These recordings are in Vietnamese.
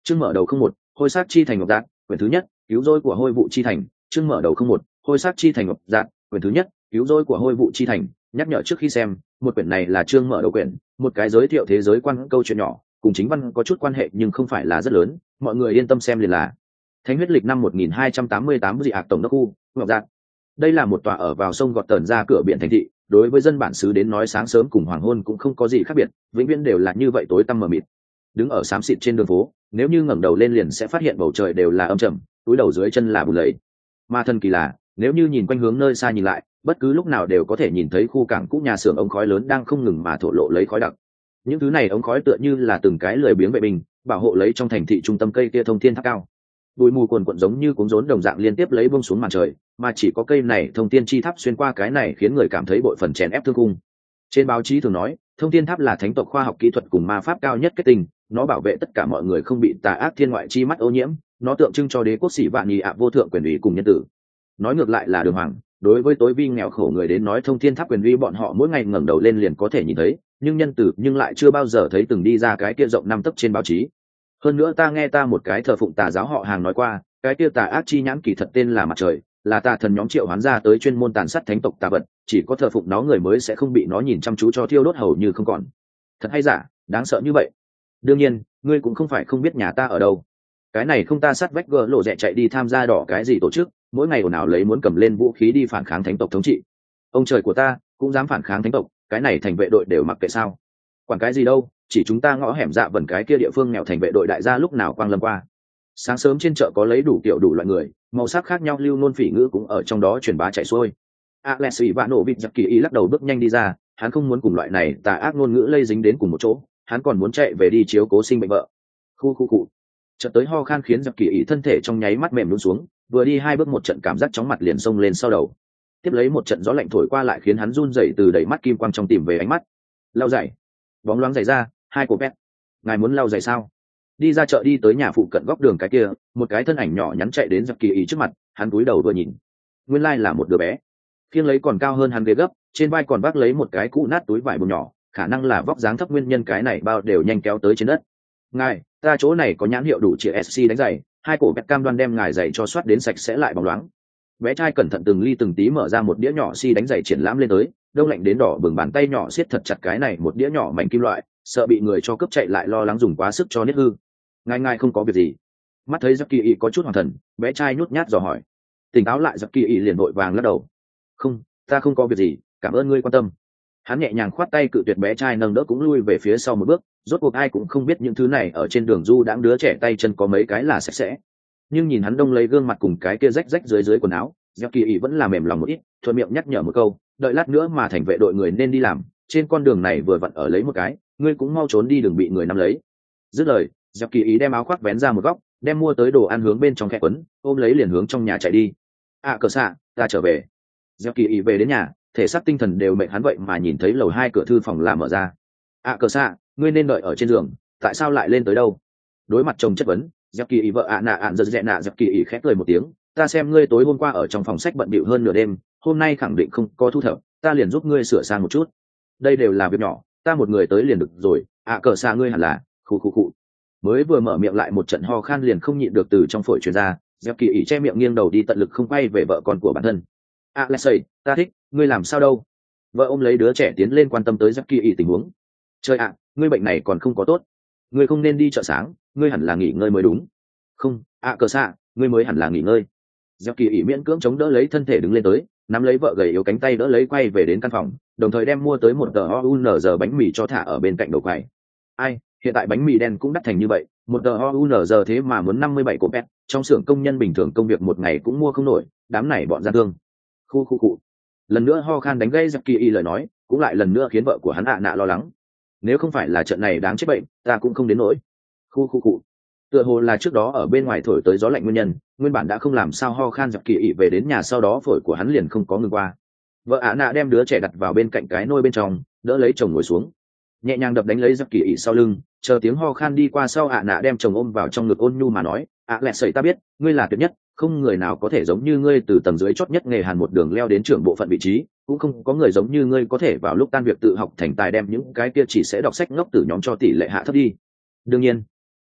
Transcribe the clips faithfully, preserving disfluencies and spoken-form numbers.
chương mở đầu không một hôi sát chi thành ngọc dạng quyển thứ nhất cứu rỗi của hôi vụ chi thành chương mở đầu không một hôi sát chi thành ngọc dạng quyển thứ nhất cứu rỗi của hôi vụ chi thành. Nhắc nhở trước khi xem, một quyển này là chương mở đầu quyển, một cái giới thiệu thế giới quan câu chuyện nhỏ, cùng chính văn có chút quan hệ nhưng không phải là rất lớn, mọi người yên tâm xem liền là. Thánh huyết lịch năm một nghìn hai trăm tám mươi tám dị ạc tổng đốc khu ngọc dạng. Đây là một tòa ở vào sông gọt tần ra cửa biển thành thị, đối với dân bản xứ đến nói sáng sớm cùng hoàng hôn cũng không có gì khác biệt, vĩnh viễn đều là như vậy tối tăm mờ mịt. Đứng ở xám xịt trên đường phố, nếu như ngẩng đầu lên liền sẽ phát hiện bầu trời đều là âm trầm, túi đầu dưới chân là bùn lầy. Mà thần kỳ là, nếu như nhìn quanh hướng nơi xa nhìn lại, bất cứ lúc nào đều có thể nhìn thấy khu cảng cũ nhà xưởng ống khói lớn đang không ngừng mà thổ lộ lấy khói đặc. Những thứ này ống khói tựa như là từng cái lười biếng vệ binh, bảo hộ lấy trong thành thị trung tâm cây kia thông thiên tháp cao. Bụi mù cuồn cuộn giống như cuống rốn đồng dạng liên tiếp lấy buông xuống màn trời, mà chỉ có cây này thông thiên chi tháp xuyên qua cái này khiến người cảm thấy bội phần chèn ép thương cung. Trên báo chí thường nói, thông thiên tháp là thánh tộc khoa học kỹ thuật cùng ma pháp cao nhất kết tinh, nó bảo vệ tất cả mọi người không bị tà ác thiên ngoại chi mắt ô nhiễm, nó tượng trưng cho đế quốc sĩ vạn nhị ạ vô thượng quyền ủy cùng nhân tử. Nói ngược lại là đường hoàng, đối với tối vi nghèo khổ người đến nói thông thiên tháp quyền uy bọn họ mỗi ngày ngẩng đầu lên liền có thể nhìn thấy, nhưng nhân tử nhưng lại chưa bao giờ thấy từng đi ra cái kia rộng năm tấc trên báo chí. Hơn nữa ta nghe ta một cái thờ phụng tà giáo họ hàng nói qua, cái kia tà ác chi nhãn kỳ thật tên là mặt trời, là tà thần nhóm triệu hoán ra tới chuyên môn tàn sát thánh tộc tà vật, chỉ có thờ phụng nó người mới sẽ không bị nó nhìn chăm chú cho thiêu đốt hầu như không còn. Thật hay giả, đáng sợ như vậy. Đương nhiên, ngươi cũng không phải không biết nhà ta ở đâu. Cái này không ta sát vách gờ lộ rẻ chạy đi tham gia đỏ cái gì tổ chức, mỗi ngày ồn ào lấy muốn cầm lên vũ khí đi phản kháng thánh tộc thống trị. Ông trời của ta cũng dám phản kháng thánh tộc, cái này thành vệ đội đều mặc kệ sao? Quản cái gì đâu, chỉ chúng ta ngõ hẻm dạ vần cái kia địa phương nghèo thành vệ đội đại gia lúc nào quang lâm qua. Sáng sớm trên chợ có lấy đủ kiểu đủ loại người, màu sắc khác nhau lưu nôn phỉ ngữ cũng ở trong đó truyền bá chạy xuôi. Alexi và nổ vịt giặc kỳ ý lắc đầu bước nhanh đi ra, hắn không muốn cùng loại này tà ác ngôn ngữ lây dính đến cùng một chỗ, hắn còn muốn chạy về đi chiếu cố sinh bệnh vợ. Khu khu cụ. Chợt tới ho khan khiến giặc kỳ ý thân thể trong nháy mắt mềm nhũn xuống, vừa đi hai bước một trận cảm giác chóng mặt liền xông lên sau đầu. Tiếp lấy một trận gió lạnh thổi qua lại khiến hắn run rẩy từ đầy mắt kim quang trong tìm về ánh mắt. Lau giày. Bóng loáng giày ra, hai cổ pet. Ngài muốn lau giày sao? Đi ra chợ đi tới nhà phụ cận góc đường cái kia, một cái thân ảnh nhỏ nhắn chạy đến giặc kỳ ý trước mặt, hắn cúi đầu vừa nhìn. Nguyên lai là một đứa bé. Khiêng lấy còn cao hơn hắn ghế gấp, trên vai còn vác lấy một cái cũ nát túi vải bùn nhỏ, khả năng là vóc dáng thấp nguyên nhân cái này bao đều nhanh kéo tới trên đất. Ngài, ta chỗ này có nhãn hiệu đủ chỉ ét xê đánh giày, hai cổ bẹt cam đoan đem ngài giày cho soát đến sạch sẽ lại bóng loáng. Bé trai cẩn thận từng ly từng tí mở ra một đĩa nhỏ xi đánh giày triển lãm lên tới, đông lạnh đến đỏ bừng bàn tay nhỏ siết thật chặt cái này một đĩa nhỏ mảnh kim loại, sợ bị người cho cướp chạy lại lo lắng dùng quá sức cho nết hư. Ngài ngài không có việc gì? Mắt thấy Giặc Kỳ ý có chút hoàng thần, bé trai nhút nhát dò hỏi. Tỉnh táo lại Giặc Kỳ ý liền vội vàng lắc đầu. Không, ta không có việc gì, cảm ơn ngươi quan tâm. Hắn nhẹ nhàng khoát tay cự tuyệt bé trai nâng đỡ cũng lui về phía sau một bước, rốt cuộc ai cũng không biết những thứ này ở trên đường du đãng đứa trẻ tay chân có mấy cái là sạch sẽ. Nhưng nhìn hắn đông lấy gương mặt cùng cái kia rách rách dưới dưới quần áo, Giặc Kỳ ý vẫn là mềm lòng một ít, thuận miệng nhắc nhở một câu, đợi lát nữa mà thành vệ đội người nên đi làm, trên con đường này vừa vặn ở lấy một cái, ngươi cũng mau trốn đi đừng bị người nắm lấy. Dứt lời, Giặc Kỳ ý đem áo khoác vén ra một góc, đem mua tới đồ ăn hướng bên trong khe quấn, ôm lấy liền hướng trong nhà chạy đi. À cờ xạ, ta trở về. Giặc Kỳ ý về đến nhà, thể xác tinh thần đều mệt hắn vậy mà nhìn thấy lầu hai cửa thư phòng là mở ra. À cờ xạ, ngươi nên đợi ở trên giường, tại sao lại lên tới đâu? Đối mặt chồng chất vấn, Giặc Kỳ ý vợ ạ nạ ạn giật dẹ nạ Giặc Kỳ ý khẽ cười một tiếng, ta xem ngươi tối hôm qua ở trong phòng sách bận bịu hơn nửa đêm, hôm nay khẳng định không có thu thập, ta liền giúp ngươi sửa sang một chút. Đây đều là việc nhỏ, ta một người tới liền được rồi. À cờ xạ ngươi hẳn là, khụ khụ khụ. Mới vừa mở miệng lại một trận ho khan liền không nhịn được từ trong phổi truyền ra, Giặc Kỳ ý che miệng nghiêng đầu đi tận lực không quay về vợ con của bản thân. Alexei, ta thích, ngươi làm sao đâu? Vợ ôm lấy đứa trẻ tiến lên quan tâm tới Giặc Kỳ ý tình huống. Trời ạ, ngươi bệnh này còn không có tốt, ngươi không nên đi chợ sáng, ngươi hẳn là nghỉ ngơi mới đúng. Không, ạ cờ xạ, ngươi mới hẳn là nghỉ ngơi. Giặc Kỳ ý miễn cưỡng chống đỡ lấy thân thể đứng lên tới, nắm lấy vợ gầy yếu cánh tay đỡ lấy quay về đến căn phòng, đồng thời đem mua tới một tờ o u n giờ bánh mì cho thả ở bên cạnh đầu quầy. Ai, hiện tại bánh mì đen cũng đắt thành như vậy, một tờ o u n giờ thế mà muốn năm mươi bảy cổ pet, trong xưởng công nhân bình thường công việc một ngày cũng mua không nổi, đám này bọn gian thương. Khu khu cụ. Lần nữa ho khan đánh gây Giặc Kỳ ý lời nói, cũng lại lần nữa khiến vợ của hắn ạ nạ lo lắng. Nếu không phải là trận này đáng chết bệnh, ta cũng không đến nỗi. Khu khu cụ. Tựa hồ là trước đó ở bên ngoài thổi tới gió lạnh nguyên nhân, nguyên bản đã không làm sao ho khan Giặc Kỳ ý về đến nhà sau đó phổi của hắn liền không có ngừng qua. Vợ ạ nạ đem đứa trẻ đặt vào bên cạnh cái nôi bên trong, đỡ lấy chồng ngồi xuống, nhẹ nhàng đập đánh lấy Giặc Kỳ ý sau lưng, chờ tiếng ho khan đi qua sau ạ nạ đem chồng ôm vào trong ngực ôn nhu mà nói, ạ lẹ sẩy ta biết, ngươi là tuyệt nhất, không người nào có thể giống như ngươi từ tầng dưới chót nhất nghề hàn một đường leo đến trưởng bộ phận vị trí, cũng không có người giống như ngươi có thể vào lúc tan việc tự học thành tài đem những cái kia chỉ sẽ đọc sách ngốc từ nhóm cho tỷ lệ hạ thấp đi. Đương nhiên,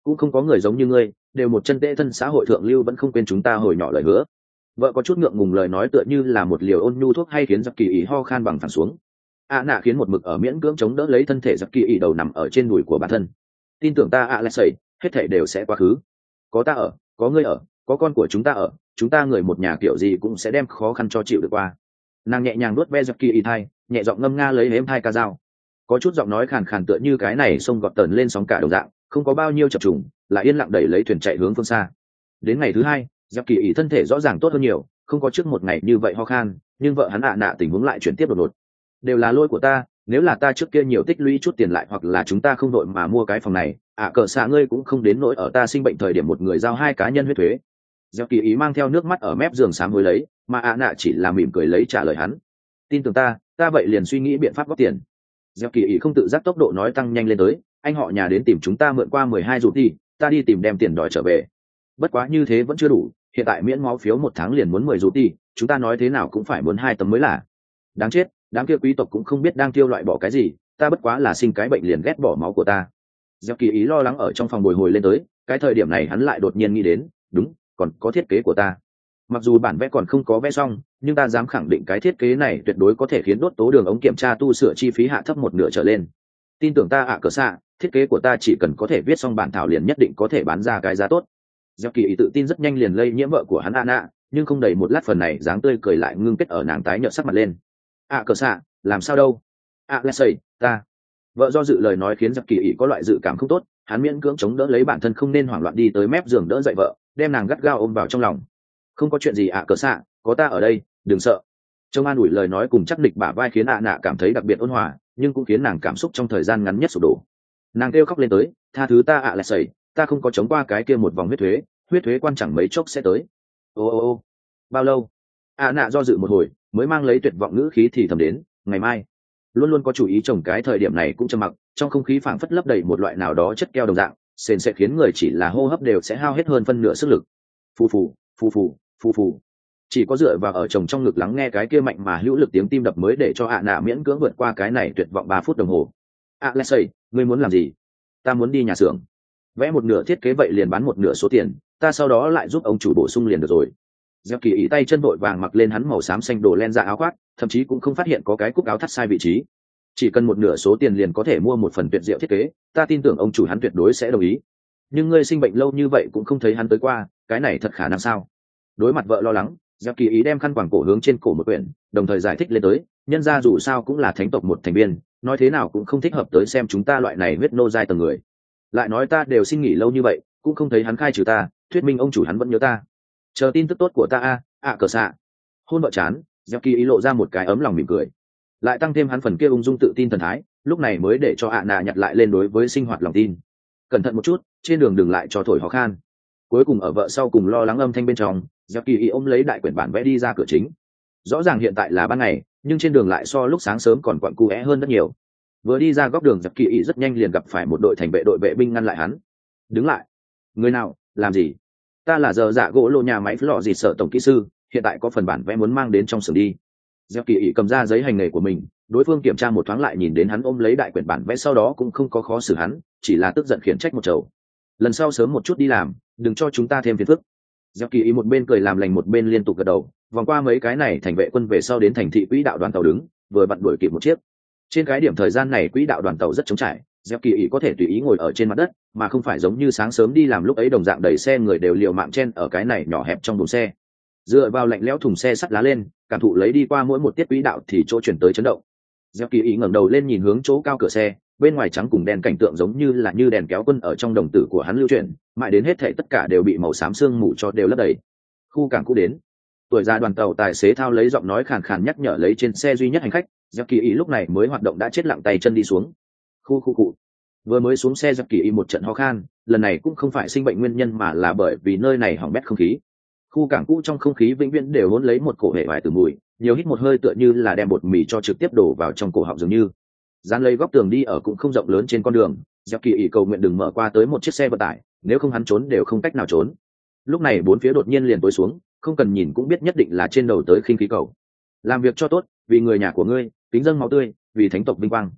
cũng không có người giống như ngươi đều một chân tệ thân xã hội thượng lưu vẫn không quên chúng ta hồi nhỏ lời hứa. Vợ có chút ngượng ngùng lời nói tựa như là một liều ôn nhu thuốc hay khiến giặc kỳ ý ho khan bằng phẳng xuống. ạ nạ khiến một mực ở miễn cưỡng chống đỡ lấy thân thể giặc kỳ ý đầu nằm ở trên đùi của bản thân. Tin tưởng ta ạ lại sẩy, hết thể đều sẽ quá khứ. Có ta ở, có ngươi ở, có con của chúng ta ở, chúng ta người một nhà kiểu gì cũng sẽ đem khó khăn cho chịu được qua. Nàng nhẹ nhàng nuốt ve giặc kỳ ý thai, nhẹ giọng ngâm nga lấy ếm thai ca dao, có chút giọng nói khàn khàn tựa như cái này sông gọt tần lên sóng cả đồng dạng, không có bao nhiêu chập trùng, lại yên lặng đẩy lấy thuyền chạy hướng phương xa. Đến ngày thứ hai, giặc kỳ ý thân thể rõ ràng tốt hơn nhiều, không có trước một ngày như vậy ho khan, nhưng vợ hắn ạ nạ tình huống lại chuyển tiếp đột ngột. Đều là lỗi của ta, nếu là ta trước kia nhiều tích lũy chút tiền lại hoặc là chúng ta không đội mà mua cái phòng này, ạ cờ xạ ngươi cũng không đến nỗi ở ta sinh bệnh thời điểm một người giao hai cá nhân huyết thuế. Giặc kỳ ý mang theo nước mắt ở mép giường sám hối lấy, mà ạ nạ chỉ là mỉm cười lấy trả lời hắn. Tin tưởng ta, ta vậy liền suy nghĩ biện pháp góp tiền. Giặc kỳ ý không tự giác tốc độ nói tăng nhanh lên tới, anh họ nhà đến tìm chúng ta mượn qua mười hai rụt đi, ta đi tìm đem tiền đòi trở về. Bất quá như thế vẫn chưa đủ, hiện tại miễn máu phiếu một tháng liền muốn mười rụt đi, chúng ta nói thế nào cũng phải muốn hai tấm mới là. Đáng chết, đám kia quý tộc cũng không biết đang tiêu loại bỏ cái gì, ta bất quá là sinh cái bệnh liền ghét bỏ máu của ta. Giặc kỳ ý lo lắng ở trong phòng bồi hồi lên tới, cái thời điểm này hắn lại đột nhiên nghĩ đến, đúng, còn có thiết kế của ta. Mặc dù bản vẽ còn không có vẽ xong, nhưng ta dám khẳng định cái thiết kế này tuyệt đối có thể khiến đốt tố đường ống kiểm tra tu sửa chi phí hạ thấp một nửa trở lên. Tin tưởng ta ạ cờ xạ, thiết kế của ta chỉ cần có thể viết xong bản thảo liền nhất định có thể bán ra cái giá tốt. Giặc kỳ ý tự tin rất nhanh liền lây nhiễm vợ của hắn Anna, nhưng không đầy một lát phần này dáng tươi cười lại ngưng kết ở nàng tái nhợt sắc mặt lên. ạ cờ xạ, làm sao đâu? ạ lẽ sầy, ta. Vợ do dự lời nói khiến giặc kỳ ý có loại dự cảm không tốt, hắn miễn cưỡng chống đỡ lấy bản thân không nên hoảng loạn đi tới mép giường đỡ dậy vợ, đem nàng gắt gao ôm vào trong lòng. Không có chuyện gì ạ cờ xạ, có ta ở đây, đừng sợ. Trong an ủi lời nói cùng chắc địch bả vai khiến ạ nạ cảm thấy đặc biệt ôn hòa, nhưng cũng khiến nàng cảm xúc trong thời gian ngắn nhất sụp đổ. Nàng kêu khóc lên tới, tha thứ ta ạ lại sầy, ta không có chống qua cái kia một vòng huyết thuế, huyết thuế quan chẳng mấy chốc sẽ tới. Ô ô ô, bao lâu? ạ nạ do dự một hồi, mới mang lấy tuyệt vọng ngữ khí thì thầm đến, ngày mai. Luôn luôn có chủ ý chồng cái thời điểm này cũng trầm mặc, trong không khí phảng phất lấp đầy một loại nào đó chất keo đồng dạng, sền sẽ khiến người chỉ là hô hấp đều sẽ hao hết hơn phân nửa sức lực. Phù phù, phù phù, phù phù. Chỉ có dựa vào ở chồng trong ngực lắng nghe cái kia mạnh mà hữu lực tiếng tim đập mới để cho ạ nạ miễn cưỡng vượt qua cái này tuyệt vọng ba phút đồng hồ. Alexei, ngươi muốn làm gì? Ta muốn đi nhà xưởng. Vẽ một nửa thiết kế vậy liền bán một nửa số tiền, ta sau đó lại giúp ông chủ bổ sung liền được rồi. Giặc kỳ ý tay chân vội vàng mặc lên hắn màu xám xanh đồ len dạ áo khoác, thậm chí cũng không phát hiện có cái cúc áo thắt sai vị trí. Chỉ cần một nửa số tiền liền có thể mua một phần tuyệt diệu thiết kế, ta tin tưởng ông chủ hắn tuyệt đối sẽ đồng ý. Nhưng ngươi sinh bệnh lâu như vậy cũng không thấy hắn tới qua, cái này thật khả năng sao? Đối mặt vợ lo lắng, Giặc kỳ ý đem khăn quàng cổ hướng trên cổ một quyển, đồng thời giải thích lên tới, nhân ra dù sao cũng là thánh tộc một thành viên, nói thế nào cũng không thích hợp tới xem chúng ta loại này huyết nô giai tầng người. Lại nói ta đều xin nghỉ lâu như vậy, cũng không thấy hắn khai trừ ta, thuyết minh ông chủ hắn vẫn nhớ ta. Chờ tin tức tốt của ta a, ạ cờ xạ. Hôn vợ chán, Giặc kỳ ý lộ ra một cái ấm lòng mỉm cười, lại tăng thêm hắn phần kia ung dung tự tin thần thái, lúc này mới để cho ạ nạ nhặt lại lên đối với sinh hoạt lòng tin. Cẩn thận một chút, trên đường đừng lại cho thổi khó khăn. Cuối cùng ở vợ sau cùng lo lắng âm thanh bên trong, Giặc kỳ ý ôm lấy đại quyển bản vẽ đi ra cửa chính. Rõ ràng hiện tại là ban ngày, nhưng trên đường lại so lúc sáng sớm còn quặn cu é hơn rất nhiều. Vừa đi ra góc đường, Giặc kỳ ý rất nhanh liền gặp phải một đội thành vệ đội vệ binh ngăn lại hắn. Đứng lại. Người nào, làm gì? Ta là giờ dạ gỗ lô nhà máy lọ gì sở tổng kỹ sư, hiện tại có phần bản vẽ muốn mang đến trong xưởng đi. Giặc kỳ ý cầm ra giấy hành nghề của mình, đối phương kiểm tra một thoáng lại nhìn đến hắn ôm lấy đại quyển bản vẽ, sau đó cũng không có khó xử hắn, chỉ là tức giận khiển trách một chầu. Lần sau sớm một chút đi làm, đừng cho chúng ta thêm phiền phức. Giặc kỳ ý một bên cười làm lành một bên liên tục gật đầu, vòng qua mấy cái này thành vệ quân về sau đến thành thị quỹ đạo đoàn tàu đứng, vừa vặn đuổi kịp một chiếc. Trên cái điểm thời gian này quỹ đạo đoàn tàu rất trống trải, Giặc kỳ ý có thể tùy ý ngồi ở trên mặt đất, mà không phải giống như sáng sớm đi làm lúc ấy đồng dạng đầy xe người đều liều mạng chen ở cái này nhỏ hẹp trong thùng xe. Dựa vào lạnh lẽo thùng xe sắt lá lên, cảm thụ lấy đi qua mỗi một tiết quỹ đạo thì chỗ chuyển tới chấn động. Giặc kỳ ý ngẩng đầu lên nhìn hướng chỗ cao cửa xe, bên ngoài trắng cùng đen cảnh tượng giống như là như đèn kéo quân ở trong đồng tử của hắn lưu chuyển, mãi đến hết thảy tất cả đều bị màu xám sương mù cho đều lấp đầy. Khu cảng cũ đến. Tuổi già đoàn tàu tài xế thao lấy giọng nói khàn khàn nhắc nhở lấy trên xe duy nhất hành khách, Giặc kỳ ý lúc này mới hoạt động đã chết lặng tay chân đi xuống. Khu khu cụ. Vừa mới xuống xe, Giặc kỳ ý một trận ho khan, lần này cũng không phải sinh bệnh nguyên nhân mà là bởi vì nơi này hỏng bét không khí. Khu cảng cũ trong không khí vĩnh viễn đều hỗn lấy một cổ hệ vải từ mùi, nhiều hít một hơi tựa như là đem bột mì cho trực tiếp đổ vào trong cổ họng dường như. Dán lấy góc tường đi ở cũng không rộng lớn trên con đường, Giặc kỳ ý cầu nguyện đừng mở qua tới một chiếc xe vận tải, nếu không hắn trốn đều không cách nào trốn. Lúc này bốn phía đột nhiên liền tối xuống, không cần nhìn cũng biết nhất định là trên đầu tới khinh khí cầu. Làm việc cho tốt, vì người nhà của ngươi, kính dâng máu tươi, vì thánh tộc vinh quang.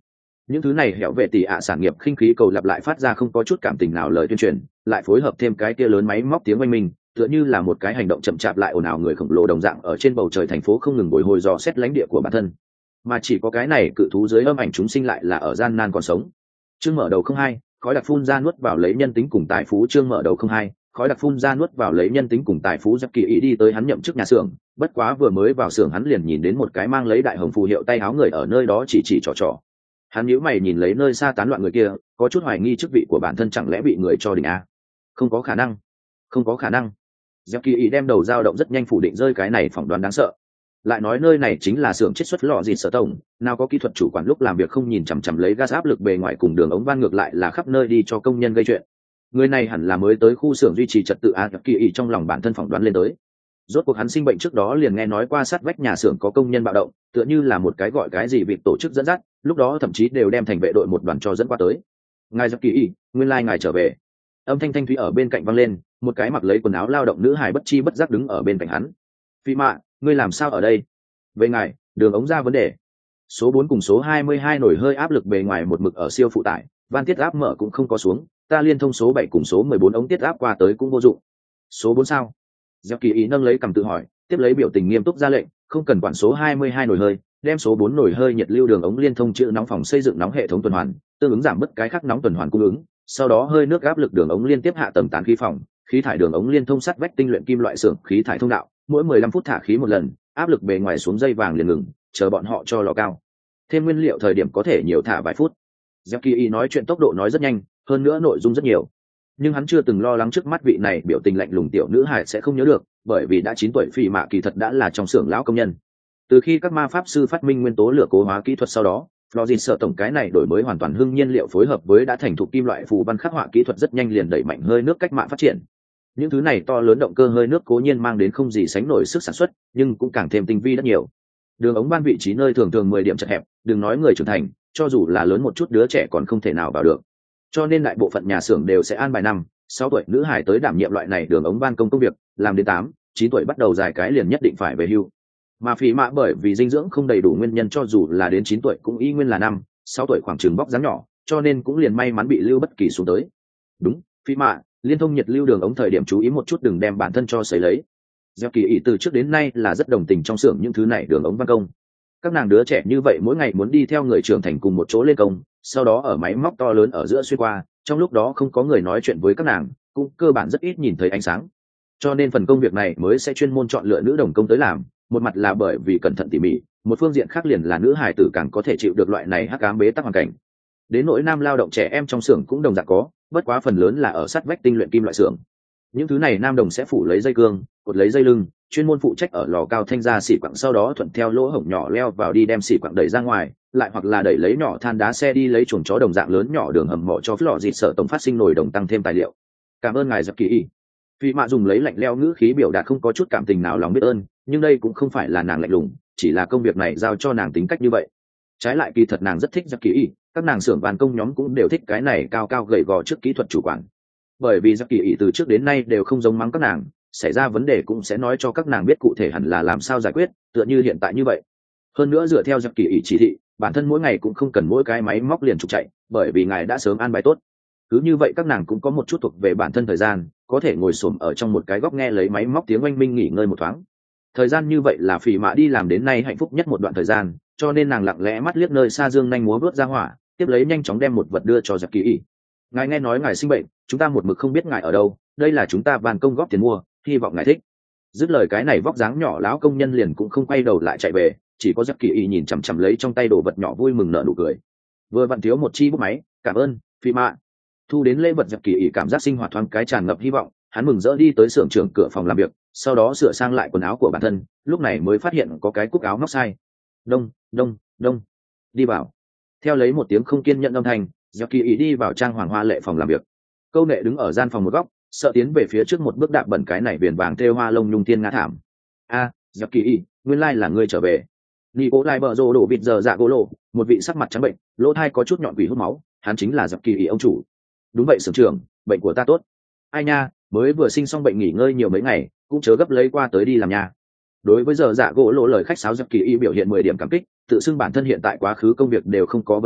những thứ này hẻo vệ tỷ ạ sản nghiệp khinh khí cầu lặp lại phát ra không có chút cảm tình nào lời tuyên truyền, lại phối hợp thêm cái kia lớn máy móc tiếng oanh minh, tựa như là một cái hành động chậm chạp lại ồn ào người khổng lồ đồng dạng ở trên bầu trời thành phố không ngừng bồi hồi dò xét lãnh địa của bản thân. Mà chỉ có cái này cự thú dưới âm ảnh chúng sinh lại là ở gian nan còn sống. Chương mở đầu không hai, khói đặc phun ra nuốt vào lấy nhân tính cùng tài phú. Chương mở đầu không hai, khói đặc phun ra nuốt vào lấy nhân tính cùng tài phú. Giặc kỳ ý đi tới hắn nhậm chức nhà xưởng, bất quá vừa mới vào xưởng hắn liền nhìn đến một cái mang lấy đại hồng phù hiệu tay áo người ở nơi đó chỉ chỉ trò trò. Hắn nhíu mày nhìn lấy nơi xa tán loạn người kia, có chút hoài nghi chức vị của bản thân chẳng lẽ bị người cho đỉnh a? Không có khả năng, không có khả năng. Giặc kỳ ý đem đầu dao động rất nhanh phủ định rơi cái này phỏng đoán đáng sợ. Lại nói nơi này chính là xưởng chiết xuất lọ gì sở tổng, nào có kỹ thuật chủ quản lúc làm việc không nhìn chằm chằm lấy gas áp lực bề ngoài cùng đường ống van ngược lại là khắp nơi đi cho công nhân gây chuyện. Người này hẳn là mới tới khu xưởng duy trì trật tự a. Giặc kỳ ý trong lòng bản thân phỏng đoán lên tới. Rốt cuộc hắn sinh bệnh trước đó liền nghe nói qua sát vách nhà xưởng có công nhân bạo động, tựa như là một cái gọi cái gì việc tổ chức dẫn dắt, lúc đó thậm chí đều đem thành vệ đội một đoàn cho dẫn qua tới. Ngài Giặc kỳ ý, nguyên lai ngài trở về. Âm thanh thanh thúy ở bên cạnh vang lên, một cái mặc lấy quần áo lao động nữ hài bất chi bất giác đứng ở bên cạnh hắn. Phi mạ, ngươi làm sao ở đây? Về ngài, đường ống ra vấn đề. Số bốn cùng số hai mươi hai nổi hơi áp lực bề ngoài một mực ở siêu phụ tải, van tiết áp mở cũng không có xuống, ta liên thông số bảy cùng số mười bốn ống tiết áp qua tới cũng vô dụng. Số bốn sao? Giặc kỳ ý nâng lấy cầm tự hỏi, tiếp lấy biểu tình nghiêm túc ra lệnh, không cần quản số hai mươi hai nổi hơi, đem số bốn nổi hơi nhiệt lưu đường ống liên thông chữ nóng phòng xây dựng nóng hệ thống tuần hoàn, tương ứng giảm bớt cái khác nóng tuần hoàn cung ứng, sau đó hơi nước áp lực đường ống liên tiếp hạ tầng tán khí phòng, khí thải đường ống liên thông sắt vách tinh luyện kim loại xưởng khí thải thông đạo, mỗi mười lăm phút thả khí một lần, áp lực bề ngoài xuống dây vàng liền ngừng, chờ bọn họ cho lò cao. Thêm nguyên liệu thời điểm có thể nhiều thả vài phút. Giặc kỳ ý nói chuyện tốc độ nói rất nhanh, hơn nữa nội dung rất nhiều. Nhưng hắn chưa từng lo lắng trước mắt vị này biểu tình lạnh lùng tiểu nữ hài sẽ không nhớ được, bởi vì đã chín tuổi Phỉ Mạ kỳ thật đã là trong xưởng lão công nhân. Từ khi các ma pháp sư phát minh nguyên tố lửa cố hóa kỹ thuật sau đó, Florence sợ tổng cái này đổi mới hoàn toàn hưng nhiên liệu phối hợp với đã thành thục kim loại phù văn khắc họa kỹ thuật rất nhanh liền đẩy mạnh hơi nước cách mạng phát triển. Những thứ này to lớn động cơ hơi nước cố nhiên mang đến không gì sánh nổi sức sản xuất, nhưng cũng càng thêm tinh vi rất nhiều. Đường ống ban vị trí nơi thường thường mười điểm chật hẹp, đừng nói người trưởng thành, cho dù là lớn một chút đứa trẻ còn không thể nào vào được. Cho nên đại bộ phận nhà xưởng đều sẽ an bài năm, sáu tuổi nữ hải tới đảm nhiệm loại này đường ống ban công công việc, làm đến tám, chín tuổi bắt đầu dài cái liền nhất định phải về hưu. Mà Phỉ Mạ bởi vì dinh dưỡng không đầy đủ nguyên nhân cho dù là đến chín tuổi cũng y nguyên là năm, sáu tuổi khoảng chừng bóc dáng nhỏ, cho nên cũng liền may mắn bị lưu bất kỳ xuống tới. Đúng, Phỉ Mạ, liên thông nhiệt lưu đường ống thời điểm chú ý một chút đừng đem bản thân cho sấy lấy. Gieo kỳ ý từ trước đến nay là rất đồng tình trong xưởng những thứ này đường ống ban công. Các nàng đứa trẻ như vậy mỗi ngày muốn đi theo người trưởng thành cùng một chỗ lên công, sau đó ở máy móc to lớn ở giữa xuyên qua, trong lúc đó không có người nói chuyện với các nàng, cũng cơ bản rất ít nhìn thấy ánh sáng. Cho nên phần công việc này mới sẽ chuyên môn chọn lựa nữ đồng công tới làm, một mặt là bởi vì cẩn thận tỉ mỉ, một phương diện khác liền là nữ hài tử càng có thể chịu được loại này hắc ám bế tắc hoàn cảnh. Đến nỗi nam lao động trẻ em trong xưởng cũng đồng dạng có, bất quá phần lớn là ở sát vách tinh luyện kim loại xưởng. Những thứ này nam đồng sẽ phủ lấy dây cương, cột lấy dây lưng, chuyên môn phụ trách ở lò cao thanh ra xỉ quặng, sau đó thuận theo lỗ hổng nhỏ leo vào đi đem xỉ quặng đẩy ra ngoài, lại hoặc là đẩy lấy nhỏ than đá xe đi lấy chuồng chó đồng dạng lớn nhỏ đường hầm mỏ cho lò dịt sợ tổng phát sinh nổi đồng tăng thêm tài liệu. Cảm ơn ngài Giặc Kỳ ý. Phi Mạ dùng lấy lạnh leo ngữ khí biểu đạt không có chút cảm tình nào lòng biết ơn, nhưng đây cũng không phải là nàng lạnh lùng, chỉ là công việc này giao cho nàng tính cách như vậy. Trái lại kỳ thật nàng rất thích Giặc Kỳ ý, các nàng xưởng bàn công nhóm cũng đều thích cái này cao cao gầy gò trước kỹ thuật chủ quản. Bởi vì Giặc Kỳ ý từ trước đến nay đều không giống mắng các nàng, xảy ra vấn đề cũng sẽ nói cho các nàng biết cụ thể hẳn là làm sao giải quyết, tựa như hiện tại như vậy. Hơn nữa dựa theo Giặc Kỳ ý chỉ thị, bản thân mỗi ngày cũng không cần mỗi cái máy móc liền trục chạy, bởi vì ngài đã sớm an bài tốt. Cứ như vậy các nàng cũng có một chút thuộc về bản thân thời gian, có thể ngồi xổm ở trong một cái góc nghe lấy máy móc tiếng oanh minh nghỉ ngơi một thoáng. Thời gian như vậy là Phỉ Mạ đi làm đến nay hạnh phúc nhất một đoạn thời gian, cho nên nàng lặng lẽ mắt liếc nơi xa dương nhanh múa vớt ra hỏa, tiếp lấy nhanh chóng đem một vật đưa cho Giặc Kỳ ý. Ngài nghe nói ngài sinh bệnh, chúng ta một mực không biết ngài ở đâu, đây là chúng ta bàn công góp tiền mua, hy vọng ngài thích. Dứt lời cái này vóc dáng nhỏ lão công nhân liền cũng không quay đầu lại chạy về, chỉ có Giặc Kỳ ý nhìn chằm chằm lấy trong tay đồ vật nhỏ vui mừng nở nụ cười. Vừa vặn thiếu một chi bút máy, cảm ơn Phỉ Mạ. Thu đến lễ vật Giặc Kỳ ý cảm giác sinh hoạt thoáng cái tràn ngập hy vọng, hắn mừng rỡ đi tới xưởng trưởng cửa phòng làm việc, sau đó sửa sang lại quần áo của bản thân, lúc này mới phát hiện có cái cúc áo móc sai. Đông, đông, đông. Đi vào. Theo lấy một tiếng không kiên nhẫn âm thanh, Giặc Kỳ ý đi vào trang hoàng hoa lệ phòng làm việc. Câu nệ đứng ở gian phòng một góc, sợ tiến về phía trước một bước đạp bẩn cái này viền vàng thêu hoa lông nhung tiên ngã thảm. A, Giặc Kỳ ý, nguyên lai là ngươi trở về. Nị cố lai bờ rồ đổ vịt giờ dạ gỗ lộ, một vị sắc mặt trắng bệnh, lỗ thai có chút nhọn quỷ hút máu, hắn chính là Giặc Kỳ ý ông chủ. Đúng vậy xưởng trưởng, bệnh của ta tốt. Ai nha, mới vừa sinh xong bệnh nghỉ ngơi nhiều mấy ngày, cũng chớ gấp lấy qua tới đi làm nha. Đối với giờ dạ gỗ lộ lời khách sáo Giặc Kỳ ý biểu hiện mười điểm cảm kích, tự xưng bản thân hiện tại quá khứ công việc đều không có vấn đề,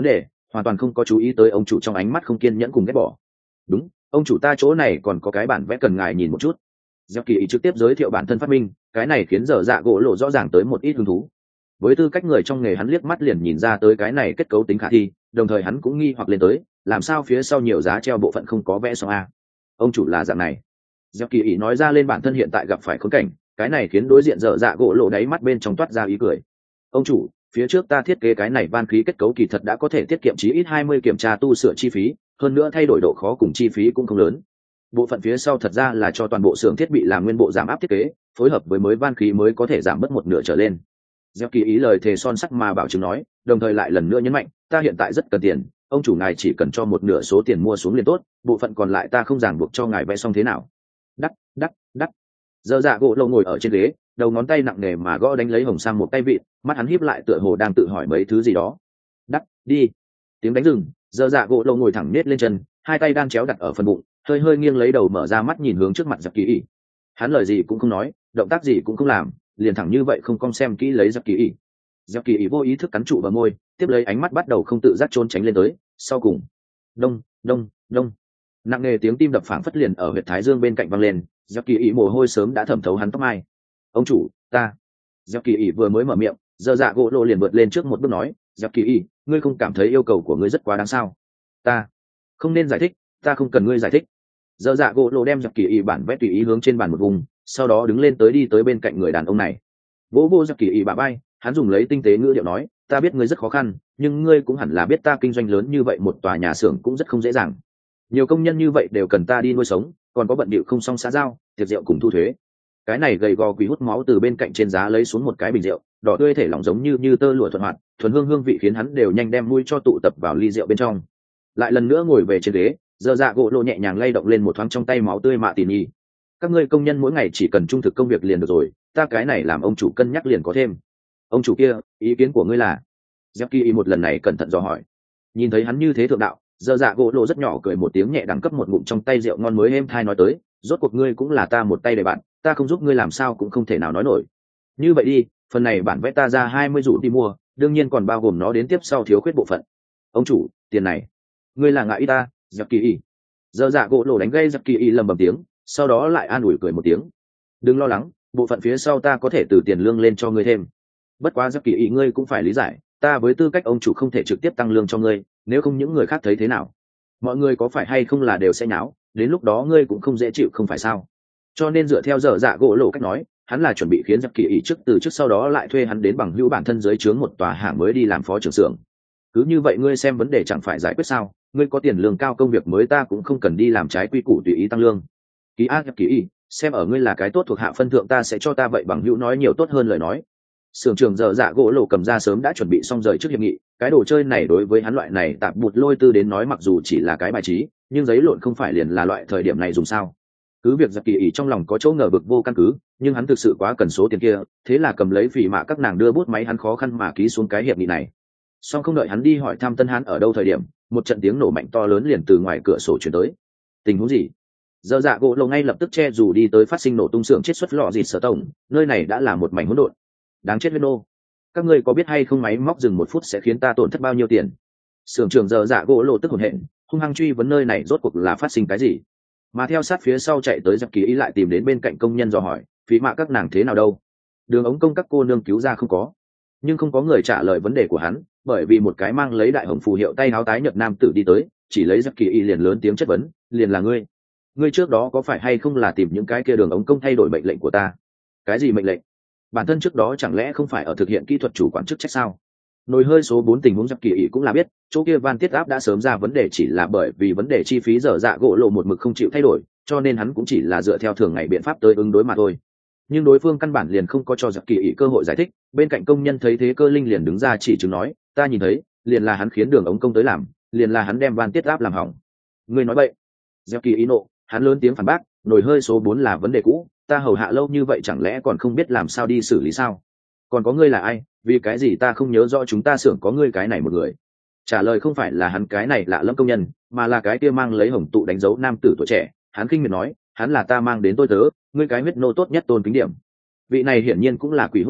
hoàn toàn không có chú ý tới ông chủ trong ánh mắt không kiên nhẫn cùng ghét bỏ. Đúng, ông chủ ta chỗ này còn có cái bản vẽ cần ngài nhìn một chút. Gieo Kỳ ý trực tiếp giới thiệu bản thân phát minh, cái này khiến dở dạ gỗ lộ rõ ràng tới một ít hứng thú. Với tư cách người trong nghề, hắn liếc mắt liền nhìn ra tới cái này kết cấu tính khả thi, đồng thời hắn cũng nghi hoặc lên tới, làm sao phía sau nhiều giá treo bộ phận không có vẽ xong a? Ông chủ là dạng này. Gieo Kỳ ý nói ra lên bản thân hiện tại gặp phải khốn cảnh, cái này khiến đối diện dở dạ gỗ lộ đáy mắt bên trong toát ra ý cười. Ông chủ, phía trước ta thiết kế cái này van khí kết cấu kỳ thật đã có thể tiết kiệm chí ít hai mươi kiểm tra tu sửa chi phí, hơn nữa thay đổi độ khó cùng chi phí cũng không lớn. Bộ phận phía sau thật ra là cho toàn bộ xưởng thiết bị làm nguyên bộ giảm áp thiết kế, phối hợp với mới van khí mới có thể giảm bớt một nửa trở lên. Gieo Kỳ ý lời thề son sắt mà bảo chứng nói, đồng thời lại lần nữa nhấn mạnh, ta hiện tại rất cần tiền, ông chủ ngài chỉ cần cho một nửa số tiền mua xuống liền tốt, bộ phận còn lại ta không ràng buộc cho ngài vẽ xong thế nào. Đắt, đắt, đắt. Dở dạ gỗ lâu ngồi ở trên ghế, đầu ngón tay nặng nề mà gõ đánh lấy hồng sang một tay vịt, mắt hắn híp lại tựa hồ đang tự hỏi mấy thứ gì đó. Đắt, đi. Tiếng đánh rừng, dở dạ gỗ lâu ngồi thẳng nết lên chân, hai tay đan chéo đặt ở phần bụng, hơi hơi nghiêng lấy đầu mở ra mắt nhìn hướng trước mặt Giặc Kỳ ý. Hắn lời gì cũng không nói, động tác gì cũng không làm, liền thẳng như vậy không cong xem kỹ lấy Giặc Kỳ ý. Giặc Kỳ ý vô ý thức cắn trụ vào môi, tiếp lấy ánh mắt bắt đầu không tự giác trốn tránh lên tới, sau cùng, đông, đông, đông. Nặng nề tiếng tim đập phảng phất liền ở huyệt thái dương bên cạnh vang lên, Giặc Kỳ ý mồ hôi sớm đã thẩm thấu hắn tóc mai. Ông chủ, ta. Giặc Kỳ ý vừa mới mở miệng, dở dạ gỗ lộ liền vượt lên trước một bước nói, Giặc Kỳ ý, ngươi không cảm thấy yêu cầu của ngươi rất quá đáng sao? Ta không nên giải thích, ta không cần ngươi giải thích. Dở dạ gỗ lộ đem Giặc Kỳ ý bản vẽ tùy ý hướng trên bàn một vùng, sau đó đứng lên tới đi tới bên cạnh người đàn ông này. Vỗ vô Giặc Kỳ ý bả vai, hắn dùng lấy tinh tế ngữ điệu nói, ta biết ngươi rất khó khăn, nhưng ngươi cũng hẳn là biết ta kinh doanh lớn như vậy một tòa nhà xưởng cũng rất không dễ dàng. Nhiều công nhân như vậy đều cần ta đi nuôi sống, còn có bận bịu không xong xã giao, tiệc rượu cùng thu thuế. Cái này gầy gò quỷ hút máu từ bên cạnh trên giá lấy xuống một cái bình rượu, đỏ tươi thể lỏng giống như như tơ lụa thuận hoạt, thuần hương hương vị khiến hắn đều nhanh đem mũi cho tụ tập vào ly rượu bên trong. Lại lần nữa ngồi về trên ghế, dở dạ gỗ lộ nhẹ nhàng lay động lên một thoáng trong tay máu tươi mạ tỉ nhi. Các ngươi công nhân mỗi ngày chỉ cần trung thực công việc liền được rồi, ta cái này làm ông chủ cân nhắc liền có thêm. Ông chủ kia, ý kiến của ngươi là? Jackie một lần này cẩn thận dò hỏi. Nhìn thấy hắn như thế thượng đạo, dở dạ gỗ lộ rất nhỏ cười một tiếng nhẹ đẳng cấp một ngụm trong tay rượu ngon mới êm thai nói tới, rốt cuộc ngươi cũng là ta một tay để bạn, ta không giúp ngươi làm sao cũng không thể nào nói nổi. Như vậy đi, phần này bản vẽ ta ra hai mươi rủ đi mua, đương nhiên còn bao gồm nó đến tiếp sau thiếu khuyết bộ phận. Ông chủ, tiền này, ngươi là ngại ta, Jackie. Dở dạ gỗ lộ đánh gây Jackie lầm bầm tiếng, sau đó lại an ủi cười một tiếng. Đừng lo lắng, bộ phận phía sau ta có thể từ tiền lương lên cho ngươi thêm. Bất quá Jackie ngươi cũng phải lý giải, ta với tư cách ông chủ không thể trực tiếp tăng lương cho ngươi, nếu không những người khác thấy thế nào? Mọi người có phải hay không là đều sẽ nháo, đến lúc đó ngươi cũng không dễ chịu không phải sao? Cho nên dựa theo dở dạ gỗ lộ cách nói, hắn là chuẩn bị khiến Giặc Kỳ ý trước từ trước sau đó lại thuê hắn đến bằng hữu bản thân dưới trướng một tòa hãng mới đi làm phó trưởng xưởng. Cứ như vậy ngươi xem vấn đề chẳng phải giải quyết sao? Ngươi có tiền lương cao công việc mới ta cũng không cần đi làm trái quy củ tùy ý tăng lương. Ký ác Giặc Kỳ ý, xem ở ngươi là cái tốt thuộc hạ phân thượng ta sẽ cho ta vậy bằng hữu nói nhiều tốt hơn lời nói. Sưởng trưởng dở dạ gỗ lộ cầm ra sớm đã chuẩn bị xong rời trước hiệp nghị, cái đồ chơi này đối với hắn loại này tạp bụt lôi tư đến nói mặc dù chỉ là cái bài trí, nhưng giấy lộn không phải liền là loại thời điểm này dùng sao? Cứ việc Giặc Kỳ ý trong lòng có chỗ ngờ vực vô căn cứ, nhưng hắn thực sự quá cần số tiền kia, thế là cầm lấy phỉ mạ các nàng đưa bút máy hắn khó khăn mà ký xuống cái hiệp nghị này. Song không đợi hắn đi hỏi thăm Tân Hán ở đâu thời điểm, một trận tiếng nổ mạnh to lớn liền từ ngoài cửa sổ truyền tới. Tình huống gì? Dở dạ gỗ lộ ngay lập tức che dù đi tới phát sinh nổ tung xưởng chiết xuất lọ dịt sở tổng, nơi này đã là một mảnh hỗn độn. Đáng chết huyết nô, các ngươi có biết hay không máy móc dừng một phút sẽ khiến ta tổn thất bao nhiêu tiền? Sưởng trưởng dở dạ gỗ lộ tức hồn hện, hung hăng truy vấn nơi này rốt cuộc là phát sinh cái gì. Mà theo sát phía sau chạy tới Giặc Kỳ ý lại tìm đến bên cạnh công nhân dò hỏi, phí mạ các nàng thế nào đâu? Đường ống công các cô nương cứu ra không có, nhưng không có người trả lời vấn đề của hắn, bởi vì một cái mang lấy đại hồng phù hiệu tay áo tái nhợt nam tử đi tới, chỉ lấy Giặc Kỳ ý liền lớn tiếng chất vấn, liền là ngươi, ngươi trước đó có phải hay không là tìm những cái kia đường ống công thay đổi mệnh lệnh của ta? Cái gì mệnh lệnh? Bản thân trước đó chẳng lẽ không phải ở thực hiện kỹ thuật chủ quản chức trách sao? Nồi hơi số bốn tình huống Giặc Kỳ ý cũng là biết, chỗ kia van tiết áp đã sớm ra vấn đề chỉ là bởi vì vấn đề chi phí dở dạ gỗ lộ một mực không chịu thay đổi, cho nên hắn cũng chỉ là dựa theo thường ngày biện pháp tới ứng đối mà thôi. Nhưng đối phương căn bản liền không có cho Giặc Kỳ ý cơ hội giải thích, bên cạnh công nhân thấy thế cơ linh liền đứng ra chỉ chứng nói, ta nhìn thấy, liền là hắn khiến đường ống công tới làm, liền là hắn đem van tiết áp làm hỏng. Ngươi nói bậy. Giặc Kỳ ý nộ, hắn lớn tiếng phản bác, nồi hơi số bốn là vấn đề cũ, ta hầu hạ lâu như vậy chẳng lẽ còn không biết làm sao đi xử lý sao? Còn có ngươi là ai, vì cái gì ta không nhớ rõ chúng ta xưởng có ngươi cái này một người? Trả lời không phải là hắn cái này lạ lẫm công nhân, mà là cái kia mang lấy hồng tụ đánh dấu nam tử tuổi trẻ, hắn khinh miệt nói, hắn là ta mang đến tôi tớ, ngươi cái huyết nô tốt nhất tôn kính điểm. Vị này hiển nhiên cũng là quỷ hút máu,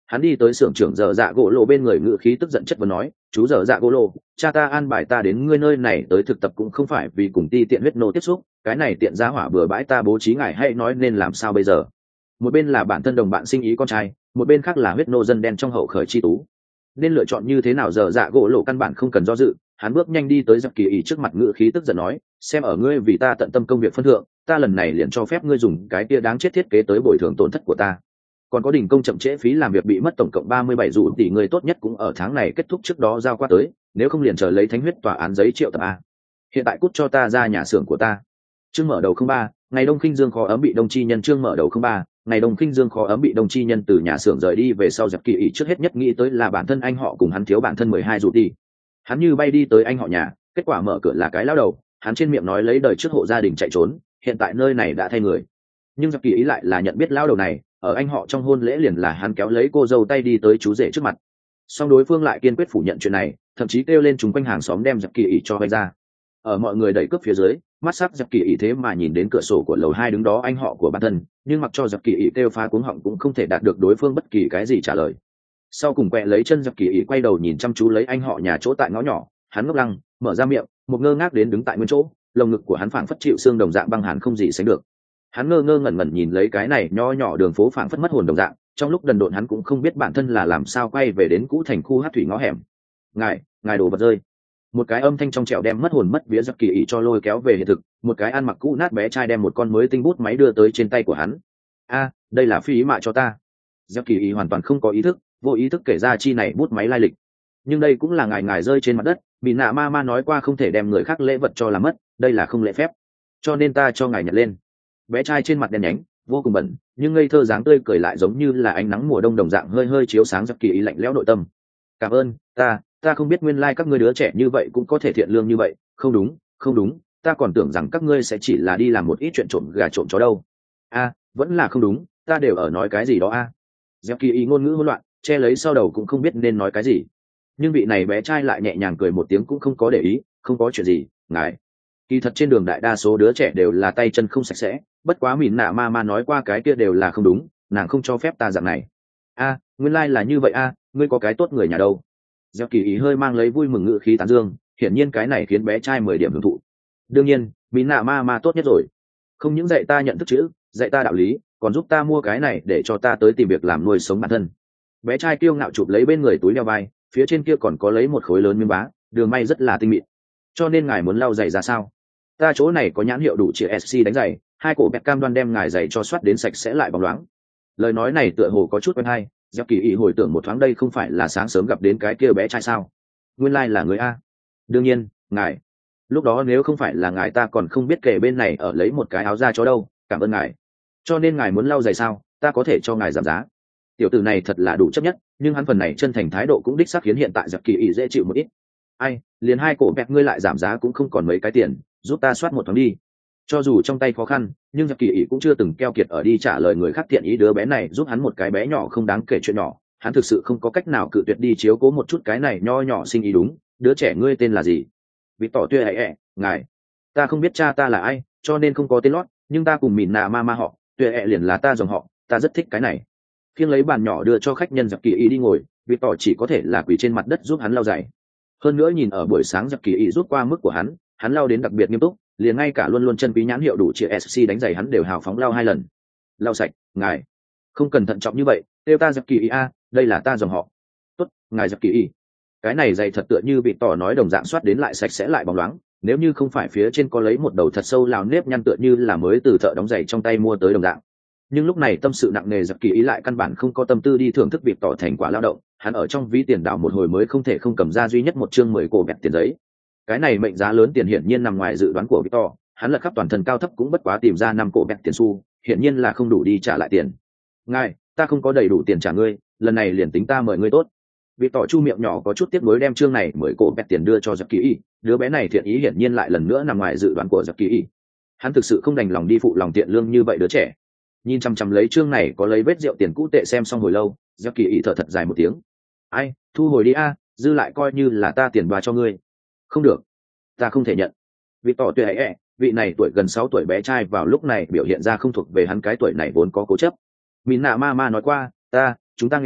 Hắn đi tới xưởng trưởng dở dạ gỗ lộ bên người, ngự khí tức giận chất vấn nói, chú dở dạ gỗ lộ, cha ta an bài ta đến ngươi nơi này tới thực tập cũng không phải vì cùng ti tiện huyết nô tiếp xúc, cái này tiện giá hỏa bừa bãi ta bố trí ngài hay nói nên làm sao bây giờ. Một bên là bản thân đồng bạn sinh ý con trai, một bên khác là huyết nô dân đen trong hậu khởi chi tú, nên lựa chọn như thế nào? Dở dạ gỗ lộ căn bản không cần do dự, hắn bước nhanh đi tới giặc kỳ ỉ trước mặt, ngự khí tức giận nói, xem ở ngươi vì ta tận tâm công việc phân thượng, ta lần này liền cho phép ngươi dùng cái kia đáng chết thiết kế tới bồi thường tổn thất của ta, còn có đình công chậm trễ phí làm việc bị mất tổng cộng ba mươi bảy dù tỷ, người tốt nhất cũng ở tháng này kết thúc trước đó giao qua tới, nếu không liền chờ lấy thánh huyết tòa án giấy triệu tập a. Hiện tại cút cho ta ra nhà xưởng của ta. Chương mở đầu không ba, ngày đông khinh dương khó ấm bị đông chi nhân. Chương mở đầu không ba, ngày đông khinh dương khó ấm bị đông chi nhân. Từ nhà xưởng rời đi về sau, giặc kỳ ỉ trước hết nhất nghĩ tới là bản thân anh họ cùng hắn thiếu bản thân mười hai dù tỷ. Hắn như bay đi tới anh họ nhà, kết quả mở cửa là cái lão đầu, hắn trên miệng nói lấy đời trước hộ gia đình chạy trốn, hiện tại nơi này đã thay người. Nhưng giặc kỳ ý lại là nhận biết lão đầu này, ở anh họ trong hôn lễ liền là hắn kéo lấy cô dâu tay đi tới chú rể trước mặt, song đối phương lại kiên quyết phủ nhận chuyện này, thậm chí kêu lên chúng quanh hàng xóm đem giặc kỳ ỉ cho vay ra. Ở mọi người đẩy cướp phía dưới, mắt sắc giặc kỳ ỉ thế mà nhìn đến cửa sổ của lầu hai đứng đó anh họ của bản thân, nhưng mặc cho giặc kỳ ỉ kêu phá cuống họng cũng không thể đạt được đối phương bất kỳ cái gì trả lời. Sau cùng quẹ lấy chân giặc kỳ ỉ quay đầu nhìn chăm chú lấy anh họ nhà chỗ tại ngõ nhỏ, hắn ngốc lăng mở ra miệng, một ngơ ngác đến đứng tại nguyên chỗ, lồng ngực của hắn phảng phất chịu xương đồng dạng băng hàn không gì sánh được. Hắn ngơ ngơ ngẩn ngẩn nhìn lấy cái này nho nhỏ đường phố phảng phất mất hồn đồng dạng, trong lúc đần độn hắn cũng không biết bản thân là làm sao quay về đến cũ thành khu hát thủy ngõ hẻm. Ngài, ngài đồ vật rơi. Một cái âm thanh trong trẻo đem mất hồn mất vía giặc kỳ ỉ cho lôi kéo về hiện thực, một cái ăn mặc cũ nát bé trai đem một con mới tinh bút máy đưa tới trên tay của hắn. A, đây là phí mạ cho ta. Giặc kỳ ỉ hoàn toàn không có ý thức, vô ý thức kể ra chi này bút máy lai lịch. Nhưng đây cũng là ngài ngài rơi trên mặt đất, bị nạ ma ma nói qua không thể đem người khác lễ vật cho làm mất, đây là không lễ phép, cho nên ta cho ngài nhặt lên. Bé trai trên mặt đen nhánh vô cùng bẩn, nhưng ngây thơ dáng tươi cười lại giống như là ánh nắng mùa đông đồng dạng hơi hơi chiếu sáng giặc kỳ ý lạnh lẽo nội tâm. Cảm ơn, ta ta không biết nguyên lai các ngươi đứa trẻ như vậy cũng có thể thiện lương như vậy. Không đúng không đúng, ta còn tưởng rằng các ngươi sẽ chỉ là đi làm một ít chuyện trộm gà trộm chó đâu. A, vẫn là không đúng, ta đều ở nói cái gì đó a. À. Giặc kỳ ý ngôn ngữ hỗn loạn, che lấy sau đầu cũng không biết nên nói cái gì. Nhưng vị này bé trai lại nhẹ nhàng cười một tiếng cũng không có để ý, không có chuyện gì, ngài. Kỳ thật trên đường đại đa số đứa trẻ đều là tay chân không sạch sẽ, bất quá mìn nạ ma ma nói qua cái kia đều là không đúng, nàng không cho phép ta dạng này. A, nguyên lai là như vậy a, ngươi có cái tốt người nhà đâu. Gieo kỳ ý hơi mang lấy vui mừng ngữ khí tán dương, hiển nhiên cái này khiến bé trai mười điểm hưởng thụ. Đương nhiên, mìn nạ ma ma tốt nhất rồi, không những dạy ta nhận thức chữ, dạy ta đạo lý, còn giúp ta mua cái này để cho ta tới tìm việc làm nuôi sống bản thân. Bé trai kiêu ngạo chụp lấy bên người túi đeo vai, phía trên kia còn có lấy một khối lớn miếng bá, đường may rất là tinh mịn. Cho nên ngài muốn lau giày ra sao? Ta chỗ này có nhãn hiệu đủ chĩa ét xê đánh giày, hai cổ bẹt cam đoan đem ngài giày cho soát đến sạch sẽ lại bóng loáng. Lời nói này tựa hồ có chút quen hay, gieo kỳ ý hồi tưởng một thoáng, đây không phải là sáng sớm gặp đến cái kia bé trai sao? Nguyên lai là người a. Đương nhiên, ngài. Lúc đó nếu không phải là ngài ta còn không biết kể bên này ở lấy một cái áo da chó đâu, cảm ơn ngài. Cho nên ngài muốn lau giày sao, ta có thể cho ngài giảm giá. Tiểu tử này thật là đủ chấp nhất, nhưng hắn phần này chân thành thái độ cũng đích xác khiến hiện tại giặc kỳ ý dễ chịu một ít. Ai, liền hai cổ bẹt ngươi lại giảm giá cũng không còn mấy cái tiền, giúp ta soát một thoáng đi. Cho dù trong tay khó khăn, nhưng giặc kỳ ý cũng chưa từng keo kiệt ở đi trả lời người khác thiện ý. Đứa bé này giúp hắn một cái bé nhỏ không đáng kể chuyện nhỏ, hắn thực sự không có cách nào cự tuyệt đi chiếu cố một chút cái này nho nhỏ sinh ý. Đúng, đứa trẻ ngươi tên là gì? Vì tỏ tuyệt ẹ ngài. Ta không biết cha ta là ai, cho nên không có tên lót, nhưng ta cùng mìn nà ma ma họ, tuyệt ẹ liền là ta dòng họ, ta rất thích cái này. Khiêng lấy bàn nhỏ đưa cho khách nhân giặc kỳ ý đi ngồi, vì tỏ chỉ có thể là quỳ trên mặt đất giúp hắn lau giày. Hơn nữa nhìn ở buổi sáng giặc kỳ ý rút qua mức của hắn, hắn lau đến đặc biệt nghiêm túc, liền ngay cả luôn luôn chân quý nhãn hiệu đủ chĩa ét xê đánh giày hắn đều hào phóng lau hai lần. Lau sạch, ngài không cần thận trọng như vậy, kêu ta giặc kỳ ý a, đây là ta dòng họ. Tốt, ngài giặc kỳ ý. Cái này giày thật tựa như bị tỏ nói đồng dạng, soát đến lại sạch sẽ lại bóng loáng, nếu như không phải phía trên có lấy một đầu thật sâu lào nếp nhăn tựa như là mới từ thợ đóng giày trong tay mua tới đồng dạng. Nhưng lúc này tâm sự nặng nề giặc kỳ ý lại căn bản không có tâm tư đi thưởng thức việc tỏ thành quả lao động, hắn ở trong ví tiền đảo một hồi mới không thể không cầm ra duy nhất một chương mười cổ bẹt tiền giấy. Cái này mệnh giá lớn tiền hiển nhiên nằm ngoài dự đoán của Victor, hắn lật khắp toàn thân cao thấp cũng bất quá tìm ra năm cổ bẹt tiền xu, hiển nhiên là không đủ đi trả lại tiền. Ngài, ta không có đầy đủ tiền trả ngươi, lần này liền tính ta mời ngươi tốt. Victor chu miệng nhỏ có chút tiếc nuối đem chương này mười cổ bẹt tiền đưa cho giặc kỳ ý, đứa bé này thiện ý hiển nhiên lại lần nữa nằm ngoài dự đoán của giặc kỳ ý. Hắn thực sự không đành lòng đi phụ lòng tiện lương như vậy đứa trẻ. Nhìn chăm chăm lấy chương này có lấy vết rượu tiền cũ tệ xem xong hồi lâu, giặc kỳ ý thở thật dài một tiếng. Ai, thu hồi đi a, dư lại coi như là ta tiền đoa cho ngươi. Không được, ta không thể nhận. Vị tỏ tuyệt ẹ, vị này tuổi gần sáu tuổi bé trai vào lúc này biểu hiện ra không thuộc về hắn cái tuổi này vốn có cố chấp. Mìn nạ ma ma nói qua, ta, chúng ta nghèo,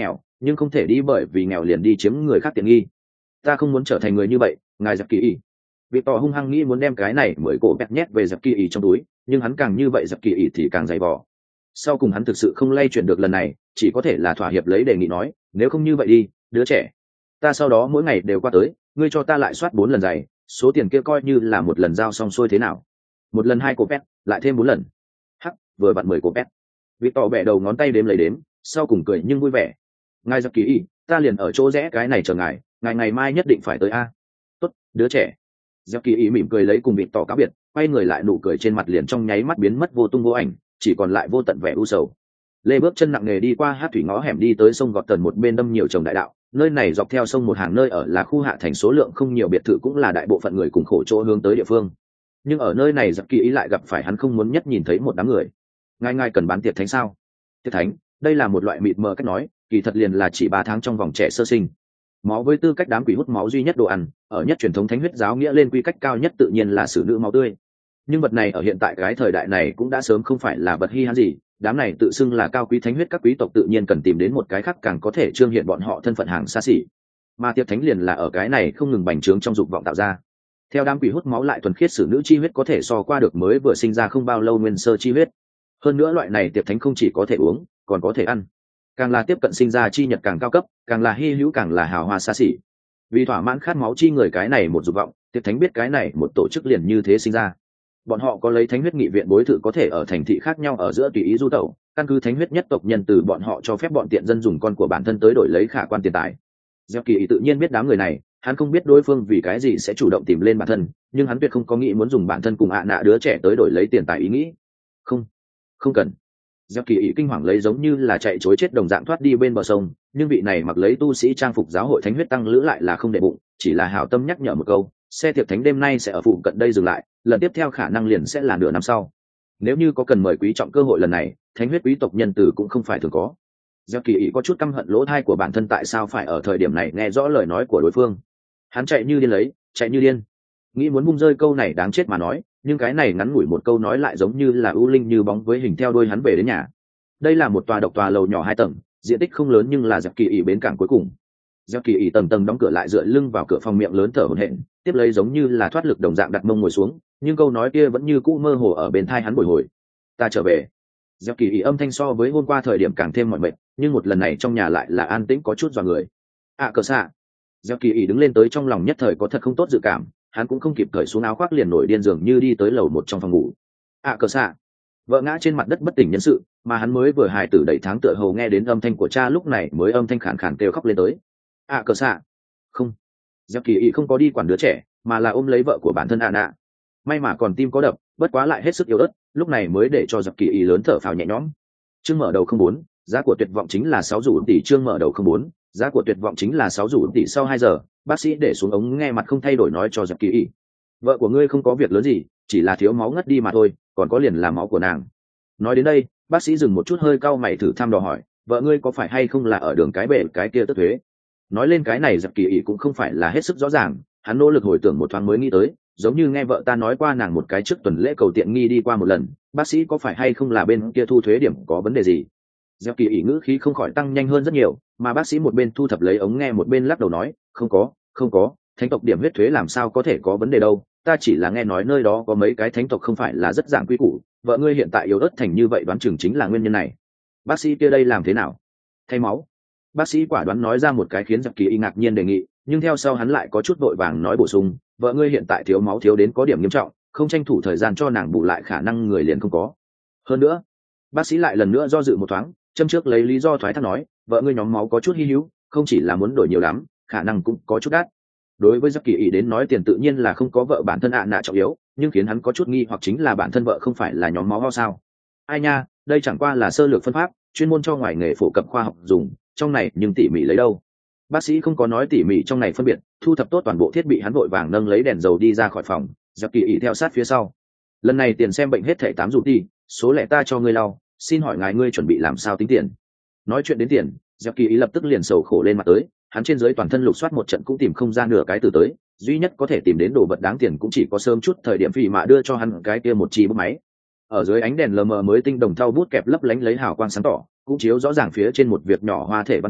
nhưng không thể đi bởi vì nghèo liền đi chiếm người khác tiện nghi. Ta không muốn trở thành người như vậy, ngài giặc kỳ ý. Việc tỏ hung hăng nghĩ muốn đem cái này mới cổ bẹt nhét về giặc kỳ ý trong túi, nhưng hắn càng như vậy giặc kỳ ý thì càng dày vò. Sau cùng hắn thực sự không lay chuyển được lần này, chỉ có thể là thỏa hiệp lấy đề nghị nói, nếu không như vậy đi, đứa trẻ, ta sau đó mỗi ngày đều qua tới, ngươi cho ta lại soát bốn lần giày, số tiền kia coi như là một lần giao xong xuôi thế nào? Một lần hai cổ pet, lại thêm bốn lần. Hắc, vừa vặn mười cổ pet. Việc tỏ bẻ đầu ngón tay đếm lấy đếm, sau cùng cười nhưng vui vẻ. Ngài giặc kỳ ý, ta liền ở chỗ rẽ cái này chờ ngài, ngài ngày mai nhất định phải tới a. Tốt, đứa trẻ. Giặc kỳ ý mỉm cười lấy cùng vịt tỏ cáo biệt, quay người lại nụ cười trên mặt liền trong nháy mắt biến mất vô tung vô ảnh, chỉ còn lại vô tận vẻ u sầu. Lê bước chân nặng nề đi qua hát thủy ngõ hẻm đi tới sông gọt tần một bên đâm nhiều trồng đại đạo, nơi này dọc theo sông một hàng nơi ở là khu hạ thành số lượng không nhiều biệt thự cũng là đại bộ phận người cùng khổ chỗ hướng tới địa phương. Nhưng ở nơi này giặc kỳ ý lại gặp phải hắn không muốn nhất nhìn thấy một đám người. Ngài ngài cần bán tiệc thánh sao? Tiệc thánh, đây là một loại mịt mờ cách nói, kỳ thật liền là chỉ ba tháng trong vòng trẻ sơ sinh. Máu với tư cách đám quỷ hút máu duy nhất đồ ăn, ở nhất truyền thống thánh huyết giáo nghĩa lên quy cách cao nhất tự nhiên là xử nữ máu tươi. Nhưng vật này ở hiện tại cái thời đại này cũng đã sớm không phải là vật hi hán gì, đám này tự xưng là cao quý thánh huyết các quý tộc tự nhiên cần tìm đến một cái khác càng có thể trương hiện bọn họ thân phận hàng xa xỉ. Mà tiệc thánh liền là ở cái này không ngừng bành trướng trong dục vọng tạo ra. Theo đám quỷ hút máu lại thuần khiết xử nữ chi huyết có thể so qua được mới vừa sinh ra không bao lâu nguyên sơ chi huyết. Hơn nữa loại này tiệc thánh không chỉ có thể uống, còn có thể ăn. Càng là tiếp cận sinh ra chi nhật càng cao cấp, càng là hy hữu càng là hào hoa xa xỉ. Vì thỏa mãn khát máu chi người cái này một dục vọng, tiệc thánh biết cái này một tổ chức liền như thế sinh ra. Bọn họ có lấy thánh huyết nghị viện bối thự có thể ở thành thị khác nhau ở giữa tùy ý du tẩu, căn cứ thánh huyết nhất tộc nhân từ bọn họ cho phép bọn tiện dân dùng con của bản thân tới đổi lấy khả quan tiền tài. Gieo Kỳ tự nhiên biết đám người này, hắn không biết đối phương vì cái gì sẽ chủ động tìm lên bản thân, nhưng hắn tuyệt không có nghĩ muốn dùng bản thân cùng ạ nạ đứa trẻ tới đổi lấy tiền tài ý nghĩ. Không, không cần. Gieo Kỳ kinh hoàng lấy giống như là chạy chối chết đồng dạng thoát đi bên bờ sông, nhưng vị này mặc lấy tu sĩ trang phục giáo hội thánh huyết tăng lữ lại là không để bụng, chỉ là hảo tâm nhắc nhở một câu, xe tiệc thánh đêm nay sẽ ở phụ cận đây dừng lại, lần tiếp theo khả năng liền sẽ là nửa năm sau. Nếu như có cần mời quý trọng cơ hội lần này, thánh huyết quý tộc nhân từ cũng không phải thường có. Gieo Kỳ có chút căm hận lỗ thai của bản thân tại sao phải ở thời điểm này nghe rõ lời nói của đối phương. Hắn chạy như điên lấy, chạy như điên, nghĩ muốn bung rơi câu này đáng chết mà nói, nhưng cái này ngắn ngủi một câu nói lại giống như là ưu linh như bóng với hình theo đuôi hắn về đến nhà. Đây là một tòa độc tòa lầu nhỏ hai tầng, diện tích không lớn nhưng là Gieo Kỳ bến cảng cuối cùng. Gieo Kỳ tầng tầng đóng cửa lại dựa lưng vào cửa phòng miệng lớn thở hổn hển, tiếp lấy giống như là thoát lực đồng dạng đặt mông ngồi xuống, nhưng câu nói kia vẫn như cũ mơ hồ ở bên tai hắn bồi hồi. Ta trở về. Gieo Kỳ âm thanh so với hôm qua thời điểm càng thêm mỏi mệt, nhưng một lần này trong nhà lại là an tĩnh có chút dọa người. À cờ xạ. Gieo Kỳ đứng lên tới trong lòng nhất thời có thật không tốt dự cảm, hắn cũng không kịp cởi xuống áo khoác liền nổi điên dường như đi tới lầu một trong phòng ngủ. À cờ xạ. Vợ ngã trên mặt đất bất tỉnh nhân sự, mà hắn mới vừa hài tử đầy tháng tựa hồ nghe đến âm thanh của cha lúc này mới âm thanh khàn khàn kêu khóc lên tới. À cờ xạ. Không. Gieo Kỳ không có đi quản đứa trẻ, mà là ôm lấy vợ của bản thân ạ nạ. May mà còn tim có đập, bất quá lại hết sức yếu ớt, lúc này mới để cho Gieo Kỳ lớn thở phào nhẹ nhõm. Chương mở đầu không bốn, giá của tuyệt vọng chính là sáu rủ tỷ. Chương mở đầu không bốn, giá của tuyệt vọng chính là sáu rủ tỷ. Sau hai giờ, bác sĩ để xuống ống nghe mặt không thay đổi nói cho Gieo Kỳ, vợ của ngươi không có việc lớn gì, chỉ là thiếu máu ngất đi mà thôi, còn có liền là máu của nàng. Nói đến đây, bác sĩ dừng một chút hơi cau mày thử thăm dò hỏi, vợ ngươi có phải hay không là ở đường cái bể cái kia tất thuế? Nói lên cái này Gieo Kỳ cũng không phải là hết sức rõ ràng, hắn nỗ lực hồi tưởng một thoáng mới nghĩ tới, giống như nghe vợ ta nói qua nàng một cái trước tuần lễ cầu tiện nghi đi qua một lần, bác sĩ có phải hay không là bên kia thu thuế điểm có vấn đề gì? Gieo Kỳ ngữ khí không khỏi tăng nhanh hơn rất nhiều, mà bác sĩ một bên thu thập lấy ống nghe một bên lắc đầu nói, không có, không có, thánh tộc điểm huyết thuế làm sao có thể có vấn đề đâu, ta chỉ là nghe nói nơi đó có mấy cái thánh tộc không phải là rất dạng quy củ, vợ ngươi hiện tại yếu ớt thành như vậy đoán chừng chính là nguyên nhân này. Bác sĩ kia đây làm thế nào? Thay máu. Bác sĩ quả đoán nói ra một cái khiến Gieo Kỳ ngạc nhiên đề nghị, nhưng theo sau hắn lại có chút vội vàng nói bổ sung, vợ ngươi hiện tại thiếu máu thiếu đến có điểm nghiêm trọng, không tranh thủ thời gian cho nàng bù lại khả năng người liền không có. Hơn nữa, bác sĩ lại lần nữa do dự một thoáng, châm trước lấy lý do thoái thác nói, vợ ngươi nhóm máu có chút hy hữu, không chỉ là muốn đổi nhiều lắm, khả năng cũng có chút đắt. Đối với Gieo Kỳ đến nói tiền tự nhiên là không có vợ bản thân ạ nạ trọng yếu, nhưng khiến hắn có chút nghi hoặc chính là bản thân vợ không phải là nhóm máu ho sao? Ai nha, đây chẳng qua là sơ lược phân pháp, chuyên môn cho ngoài nghề phổ cập khoa học dùng, trong này nhưng tỉ mỉ lấy đâu. Bác sĩ không có nói tỉ mỉ trong này phân biệt, thu thập tốt toàn bộ thiết bị hắn vội vàng nâng lấy đèn dầu đi ra khỏi phòng, Gieo Kỳ theo sát phía sau. Lần này tiền xem bệnh hết thảy tám rụt đi, số lẻ ta cho ngươi lau, xin hỏi ngài ngươi chuẩn bị làm sao tính tiền? Nói chuyện đến tiền, Gieo Kỳ lập tức liền sầu khổ lên mặt tới, hắn trên dưới toàn thân lục soát một trận cũng tìm không ra nửa cái từ tới, duy nhất có thể tìm đến đồ vật đáng tiền cũng chỉ có sớm chút thời điểm phỉ mà đưa cho hắn cái kia một chi bút máy. Ở dưới ánh đèn lờ mờ mới tinh đồng thau bút kẹp lấp lánh lấy hào quang sáng tỏ, cũng chiếu rõ ràng phía trên một việc nhỏ hoa thể văn tự,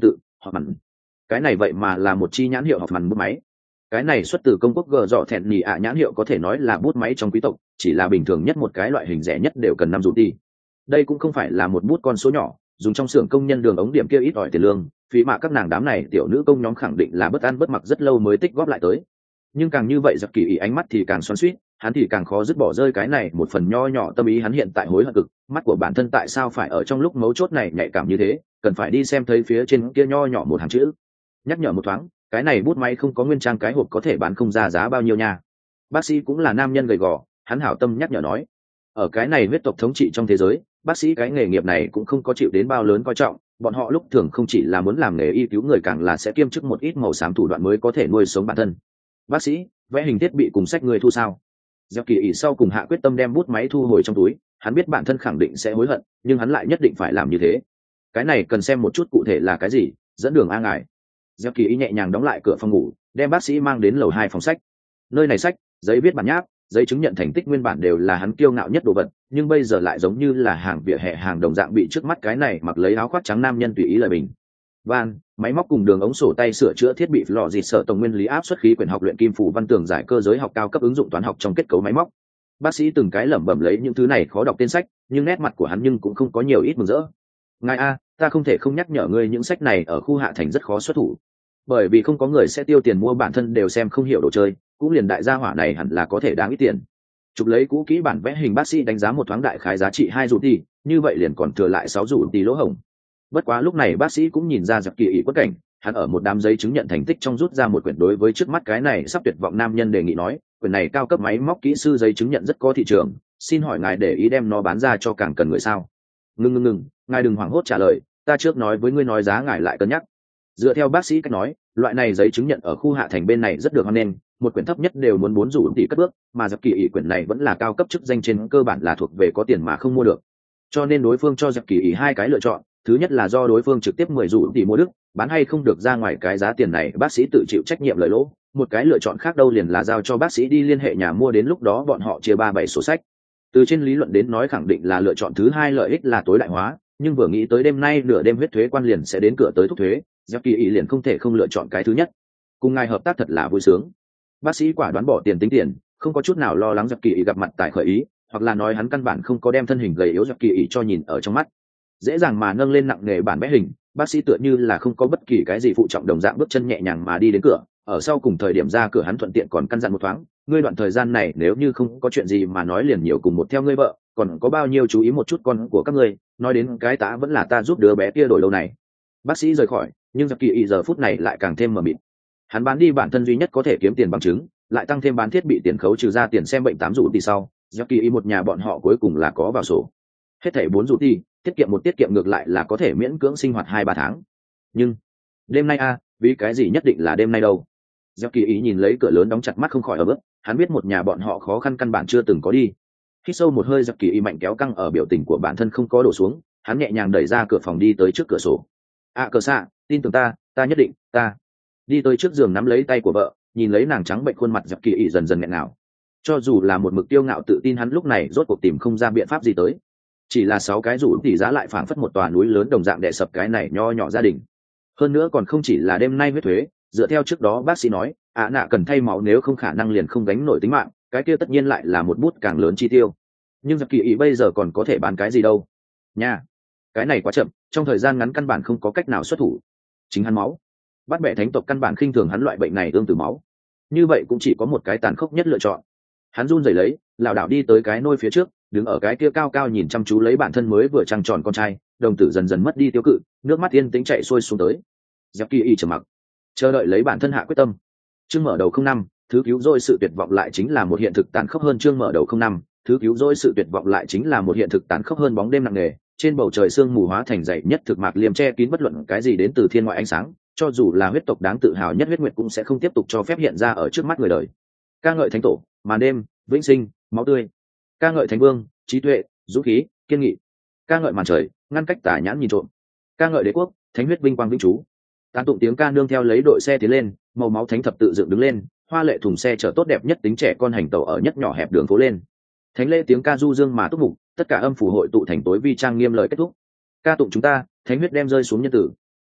họp mặn. Cái này vậy mà là một chi nhãn hiệu họp mặn bút máy. Cái này xuất từ công quốc gờ dọ thẹn nhì ạ nhãn hiệu có thể nói là bút máy trong quý tộc, chỉ là bình thường nhất một cái loại hình rẻ nhất đều cần năm rủ tỷ. Đây cũng không phải là một bút con số nhỏ, dùng trong xưởng công nhân đường ống điểm kia ít ỏi tiền lương, phí mà các nàng đám này tiểu nữ công nhóm khẳng định là bất ăn bất mặc rất lâu mới tích góp lại tới. Nhưng càng như vậy giặc kỳ ý ánh mắt thì càng xoắn xuýt, hắn thì càng khó dứt bỏ rơi cái này một phần nho nhỏ tâm ý. Hắn hiện tại hối hận cực, mắt của bản thân tại sao phải ở trong lúc mấu chốt này nhạy cảm như thế, cần phải đi xem thấy phía trên kia nho nhỏ một hàng chữ. Nhắc nhở một thoáng, cái này bút máy không có nguyên trang cái hộp có thể bán không ra giá bao nhiêu nha. Bác sĩ cũng là nam nhân gầy gò, hắn hảo tâm nhắc nhở nói, ở cái này huyết tộc thống trị trong thế giới, bác sĩ cái nghề nghiệp này cũng không có chịu đến bao lớn coi trọng, bọn họ lúc thường không chỉ là muốn làm nghề y cứu người, càng là sẽ kiêm chức một ít màu xám thủ đoạn mới có thể nuôi sống bản thân. Bác sĩ, vẽ hình thiết bị cùng sách người thu sao? Gieo Kỳ ỉ sau cùng hạ quyết tâm đem bút máy thu hồi trong túi, hắn biết bản thân khẳng định sẽ hối hận, nhưng hắn lại nhất định phải làm như thế. Cái này cần xem một chút cụ thể là cái gì, dẫn đường a ngài. Gieo Kỳ ỉ nhẹ nhàng đóng lại cửa phòng ngủ, đem bác sĩ mang đến lầu hai phòng sách. Nơi này sách, giấy viết bản nháp, giấy chứng nhận thành tích nguyên bản đều là hắn kiêu ngạo nhất đồ vật, nhưng bây giờ lại giống như là hàng vỉa hè hàng đồng dạng bị trước mắt cái này mặc lấy áo khoác trắng nam nhân tùy ý lời bình. Van, máy móc cùng đường ống sổ tay sửa chữa thiết bị lò dịt sợ tổng nguyên lý áp suất khí quyển học luyện kim phủ văn tường giải cơ giới học cao cấp ứng dụng toán học trong kết cấu máy móc. Bác sĩ từng cái lẩm bẩm lấy những thứ này khó đọc tên sách, nhưng nét mặt của hắn nhưng cũng không có nhiều ít mừng rỡ. Ngài a, ta không thể không nhắc nhở ngươi những sách này ở khu hạ thành rất khó xuất thủ, bởi vì không có người sẽ tiêu tiền mua, bản thân đều xem không hiểu đồ chơi, cũng liền đại gia hỏa này hẳn là có thể đáng ít tiền. Chụp lấy cũ kỹ bản vẽ hình, bác sĩ đánh giá một thoáng đại khái giá trị hai rủ tỷ, như vậy liền còn thừa lại sáu rủ tỷ lỗ hổng. Bất quá lúc này bác sĩ cũng nhìn ra giặc kỳ ý quất cảnh, hắn ở một đám giấy chứng nhận thành tích trong rút ra một quyển, đối với trước mắt cái này sắp tuyệt vọng nam nhân đề nghị nói, quyển này cao cấp máy móc kỹ sư giấy chứng nhận rất có thị trường, xin hỏi ngài để ý đem nó bán ra cho càng cần người sao? Ngưng ngưng ngừng, ngài đừng hoảng hốt trả lời, ta trước nói với ngươi nói giá ngài lại cân nhắc. Dựa theo bác sĩ cách nói, loại này giấy chứng nhận ở khu hạ thành bên này rất được hoan nghênh, một quyển thấp nhất đều muốn bốn rủ tỷ cất bước, mà giặc kỳ ý quyển này vẫn là cao cấp chức danh, trên cơ bản là thuộc về có tiền mà không mua được, cho nên đối phương cho giặc kỳ ý hai cái lựa chọn. Thứ nhất là do đối phương trực tiếp mười rủ tỷ mua đức, bán hay không được ra ngoài cái giá tiền này bác sĩ tự chịu trách nhiệm lợi lỗ. Một cái lựa chọn khác đâu liền là giao cho bác sĩ đi liên hệ nhà mua, đến lúc đó bọn họ chia ba bảy sổ sách. Từ trên lý luận đến nói khẳng định là lựa chọn thứ hai lợi ích là tối đại hóa, nhưng vừa nghĩ tới đêm nay nửa đêm huyết thuế quan liền sẽ đến cửa tới thúc thuế, giặc kỳ ý liền không thể không lựa chọn cái thứ nhất. Cùng ngài hợp tác thật là vui sướng. Bác sĩ quả đoán bỏ tiền tính tiền, không có chút nào lo lắng giặc kỳ ý gặp mặt tại khởi ý, hoặc là nói hắn căn bản không có đem thân hình gầy yếu giặc kỳ ý cho nhìn ở trong mắt. Dễ dàng mà nâng lên nặng nghề bản vẽ hình, bác sĩ tựa như là không có bất kỳ cái gì phụ trọng đồng dạng bước chân nhẹ nhàng mà đi đến cửa. Ở sau cùng thời điểm ra cửa hắn thuận tiện còn căn dặn một thoáng, ngươi đoạn thời gian này nếu như không có chuyện gì mà nói liền nhiều cùng một theo ngươi vợ, còn có bao nhiêu chú ý một chút con của các ngươi, nói đến cái tá vẫn là ta giúp đứa bé kia đổi lâu này. Bác sĩ rời khỏi, nhưng giặc kỳ ý giờ phút này lại càng thêm mờ mịt. Hắn bán đi bản thân duy nhất có thể kiếm tiền bằng chứng, lại tăng thêm bán thiết bị tiền khấu trừ ra tiền xem bệnh tám rủ tỷ sau, giặc kỳ ý một nhà bọn họ cuối cùng là có vào sổ. Hết thảy bốn rủ tỷ, tiết kiệm một tiết kiệm ngược lại là có thể miễn cưỡng sinh hoạt hai ba tháng. Nhưng đêm nay a, vì cái gì nhất định là đêm nay đâu? Giặc kỳ ý nhìn lấy cửa lớn đóng chặt, mắt không khỏi ở bước, hắn biết một nhà bọn họ khó khăn căn bản chưa từng có đi. Hít sâu một hơi, giặc kỳ ý mạnh kéo căng ở biểu tình của bản thân không có đổ xuống, hắn nhẹ nhàng đẩy ra cửa phòng đi tới trước cửa sổ. À cờ xạ, tin tưởng ta, ta nhất định, ta. Đi tới trước giường nắm lấy tay của vợ, nhìn lấy nàng trắng bệnh khuôn mặt, giặc kỳ ý dần dần nghẹn ngào. Cho dù là một mực tiêu ngạo tự tin, hắn lúc này rốt cuộc tìm không ra biện pháp gì tới. Chỉ là sáu cái rủ tỷ giá lại phảng phất một tòa núi lớn đồng dạng đè sập cái này nho nhỏ gia đình. Hơn nữa còn không chỉ là đêm nay huyết thuế, dựa theo trước đó bác sĩ nói, ạ nạ cần thay máu, nếu không khả năng liền không gánh nổi tính mạng, cái kia tất nhiên lại là một bút càng lớn chi tiêu. Nhưng giặc kỳ ý bây giờ còn có thể bán cái gì đâu nha, cái này quá chậm, trong thời gian ngắn căn bản không có cách nào xuất thủ. Chính hắn máu, bắt bẻ thánh tộc căn bản khinh thường hắn loại bệnh này ương từ máu, như vậy cũng chỉ có một cái tàn khốc nhất lựa chọn. Hắn run rẩy lấy lảo đảo đi tới cái nôi phía trước, đứng ở cái kia cao cao nhìn chăm chú lấy bản thân mới vừa trăng tròn con trai, đồng tử dần dần mất đi tiêu cự, nước mắt yên tĩnh chạy xuôi xuống tới. Giặc kỳ ý trầm mặc, chờ đợi lấy bản thân hạ quyết tâm. Chương mở đầu không năm, thứ cứu rỗi sự tuyệt vọng lại chính là một hiện thực tàn khốc hơn. Chương mở đầu không năm, thứ cứu rỗi sự tuyệt vọng lại chính là một hiện thực tàn khốc hơn. Bóng đêm nặng nề, trên bầu trời sương mù hóa thành dày nhất thực mạc liềm che kín bất luận cái gì đến từ thiên ngoại ánh sáng, cho dù là huyết tộc đáng tự hào nhất huyết nguyệt cũng sẽ không tiếp tục cho phép hiện ra ở trước mắt người đời. Ca ngợi thánh tổ, màn đêm, vĩnh sinh, máu tươi. Ca ngợi thánh vương, trí tuệ, dũng khí, kiên nghị. Ca ngợi màn trời, ngăn cách tà nhãn nhìn trộm. Ca ngợi đế quốc, thánh huyết vinh quang vĩnh trú. Tán tụng tiếng ca nương theo lấy đội xe tiến lên, màu máu thánh thập tự dựng đứng lên, hoa lệ thùng xe chở tốt đẹp nhất tính trẻ con hành tẩu ở nhất nhỏ hẹp đường phố lên. Thánh lễ tiếng ca du dương mà túc mục, tất cả âm phủ hội tụ thành tối vi trang nghiêm lời kết thúc. Ca tụng chúng ta, thánh huyết đem rơi xuống nhân tử.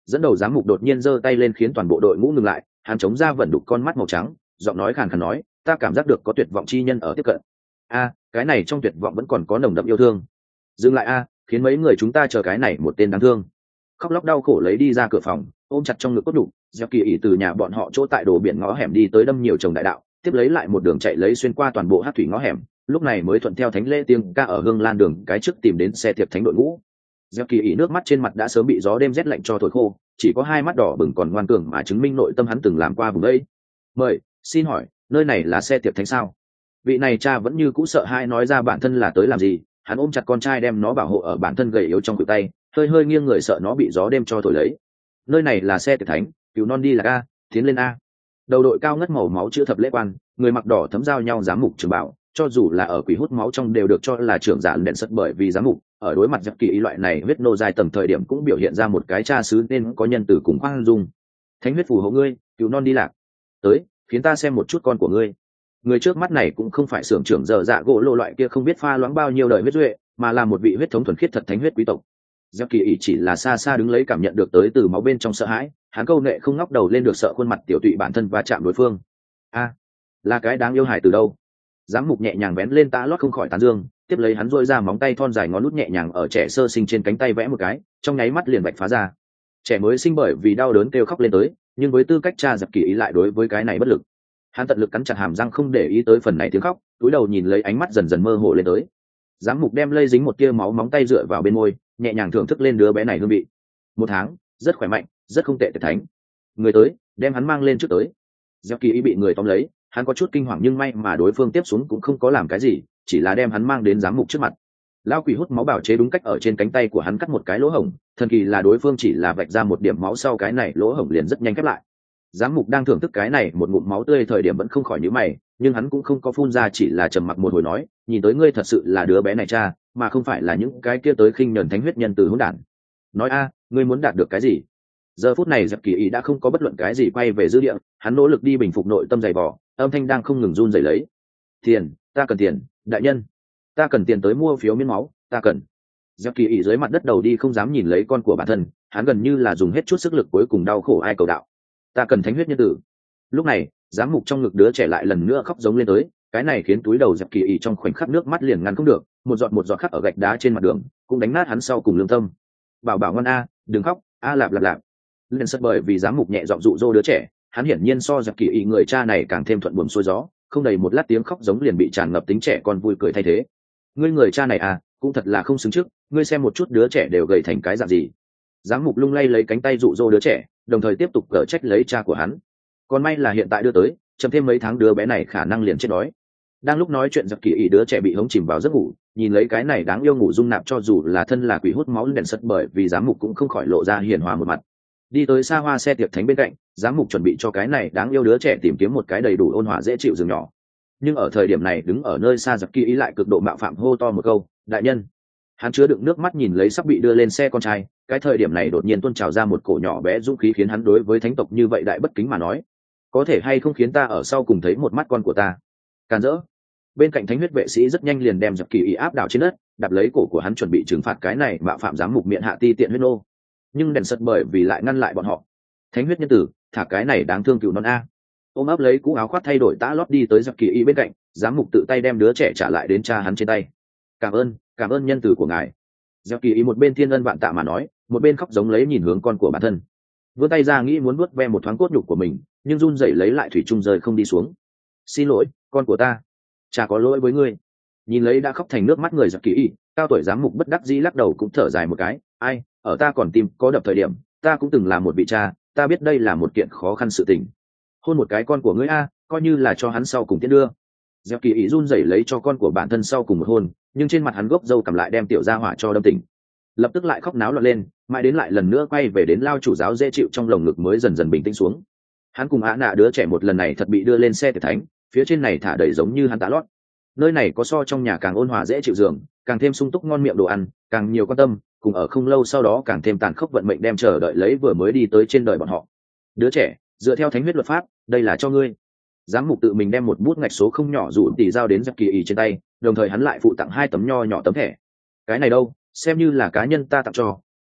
Dẫn đầu giám mục đột nhiên giơ tay lên khiến toàn bộ đội ngũ ngừng lại, hắn chống ra vẩn đục con mắt màu trắng, giọng nói khàn khàn nói, ta cảm giác được có tuyệt vọng chi nhân ở tiếp cận. A, cái này trong tuyệt vọng vẫn còn có nồng đậm yêu thương. Dừng lại a, khiến mấy người chúng ta chờ cái này một tên đáng thương. Khóc lóc đau khổ lấy đi ra cửa phòng, ôm chặt trong ngực cốt đủ, Gieo Kỳ ỉ từ nhà bọn họ chỗ tại đồ biển ngõ hẻm đi tới đâm nhiều chồng đại đạo, tiếp lấy lại một đường chạy lấy xuyên qua toàn bộ hát thủy ngõ hẻm, lúc này mới thuận theo thánh lễ tiếng ca ở hương lan đường cái trước tìm đến xe tiệp thánh đội ngũ. Gieo Kỳ ỉ nước mắt trên mặt đã sớm bị gió đêm rét lạnh cho thổi khô, chỉ có hai mắt đỏ bừng còn ngoan cường mà chứng minh nội tâm hắn từng làm qua vùng đây. Mời, xin hỏi, nơi này là xe tiệp thánh sao? Vị này cha vẫn như cũ sợ hãi nói ra bản thân là tới làm gì, hắn ôm chặt con trai đem nó bảo hộ ở bản thân gầy yếu trong cự tay, hơi hơi nghiêng người sợ nó bị gió đêm cho thổi lấy. Nơi này là xe tiệp thánh, cứu non đi là a, tiến lên a. Đầu đội cao ngất màu máu chữ thập lễ quan, người mặc đỏ thấm giao nhau giám mục trường bảo, cho dù là ở quỷ hút máu trong đều được cho là trưởng giả đèn sất, bởi vì giám mục ở đối mặt giặc kỳ ý loại này huyết nô dài tầm thời điểm cũng biểu hiện ra một cái cha xứ nên có nhân từ cùng khoan dung. Thánh huyết phù hộ ngươi, cứu non đi lạc. Tới, khiến ta xem một chút con của ngươi. Người trước mắt này cũng không phải xưởng trưởng dở dạ gỗ lộ loại kia không biết pha loãng bao nhiêu đời huyết duệ, mà là một vị huyết thống thuần khiết thật thánh huyết quý tộc. Giặc kỳ ý chỉ là xa xa đứng lấy cảm nhận được tới từ máu bên trong sợ hãi, hắn câu nệ không ngóc đầu lên được sợ khuôn mặt tiểu tụy bản thân va chạm đối phương. A, là cái đáng yêu hài từ đâu? Giám mục nhẹ nhàng vén lên tã lót không khỏi tán dương, tiếp lấy hắn duỗi ra móng tay thon dài ngón nút nhẹ nhàng ở trẻ sơ sinh trên cánh tay vẽ một cái, trong nháy mắt liền bạch phá ra. Trẻ mới sinh bởi vì đau đớn kêu khóc lên tới, nhưng với tư cách cha giặc kỳ ý lại đối với cái này bất lực. Hắn tận lực cắn chặt hàm răng không để ý tới phần này tiếng khóc, cúi đầu nhìn lấy ánh mắt dần dần mơ hồ lên tới. Giám mục đem lây dính một tia máu móng tay dựa vào bên môi, nhẹ nhàng thưởng thức lên đứa bé này hương vị. Một tháng, rất khỏe mạnh, rất không tệ tuyệt thánh. Người tới, đem hắn mang lên trước tới. Giặc kỳ ý bị người tóm lấy, hắn có chút kinh hoàng nhưng may mà đối phương tiếp xuống cũng không có làm cái gì, chỉ là đem hắn mang đến giám mục trước mặt. Lão quỷ hút máu bảo chế đúng cách ở trên cánh tay của hắn cắt một cái lỗ hổng, thần kỳ là đối phương chỉ là vạch ra một điểm máu sau cái này lỗ hổng liền rất nhanh khép lại. Giám mục đang thưởng thức cái này một ngụm máu tươi thời điểm vẫn không khỏi nhíu mày, nhưng hắn cũng không có phun ra, chỉ là trầm mặc một hồi nói, nhìn tới ngươi thật sự là đứa bé này cha, mà không phải là những cái kia tới khinh nhẫn thánh huyết nhân từ hỗn đản. Nói a, ngươi muốn đạt được cái gì? Giờ phút này giặc kỳ ý đã không có bất luận cái gì quay về dư địa, hắn nỗ lực đi bình phục nội tâm dày vò, âm thanh đang không ngừng run rẩy lấy. Tiền, ta cần tiền, đại nhân, ta cần tiền tới mua phiếu miễn máu, ta cần. Giặc kỳ ý dưới mặt đất đầu đi không dám nhìn lấy con của bản thân, hắn gần như là dùng hết chút sức lực cuối cùng đau khổ ai cầu đạo. Ta cần thánh huyết nhân tử. Lúc này, giám mục trong ngực đứa trẻ lại lần nữa khóc giống lên tới, cái này khiến túi đầu giặc kỳ ý trong khoảnh khắc nước mắt liền ngăn không được, một giọt một giọt khắc ở gạch đá trên mặt đường, cũng đánh nát hắn sau cùng lương tâm. Bảo bảo ngoan a, đừng khóc, a lạp lạp lạp. Lên sất bởi vì giám mục nhẹ giọng dụ dỗ đứa trẻ, hắn hiển nhiên so giặc kỳ ý người cha này càng thêm thuận buồm xuôi gió, không đầy một lát tiếng khóc giống liền bị tràn ngập tính trẻ con vui cười thay thế. Ngươi người cha này à, cũng thật là không xứng trước, ngươi xem một chút đứa trẻ đều gầy thành cái dạng gì. Giám mục lung lay lấy cánh tay dụ dỗ đứa trẻ, đồng thời tiếp tục cở trách lấy cha của hắn. Còn may là hiện tại đưa tới, chậm thêm mấy tháng đứa bé này khả năng liền chết đói. Đang lúc nói chuyện giặc kỳ ý đứa trẻ bị hống chìm vào giấc ngủ, nhìn lấy cái này đáng yêu ngủ dung nạp cho dù là thân là quỷ hút máu đèn sất, bởi vì giám mục cũng không khỏi lộ ra hiền hòa một mặt. Đi tới xa hoa xe tiệc thánh bên cạnh, giám mục chuẩn bị cho cái này đáng yêu đứa trẻ tìm kiếm một cái đầy đủ ôn hòa dễ chịu giường nhỏ. Nhưng ở thời điểm này đứng ở nơi xa giặc kỳ ý lại cực độ mạo phạm hô to một câu, đại nhân. Hắn chứa đựng nước mắt nhìn lấy sắp bị đưa lên xe con trai, cái thời điểm này đột nhiên tuôn trào ra một cổ nhỏ bé dũng khí khiến hắn đối với thánh tộc như vậy đại bất kính mà nói, có thể hay không khiến ta ở sau cùng thấy một mắt con của ta. Càn rỡ. Bên cạnh thánh huyết vệ sĩ rất nhanh liền đem giặc kỳ ý áp đảo trên đất, đạp lấy cổ của hắn chuẩn bị trừng phạt cái này mạo phạm giám mục miệng hạ ti tiện huyết nô. Nhưng đèn sật bởi vì lại ngăn lại bọn họ. Thánh huyết nhân tử, thả cái này đáng thương cựu non a. Ôm ấp lấy cũ áo khoác thay đổi tã lót đi tới giặc kỳ ý bên cạnh, giám mục tự tay đem đứa trẻ trả lại đến cha hắn trên tay. Cảm ơn, cảm ơn nhân tử của ngài. Giặc kỳ ý một bên thiên ân vạn tạ mà nói, một bên khóc giống lấy nhìn hướng con của bản thân. Vươn tay ra nghĩ muốn vuốt ve một thoáng cốt nhục của mình, nhưng run rẩy lấy lại thủy chung rời không đi xuống. Xin lỗi, con của ta, cha có lỗi với ngươi. Nhìn lấy đã khóc thành nước mắt người giặc kỳ ý, cao tuổi giám mục bất đắc dĩ lắc đầu cũng thở dài một cái. Ai, ở ta còn tim có đập thời điểm, ta cũng từng là một vị cha, ta biết đây là một kiện khó khăn sự tình. Hôn một cái con của ngươi a, coi như là cho hắn sau cùng tiễn đưa. Giặc kỳ ý run rẩy lấy cho con của bản thân sau cùng một hôn, nhưng trên mặt hắn gốc râu cầm lại đem tiểu gia hỏa cho đâm tỉnh. Lập tức lại khóc náo loạn lên, mãi đến lại lần nữa quay về đến lao chủ giáo dễ chịu trong lồng ngực mới dần dần bình tĩnh xuống. Hắn cùng ạ nạ đứa trẻ một lần này thật bị đưa lên xe tiệc thánh, phía trên này thả đầy giống như hắn tá lót. Nơi này có so trong nhà càng ôn hòa dễ chịu giường, càng thêm sung túc ngon miệng đồ ăn, càng nhiều quan tâm, cùng ở không lâu sau đó càng thêm tàn khốc vận mệnh đem chờ đợi lấy vừa mới đi tới trên đời bọn họ. Đứa trẻ, dựa theo thánh huyết luật pháp, đây là cho ngươi. Giám mục tự mình đem một bút ngạch số không nhỏ rủ tỷ giao đến giặc kỳ ý trên tay, đồng thời hắn lại phụ tặng hai tấm nho nhỏ tấm thẻ. Cái này đâu, xem như là cá nhân ta tặng cho,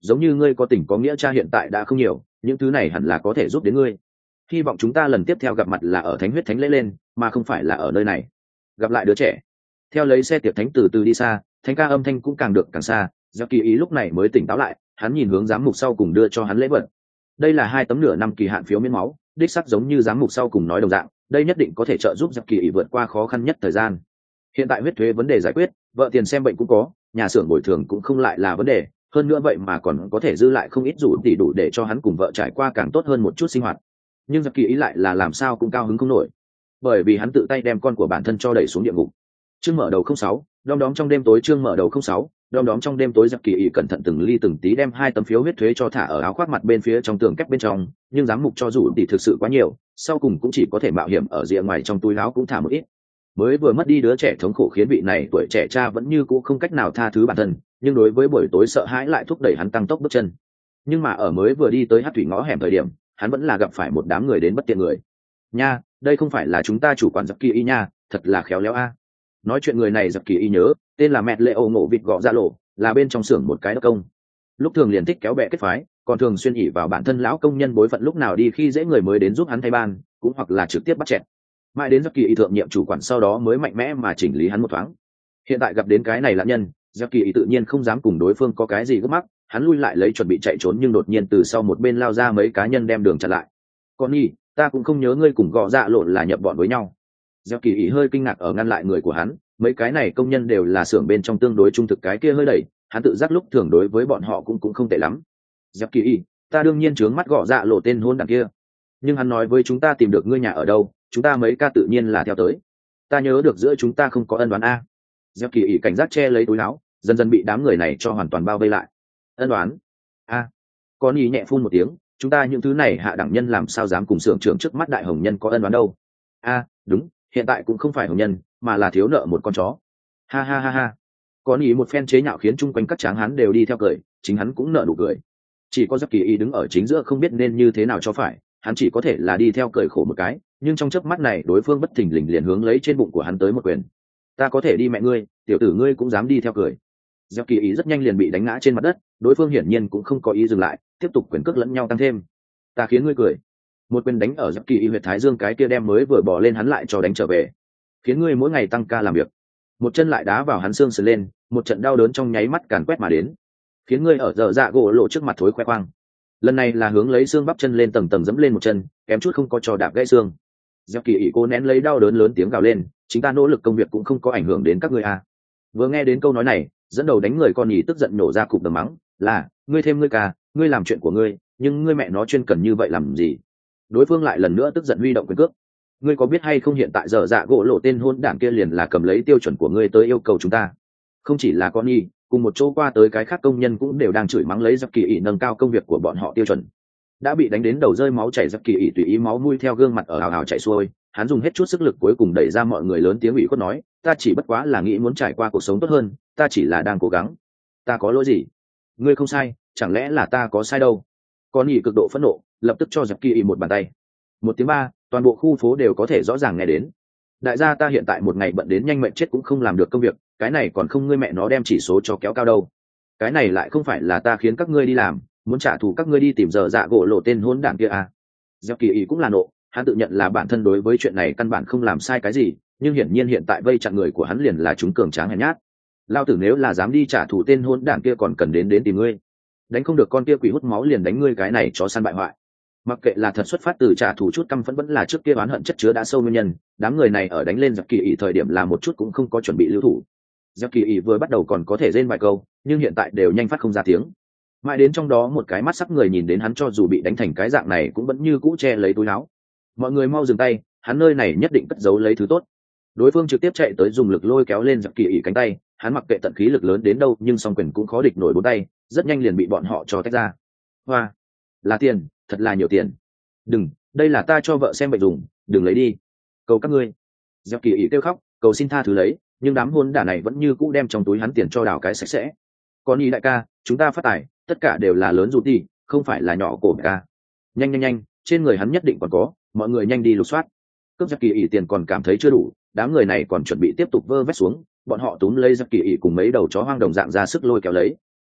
giống như ngươi có tình có nghĩa cha hiện tại đã không nhiều, những thứ này hẳn là có thể giúp đến ngươi. Hy vọng chúng ta lần tiếp theo gặp mặt là ở thánh huyết thánh lễ lên, mà không phải là ở nơi này. Gặp lại đứa trẻ. Theo lấy xe tiệp thánh từ từ đi xa, thánh ca âm thanh cũng càng được càng xa. Giặc Kỳ ý lúc này mới tỉnh táo lại, hắn nhìn hướng giám mục sau cùng đưa cho hắn lễ vật. Đây là hai tấm nửa năm kỳ hạn phiếu miễn máu, đích sắc giống như giám mục sau cùng nói đồng dạng, đây nhất định có thể trợ giúp Giặc Kỳ ý vượt qua khó khăn nhất thời gian. Hiện tại huyết thuế vấn đề giải quyết, vợ tiền xem bệnh cũng có, nhà xưởng bồi thường cũng không lại là vấn đề, hơn nữa vậy mà còn có thể dư lại không ít rủ tỷ đủ để cho hắn cùng vợ trải qua càng tốt hơn một chút sinh hoạt. Nhưng Giặc Kỳ ý lại là làm sao cũng cao hứng không nổi, bởi vì hắn tự tay đem con của bản thân cho đẩy xuống địa ngục. Chương mở đầu không sáu, đom đóm trong đêm tối. Chương mở đầu không sáu, đom đóm trong đêm tối. Giặc Kỳ ý cẩn thận từng ly từng tí đem hai tấm phiếu huyết thuế cho thả ở áo khoác mặt bên phía trong tường kép bên trong, nhưng giám mục cho rủ tỷ thực sự quá nhiều, sau cùng cũng chỉ có thể mạo hiểm ở rìa ngoài trong túi áo cũng thả một ít. Mới vừa mất đi đứa trẻ thống khổ khiến vị này tuổi trẻ cha vẫn như cũ không cách nào tha thứ bản thân, nhưng đối với buổi tối sợ hãi lại thúc đẩy hắn tăng tốc bước chân. Nhưng mà ở mới vừa đi tới hát thủy ngõ hẻm thời điểm, hắn vẫn là gặp phải một đám người đến bất tiện người. Nha, đây không phải là chúng ta chủ quản Giặc Kỳ y nha, thật là khéo léo a. Nói chuyện người này Giặc Kỳ y nhớ, tên là mẹ lệ ô ngộ vịt gọ dạ lộ, là bên trong xưởng một cái đốc công. Lúc thường liền thích kéo bè kết phái, còn thường xuyên ỉ vào bản thân lão công nhân bối phận lúc nào đi khi dễ người mới đến giúp hắn thay ban, cũng hoặc là trực tiếp bắt chẹt. Mãi đến Giặc Kỳ y thượng nhiệm chủ quản sau đó mới mạnh mẽ mà chỉnh lý hắn một thoáng. Hiện tại gặp đến cái này lạ nhân, Giặc Kỳ y tự nhiên không dám cùng đối phương có cái gì gấp mắc, hắn lui lại lấy chuẩn bị chạy trốn, nhưng đột nhiên từ sau một bên lao ra mấy cá nhân đem đường chặn lại. Con nhi, ta cũng không nhớ ngươi cùng gọ dạ lộn là nhập bọn với nhau. Giặc Kỳ ý hơi kinh ngạc ở ngăn lại người của hắn, mấy cái này công nhân đều là xưởng bên trong tương đối trung thực, cái kia hơi đẩy, hắn tự giác lúc thường đối với bọn họ cũng cũng không tệ lắm. Giặc Kỳ ý, ta đương nhiên trướng mắt gọ dạ lộ tên hôn đằng kia, nhưng hắn nói với chúng ta tìm được ngươi nhà ở đâu, chúng ta mấy ca tự nhiên là theo tới. Ta nhớ được giữa chúng ta không có ân đoán a. Giặc Kỳ ý cảnh giác che lấy túi áo, dần dần bị đám người này cho hoàn toàn bao vây lại. Ân đoán a? Con ý nhẹ phun một tiếng, chúng ta những thứ này hạ đẳng nhân làm sao dám cùng xưởng trưởng trước mắt đại hồng nhân có ân đoán đâu. A, đúng, hiện tại cũng không phải hồng nhân, mà là thiếu nợ một con chó. Ha ha ha ha. Con ý một phen chế nhạo khiến chung quanh các tráng hắn đều đi theo cười, chính hắn cũng nợ nụ cười. Chỉ có Giặc Kỳ ý đứng ở chính giữa không biết nên như thế nào cho phải, hắn chỉ có thể là đi theo cười khổ một cái, nhưng trong chớp mắt này đối phương bất thình lình liền hướng lấy trên bụng của hắn tới một quyền. Ta có thể đi mẹ ngươi, tiểu tử ngươi cũng dám đi theo cười. Giặc Kỳ ý rất nhanh liền bị đánh ngã trên mặt đất, đối phương hiển nhiên cũng không có ý dừng lại, tiếp tục quyền cước lẫn nhau tăng thêm. Ta khiến ngươi cười. Một quyền đánh ở Giặc Kỳ ý huyệt thái dương, cái kia đem mới vừa bỏ lên hắn lại cho đánh trở về. Khiến ngươi mỗi ngày tăng ca làm việc. Một chân lại đá vào hắn xương sườn lên, một trận đau đớn trong nháy mắt càn quét mà đến. Khiến ngươi ở giờ dạ gỗ lộ trước mặt thối khoe khoang. Lần này là hướng lấy xương bắp chân lên tầng tầng dẫm lên một chân, kém chút không có cho đạp gãy xương. Giặc Kỳ ý cố nén lấy đau đớn lớn tiếng gào lên, chính ta nỗ lực công việc cũng không có ảnh hưởng đến các ngươi à. Vừa nghe đến câu nói này, dẫn đầu đánh người con nhỉ tức giận nổ ra cục đầm mắng, là ngươi thêm ngươi ca, ngươi làm chuyện của ngươi, nhưng ngươi mẹ nó chuyên cần như vậy làm gì? Đối phương lại lần nữa tức giận huy động quyền cước. Ngươi có biết hay không, hiện tại giờ dạ gỗ lộ tên hôn đảng kia liền là cầm lấy tiêu chuẩn của ngươi tới yêu cầu chúng ta. Không chỉ là con nhỉ, cùng một chỗ qua tới cái khác công nhân cũng đều đang chửi mắng lấy Giặc Kỳ ý nâng cao công việc của bọn họ tiêu chuẩn. Đã bị đánh đến đầu rơi máu chảy, Giặc Kỳ ý tùy ý máu mũi theo gương mặt ở hào hào chảy xuôi, hắn dùng hết chút sức lực cuối cùng đẩy ra mọi người, lớn tiếng ủy khuất nói, ta chỉ bất quá là nghĩ muốn trải qua cuộc sống tốt hơn, ta chỉ là đang cố gắng. Ta có lỗi gì? Ngươi không sai, chẳng lẽ là ta có sai đâu? Con nhỉ cực độ phẫn nộ, lập tức cho Giặc Kỳ ý một bàn tay. Một tiếng ba, toàn bộ khu phố đều có thể rõ ràng nghe đến. Đại gia, ta hiện tại một ngày bận đến nhanh mệnh chết cũng không làm được công việc, cái này còn không ngươi mẹ nó đem chỉ số cho kéo cao đâu. Cái này lại không phải là ta khiến các ngươi đi làm, muốn trả thù các ngươi đi tìm giờ dạ gỗ lộ tên hỗn đảng kia à? Giặc Kỳ ý cũng là nộ, hắn tự nhận là bản thân đối với chuyện này căn bản không làm sai cái gì, nhưng hiển nhiên hiện tại vây chặn người của hắn liền là chúng cường tráng hèn nhát. Lao tử nếu là dám đi trả thù tên hỗn đảng kia còn cần đến đến tìm ngươi. Đánh không được con kia quỷ hút máu liền đánh ngươi cái này chó săn bại hoại. Mặc kệ là thật xuất phát từ trả thù chút căm phẫn vẫn là trước kia oán hận chất chứa đã sâu nguyên nhân, đám người này ở đánh lên Giặc Kỳ ý thời điểm là một chút cũng không có chuẩn bị lưu thủ. Giặc Kỳ ý vừa bắt đầu còn có thể rên vài câu, nhưng hiện tại đều nhanh phát không ra tiếng. Mãi đến trong đó một cái mắt sắc người nhìn đến hắn cho dù bị đánh thành cái dạng này cũng vẫn như cũ che lấy túi áo. Mọi người mau dừng tay, hắn nơi này nhất định cất giấu lấy thứ tốt. Đối phương trực tiếp chạy tới dùng lực lôi kéo lên Giặc Kỳ ý cánh tay, hắn mặc kệ tận khí lực lớn đến đâu nhưng song quyền cũng khó địch nổi bốn tay, rất nhanh liền bị bọn họ cho tách ra. Hoa, là tiền, thật là nhiều tiền. Đừng, đây là ta cho vợ xem bệnh dùng, đừng lấy đi, cầu các ngươi. Giặc Kỳ ý kêu khóc, cầu xin tha thứ lấy, nhưng đám hôn đả này vẫn như cũ đem trong túi hắn tiền cho đào cái sạch sẽ. Còn ý đại ca, chúng ta phát tài, tất cả đều là lớn rụt đi, không phải là nhỏ cổ ca. Nhanh nhanh nhanh, trên người hắn nhất định còn có, mọi người nhanh đi lục soát. Cướp Giặc Kỳ ý tiền còn cảm thấy chưa đủ, đám người này còn chuẩn bị tiếp tục vơ vét xuống, bọn họ túm lấy Giặc Kỳ ý cùng mấy đầu chó hoang đồng dạng ra sức lôi kéo lấy.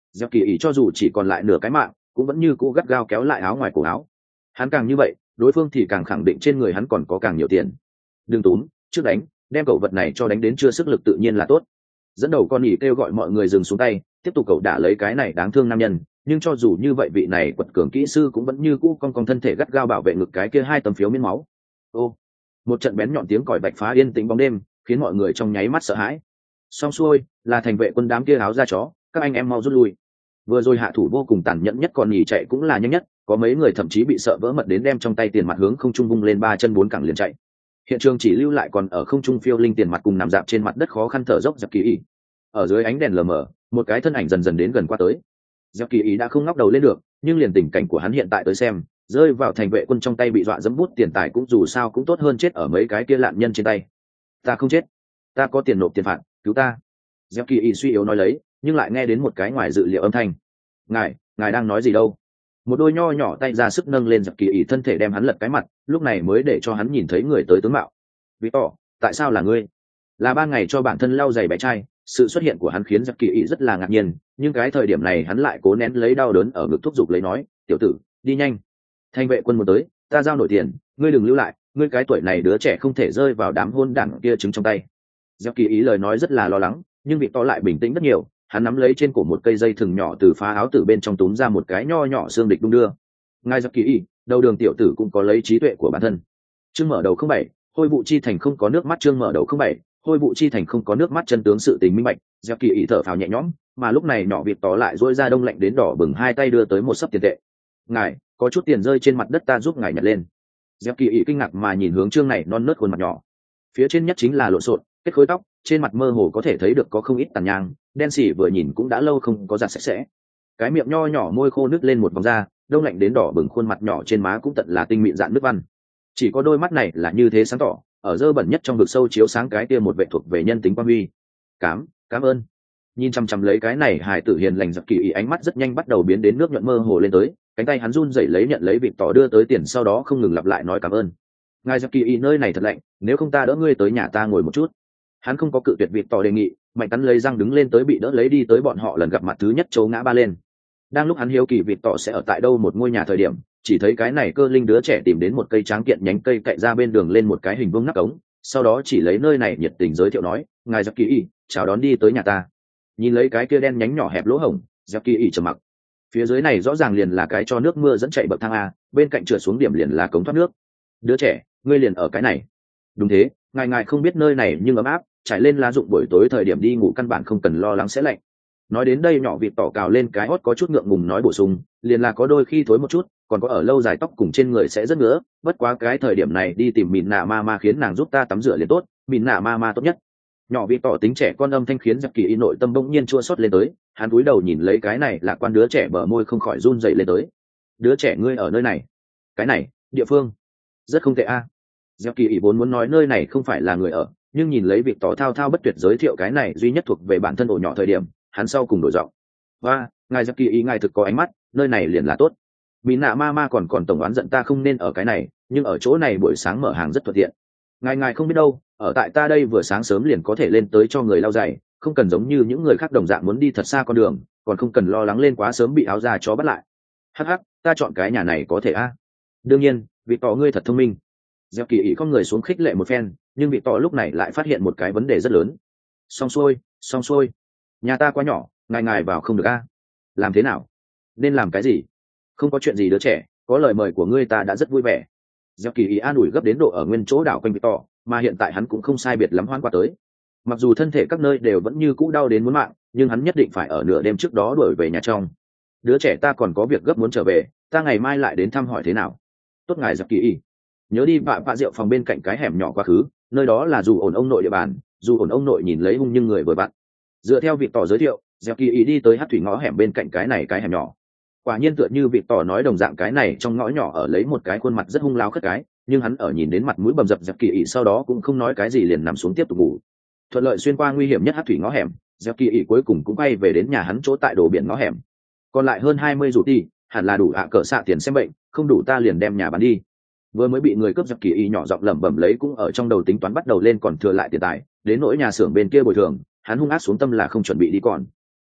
Gieo Kỳ Ý cho dù chỉ còn lại nửa cái mạng cũng vẫn như cũ gắt gao kéo lại áo ngoài cổ áo. Hắn càng như vậy đối phương thì càng khẳng định trên người hắn còn có càng nhiều tiền. Đừng túm, trước đánh, đem cậu vật này cho đánh đến chưa sức lực tự nhiên là tốt. Dẫn đầu con nhỉ kêu gọi mọi người dừng xuống tay, tiếp tục cậu đả lấy cái này đáng thương nam nhân, nhưng cho dù như vậy vị này quật cường kỹ sư cũng vẫn như cũ cong cong thân thể gắt gao bảo vệ ngực cái kia hai tấm phiếu miếng máu. Ô, một trận bén nhọn tiếng còi bạch phá yên tĩnh bóng đêm, khiến mọi người trong nháy mắt sợ hãi. Xong xuôi, là thành vệ quân đám kia áo da chó, các anh em mau rút lui. Vừa rồi hạ thủ vô cùng tàn nhẫn nhất còn nhỉ chạy cũng là nhanh nhất, có mấy người thậm chí bị sợ vỡ mật đến đem trong tay tiền mặt hướng không trung vung lên ba chân bốn cẳng liền chạy. Hiện trường chỉ lưu lại còn ở không trung phiêu linh tiền mặt cùng nằm dạp trên mặt đất khó khăn thở dốc Giặc Kỳ Ý. Ở dưới ánh đèn lờ mờ, một cái thân ảnh dần dần đến gần qua tới. Giặc Kỳ Ý đã không ngóc đầu lên được, nhưng liền tình cảnh của hắn hiện tại tới xem, rơi vào thành vệ quân trong tay bị dọa dẫm bút tiền tài cũng dù sao cũng tốt hơn chết ở mấy cái kia lạn nhân trên tay. Ta không chết, ta có tiền nộp tiền phạt, cứu ta. Giặc Kỳ Ý suy yếu nói lấy, nhưng lại nghe đến một cái ngoài dự liệu âm thanh. Ngài, ngài đang nói gì đâu? Một đôi nho nhỏ tay ra sức nâng lên Giặc Kỳ Ý thân thể đem hắn lật cái mặt, lúc này mới để cho hắn nhìn thấy người tới tướng mạo. Victor, tại sao là ngươi? Là ban ngày cho bản thân lau giày bé trai, sự xuất hiện của hắn khiến Giặc Kỳ Ý rất là ngạc nhiên, nhưng cái thời điểm này hắn lại cố nén lấy đau đớn ở ngực thúc giục lấy nói, tiểu tử, đi nhanh. Thanh vệ quân muốn tới, ta giao nổi tiền, ngươi đừng lưu lại, ngươi cái tuổi này đứa trẻ không thể rơi vào đám hôn đảng kia trứng trong tay. Giặc Kỳ Ý lời nói rất là lo lắng, nhưng Victor lại bình tĩnh rất nhiều, hắn nắm lấy trên cổ một cây dây thừng nhỏ từ phá áo từ bên trong túm ra một cái nho nhỏ xương địch đung đưa. Ngài Giặc Kỳ Ý, đầu đường tiểu tử cũng có lấy trí tuệ của bản thân. Chương mở đầu không bảy, hôi vụ chi thành không có nước mắt. Chương mở đầu không bảy, hôi vụ chi thành không có nước mắt. Chân tướng sự tình minh bạch, Giặc Kỳ Ý thở phào nhẹ nhõm, mà lúc này nhỏ vịt tỏ lại dỗi ra đông lạnh đến đỏ bừng hai tay đưa tới một sấp tiền tệ. Ngài, có chút tiền rơi trên mặt đất, ta giúp ngài nhặt lên. Giặc Kỳ Ý kinh ngạc mà nhìn hướng Trương này non nớt khuôn mặt nhỏ, phía trên nhất chính là lộn xộn kết khối tóc, trên mặt mơ hồ có thể thấy được có không ít tàn nhang đen xỉ, vừa nhìn cũng đã lâu không có giặt sạch sẽ. Cái miệng nho nhỏ môi khô nứt lên một vòng da, đông lạnh đến đỏ bừng khuôn mặt nhỏ trên má cũng tận là tinh mịn dạn nước văn, chỉ có đôi mắt này là như thế sáng tỏ, ở dơ bẩn nhất trong vực sâu chiếu sáng cái kia một vệ thuộc về nhân tính quan huy. Cám, cảm ơn. Nhìn chăm chăm lấy cái này hài tử hiền lành Giặc Kỳ Ý ánh mắt rất nhanh bắt đầu biến đến nước nhuận mơ hồ lên tới, cánh tay hắn run rẩy lấy nhận lấy vịt tỏ đưa tới tiền, sau đó không ngừng lặp lại nói cảm ơn. Ngài Giặc Kỳ Ý, nơi này thật lạnh, nếu không ta đỡ ngươi tới nhà ta ngồi một chút. Hắn không có cự tuyệt vịt tỏ đề nghị, mạnh cắn lấy răng đứng lên tới bị đỡ lấy đi tới bọn họ lần gặp mặt thứ nhất chỗ ngã ba lên. Đang lúc hắn hiếu kỳ vịt tỏ sẽ ở tại đâu một ngôi nhà thời điểm, chỉ thấy cái này cơ linh đứa trẻ tìm đến một cây tráng kiện nhánh cây cậy ra bên đường lên một cái hình vuông nắp ống, sau đó chỉ lấy nơi này nhiệt tình giới thiệu nói, ngài Giặc Kỳ Ý, chào đón đi tới nhà ta. Nhìn lấy cái kia đen nhánh nhỏ hẹp lỗ hổng, Giặc Kỳ Ý trầm mặc. Phía dưới này rõ ràng liền là cái cho nước mưa dẫn chạy bậc thang a, bên cạnh trượt xuống điểm liền là cống thoát nước. Đứa trẻ, ngươi liền ở cái này? Đúng thế, ngài ngài không biết nơi này nhưng ấm áp, trải lên lá rụng buổi tối thời điểm đi ngủ căn bản không cần lo lắng sẽ lạnh. Nói đến đây nhỏ vịt tỏ cào lên cái hót có chút ngượng ngùng nói bổ sung, liền là có đôi khi thối một chút, còn có ở lâu dài tóc cùng trên người sẽ rất ngứa, bất quá cái thời điểm này đi tìm mìn nạ ma ma khiến nàng giúp ta tắm rửa liền tốt, mìn nạ ma ma tốt nhất. Nhỏ vịt tỏ tính trẻ con âm thanh khiến Giặc Kỳ Ý nội tâm bỗng nhiên chua xót lên tới, hắn cúi đầu nhìn lấy cái này là quan đứa trẻ bờ môi không khỏi run rẩy lên tới. Đứa trẻ ngươi ở nơi này? Cái này địa phương rất không tệ a. À. Giặc Kỳ Ý vốn muốn nói nơi này không phải là người ở, nhưng nhìn lấy việc tỏ thao thao bất tuyệt giới thiệu cái này duy nhất thuộc về bản thân ổ nhỏ thời điểm, hắn sau cùng đổi giọng. Và ngài Giặc Kỳ Ý, ngài thực có ánh mắt, nơi này liền là tốt. Mìn nạ ma ma còn còn tổng oán giận ta không nên ở cái này, nhưng ở chỗ này buổi sáng mở hàng rất thuận tiện. Ngài ngài không biết đâu, ở tại ta đây vừa sáng sớm liền có thể lên tới cho người lau giày, không cần giống như những người khác đồng dạng muốn đi thật xa con đường, còn không cần lo lắng lên quá sớm bị áo da chó bắt lại. Hắc hắc, ta chọn cái nhà này có thể a. À? Đương nhiên, vị tỏ ngươi thật thông minh. Giặc Kỳ Ý không người xuống khích lệ một phen, nhưng vị tỏ lúc này lại phát hiện một cái vấn đề rất lớn. Xong xuôi, xong xuôi. Nhà ta quá nhỏ, ngài ngài vào không được a. À? Làm thế nào? Nên làm cái gì? Không có chuyện gì đứa trẻ, có lời mời của ngươi ta đã rất vui vẻ. Giặc Kỳ Ý an ủi gấp đến độ ở nguyên chỗ đảo quanh vị tỏ, mà hiện tại hắn cũng không sai biệt lắm hoan qua tới. Mặc dù thân thể các nơi đều vẫn như cũ đau đến muốn mạng, nhưng hắn nhất định phải ở nửa đêm trước đó đuổi về nhà trong. Đứa trẻ ta còn có việc gấp muốn trở về, ta ngày mai lại đến thăm hỏi thế nào? Tốt ngài Giặc Kỳ Ý, nhớ đi vạ vạ rượu phòng bên cạnh cái hẻm nhỏ quá khứ, nơi đó là dù ổn ông nội địa bàn, dù ổn ông nội nhìn lấy hung nhưng người vừa vặn. Dựa theo việc tỏ giới thiệu, Giặc Kỳ Ý đi tới hát thủy ngõ hẻm bên cạnh cái này cái hẻm nhỏ. Quả nhiên tựa như việc tỏ nói đồng dạng, cái này trong ngõ nhỏ ở lấy một cái khuôn mặt rất hung láo khất cái, nhưng hắn ở nhìn đến mặt mũi bầm dập Giặc Kỳ Ý sau đó cũng không nói cái gì liền nằm xuống tiếp tục ngủ. Thuận lợi xuyên qua nguy hiểm nhất hát thủy ngõ hẻm, Giặc Kỳ Ý cuối cùng cũng bay về đến nhà hắn chỗ tại đồ biển ngõ hẻm. Còn lại hơn hai mươi rủ ti, hẳn là đủ ạ cỡ xạ tiền xem bệnh, không đủ ta liền đem nhà bán đi. Vừa mới bị người cướp, Giặc Kỳ Ý nhỏ giọng lẩm bẩm lấy cũng ở trong đầu tính toán bắt đầu lên còn thừa lại tiền tài, đến nỗi nhà xưởng bên kia bồi thường, hắn hung ác xuống tâm là không chuẩn bị đi còn.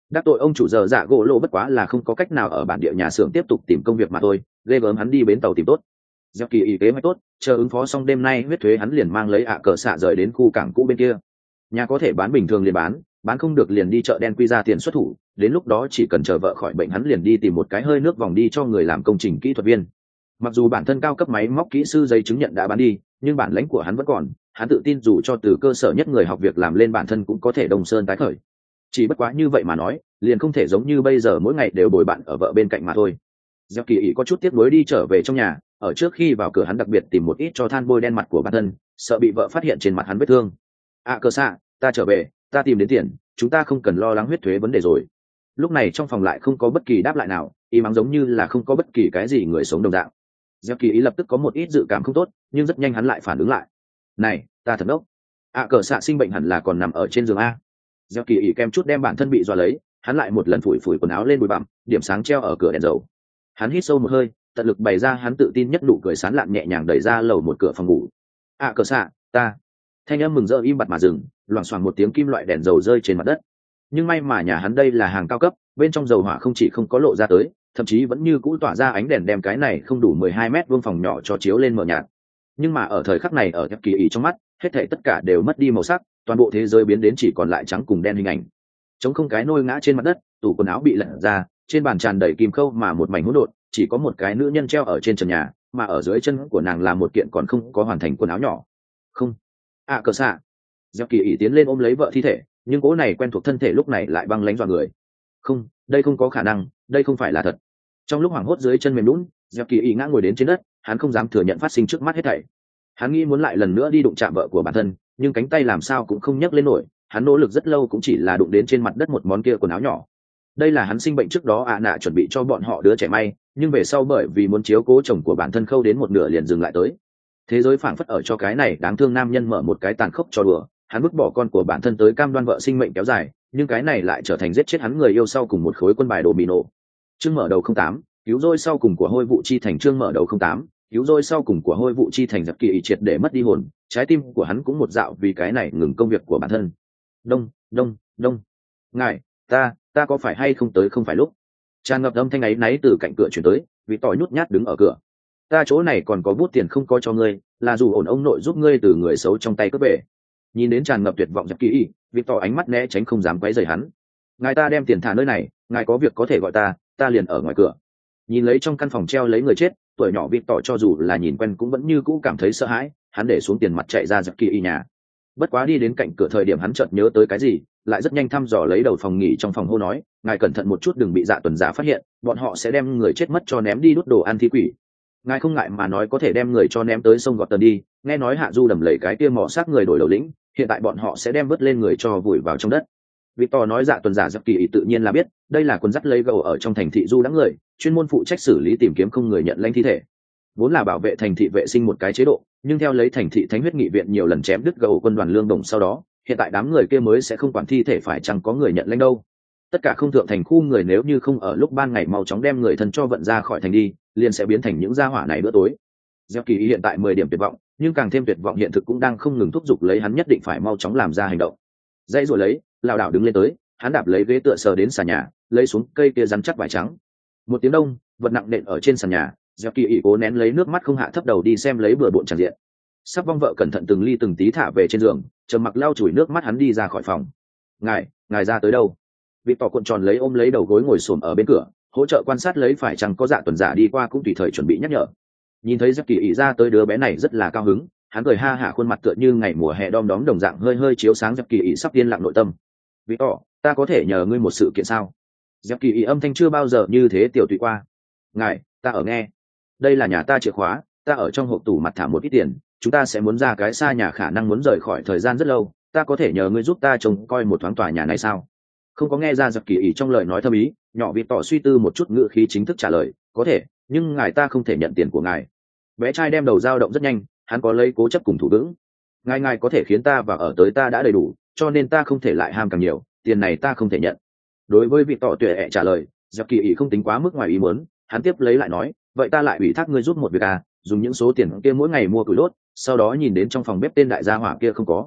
đắc tội ông chủ giờ dạ gỗ lộ bất quá là không có cách nào ở bản địa nhà xưởng tiếp tục tìm công việc mà thôi, ghê gớm hắn đi bến tàu tìm tốt. Gieo kỳ ý kế hoạch tốt, chờ ứng phó xong đêm nay huyết thuế hắn liền mang lấy ạ cờ xạ rời đến khu cảng cũ bên kia. Nhà có thể bán bình thường liền bán, bán không được liền đi chợ đen quy ra tiền xuất thủ, đến lúc đó chỉ cần chờ vợ khỏi bệnh hắn liền đi tìm một cái hơi nước vòng đi cho người làm công trình kỹ thuật viên. Mặc dù bản thân cao cấp máy móc kỹ sư giấy chứng nhận đã bán đi, nhưng bản lãnh của hắn vẫn còn, hắn tự tin dù cho từ cơ sở nhất người học việc làm lên bản thân cũng có thể đồng sơn tái khởi. Chỉ bất quá như vậy mà nói, liền không thể giống như bây giờ mỗi ngày đều bồi bạn ở vợ bên cạnh mà thôi. Gieo kỳ ý có chút tiếc nuối đi trở về trong nhà, ở trước khi vào cửa hắn đặc biệt tìm một ít cho than bôi đen mặt của bản thân, sợ bị vợ phát hiện trên mặt hắn vết thương. À cơ xạ, ta trở về, ta tìm đến tiền, chúng ta không cần lo lắng huyết thuế vấn đề rồi. Lúc này trong phòng lại không có bất kỳ đáp lại nào, im ắng giống như là không có bất kỳ cái gì người sống đồng dạng. Gieo kỳ ý lập tức có một ít dự cảm không tốt, nhưng rất nhanh hắn lại phản ứng lại. Này, ta thật đốc. À cờ xạ sinh bệnh hẳn là còn nằm ở trên giường a. Gieo kỳ ý kem chút đem bản thân bị dọa lấy, hắn lại một lần phủi phủi quần áo lên bụi bặm, điểm sáng treo ở cửa đèn dầu. Hắn hít sâu một hơi, tận lực bày ra hắn tự tin nhất nụ cười sán lạn nhẹ nhàng đẩy ra lầu một cửa phòng ngủ. À cờ xạ, ta. Thanh âm mừng rỡ im bặt mà dừng, loảng xoảng một tiếng kim loại đèn dầu rơi trên mặt đất. Nhưng may mà nhà hắn đây là hàng cao cấp, bên trong dầu hỏa không chỉ không có lộ ra tới, thậm chí vẫn như cũ tỏa ra ánh đèn đem cái này không đủ mười hai mét vuông phòng nhỏ cho chiếu lên mờ nhạt. Nhưng mà ở thời khắc này ở Gieo kỳ ý trong mắt, hết thảy tất cả đều mất đi màu sắc, toàn bộ thế giới biến đến chỉ còn lại trắng cùng đen hình ảnh. Trống không cái nôi ngã trên mặt đất, tủ quần áo bị lật ra, trên bàn tràn đầy kim khâu mà một mảnh hỗn độn, chỉ có một cái nữ nhân treo ở trên trần nhà, mà ở dưới chân của nàng là một kiện còn không có hoàn thành quần áo nhỏ. Không. À cờ xạ. Gieo kỳ ý tiến lên ôm lấy vợ thi thể, nhưng cỗ này quen thuộc thân thể lúc này lại băng lãnh dọa người. Không, đây không có khả năng, đây không phải là thật. Trong lúc hoảng hốt dưới chân mềm lún, Gieo kỳ ý ngã ngồi đến trên đất, hắn không dám thừa nhận phát sinh trước mắt hết thảy. Hắn nghĩ muốn lại lần nữa đi đụng chạm vợ của bản thân, nhưng cánh tay làm sao cũng không nhấc lên nổi, hắn nỗ lực rất lâu cũng chỉ là đụng đến trên mặt đất một món kia quần áo nhỏ. Đây là hắn sinh bệnh trước đó ạ à nạ chuẩn bị cho bọn họ đứa trẻ may, nhưng về sau bởi vì muốn chiếu cố chồng của bản thân khâu đến một nửa liền dừng lại tới. Thế giới phảng phất ở cho cái này đáng thương nam nhân mở một cái tàn khốc cho đùa, hắn vứt bỏ con của bản thân tới cam đoan vợ sinh mệnh kéo dài, nhưng cái này lại trở thành giết chết hắn người yêu sau cùng một khối quân bài đồ bị nổ. Chương mở đầu không tám, cứu rỗi sau cùng của hôi vụ chi thành. Chương mở đầu không tám, cứu rỗi sau cùng của hôi vụ chi thành. Giặc kỳ triệt để mất đi hồn, trái tim của hắn cũng một dạo vì cái này ngừng công việc của bản thân. Đông, đông, đông. Ngài, ta, ta có phải hay không tới không phải lúc. Tràn ngập âm thanh ấy náy từ cạnh cửa chuyển tới, vì tỏi nhút nhát đứng ở cửa. Ta chỗ này còn có bút tiền không có cho ngươi, là dù ổn ông nội giúp ngươi từ người xấu trong tay cướp về. Nhìn đến tràn ngập tuyệt vọng Giặc kỳ, vì tỏ ánh mắt né tránh không dám quấy rầy hắn. Ngài, ta đem tiền thả nơi này, ngài có việc có thể gọi ta, ta liền ở ngoài cửa. Nhìn lấy trong căn phòng treo lấy người chết, tuổi nhỏ vịt tỏ cho dù là nhìn quen cũng vẫn như cũ cảm thấy sợ hãi, hắn để xuống tiền mặt chạy ra Giặc kỳ nhà. Bất quá đi đến cạnh cửa thời điểm hắn chợt nhớ tới cái gì, lại rất nhanh thăm dò lấy đầu phòng nghỉ trong phòng hô nói, ngài cẩn thận một chút đừng bị dạ tuần giả phát hiện, bọn họ sẽ đem người chết mất cho ném đi đốt đồ ăn thi quỷ. Ngài không ngại mà nói có thể đem người cho ném tới sông gọt tần đi, nghe nói hạ du đầm lầy cái kia mỏ xác người đổi đầu lĩnh, hiện tại bọn họ sẽ đem vớt lên người cho vùi vào trong đất. Victor nói dạ tuần giả Giặc kỳ tự nhiên là biết, đây là quân dắt lấy gầu ở trong thành thị du đãng người, chuyên môn phụ trách xử lý tìm kiếm không người nhận lãnh thi thể. Vốn là bảo vệ thành thị vệ sinh một cái chế độ, nhưng theo lấy thành thị thánh huyết nghị viện nhiều lần chém đứt gầu quân đoàn lương đồng sau đó, hiện tại đám người kia mới sẽ không quản thi thể phải chăng có người nhận lãnh đâu. Tất cả không thượng thành khu người nếu như không ở lúc ban ngày mau chóng đem người thân cho vận ra khỏi thành đi, liền sẽ biến thành những gia hỏa này bữa tối. Gieo kỳ hiện tại mười điểm tuyệt vọng, nhưng càng thêm tuyệt vọng hiện thực cũng đang không ngừng thúc giục lấy hắn nhất định phải mau chóng làm ra hành động. Dãy rồi lấy, lảo đảo đứng lên tới, hắn đạp lấy ghế tựa sờ đến sàn nhà, lấy xuống cây kia rắn chắc vải trắng. Một tiếng đông, vật nặng nện ở trên sàn nhà, Gieo kỳ ỉ cố nén lấy nước mắt không hạ thấp đầu đi xem lấy bừa bộn tràn diện. Sắp vong vợ cẩn thận từng ly từng tí thả về trên giường, trầm mặc lau chùi nước mắt hắn đi ra khỏi phòng. Ngài, ngài ra tới đâu? Vị tỏ cuộn tròn lấy ôm lấy đầu gối ngồi xổm ở bên cửa, hỗ trợ quan sát lấy phải chăng có dạ tuần giả đi qua cũng tùy thời chuẩn bị nhắc nhở. Nhìn thấy Gieo kỳ ỉ ra tới đứa bé này rất là cao hứng, hắn cười ha hả khuôn mặt tựa như ngày mùa hè đom đóm đồng dạng hơi hơi chiếu sáng Gieo kỳ ỉ sắp yên lặng nội tâm. Vị tỏ, ta có thể nhờ ngươi một sự kiện sao? Gieo kỳ ỉ âm thanh chưa bao giờ như thế tiểu tụy qua. Ngài, ta ở nghe. Đây là nhà ta chìa khóa, ta ở trong hộp tủ mặt thả một ít tiền, chúng ta sẽ muốn ra cái xa nhà khả năng muốn rời khỏi thời gian rất lâu, ta có thể nhờ ngươi giúp ta trông coi một thoáng tòa nhà này sao? Không có nghe ra Giặc kỳ ý trong lời nói thâm ý, nhỏ vịt tỏ suy tư một chút ngữ khí chính thức trả lời, có thể, nhưng ngài ta không thể nhận tiền của ngài. Bé trai đem đầu dao động rất nhanh, hắn có lấy cố chấp cùng thủ vững. Ngài ngài có thể khiến ta và ở tới ta đã đầy đủ, cho nên ta không thể lại ham càng nhiều, tiền này ta không thể nhận. Đối với vịt tỏ tuệ ẹ trả lời, Giặc kỳ ý không tính quá mức ngoài ý muốn, hắn tiếp lấy lại nói, vậy ta lại ủy thác ngươi giúp một việc à, dùng những số tiền kia mỗi ngày mua củi đốt, sau đó nhìn đến trong phòng bếp tên đại gia hỏa kia không có.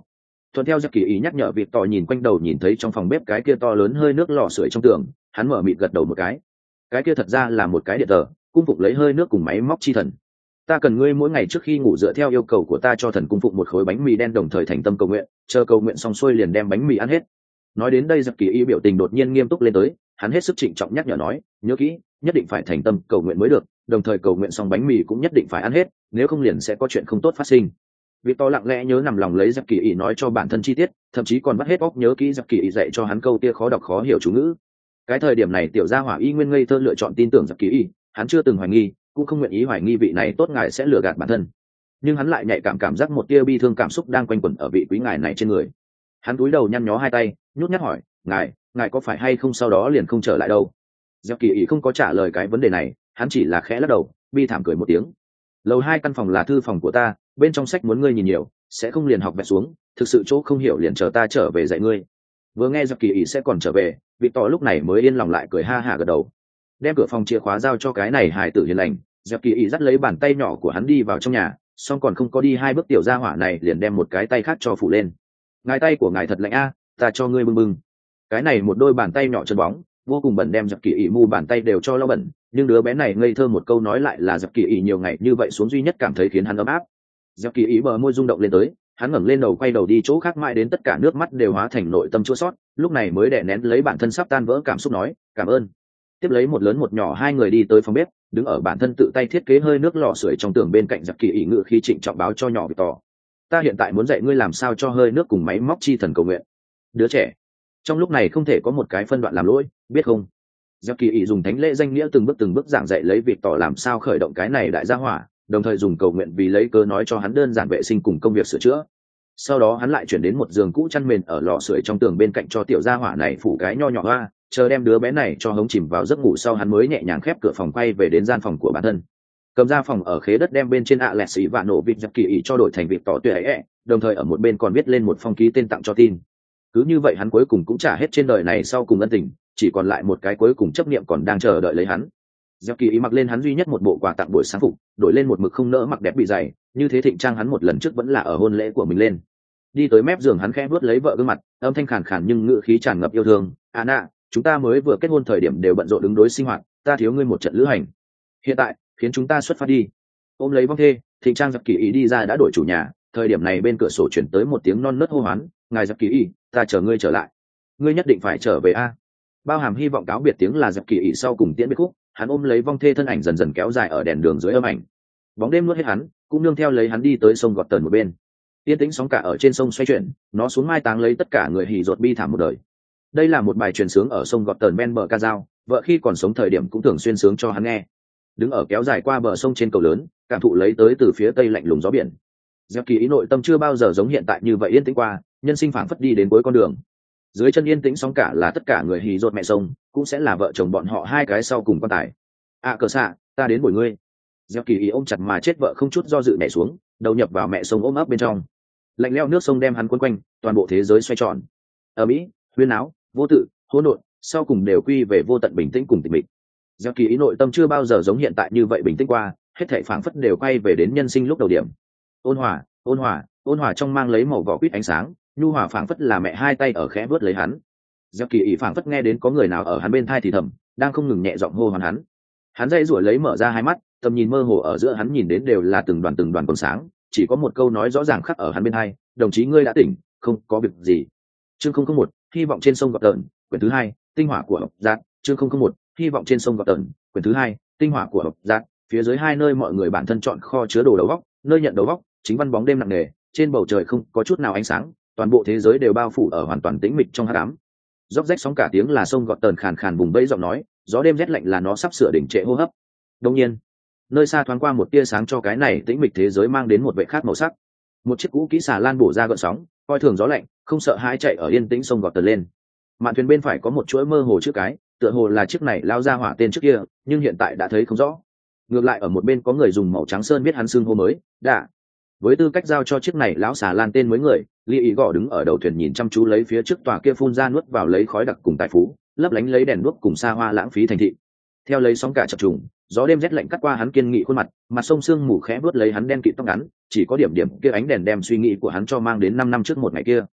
thuận theo giặc kỳ ý nhắc nhở vịt tỏ nhìn quanh đầu, nhìn thấy trong phòng bếp cái kia to lớn hơi nước lò sưởi trong tường, hắn mở mịt gật đầu một cái. Cái kia thật ra là một cái điện thờ, cung phụng lấy hơi nước cùng máy móc chi thần. Ta cần ngươi mỗi ngày trước khi ngủ dựa theo yêu cầu của ta cho thần cung phụng một khối bánh mì đen, đồng thời thành tâm cầu nguyện, chờ cầu nguyện xong xuôi liền đem bánh mì ăn hết. Nói đến đây giặc kỳ ý biểu tình đột nhiên nghiêm túc lên tới, hắn hết sức trịnh trọng nhắc nhở nói, nhớ kỹ, nhất định phải thành tâm cầu nguyện mới được, đồng thời cầu nguyện xong bánh mì cũng nhất định phải ăn hết, nếu không liền sẽ có chuyện không tốt phát sinh. Việc to lặng lẽ nhớ nằm lòng lấy giặc kỳ ý nói cho bản thân chi tiết, thậm chí còn bắt hết óc nhớ kỹ giặc kỳ ý dạy cho hắn câu tia khó đọc khó hiểu chú ngữ. Cái thời điểm này tiểu gia hỏa y nguyên ngây thơ lựa chọn tin tưởng giặc kỳ ý, hắn chưa từng hoài nghi, cũng không nguyện ý hoài nghi vị này tốt ngài sẽ lừa gạt bản thân, nhưng hắn lại nhạy cảm cảm giác một tia bi thương cảm xúc đang quanh quẩn ở vị quý ngài này trên người. Hắn cúi đầu nhăn nhó hai tay, nhút nhát hỏi, ngài ngài có phải hay không sau đó liền không trở lại đâu? Giặc kỳ ý không có trả lời cái vấn đề này, hắn chỉ là khẽ lắc đầu, bi thảm cười một tiếng. Lầu hai căn phòng là thư phòng của ta, bên trong sách muốn ngươi nhìn nhiều, sẽ không liền học vẹt xuống, thực sự chỗ không hiểu liền chờ ta trở về dạy ngươi. Vừa nghe giặc kỳ ý sẽ còn trở về, vị tỏ lúc này mới yên lòng lại, cười ha hả gật đầu, đem cửa phòng chìa khóa giao cho cái này hài tử hiền lành. Giặc kỳ ý dắt lấy bàn tay nhỏ của hắn đi vào trong nhà, song còn không có đi hai bước tiểu gia hỏa này liền đem một cái tay khác cho phủ lên. Ngài tay của ngài thật lạnh a, ta cho ngươi bưng bưng. Cái này một đôi bàn tay nhỏ chân bóng vô cùng bẩn, đem giặc kỳ ý mu bàn tay đều cho lau bẩn, nhưng đứa bé này ngây thơ một câu nói lại là giặc kỳ ý nhiều ngày như vậy xuống duy nhất cảm thấy khiến hắn ấm áp. Giặc kỳ ý bờ môi rung động lên tới, hắn ngẩng lên đầu quay đầu đi chỗ khác, mãi đến tất cả nước mắt đều hóa thành nội tâm chua xót, lúc này mới đè nén lấy bản thân sắp tan vỡ cảm xúc nói cảm ơn. Tiếp lấy một lớn một nhỏ hai người đi tới phòng bếp, đứng ở bản thân tự tay thiết kế hơi nước lò sưởi trong tường bên cạnh giặc kỳ ý ngự khi trịnh trọng báo cho nhỏ Victor, ta hiện tại muốn dạy ngươi làm sao cho hơi nước cùng máy móc chi thần cầu nguyện. Đứa trẻ trong lúc này không thể có một cái phân đoạn làm lỗi, biết không? Giặc kỳ ý dùng thánh lễ danh nghĩa từng bước từng bước giảng dạy lấy Victor làm sao khởi động cái này đại gia hỏa, đồng thời dùng cầu nguyện vì lấy cớ nói cho hắn đơn giản vệ sinh cùng công việc sửa chữa. Sau đó hắn lại chuyển đến một giường cũ chăn mền ở lò sưởi trong tường bên cạnh cho tiểu gia hỏa này phủ cái nho nhỏ hoa, chờ đem đứa bé này cho hống chìm vào giấc ngủ sau, hắn mới nhẹ nhàng khép cửa phòng quay về đến gian phòng của bản thân, cầm ra phòng ở khế đất đem bên trên ạ lẹt xì và nổ vịt giặc kỳ ý cho đổi thành vịt tỏ tuyệt ấy, đồng thời ở một bên còn viết lên một phong ký tên tặng cho tin. Cứ như vậy hắn cuối cùng cũng trả hết trên đời này sau cùng ân tình, chỉ còn lại một cái cuối cùng chấp niệm còn đang chờ đợi lấy hắn. Giặc kỳ ý mặc lên hắn duy nhất một bộ quà tặng buổi sáng phục, đổi lên một mực không nỡ mặc đẹp bị dày, như thế thịnh trang hắn một lần trước vẫn là ở hôn lễ của mình lên. Đi tới mép giường hắn khẽ vuốt lấy vợ gương mặt, âm thanh khàn khàn nhưng ngữ khí tràn ngập yêu thương, Anna, chúng ta mới vừa kết hôn thời điểm đều bận rộn ứng đối sinh hoạt, ta thiếu ngươi một trận lữ hành, hiện tại khiến chúng ta xuất phát đi. Ôm lấy vong thê, thịnh trang giặc kỳ ý đi ra đã đổi chủ nhà, thời điểm này bên cửa sổ chuyển tới một tiếng non nớt hô hoán, ngài giặc kỳ ý, ta chờ ngươi trở lại, ngươi nhất định phải trở về a. Bao hàm hy vọng cáo biệt tiếng là giặc kỳ ý sau cùng tiễn biệt khúc, hắn ôm lấy vong thê, thân ảnh dần dần kéo dài ở đèn đường dưới âm ảnh, bóng đêm nuốt hết hắn, cũng nương theo lấy hắn đi tới sông gọt tần một bên. Yên tĩnh sóng cả ở trên sông xoay chuyển, nó xuống mai táng lấy tất cả người hỉ ruột bi thảm một đời. Đây là một bài truyền sướng ở sông gọt tần ven bờ ca dao, vợ khi còn sống thời điểm cũng thường xuyên sướng cho hắn nghe. Đứng ở kéo dài qua bờ sông trên cầu lớn, cảm thụ lấy tới từ phía tây lạnh lùng gió biển, giặc kỳ ý nội tâm chưa bao giờ giống hiện tại như vậy yên tĩnh qua, nhân sinh phảng phất đi đến cuối con đường. Dưới chân yên tĩnh sóng cả là tất cả người hì ruột mẹ sông, cũng sẽ là vợ chồng bọn họ hai cái sau cùng quan tài. À cờ xạ, ta đến bồi ngươi. Giặc kỳ ý ôm chặt mà chết vợ không chút do dự nhảy xuống, đầu nhập vào mẹ sông ôm ấp bên trong. Lạnh lẽo nước sông đem hắn quấn quanh, toàn bộ thế giới xoay tròn. Ở Mỹ, huyên áo, vô tự, hỗn độn, sau cùng đều quy về vô tận bình tĩnh cùng tịch mịch. Giặc kỳ ý nội tâm chưa bao giờ giống hiện tại như vậy bình tĩnh qua, hết thảy phảng phất đều quay về đến nhân sinh lúc đầu điểm. Ôn hòa, ôn hòa, ôn hòa trong mang lấy màu vỏ quýt ánh sáng, nhu hòa phảng phất là mẹ hai tay ở khẽ vớt lấy hắn. Giặc kỳ ý phảng phất nghe đến có người nào ở hắn bên thai thì thầm, đang không ngừng nhẹ giọng hô hoán hắn. Hắn dây rủa lấy mở ra hai mắt, tầm nhìn mơ hồ ở giữa hắn nhìn đến đều là từng đoàn từng đoàn còn sáng, chỉ có một câu nói rõ ràng khắc ở hắn bên hai, đồng chí ngươi đã tỉnh, không có việc gì. Chương không không một, hy vọng trên sông gặp tợn, quyển thứ hai, tinh hỏa của học giác. Chương không không một, hy vọng trên sông gặp tợn, quyển thứ hai, tinh hỏa của học giác. Phía dưới hai nơi mọi người bản thân chọn kho chứa đồ đầu góc, nơi nhận đầu góc, chính văn bóng đêm nặng nề, trên bầu trời không có chút nào ánh sáng, toàn bộ thế giới đều bao phủ ở hoàn toàn tĩnh mịch trong hắc ám. Róc rách sóng cả tiếng là sông gọt tờn khàn khàn vùng vẫy giọng nói, gió đêm rét lạnh là nó sắp sửa đỉnh trệ hô hấp. Đương nhiên, nơi xa thoáng qua một tia sáng cho cái này tĩnh mịch thế giới mang đến một vẻ khác màu sắc. Một chiếc cũ kỹ xà lan bổ ra gợn sóng, coi thường gió lạnh, không sợ hãi chạy ở yên tĩnh sông gọt tờn lên. Mạn thuyền bên phải có một chuỗi mơ hồ chữ cái, tựa hồ là chiếc này lao ra hỏa tên trước kia, nhưng hiện tại đã thấy không rõ. Ngược lại ở một bên có người dùng màu trắng sơn viết hắn xưng hô mới, đã. Với tư cách giao cho chiếc này lão xà lan tên mới người, Ly Ý Gõ đứng ở đầu thuyền nhìn chăm chú lấy phía trước tòa kia phun ra nuốt vào lấy khói đặc cùng tài phú, lấp lánh lấy đèn đuốc cùng xa hoa lãng phí thành thị. Theo lấy sóng cả chập trùng, gió đêm rét lạnh cắt qua hắn kiên nghị khuôn mặt, mặt sông sương mù khẽ vớt lấy hắn đen kịt tóc ngắn, chỉ có điểm điểm kia ánh đèn đem suy nghĩ của hắn cho mang đến năm năm trước một ngày kia.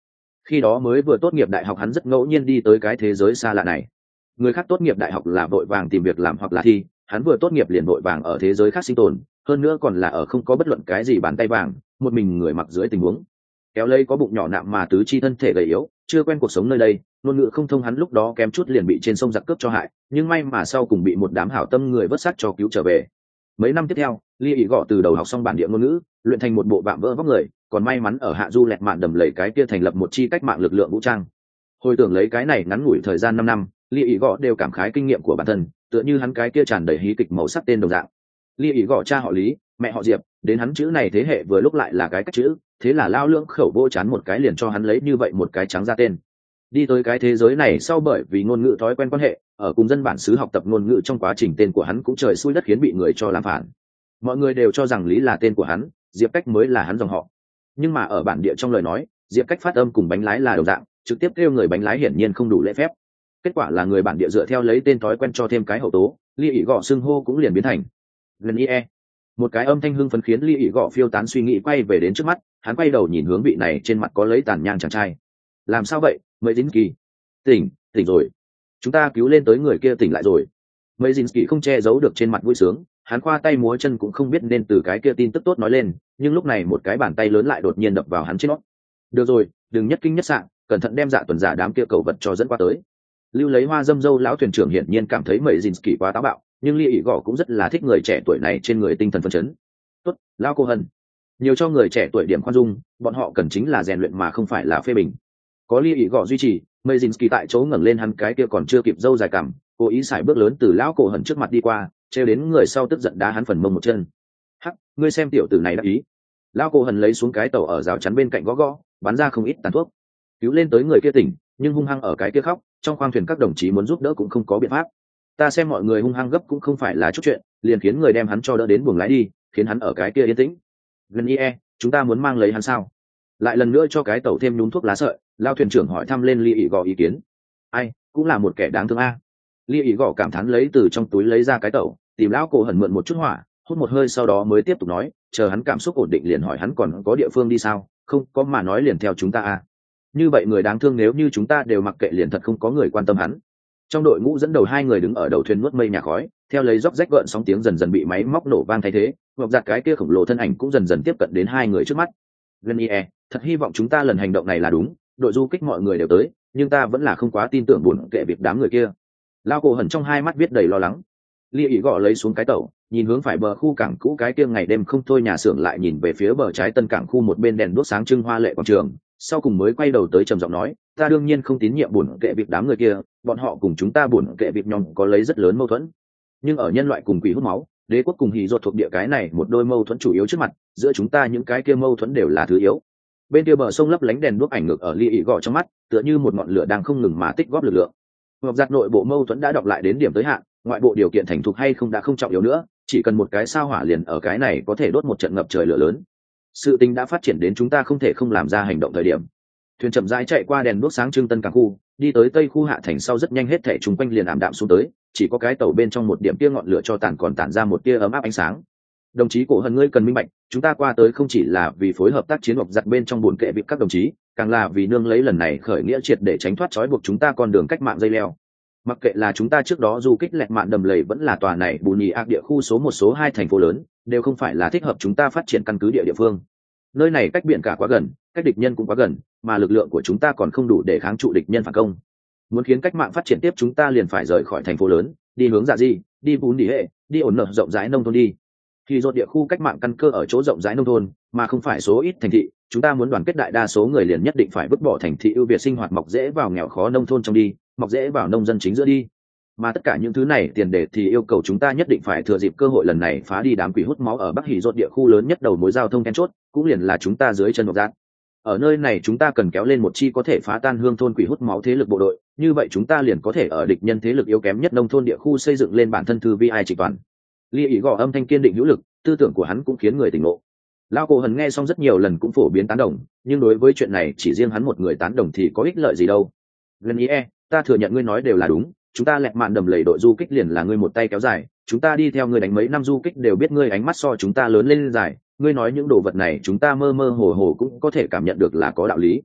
Khi đó mới vừa tốt nghiệp đại học, hắn rất ngẫu nhiên đi tới cái thế giới xa lạ này. Người khác tốt nghiệp đại học là vội vàng tìm việc làm hoặc là thi, hắn vừa tốt nghiệp liền vội vàng ở thế giới khác sinh tồn, hơn nữa còn là ở không có bất luận cái gì bàn tay vàng, một mình người mặc dưới tình huống. Kéo lấy có bụng nhỏ nạm mà tứ chi thân thể gầy yếu, chưa quen cuộc sống nơi đây, ngôn ngữ không thông, hắn lúc đó kém chút liền bị trên sông giặc cướp cho hại, nhưng may mà sau cùng bị một đám hảo tâm người vớt xác cho cứu trở về. Mấy năm tiếp theo, Lia ý gọ từ đầu học xong bản địa ngôn ngữ, luyện thành một bộ vạm vỡ vóc người, còn may mắn ở hạ du lẹt mạn đầm lầy cái kia thành lập một chi cách mạng lực lượng vũ trang. Hồi tưởng lấy cái này ngắn ngủi thời gian năm năm, Lia ý gọ đều cảm khái kinh nghiệm của bản thân, tựa như hắn cái kia tràn đầy hí kịch màu sắc tên đồng dạng. Lia ý gọ cha họ Lý, mẹ họ Diệp, đến hắn chữ này thế hệ vừa lúc lại là cái cách chữ, thế là lao lưỡng khẩu vô chán một cái liền cho hắn lấy như vậy một cái trắng ra tên. Đi tới cái thế giới này sau bởi vì ngôn ngữ thói quen quan hệ, ở cùng dân bản xứ học tập ngôn ngữ trong quá trình tên của hắn cũng trời xui đất khiến bị người cho làm phản. Mọi người đều cho rằng Lý là tên của hắn, Diệp Cách mới là hắn dòng họ. Nhưng mà ở bản địa trong lời nói, Diệp Cách phát âm cùng bánh lái là đồng dạng, trực tiếp kêu người bánh lái hiển nhiên không đủ lễ phép. Kết quả là người bản địa dựa theo lấy tên thói quen cho thêm cái hậu tố, Lia ỉ gọ xưng hô cũng liền biến thành Gần ie. Một cái âm thanh hưng phấn khiến Lia ỉ gọ phiêu tán suy nghĩ quay về đến trước mắt, hắn quay đầu nhìn hướng vị này trên mặt có lấy tàn nhang chàng trai. Làm sao vậy, mấy dính kỳ? Tỉnh, tỉnh rồi. Chúng ta cứu lên tới người kia tỉnh lại rồi. Mấy dính kỳ không che giấu được trên mặt vui sướng, hắn khoa tay múa chân cũng không biết nên từ cái kia tin tức tốt nói lên, nhưng lúc này một cái bàn tay lớn lại đột nhiên đập vào hắn trên nót. Được rồi, đừng nhất kinh nhất sạn, cẩn thận đem dạ tuần giả đám kia cầu vật cho dẫn qua tới. Lưu lấy hoa dâm dâu lão thuyền trưởng hiển nhiên cảm thấy mấy dính kỳ quá táo bạo, nhưng Lia ỉ gọ cũng rất là thích người trẻ tuổi này trên người tinh thần phấn chấn. Tốt, lão cô hân, nhiều cho người trẻ tuổi điểm khoan dung, bọn họ cần chính là rèn luyện mà không phải là phê bình. Có Lia ỉ gọ duy trì, Mezinski tại chỗ ngẩng lên hắn cái kia còn chưa kịp dâu dài cằm, cố ý xài bước lớn từ lão cổ hẩn trước mặt đi qua, trêu đến người sau tức giận đá hắn phần mông một chân. Hắc, ngươi xem tiểu tử này đã ý. Lão cổ hẩn lấy xuống cái tàu ở rào chắn bên cạnh gõ gõ, bắn ra không ít tàn thuốc. Cứu lên tới người kia tỉnh, nhưng hung hăng ở cái kia khóc, trong khoang thuyền các đồng chí muốn giúp đỡ cũng không có biện pháp. Ta xem mọi người hung hăng gấp cũng không phải là chút chuyện, liền khiến người đem hắn cho đỡ đến buồng lái đi, khiến hắn ở cái kia yên tĩnh. Gần ie, chúng ta muốn mang lấy hắn sao? Lại lần nữa cho cái tàu thêm nhúng thuốc lá sợi, lao thuyền trưởng hỏi thăm lên Lia ỉ gọ ý kiến. Ai, cũng là một kẻ đáng thương a. Lia ỉ gọ cảm thán lấy từ trong túi lấy ra cái tàu, tìm lão cổ hẩn mượn một chút hỏa, hút một hơi sau đó mới tiếp tục nói, chờ hắn cảm xúc ổn định liền hỏi hắn còn có địa phương đi sao, không có mà nói liền theo chúng ta a. Như vậy người đáng thương nếu như chúng ta đều mặc kệ liền thật không có người quan tâm hắn. Trong đội ngũ dẫn đầu hai người đứng ở đầu thuyền nuốt mây nhà khói, theo lấy róc rách gợn sóng tiếng dần dần bị máy móc nổ vang thay thế, ngọc giặt cái kia khổng lồ thân ảnh cũng dần dần tiếp cận đến hai người trước mắt. Genie, thật hy vọng chúng ta lần hành động này là đúng, đội du kích mọi người đều tới, nhưng ta vẫn là không quá tin tưởng buồn kệ việc đám người kia. Lao cổ hẩn trong hai mắt viết đầy lo lắng. Lia ỉ gọ lấy xuống cái tàu, nhìn hướng phải bờ khu cảng cũ cái kia ngày đêm không thôi nhà xưởng, lại nhìn về phía bờ trái tân cảng khu một bên đèn đuốc sáng trưng hoa lệ quảng trường, sau cùng mới quay đầu tới trầm giọng nói, ta đương nhiên không tín nhiệm buồn kệ việc đám người kia, bọn họ cùng chúng ta buồn kệ việc nhóm có lấy rất lớn mâu thuẫn, nhưng ở nhân loại cùng quỷ hút máu, đế quốc cùng hỉ ruột thuộc địa cái này một đôi mâu thuẫn chủ yếu trước mặt, giữa chúng ta những cái kia mâu thuẫn đều là thứ yếu. Bên kia bờ sông lấp lánh đèn đuốc ảnh ngược ở Lia ỉ gọ trong mắt, tựa như một ngọn lửa đang không ngừng mà tích góp lực lượng. Ngọc giặt nội bộ mâu thuẫn đã đọc lại đến điểm tới hạn, ngoại bộ điều kiện thành thục hay không đã không trọng yếu nữa, chỉ cần một cái sao hỏa liền ở cái này có thể đốt một trận ngập trời lửa lớn. Sự tình đã phát triển đến chúng ta không thể không làm ra hành động thời điểm. Thuyền chậm rãi chạy qua đèn đuốc sáng trưng tân cảng khu, đi tới tây khu hạ thành sau rất nhanh hết thảy chúng quanh liền ảm đạm xuống tới, chỉ có cái tàu bên trong một điểm tia ngọn lửa cho tàn còn tản ra một tia ấm áp ánh sáng. Đồng chí cổ hân, ngươi cần minh bạch, chúng ta qua tới không chỉ là vì phối hợp tác chiến ngọc giặt bên trong buồn kệ việc các đồng chí, càng là vì nương lấy lần này khởi nghĩa triệt để tránh thoát trói buộc chúng ta con đường cách mạng dây leo. Mặc kệ là chúng ta trước đó du kích lẹt mạn đầm lầy vẫn là tòa này bù nhì ác địa khu số một số hai thành phố lớn, đều không phải là thích hợp chúng ta phát triển căn cứ địa địa phương. Nơi này cách biển cả quá gần, cách địch nhân cũng quá gần, mà lực lượng của chúng ta còn không đủ để kháng trụ địch nhân phản công. Muốn khiến cách mạng phát triển tiếp chúng ta liền phải rời khỏi thành phố lớn, đi hướng dạ di, đi bún đi hệ, đi ổn nợ rộng rãi nông thôn đi. Thì rốt địa khu cách mạng căn cơ ở chỗ rộng rãi nông thôn, mà không phải số ít thành thị, chúng ta muốn đoàn kết đại đa số người liền nhất định phải vứt bỏ thành thị ưu việt sinh hoạt mọc dễ vào nghèo khó nông thôn trong đi, mọc dễ vào nông dân chính giữa đi. Mà tất cả những thứ này tiền đề thì yêu cầu chúng ta nhất định phải thừa dịp cơ hội lần này phá đi đám quỷ hút máu ở Bắc Hỉ Rốt địa khu lớn nhất đầu mối giao thông then chốt, cũng liền là chúng ta dưới chân ngọc giác. Ở nơi này chúng ta cần kéo lên một chi có thể phá tan hương thôn quỷ hút máu thế lực bộ đội, như vậy chúng ta liền có thể ở địch nhân thế lực yếu kém nhất nông thôn địa khu xây dựng lên bản thân thư vi ai chỉ toàn. Lia ỉ gõ âm thanh kiên định hữu lực, tư tưởng của hắn cũng khiến người tỉnh ngộ. Lao cổ hần nghe xong rất nhiều lần cũng phổ biến tán đồng, nhưng đối với chuyện này chỉ riêng hắn một người tán đồng thì có ích lợi gì đâu. Gần ý e, ta thừa nhận ngươi nói đều là đúng, chúng ta lẹt mạn đầm lầy đội du kích liền là ngươi một tay kéo dài, chúng ta đi theo ngươi đánh mấy năm du kích đều biết ngươi ánh mắt so chúng ta lớn lên dài, ngươi nói những đồ vật này chúng ta mơ mơ hồ hồ cũng có thể cảm nhận được là có đạo lý.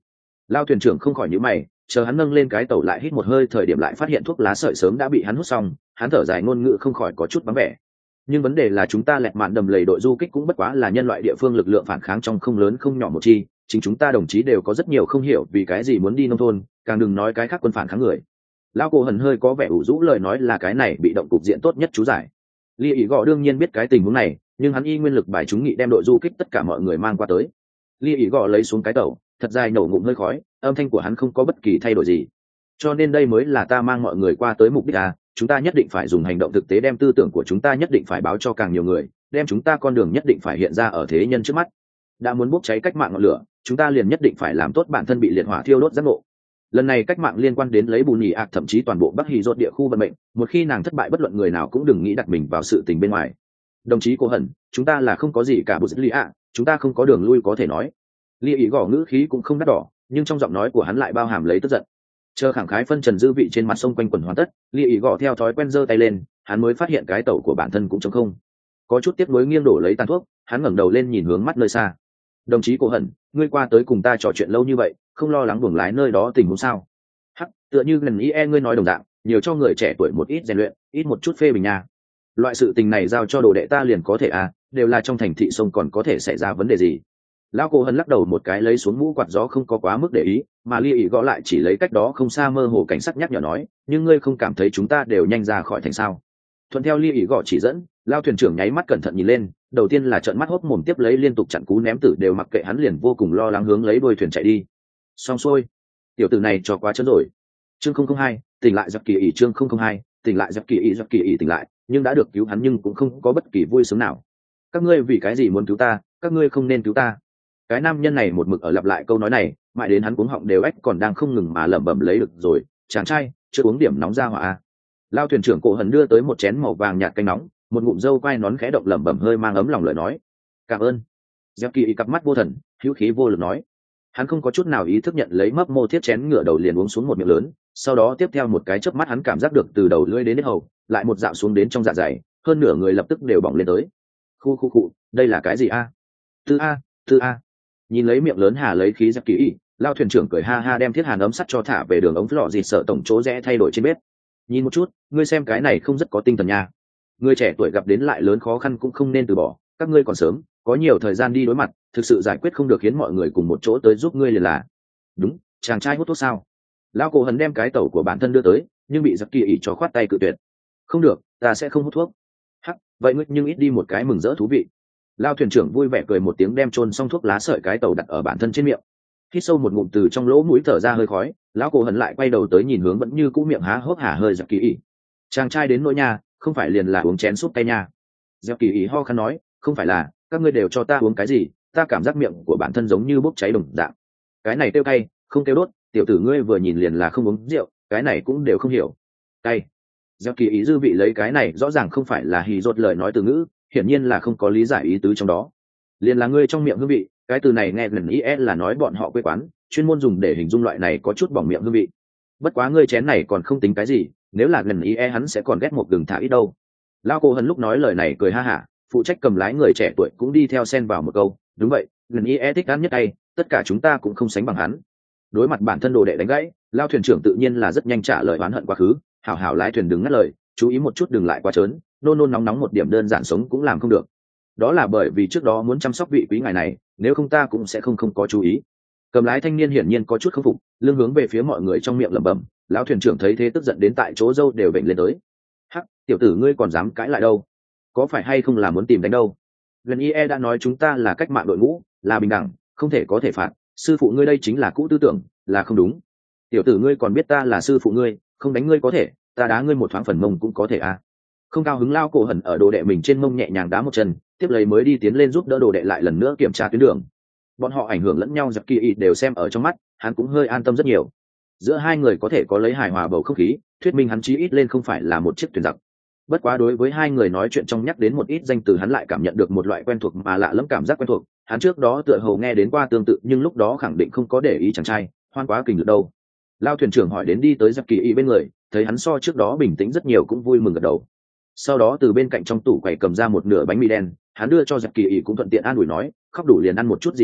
Lao thuyền trưởng không khỏi nhíu mày, chờ hắn nâng lên cái tàu lại hít một hơi thời điểm lại phát hiện thuốc lá sợi sớm đã bị hắn hút xong, hắn thở dài ngôn ngữ không khỏi có chút vắng vẻ. Nhưng vấn đề là chúng ta lẹt mạn đầm lầy đội du kích cũng bất quá là nhân loại địa phương lực lượng phản kháng trong không lớn không nhỏ một chi, chính chúng ta đồng chí đều có rất nhiều không hiểu vì cái gì muốn đi nông thôn, càng đừng nói cái khác quân phản kháng người. Lao cổ hần hơi có vẻ ủ rũ lời nói là cái này bị động cục diện tốt nhất chú giải. Lia ý gọ đương nhiên biết cái tình huống này, nhưng hắn y nguyên lực bài chúng nghị đem đội du kích tất cả mọi người mang qua tới. Lia ý gọ lấy xuống cái tàu, thật dài nổ ngụm hơi khói, âm thanh của hắn không có bất kỳ thay đổi gì. Cho nên đây mới là ta mang mọi người qua tới mục đích à, chúng ta nhất định phải dùng hành động thực tế đem tư tưởng của chúng ta nhất định phải báo cho càng nhiều người, đem chúng ta con đường nhất định phải hiện ra ở thế nhân trước mắt. Đã muốn bốc cháy cách mạng ngọn lửa, chúng ta liền nhất định phải làm tốt bản thân bị liệt hỏa thiêu đốt giác ngộ. Lần này cách mạng liên quan đến lấy bù nhì ạc thậm chí toàn bộ Bắc Hì rốt địa khu vận mệnh, một khi nàng thất bại bất luận người nào cũng đừng nghĩ đặt mình vào sự tình bên ngoài. Đồng chí Cố Hẩn, chúng ta là không có gì cả bù Lia, chúng ta không có đường lui có thể nói. Lia ý gõ ngữ khí cũng không đắt đỏ, nhưng trong giọng nói của hắn lại bao hàm lấy tức giận. Chờ khẳng khái phân trần dư vị trên mặt sông quanh quần hoàn tất, Lia ý gõ theo thói quen giơ tay lên, hắn mới phát hiện cái tẩu của bản thân cũng trống không. Có chút tiếc nuối nghiêng đổ lấy tàn thuốc, hắn ngẩng đầu lên nhìn hướng mắt nơi xa. Đồng chí Cố Hẩn, ngươi qua tới cùng ta trò chuyện lâu như vậy, không lo lắng buồng lái nơi đó tình huống sao? Hắc, tựa như gần ý e ngươi nói đồng dạng, nhiều cho người trẻ tuổi một ít rèn luyện, ít một chút phê bình nha. Loại sự tình này giao cho đồ đệ ta liền có thể à, đều là trong thành thị sông còn có thể xảy ra vấn đề gì? Lão Cố Hẩn lắc đầu một cái lấy xuống mũ quạt gió không có quá mức để ý, mà Lia ý gõ lại chỉ lấy cách đó không xa mơ hồ cảnh sắc nhắc nhở nói, nhưng ngươi không cảm thấy chúng ta đều nhanh ra khỏi thành sao? Thuận theo Lia ý gõ chỉ dẫn, Lao thuyền trưởng nháy mắt cẩn thận nhìn lên, đầu tiên là trợn mắt hốt mồm tiếp lấy liên tục chặn cú ném tử đều mặc kệ hắn liền vô cùng lo lắng hướng lấy đuôi thuyền chạy đi. Xong xuôi, tiểu tử này cho quá chấn rồi. Chương không không hai, tỉnh lại giặc kỳ ỉ chương không không hai, tỉnh lại giặc kỳ ỉ giặc kỳ ỉ tỉnh lại, nhưng đã được cứu hắn nhưng cũng không có bất kỳ vui sướng nào. Các ngươi vì cái gì muốn cứu ta, các ngươi không nên cứu ta. Cái nam nhân này một mực ở lặp lại câu nói này, mãi đến hắn cuống họng đều ếch còn đang không ngừng mà lẩm bẩm lấy được rồi, chàng trai, chưa uống điểm nóng ra hỏa. Lao thuyền trưởng Cổ Hẩn đưa tới một chén màu vàng nhạt canh nóng, một ngụm dâu quai nón khẽ động lẩm bẩm hơi mang ấm lòng lời nói. Cảm ơn. Giặc kỳ cặp mắt vô thần, hữu khí vô lực nói. Hắn không có chút nào ý thức nhận lấy mấp mô thiết chén ngửa đầu liền uống xuống một miệng lớn, sau đó tiếp theo một cái chớp mắt hắn cảm giác được từ đầu lưỡi đến hết hầu, lại một dạo xuống đến trong dạ dày, hơn nửa người lập tức đều bỏng lên tới. Khu khu cụ, đây là cái gì a? Tư a, tư a. Nhìn lấy miệng lớn hà lấy khí giặc kỳ, Lao thuyền trưởng cười ha ha đem thiết hàn ấm sắt cho thả về đường ống lọ dịt sợ tổng chỗ rẽ thay đổi trên bếp. Nhìn một chút, ngươi xem cái này không rất có tinh thần nha. Người trẻ tuổi gặp đến lại lớn khó khăn cũng không nên từ bỏ, các ngươi còn sớm, có nhiều thời gian đi đối mặt, thực sự giải quyết không được khiến mọi người cùng một chỗ tới giúp ngươi liền là. Đúng, chàng trai hút thuốc sao? Lão Cổ Hẩn đem cái tẩu của bản thân đưa tới, nhưng bị giặc kỳ ỉ cho khoát tay cự tuyệt. Không được, ta sẽ không hút thuốc. Hắc, vậy ngươi nhưng ít đi một cái mừng rỡ thú vị. Lao thuyền trưởng vui vẻ cười một tiếng đem chôn xong thuốc lá sợi cái tẩu đặt ở bản thân trên miệng. Hít sâu một ngụm từ trong lỗ mũi thở ra hơi khói, lão Cổ Hẩn lại quay đầu tới nhìn hướng vẫn như cũ miệng há hốc hả hơi giặc kỳ ỉ. Chàng trai đến nỗi nha, không phải liền là uống chén súp tay nha. Giặc kỳ ỉ ho khăn nói, không phải là, các ngươi đều cho ta uống cái gì, ta cảm giác miệng của bản thân giống như bốc cháy đồng dạng. Cái này tiêu cay, không tiêu đốt, tiểu tử ngươi vừa nhìn liền là không uống rượu, cái này cũng đều không hiểu. Cay. Giặc kỳ ỉ dư vị lấy cái này rõ ràng không phải là hì rột lời nói từ ngữ, hiển nhiên là không có lý giải ý tứ trong đó. Liền là ngươi trong miệng hương vị, cái từ này nghe gần ý là nói bọn họ quê quán, chuyên môn dùng để hình dung loại này có chút bỏng miệng hương vị. Bất quá ngươi chén này còn không tính cái gì, nếu là gần ý hắn sẽ còn ghét một gừng thả ít đâu. Lao Cổ Hẩn lúc nói lời này cười ha hả, phụ trách cầm lái người trẻ tuổi cũng đi theo xen vào một câu, đúng vậy, gần ý thích ăn nhất tay, tất cả chúng ta cũng không sánh bằng hắn. Đối mặt bản thân đồ đệ đánh gãy, Lao thuyền trưởng tự nhiên là rất nhanh trả lời oán hận quá khứ, hảo hảo lái thuyền đừng ngắt lời, chú ý một chút đừng lại quá trớn, nôn nôn nóng nóng một điểm đơn giản sống cũng làm không được. Đó là bởi vì trước đó muốn chăm sóc vị quý ngài này, nếu không ta cũng sẽ không không có chú ý. Cầm lái thanh niên hiển nhiên có chút không phục, lưng hướng về phía mọi người trong miệng lẩm bẩm. Lão thuyền trưởng thấy thế tức giận đến tại chỗ râu đều bệnh lên tới. Hắc, tiểu tử ngươi còn dám cãi lại đâu? Có phải hay không là muốn tìm đánh đâu? Gần ie đã nói chúng ta là cách mạng đội ngũ, là bình đẳng, không thể có thể phạt. Sư phụ ngươi đây chính là cũ tư tưởng, là không đúng. Tiểu tử ngươi còn biết ta là sư phụ ngươi, không đánh ngươi có thể, ta đá ngươi một thoáng phần mông cũng có thể à? Không cao hứng Lao Cổ Hẩn ở đồ đệ mình trên mông nhẹ nhàng đá một chân, tiếp lấy mới đi tiến lên giúp đỡ đồ đệ lại lần nữa kiểm tra tuyến đường. Bọn họ ảnh hưởng lẫn nhau giặc kỳ đều xem ở trong mắt, hắn cũng hơi an tâm rất nhiều. Giữa hai người có thể có lấy hài hòa bầu không khí, thuyết minh hắn chí ít lên không phải là một chiếc thuyền giặc. Bất quá đối với hai người nói chuyện trong nhắc đến một ít danh từ hắn lại cảm nhận được một loại quen thuộc mà lạ lẫm cảm giác quen thuộc. Hắn trước đó tựa hồ nghe đến qua tương tự nhưng lúc đó khẳng định không có để ý chàng trai, hoan quá kình được đâu. Lao thuyền trưởng hỏi đến đi tới giặc kỳ bên người, thấy hắn so trước đó bình tĩnh rất nhiều cũng vui mừng gật đầu. Sau đó từ bên cạnh trong tủ quầy cầm ra một nửa bánh mì đen, hắn đưa cho giặc kỳ cũng thuận tiện an ủi nói, khóc đủ liền ăn một chút gì à,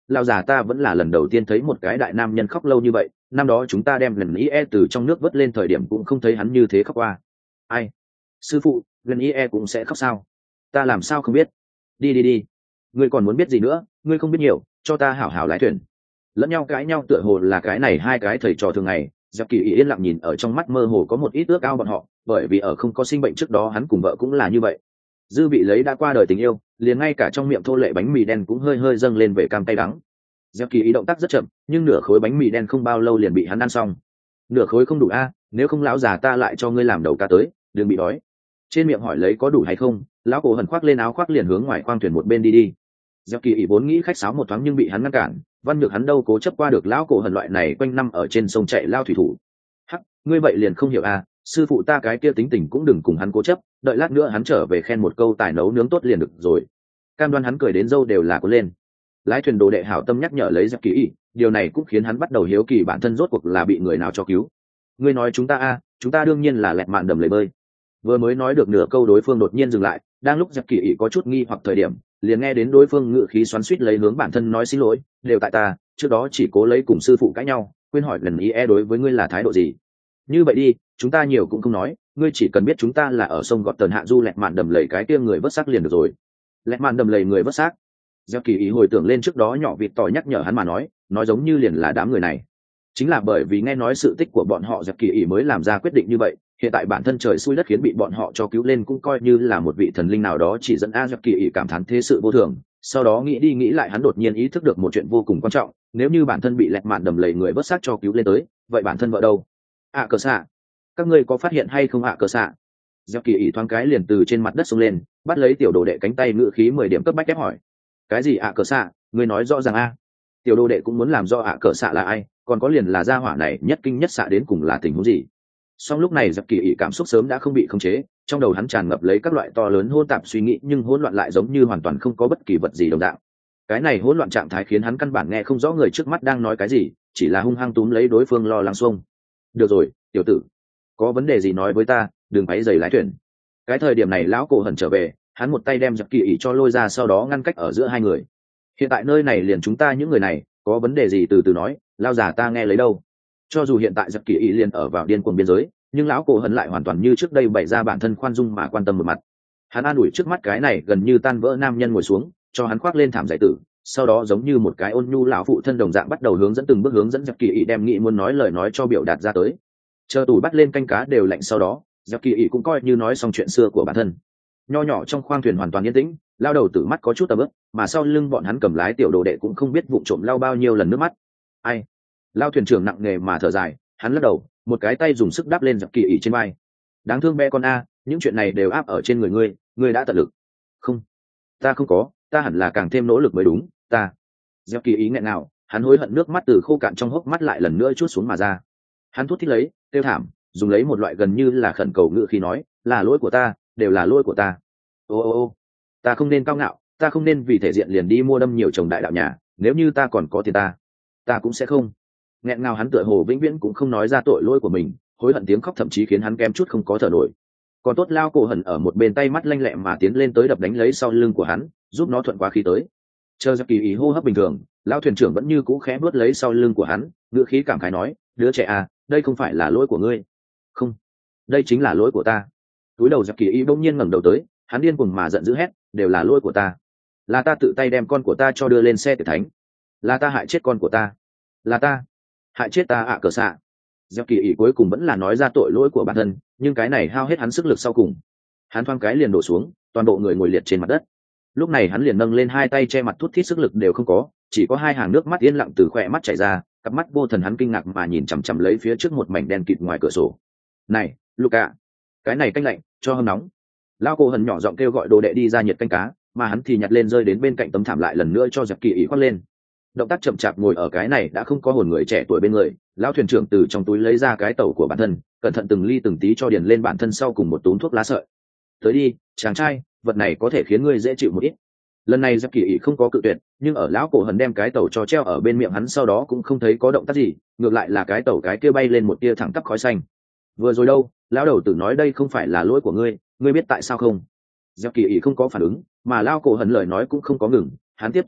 lao già ta vẫn là lần đầu tiên thấy một cái đại nam nhân khóc lâu như vậy, năm đó chúng ta đem lần ý e từ trong nước vớt lên thời điểm cũng không thấy hắn như thế khóc qua. Ai? Sư phụ, lần ý e cũng sẽ khóc sao? Ta làm sao không biết. Đi đi đi, ngươi còn muốn biết gì nữa, ngươi không biết nhiều, cho ta hảo hảo lái thuyền. Lẫn nhau cãi nhau tựa hồ là cái này hai cái thầy trò thường ngày. Giặc Kỳ yên lặng nhìn ở trong mắt mơ hồ có một ít ước ao bọn họ, bởi vì ở không có sinh bệnh trước đó hắn cùng vợ cũng là như vậy. Dư bị lấy đã qua đời tình yêu, liền ngay cả trong miệng thô lệ bánh mì đen cũng hơi hơi dâng lên về cam tay đắng. Giặc Kỳ động tác rất chậm, nhưng nửa khối bánh mì đen không bao lâu liền bị hắn ăn xong. Nửa khối không đủ a, nếu không lão già ta lại cho ngươi làm đầu cá tới, đừng bị đói. Trên miệng hỏi lấy có đủ hay không, lão cổ hần khoác lên áo khoác liền hướng ngoài khoang thuyền một bên đi đi. Giặc Kỳ vốn nghĩ khách sáo một thoáng nhưng bị hắn ngăn cản, văn được hắn đâu cố chấp qua được lão cổ hần loại này quanh năm ở trên sông chạy lao thủy thủ. Hắc, ngươi vậy liền không hiểu à, sư phụ ta cái kia tính tình cũng đừng cùng hắn cố chấp, đợi lát nữa hắn trở về khen một câu tài nấu nướng tốt liền được rồi. Cam đoan hắn cười đến dâu đều là có lên. Lái thuyền đồ đệ hảo tâm nhắc nhở lấy Giặc Kỳ, điều này cũng khiến hắn bắt đầu hiếu kỳ bản thân rốt cuộc là bị người nào cho cứu. Ngươi nói chúng ta a, chúng ta đương nhiên là lẹt mạn đầm lầy bơi. Vừa mới nói được nửa câu đối phương đột nhiên dừng lại, đang lúc Giặc Kỳ có chút nghi hoặc thời điểm, liền nghe đến đối phương ngự khí xoắn xuýt lấy hướng bản thân nói xin lỗi, đều tại ta, trước đó chỉ cố lấy cùng sư phụ cãi nhau, quên hỏi lần ý e đối với ngươi là thái độ gì. Như vậy đi, chúng ta nhiều cũng không nói, ngươi chỉ cần biết chúng ta là ở sông gọt tần hạ du lẹt mạn đầm lầy cái kia người vớt xác liền được rồi. Lẹt mạn đầm lầy người vớt xác. Giặc Kỳ ý hồi tưởng lên trước đó nhỏ vịt tỏi nhắc nhở hắn mà nói, nói giống như liền là đám người này. Chính là bởi vì nghe nói sự tích của bọn họ, Giặc Kỳ ý mới làm ra quyết định như vậy. Hiện tại bản thân trời xui đất khiến bị bọn họ cho cứu lên cũng coi như là một vị thần linh nào đó chỉ dẫn a. Giặc Kỳ ý cảm thán thế sự vô thường, sau đó nghĩ đi nghĩ lại hắn đột nhiên ý thức được một chuyện vô cùng quan trọng, nếu như bản thân bị lẹt mạn đầm lầy người vớt xác cho cứu lên tới, vậy bản thân vợ đâu? ạ à, cờ xạ, các ngươi có phát hiện hay không ạ à, cờ xạ? Giặc Kỳ ý thoáng cái liền từ trên mặt đất xông lên, bắt lấy tiểu đồ đệ cánh tay ngự khí mười điểm cấp bách ép hỏi, cái gì ạ à, cờ xạ? Ngươi nói rõ ràng a. Tiểu đồ đệ cũng muốn làm rõ ạ à, cờ xạ là ai, còn có liền là gia hỏa này nhất kinh nhất xạ đến cùng là tình huống gì? Song lúc này Giặc Kỳ ý cảm xúc sớm đã không bị khống chế, trong đầu hắn tràn ngập lấy các loại to lớn hỗn tạp suy nghĩ, nhưng hỗn loạn lại giống như hoàn toàn không có bất kỳ vật gì đồng dạng. Cái này hỗn loạn trạng thái khiến hắn căn bản nghe không rõ người trước mắt đang nói cái gì, chỉ là hung hăng túm lấy đối phương lo lắng xuông. Được rồi, tiểu tử, có vấn đề gì nói với ta, đừng váy giày lái thuyền. Cái thời điểm này lão cổ hẩn trở về, hắn một tay đem Giặc Kỳ ý cho lôi ra, sau đó ngăn cách ở giữa hai người. Hiện tại nơi này liền chúng ta những người này, có vấn đề gì từ từ nói, lao già ta nghe lấy đâu. Cho dù hiện tại Giặc Kỳ ý liền ở vào điên cuồng biên giới, nhưng lão cổ hẩn lại hoàn toàn như trước đây bày ra bản thân khoan dung mà quan tâm một mặt. Hắn an ủi trước mắt cái này gần như tan vỡ nam nhân ngồi xuống, cho hắn khoác lên thảm giải tử, sau đó giống như một cái ôn nhu lão phụ thân đồng dạng bắt đầu hướng dẫn từng bước hướng dẫn Giặc Kỳ ý đem nghĩ muốn nói lời nói cho biểu đạt ra tới. Chờ tủ bắt lên canh cá đều lạnh, sau đó Giặc Kỳ ý cũng coi như nói xong chuyện xưa của bản thân. Nho nhỏ trong khoang thuyền hoàn toàn yên tĩnh, lao đầu tử mắt có chút tầm ướp, mà sau lưng bọn hắn cầm lái tiểu đồ đệ cũng không biết vụng trộm lao bao nhiêu lần nước mắt. Ai? Lao thuyền trưởng nặng nề mà thở dài, hắn lắc đầu, một cái tay dùng sức đắp lên Giặc Kỳ ý trên vai. Đáng thương bé con a, những chuyện này đều áp ở trên người ngươi, ngươi đã tận lực. Không, ta không có, ta hẳn là càng thêm nỗ lực mới đúng, ta. Giặc Kỳ ý nghẹn nào, hắn hối hận nước mắt từ khô cạn trong hốc mắt lại lần nữa chút xuống mà ra. Hắn thút thít lấy, tiêu thảm, dùng lấy một loại gần như là khẩn cầu ngữ khi nói, là lỗi của ta, đều là lỗi của ta. Ô ô ô, ta không nên cao ngạo, ta không nên vì thể diện liền đi mua đâm nhiều chồng đại đạo nhà, nếu như ta còn có tiền ta, ta cũng sẽ không. Nghẹn ngào hắn tựa hồ vĩnh viễn cũng không nói ra tội lỗi của mình, hối hận tiếng khóc thậm chí khiến hắn kém chút không có thở nổi. Còn tốt lao cổ hẩn ở một bên tay mắt lanh lẹ mà tiến lên tới đập đánh lấy sau lưng của hắn, giúp nó thuận quá khí tới. Chờ Giặc Kỳ ý hô hấp bình thường, lao thuyền trưởng vẫn như cũ khẽ bước lấy sau lưng của hắn, ngữ khí cảm khái nói, đứa trẻ à, đây không phải là lỗi của ngươi. Không, đây chính là lỗi của ta. Túi đầu Giặc Kỳ ý bỗng nhiên ngẩng đầu tới, hắn điên cuồng mà giận dữ hét, đều là lỗi của ta, là ta tự tay đem con của ta cho đưa lên xe tử thánh, là ta hại chết con của ta, là ta hại chết ta ạ à, cờ xạ. Giặc Kỳ ý cuối cùng vẫn là nói ra tội lỗi của bản thân, nhưng cái này hao hết hắn sức lực sau cùng. Hắn thoáng cái liền đổ xuống, toàn bộ người ngồi liệt trên mặt đất. Lúc này hắn liền nâng lên hai tay che mặt, thút thít sức lực đều không có, chỉ có hai hàng nước mắt yên lặng từ khỏe mắt chảy ra, cặp mắt vô thần hắn kinh ngạc mà nhìn chằm chằm lấy phía trước một mảnh đen kịt ngoài cửa sổ. Này, Luca, cái này canh lạnh, cho hâm nóng. Lao cô hần nhỏ giọng kêu gọi đồ đệ đi ra nhiệt canh cá, mà hắn thì nhặt lên rơi đến bên cạnh tấm thảm lại lần nữa cho Giặc Kỳ ý khoác lên. Động tác chậm chạp ngồi ở cái này đã không có hồn người trẻ tuổi bên người, lão thuyền trưởng từ trong túi lấy ra cái tẩu của bản thân, cẩn thận từng ly từng tí cho điền lên bản thân sau cùng một túm thuốc lá sợi. Tới đi, chàng trai, vật này có thể khiến ngươi dễ chịu một ít. Lần này Giặc Kỳ ý không có cự tuyệt, nhưng ở lão cổ hần đem cái tẩu cho treo ở bên miệng hắn sau đó cũng không thấy có động tác gì, ngược lại là cái tẩu cái kia bay lên một tia thẳng tắp khói xanh. Vừa rồi đâu, lão đầu tử nói đây không phải là lỗi của ngươi, ngươi biết tại sao không? Giặc Kỳ ý không có phản ứng, mà lão cổ hần lời nói cũng không có ngừng, hắn tiếp tục nói,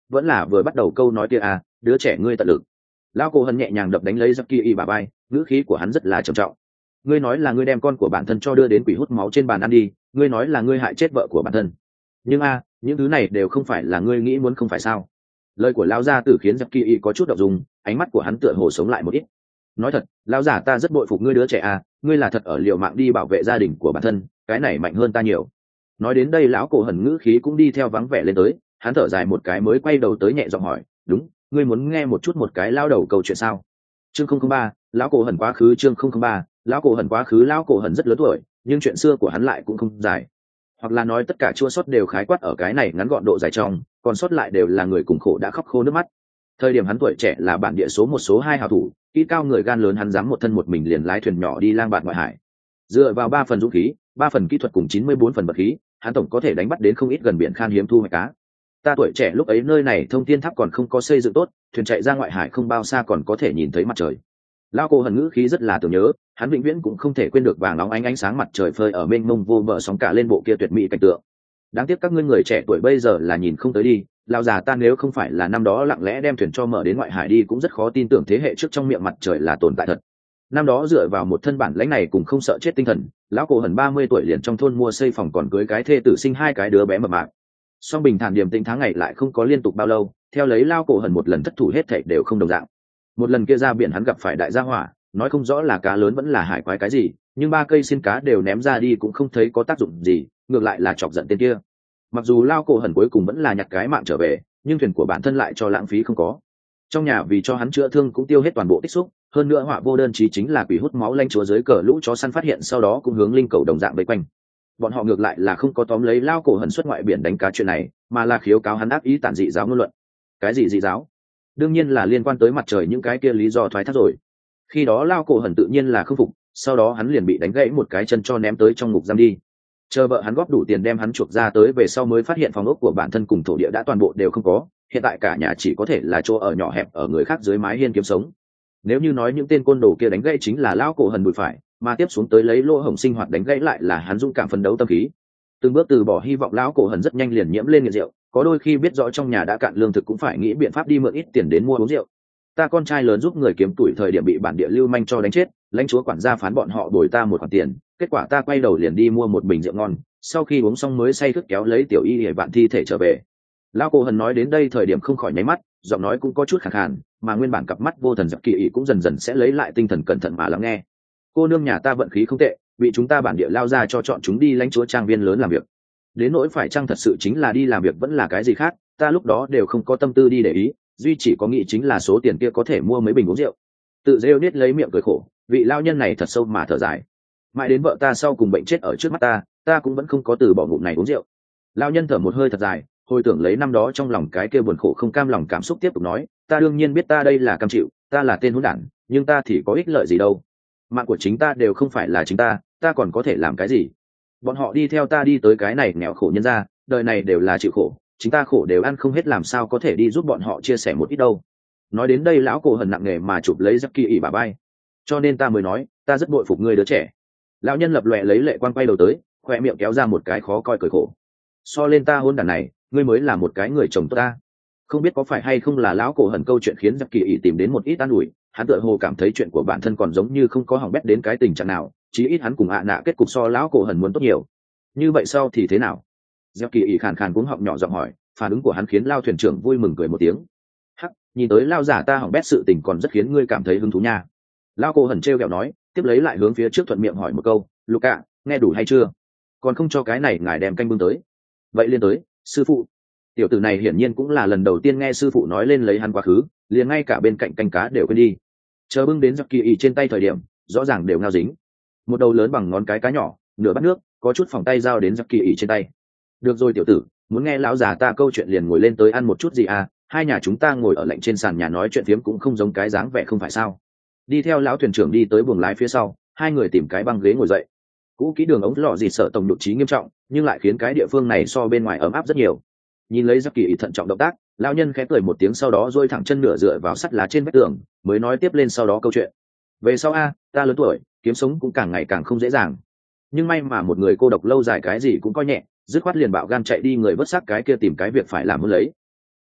vẫn là vừa bắt đầu câu nói kia à, đứa trẻ ngươi tận lực. Lão cổ hận nhẹ nhàng đập đánh lấy giặc kỳ y bà bay, ngữ khí của hắn rất là trầm trọng. Ngươi nói là ngươi đem con của bản thân cho đưa đến quỷ hút máu trên bàn ăn đi, ngươi nói là ngươi hại chết vợ của bản thân, nhưng a những thứ này đều không phải là ngươi nghĩ muốn, không phải sao? Lời của lão gia tử khiến giặc kỳ y có chút động dung, ánh mắt của hắn tựa hồ sống lại một ít. Nói thật, lão giả ta rất bội phục ngươi đứa trẻ à, ngươi là thật ở liều mạng đi bảo vệ gia đình của bản thân, cái này mạnh hơn ta nhiều. Nói đến đây lão cổ hận ngữ khí cũng đi theo vắng vẻ lên tới, hắn thở dài một cái mới quay đầu tới nhẹ giọng hỏi, đúng, ngươi muốn nghe một chút một cái lao đầu câu chuyện sao? Chương không không ba, lão cổ hận quá khứ. Chương không không ba, lão cổ hận quá khứ. Lão cổ hận rất lớn tuổi, nhưng chuyện xưa của hắn lại cũng không dài, hoặc là nói tất cả chua sót đều khái quát ở cái này ngắn gọn độ dài trong, còn sót lại đều là người cùng khổ đã khóc khô nước mắt. Thời điểm hắn tuổi trẻ là bản địa số một số hai hào thủ, kỹ cao người gan lớn, hắn dám một thân một mình liền lái thuyền nhỏ đi lang bạt ngoại hải. Dựa vào ba phần dũng khí, ba phần kỹ thuật cùng chín mươi bốn phần vật khí, hắn tổng có thể đánh bắt đến không ít gần biển khan hiếm thu hoạch cá. Ta tuổi trẻ lúc ấy nơi này thông thiên tháp còn không có xây dựng tốt, thuyền chạy ra ngoại hải không bao xa còn có thể nhìn thấy mặt trời. Lão cổ hận ngữ khí rất là tưởng nhớ, hắn vĩnh viễn cũng không thể quên được vàng óng ánh ánh sáng mặt trời phơi ở mênh mông vô bờ sóng cả lên bộ kia tuyệt mỹ cảnh tượng. Đáng tiếc các ngươi người trẻ tuổi bây giờ là nhìn không tới đi, lão già ta nếu không phải là năm đó lặng lẽ đem thuyền cho mở đến ngoại hải đi, cũng rất khó tin tưởng thế hệ trước trong miệng mặt trời là tồn tại thật. Năm đó dựa vào một thân bản lãnh này cùng không sợ chết tinh thần, lão cổ hận ba mươi tuổi liền trong thôn mua xây phòng, còn cưới cái thê tử sinh hai cái đứa bé mập mạp. Song bình thản điềm tĩnh tháng ngày lại không có liên tục bao lâu, theo lấy lao cổ hận một lần thất thủ hết thảy đều không đồng dạng. Một lần kia ra biển hắn gặp phải đại gia hỏa, nói không rõ là cá lớn vẫn là hải quái cái gì, nhưng ba cây xin cá đều ném ra đi cũng không thấy có tác dụng gì, ngược lại là chọc giận tên kia. Mặc dù lao cổ hận cuối cùng vẫn là nhặt cái mạng trở về, nhưng thuyền của bản thân lại cho lãng phí không có. Trong nhà vì cho hắn chữa thương cũng tiêu hết toàn bộ tích xúc, hơn nữa họa vô đơn chí chính là quỷ hút máu lanh chúa dưới cờ lũ chó săn phát hiện, sau đó cũng hướng linh cầu đồng dạng vây quanh. Bọn họ ngược lại là không có tóm lấy lao cổ hận xuất ngoại biển đánh cá chuyện này, mà là khiếu cáo hắn ác ý tản dị giáo ngôn luận. Cái gì dị giáo? Đương nhiên là liên quan tới mặt trời những cái kia lý do thoái thác rồi. Khi đó lao cổ hận tự nhiên là không phục, sau đó hắn liền bị đánh gãy một cái chân cho ném tới trong ngục giam đi. Chờ vợ hắn góp đủ tiền đem hắn chuộc ra tới về sau mới phát hiện phòng ốc của bản thân cùng thổ địa đã toàn bộ đều không có, hiện tại cả nhà chỉ có thể là chỗ ở nhỏ hẹp ở người khác dưới mái hiên kiếm sống. Nếu như nói những tên côn đồ kia đánh gãy chính là lao cổ hận đùi phải, mà tiếp xuống tới lấy lỗ hổng sinh hoạt đánh gãy lại là hắn dũng cảm phấn đấu tâm khí. Từng bước từ bỏ hy vọng, lão cổ hận rất nhanh liền nhiễm lên nghiện rượu, có đôi khi biết rõ trong nhà đã cạn lương thực cũng phải nghĩ biện pháp đi mượn ít tiền đến mua uống rượu. Ta con trai lớn giúp người kiếm tuổi thời điểm bị bản địa lưu manh cho đánh chết, lãnh chúa quản gia phán bọn họ bồi ta một khoản tiền, kết quả ta quay đầu liền đi mua một bình rượu ngon, sau khi uống xong mới say khướt kéo lấy tiểu y để bạn thi thể trở về. Lão cổ hận nói đến đây thời điểm không khỏi nháy mắt, giọng nói cũng có chút khàn khàn, mà nguyên bản cặp mắt vô thần giặc kỳ ý cũng dần dần sẽ lấy lại tinh thần cẩn thận mà lắng nghe. Cô nương nhà ta vận khí không tệ, bị chúng ta bản địa lao ra cho chọn chúng đi lãnh chúa trang viên lớn làm việc. Đến nỗi phải chăng thật sự chính là đi làm việc vẫn là cái gì khác, ta lúc đó đều không có tâm tư đi để ý, duy chỉ có nghĩ chính là số tiền kia có thể mua mấy bình uống rượu. Tự rêu nết lấy miệng cười khổ, vị lao nhân này thật sâu mà thở dài. Mãi đến vợ ta sau cùng bệnh chết ở trước mắt ta, ta cũng vẫn không có từ bỏ ngụm này uống rượu. Lao nhân thở một hơi thật dài, hồi tưởng lấy năm đó trong lòng cái kia buồn khổ không cam lòng cảm xúc, tiếp tục nói, ta đương nhiên biết ta đây là cam chịu, ta là tên hỗn đản, nhưng ta thì có ích lợi gì đâu. Mạng của chính ta đều không phải là chính ta, ta còn có thể làm cái gì? Bọn họ đi theo ta đi tới cái này nghèo khổ nhân ra, đời này đều là chịu khổ, chính ta khổ đều ăn không hết, làm sao có thể đi giúp bọn họ chia sẻ một ít đâu. Nói đến đây lão cổ hận nặng nề mà chụp lấy giặc kỳ ỉ bà bay. Cho nên ta mới nói, ta rất bội phục ngươi đứa trẻ. Lão nhân lập lòe lấy lệ quan quay đầu tới, khoe miệng kéo ra một cái khó coi cười khổ. So lên ta hôn đản này, ngươi mới là một cái người chồng tốt ta. Không biết có phải hay không là lão cổ hận câu chuyện khiến giặc kỳ ỉ tìm đến một ít an ủi, hắn tựa hồ cảm thấy chuyện của bản thân còn giống như không có hỏng bét đến cái tình trạng nào, chí ít hắn cùng ạ nạ kết cục so lão cổ hận muốn tốt nhiều. Như vậy sau thì thế nào? Giặc kỳ ỉ khàn khàn cuống họng nhỏ giọng hỏi, phản ứng của hắn khiến lao thuyền trưởng vui mừng cười một tiếng. Hắc, nhìn tới lao giả ta hỏng bét sự tình còn rất khiến ngươi cảm thấy hứng thú nha. Lao cổ hận trêu ghẹo nói, tiếp lấy lại hướng phía trước thuận miệng hỏi một câu, Luca, nghe đủ hay chưa? Còn không cho cái này ngài đem canh bưng tới. Vậy liên tới, sư phụ. Tiểu tử này hiển nhiên cũng là lần đầu tiên nghe sư phụ nói lên lấy hắn quá khứ, liền ngay cả bên cạnh canh cá đều quên đi. Chờ bưng đến giặc kỳ ỉ trên tay thời điểm, rõ ràng đều ngao dính. Một đầu lớn bằng ngón cái cá nhỏ, nửa bát nước, có chút phòng tay giao đến giặc kỳ ỉ trên tay. Được rồi tiểu tử, muốn nghe lão già ta câu chuyện liền ngồi lên tới ăn một chút gì à? Hai nhà chúng ta ngồi ở lạnh trên sàn nhà nói chuyện phiếm cũng không giống cái dáng vẻ, không phải sao? Đi theo lão thuyền trưởng đi tới buồng lái phía sau, hai người tìm cái băng ghế ngồi dậy. Cũ kỹ đường ống lọ gì sợ tổng đột trí nghiêm trọng, nhưng lại khiến cái địa phương này so bên ngoài ấm áp rất nhiều. Nhìn lấy giặc kỳ ỉ thận trọng động tác, lão nhân khẽ cười một tiếng, sau đó duỗi thẳng chân nửa dựa vào sắt lá trên vách tường, mới nói tiếp lên sau đó câu chuyện. Về sau a, ta lớn tuổi, kiếm sống cũng càng ngày càng không dễ dàng. Nhưng may mà một người cô độc lâu dài cái gì cũng coi nhẹ, dứt khoát liền bạo gan chạy đi người vớt xác cái kia tìm cái việc phải làm muốn lấy.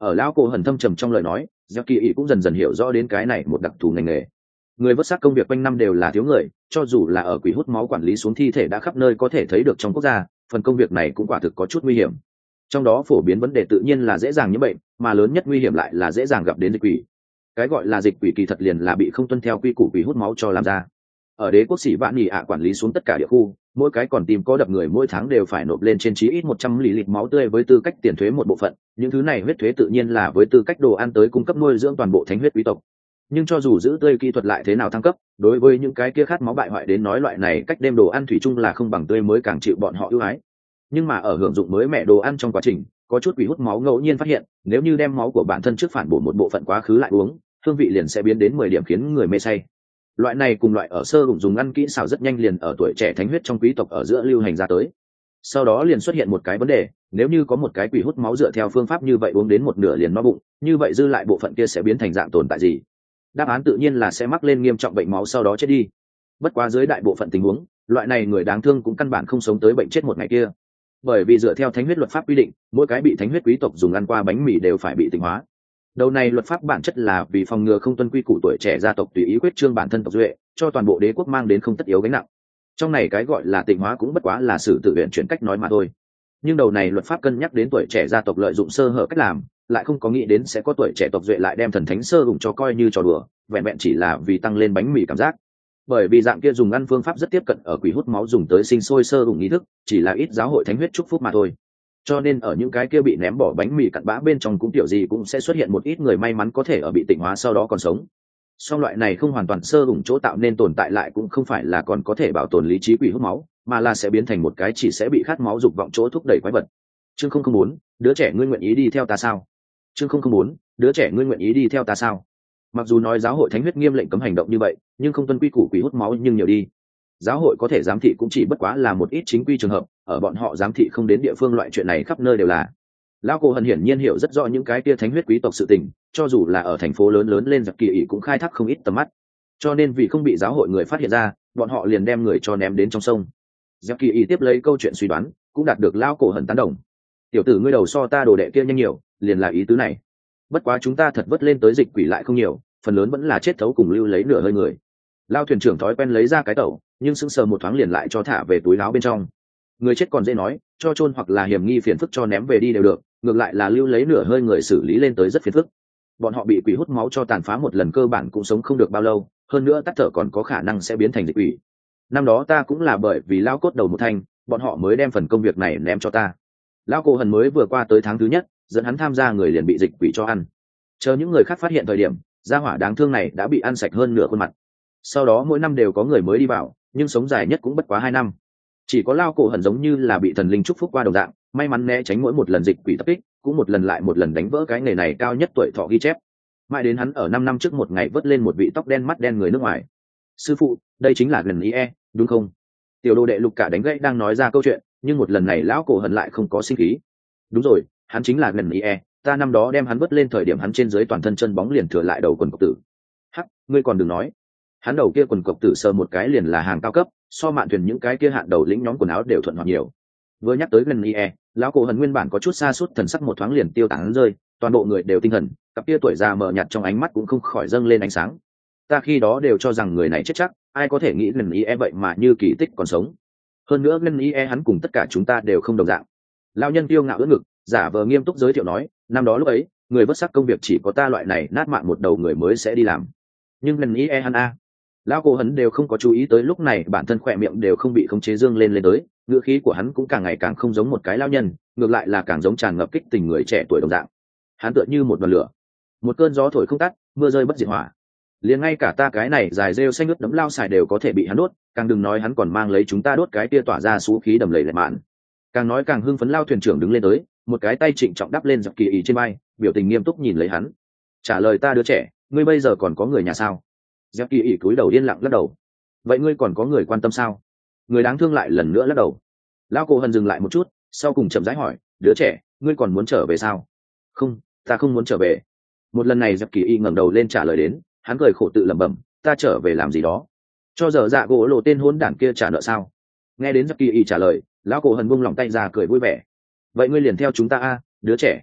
Ở lão cổ hần thâm trầm trong lời nói, giặc kỳ ỉ cũng dần dần hiểu rõ đến cái này một đặc thù ngành nghề. Người vớt xác công việc quanh năm đều là thiếu người, cho dù là ở quỷ hút máu quản lý xuống thi thể đã khắp nơi có thể thấy được trong quốc gia, phần công việc này cũng quả thực có chút nguy hiểm. Trong đó phổ biến vấn đề tự nhiên là dễ dàng nhiễm bệnh, mà lớn nhất nguy hiểm lại là dễ dàng gặp đến dịch quỷ. Cái gọi là dịch quỷ kỳ thật liền là bị không tuân theo quy củ quỷ hút máu cho làm ra. Ở đế quốc sĩ vạn nhị ạ quản lý xuống tất cả địa khu, mỗi cái còn tìm có đập người mỗi tháng đều phải nộp lên trên chí ít một trăm lít máu tươi với tư cách tiền thuế một bộ phận, những thứ này huyết thuế tự nhiên là với tư cách đồ ăn tới cung cấp nuôi dưỡng toàn bộ thánh huyết quý tộc. Nhưng cho dù giữ tươi kỹ thuật lại thế nào thăng cấp, đối với những cái kia khát máu bại hoại đến nói loại này cách đem đồ ăn thủy chung là không bằng tươi mới càng chịu bọn họ ưu ái. Nhưng mà ở hưởng dụng mới mẹ đồ ăn trong quá trình, có chút quỷ hút máu ngẫu nhiên phát hiện, nếu như đem máu của bản thân trước phản bổ một bộ phận quá khứ lại uống, hương vị liền sẽ biến đến mười điểm khiến người mê say. Loại này cùng loại ở sơ hùng dùng ăn kỹ xảo rất nhanh liền ở tuổi trẻ thánh huyết trong quý tộc ở giữa lưu hành ra tới. Sau đó liền xuất hiện một cái vấn đề, nếu như có một cái quỷ hút máu dựa theo phương pháp như vậy uống đến một nửa liền no bụng, như vậy dư lại bộ phận kia sẽ biến thành dạng tồn tại gì? Đáp án tự nhiên là sẽ mắc lên nghiêm trọng bệnh máu sau đó chết đi. Bất quá dưới đại bộ phận tình huống, loại này người đáng thương cũng căn bản không sống tới bệnh chết một ngày kia. Bởi vì dựa theo thánh huyết luật pháp quy định, mỗi cái bị thánh huyết quý tộc dùng ăn qua bánh mì đều phải bị tịnh hóa. Đầu này luật pháp bản chất là vì phòng ngừa không tuân quy củ tuổi trẻ gia tộc tùy ý quyết trương bản thân tộc duệ, cho toàn bộ đế quốc mang đến không tất yếu gánh nặng. Trong này cái gọi là tịnh hóa cũng bất quá là sự tự nguyện chuyển cách nói mà thôi. Nhưng đầu này luật pháp cân nhắc đến tuổi trẻ gia tộc lợi dụng sơ hở cách làm, lại không có nghĩ đến sẽ có tuổi trẻ tộc duệ lại đem thần thánh sơ hùng cho coi như trò đùa, vẹn vẹn chỉ là vì tăng lên bánh mì cảm giác. Bởi vì dạng kia dùng ăn phương pháp rất tiếp cận ở quỷ hút máu dùng tới sinh sôi sơ hùng nghi thức, chỉ là ít giáo hội thánh huyết chúc phúc mà thôi. Cho nên ở những cái kia bị ném bỏ bánh mì cặn bã bên trong cũng kiểu gì cũng sẽ xuất hiện một ít người may mắn có thể ở bị tịnh hóa sau đó còn sống. Song loại này không hoàn toàn sơ hùng chỗ tạo nên tồn tại lại cũng không phải là còn có thể bảo tồn lý trí quỷ hút máu, mà là sẽ biến thành một cái chỉ sẽ bị khát máu dục vọng chỗ thúc đẩy quái vật. Chương không không bốn, đứa trẻ ngươi nguyện ý đi theo ta sao? Chương không không bốn, đứa trẻ ngươi nguyện ý đi theo ta sao? Mặc dù nói giáo hội thánh huyết nghiêm lệnh cấm hành động như vậy, nhưng không tuân quy củ quỷ hút máu nhưng nhiều đi. Giáo hội có thể giám thị cũng chỉ bất quá là một ít chính quy trường hợp, ở bọn họ giám thị không đến địa phương loại chuyện này khắp nơi đều là. Lão Cổ Hần hiển nhiên hiểu rất rõ những cái kia thánh huyết quý tộc sự tình, cho dù là ở thành phố lớn lớn lên giặc kỳ ỉ cũng khai thác không ít tầm mắt. Cho nên vì không bị giáo hội người phát hiện ra, bọn họ liền đem người cho ném đến trong sông. Giặc kỳ ỉ tiếp lấy câu chuyện suy đoán, cũng đạt được Lão Cổ Hần tán đồng. Tiểu tử ngươi đầu so ta đồ đệ kia nhanh nhiều, liền là ý tứ này. Bất quá chúng ta thật vất lên tới dịch quỷ lại không nhiều, phần lớn vẫn là chết thấu cùng lưu lấy nửa hơi người. Lao thuyền trưởng thói quen lấy ra cái tẩu, nhưng sững sờ một thoáng liền lại cho thả về túi áo bên trong. Người chết còn dễ nói, cho chôn hoặc là hiểm nghi phiền phức cho ném về đi đều được, ngược lại là lưu lấy nửa hơi người xử lý lên tới rất phiền phức. Bọn họ bị quỷ hút máu cho tàn phá một lần cơ bản cũng sống không được bao lâu, hơn nữa tắt thở còn có khả năng sẽ biến thành dịch quỷ. Năm đó ta cũng là bởi vì lao cốt đầu một thanh, bọn họ mới đem phần công việc này ném cho ta. Lao Cổ Hần mới vừa qua tới tháng thứ nhất, dẫn hắn tham gia người liền bị dịch quỷ cho ăn. Chờ những người khác phát hiện thời điểm, gia hỏa đáng thương này đã bị ăn sạch hơn nửa khuôn mặt. Sau đó mỗi năm đều có người mới đi vào, nhưng sống dài nhất cũng bất quá hai năm. Chỉ có Lao Cổ Hần giống như là bị thần linh chúc phúc qua đồng dạng, may mắn né tránh mỗi một lần dịch quỷ tập kích, cũng một lần lại một lần đánh vỡ cái nghề này cao nhất tuổi thọ ghi chép. Mãi đến hắn ở năm năm trước một ngày vớt lên một vị tóc đen mắt đen người nước ngoài. Sư phụ, đây chính là gần ý e, đúng không? Tiểu đồ đệ Lục Cả đánh gãy đang nói ra câu chuyện, nhưng một lần này lão Cổ Hần lại không có sinh khí. Đúng rồi, hắn chính là gần ý e, ta năm đó đem hắn vớt lên thời điểm hắn trên dưới toàn thân chân bóng liền thừa lại đầu quần cộc tử. Hắc, ngươi còn đừng nói, hắn đầu kia quần cộc tử sờ một cái liền là hàng cao cấp, so mạn thuyền những cái kia hạn đầu lĩnh nhóm quần áo đều thuận hoạt nhiều. Vừa nhắc tới gần ý e, lão Cổ Hần nguyên bản có chút xa suốt thần sắc một thoáng liền tiêu tán rơi, toàn bộ người đều tinh thần, cặp kia tuổi già mờ nhạt trong ánh mắt cũng không khỏi dâng lên ánh sáng. Ta khi đó đều cho rằng người này chết chắc, ai có thể nghĩ gần ý e vậy mà như kỳ tích còn sống. Hơn nữa gần ý e hắn cùng tất cả chúng ta đều không đồng dạng. Lão nhân tiêu ngạo ưỡn ngực, giả vờ nghiêm túc giới thiệu nói, năm đó lúc ấy người vớt xác công việc chỉ có ta loại này nát mạng một đầu người mới sẽ đi làm, nhưng gần ý e hắn a. Lão Cổ Hần đều không có chú ý tới lúc này bản thân khỏe miệng đều không bị khống chế dương lên lên tới, ngữ khí của hắn cũng càng ngày càng không giống một cái lão nhân, ngược lại là càng giống tràn ngập kích tình người trẻ tuổi đồng dạng. Hắn tựa như một đoàn lửa, một cơn gió thổi không tắt, mưa rơi bất diệt hỏa. Liền ngay cả ta cái này dài rêu xanh ướt đấm lao xài đều có thể bị hắn đốt, càng đừng nói hắn còn mang lấy chúng ta đốt cái tia tỏa ra xú khí đầm lầy lẹt mạn. Càng nói càng hưng phấn, Lao thuyền trưởng đứng lên tới, một cái tay trịnh trọng đắp lên Giặc Kỳ Ý trên vai, biểu tình nghiêm túc nhìn lấy hắn. Trả lời ta đứa trẻ, ngươi bây giờ còn có người nhà sao? Giặc Kỳ Ý cúi đầu yên lặng lắc đầu. Vậy ngươi còn có người quan tâm sao? Người đáng thương lại lần nữa lắc đầu. Lao Cổ Hần dừng lại một chút, sau cùng chậm rãi hỏi, đứa trẻ, ngươi còn muốn trở về sao? Không, ta không muốn trở về. Một lần này Giặc Kỳ Ý ngẩng đầu lên trả lời đến, hắn cười khổ tự lẩm bẩm, ta trở về làm gì đó? Cho giờ dạ gỗ lộ tên hỗn đản kia trả nợ sao? Nghe đến Giặc Kỳ Ý trả lời, Lão Cổ Hần buông lòng tay ra cười vui vẻ. Vậy ngươi liền theo chúng ta a, đứa trẻ.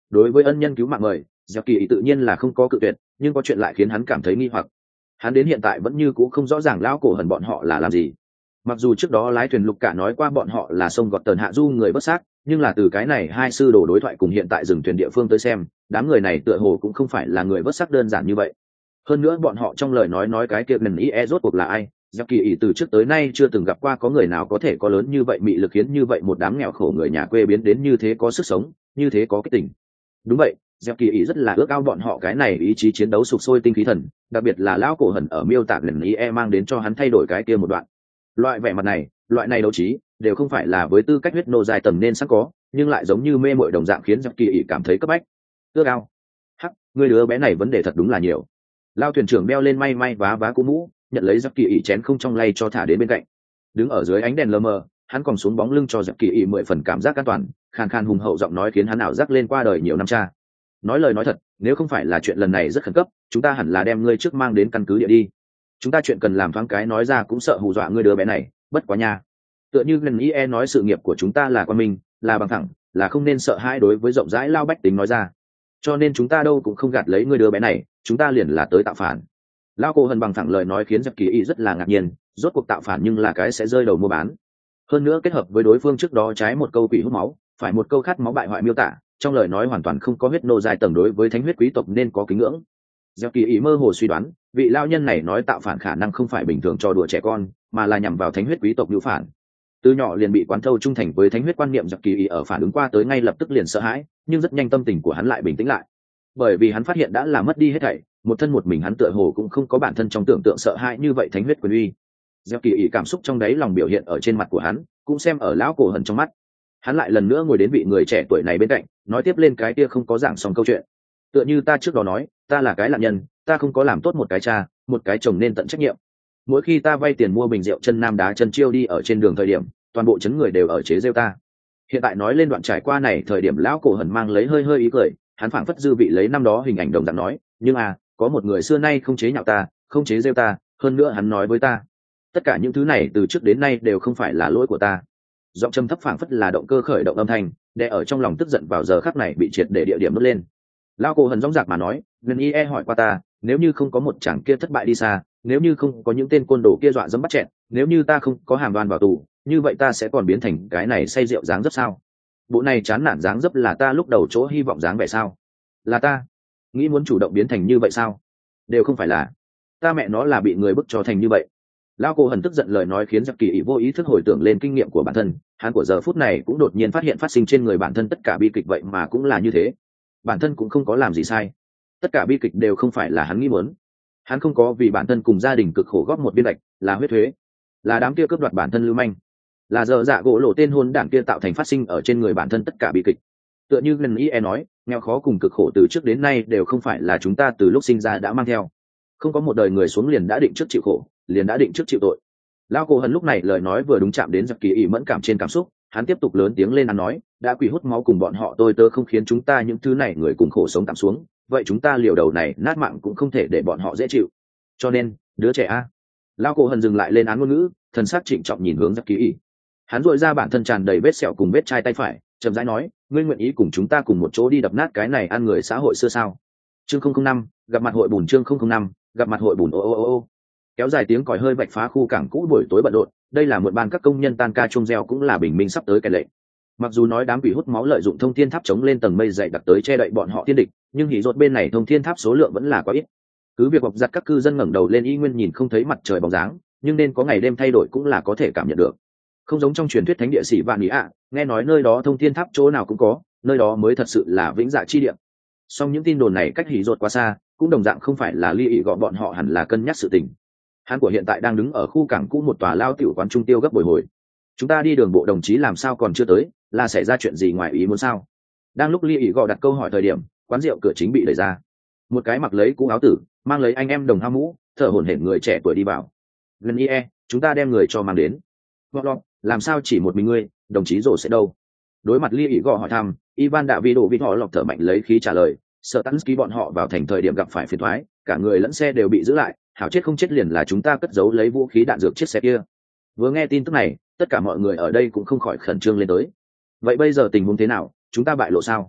Đối với ân nhân cứu mạng mời, giặc kỳ tự nhiên là không có cự tuyệt, nhưng có chuyện lại khiến hắn cảm thấy nghi hoặc. Hắn đến hiện tại vẫn như cũ không rõ ràng lão cổ hần bọn họ là làm gì. Mặc dù trước đó lái thuyền lục cả nói qua bọn họ là sông gọt tần hạ du người bất xác, nhưng là từ cái này hai sư đồ đối thoại cùng hiện tại dừng thuyền địa phương tới xem, đám người này tựa hồ cũng không phải là người bất xác đơn giản như vậy. Hơn nữa bọn họ trong lời nói nói cái kia lần ý e rốt cuộc là ai, giặc kỳ ý từ trước tới nay chưa từng gặp qua có người nào có thể có lớn như vậy mị lực khiến như vậy một đám nghèo khổ người nhà quê biến đến như thế có sức sống, như thế có cái tình. Đúng vậy, giặc kỳ ý rất là ước ao bọn họ cái này ý chí chiến đấu sục sôi tinh khí thần, đặc biệt là lão cổ hần ở miêu tả lần ý e mang đến cho hắn thay đổi cái kia một đoạn. Loại vẻ mặt này, loại này đấu trí đều không phải là với tư cách huyết nô dài tầm nên sẵn có, nhưng lại giống như mê mội đồng dạng khiến giặc kỳ ý cảm thấy cấp bách. Ước ao. Hắc, người đứa bé này vấn đề thật đúng là nhiều. Lao thuyền trưởng đeo lên may may vá vá cũ mũ, nhận lấy giặc kỳ ý chén không trong lay cho thả đến bên cạnh. Đứng ở dưới ánh đèn lờ mờ, hắn còn xuống bóng lưng cho giặc kỳ ý mười phần cảm giác an toàn, khàn khàn hùng hậu giọng nói khiến hắn ảo giác lên qua đời nhiều năm cha. Nói lời nói thật, nếu không phải là chuyện lần này rất khẩn cấp, chúng ta hẳn là đem ngươi trước mang đến căn cứ địa đi. Chúng ta chuyện cần làm thoáng cái nói ra cũng sợ hù dọa ngươi đứa bé này, bất quá nha. Tựa như lần ý e nói sự nghiệp của chúng ta là quan minh, là bằng thẳng, là không nên sợ hãi đối với rộng rãi lao bách tính nói ra. Cho nên chúng ta đâu cũng không gạt lấy ngươi đứa bé này, chúng ta liền là tới tạo phản. Lao cô hần bằng thẳng lời nói khiến giặc kỳ y rất là ngạc nhiên, rốt cuộc tạo phản nhưng là cái sẽ rơi đầu mua bán. Hơn nữa kết hợp với đối phương trước đó trái một câu quỷ hút máu, phải một câu khát máu bại hoại miêu tả, trong lời nói hoàn toàn không có huyết nô dài tầng đối với thánh huyết quý tộc nên có kính ngưỡng. Giặc kỳ y mơ hồ suy đoán, vị lao nhân này nói tạo phản khả năng không phải bình thường cho đùa trẻ con, mà là nhằm vào thánh huyết quý tộc nhu phản. Từ nhỏ liền bị quán thâu trung thành với thánh huyết quan niệm, giặc kỳ y ở phản ứng qua tới ngay lập tức liền sợ hãi, nhưng rất nhanh tâm tình của hắn lại bình tĩnh lại, bởi vì hắn phát hiện đã là mất đi hết thảy, một thân một mình hắn tựa hồ cũng không có bản thân trong tưởng tượng sợ hãi như vậy thánh huyết quyền uy. Gieo kỳ ý cảm xúc trong đáy lòng biểu hiện ở trên mặt của hắn, cũng xem ở lão cổ hần trong mắt. Hắn lại lần nữa ngồi đến vị người trẻ tuổi này bên cạnh, nói tiếp lên cái kia không có giảng xong câu chuyện. Tựa như ta trước đó nói, ta là cái nạn nhân, ta không có làm tốt một cái cha, một cái chồng nên tận trách nhiệm. Mỗi khi ta vay tiền mua bình rượu chân nam đá chân chiêu đi ở trên đường thời điểm, toàn bộ chấn người đều ở chế rêu ta. Hiện tại nói lên đoạn trải qua này thời điểm lão cổ hần mang lấy hơi hơi ý cười, hắn phảng phất dư vị lấy năm đó hình ảnh đồng dạng nói, nhưng à, có một người xưa nay không chế nhạo ta, không chế rêu ta, hơn nữa hắn nói với ta, tất cả những thứ này từ trước đến nay đều không phải là lỗi của ta. Giọng trầm thấp phảng phất là động cơ khởi động âm thanh, để ở trong lòng tức giận vào giờ khắc này bị triệt để địa điểm đốt lên. Lao cổ hần rõng rạc mà nói, Ngân Y E hỏi qua ta, nếu như không có một chàng kia thất bại đi xa, nếu như không có những tên côn đồ kia dọa dẫm bắt chẹn, nếu như ta không có hàm đoan vào tù, như vậy ta sẽ còn biến thành cái này say rượu dáng dấp sao? Bộ này chán nản dáng dấp là ta lúc đầu chỗ hy vọng dáng vẻ sao? Là ta nghĩ muốn chủ động biến thành như vậy sao? Đều không phải là, ta mẹ nó là bị người bức cho thành như vậy. Lao cổ hần tức giận lời nói khiến giặc kỳ ý vô ý thức hồi tưởng lên kinh nghiệm của bản thân, hắn của giờ phút này cũng đột nhiên phát hiện phát sinh trên người bản thân tất cả bi kịch vậy mà cũng là như thế. Bản thân cũng không có làm gì sai, tất cả bi kịch đều không phải là hắn nghĩ muốn. Hắn không có vì bản thân cùng gia đình cực khổ góp một viên gạch, là huyết thuế, là đám kia cướp đoạt bản thân lưu manh, là giờ dạ gỗ lộ tên hôn đảng kia tạo thành phát sinh ở trên người bản thân tất cả bi kịch. Tựa như Ngân Y E nói, nghèo khó cùng cực khổ từ trước đến nay đều không phải là chúng ta từ lúc sinh ra đã mang theo. Không có một đời người xuống liền đã định trước chịu khổ, liền đã định trước chịu tội. Lao cổ hần lúc này lời nói vừa đúng chạm đến giặc kỳ ý mẫn cảm trên cảm xúc, hắn tiếp tục lớn tiếng lên hắn nói, đã quỷ hút máu cùng bọn họ tôi tớ không khiến chúng ta những thứ này người cùng khổ sống tạm xuống, vậy chúng ta liều đầu này nát mạng cũng không thể để bọn họ dễ chịu. Cho nên đứa trẻ a. Lao cổ hần dừng lại lên án ngôn ngữ, thần sắc trịnh trọng nhìn hướng giặc kỳ ý. Hắn dội ra bản thân tràn đầy vết sẹo cùng vết chai tay phải, chậm rãi nói, ngươi nguyện ý cùng chúng ta cùng một chỗ đi đập nát cái này ăn người xã hội xưa sao? Chương không không năm, gặp mặt hội bùn. Chương không không năm, gặp mặt hội bùn. Ô ô ô ô. Kéo dài tiếng còi hơi vạch phá khu cảng cũ buổi tối bận rộn, đây là một ban các công nhân tan ca chung reo cũng là bình minh sắp tới cái lệ. Mặc dù nói đám quỷ hút máu lợi dụng thông thiên tháp chống lên tầng mây dày đặc tới che đậy bọn họ thiên địch, nhưng hỉ rột bên này thông thiên tháp số lượng vẫn là quá ít. Cứ việc bọc giặt các cư dân ngẩng đầu lên y nguyên nhìn không thấy mặt trời bóng dáng, nhưng nên có ngày đêm thay đổi cũng là có thể cảm nhận được. Không giống trong truyền thuyết thánh địa sĩ vạn ý ạ, nghe nói nơi đó thông thiên tháp chỗ nào cũng có, nơi đó mới thật sự là vĩnh dạ chi địa. Song những tin đồn này cách hỉ rột quá xa, cũng đồng dạng không phải là ly ị gọi bọn họ hẳn là cân nhắc sự tình. Hắn của hiện tại đang đứng ở khu cảng cũ một tòa lao tiểu quán trung tiêu gấp bồi hồi. Chúng ta đi đường bộ đồng chí làm sao còn chưa tới, là xảy ra chuyện gì ngoài ý muốn sao? Đang lúc ly ị gọi đặt câu hỏi thời điểm, quán rượu cửa chính bị đẩy ra, một cái mặc lấy cũ áo tử, mang lấy anh em đồng hao mũ, thở hổn hển người trẻ tuổi đi vào. Gần ie, chúng ta đem người cho mang đến. Gọi lọt, làm sao chỉ một mình ngươi, đồng chí rồ sẽ đâu? Đối mặt ly ị gọi hỏi thăm, Ivan đã vi đổ vịt họ lọc thở mạnh lấy khí trả lời, sợ Tansky bọn họ vào thành thời điểm gặp phải phiền toái, cả người lẫn xe đều bị giữ lại, hảo chết không chết liền là chúng ta cất giấu lấy vũ khí đạn dược chiếc xe kia. Vừa nghe tin tức này, tất cả mọi người ở đây cũng không khỏi khẩn trương lên tới. Vậy bây giờ tình huống thế nào, chúng ta bại lộ sao?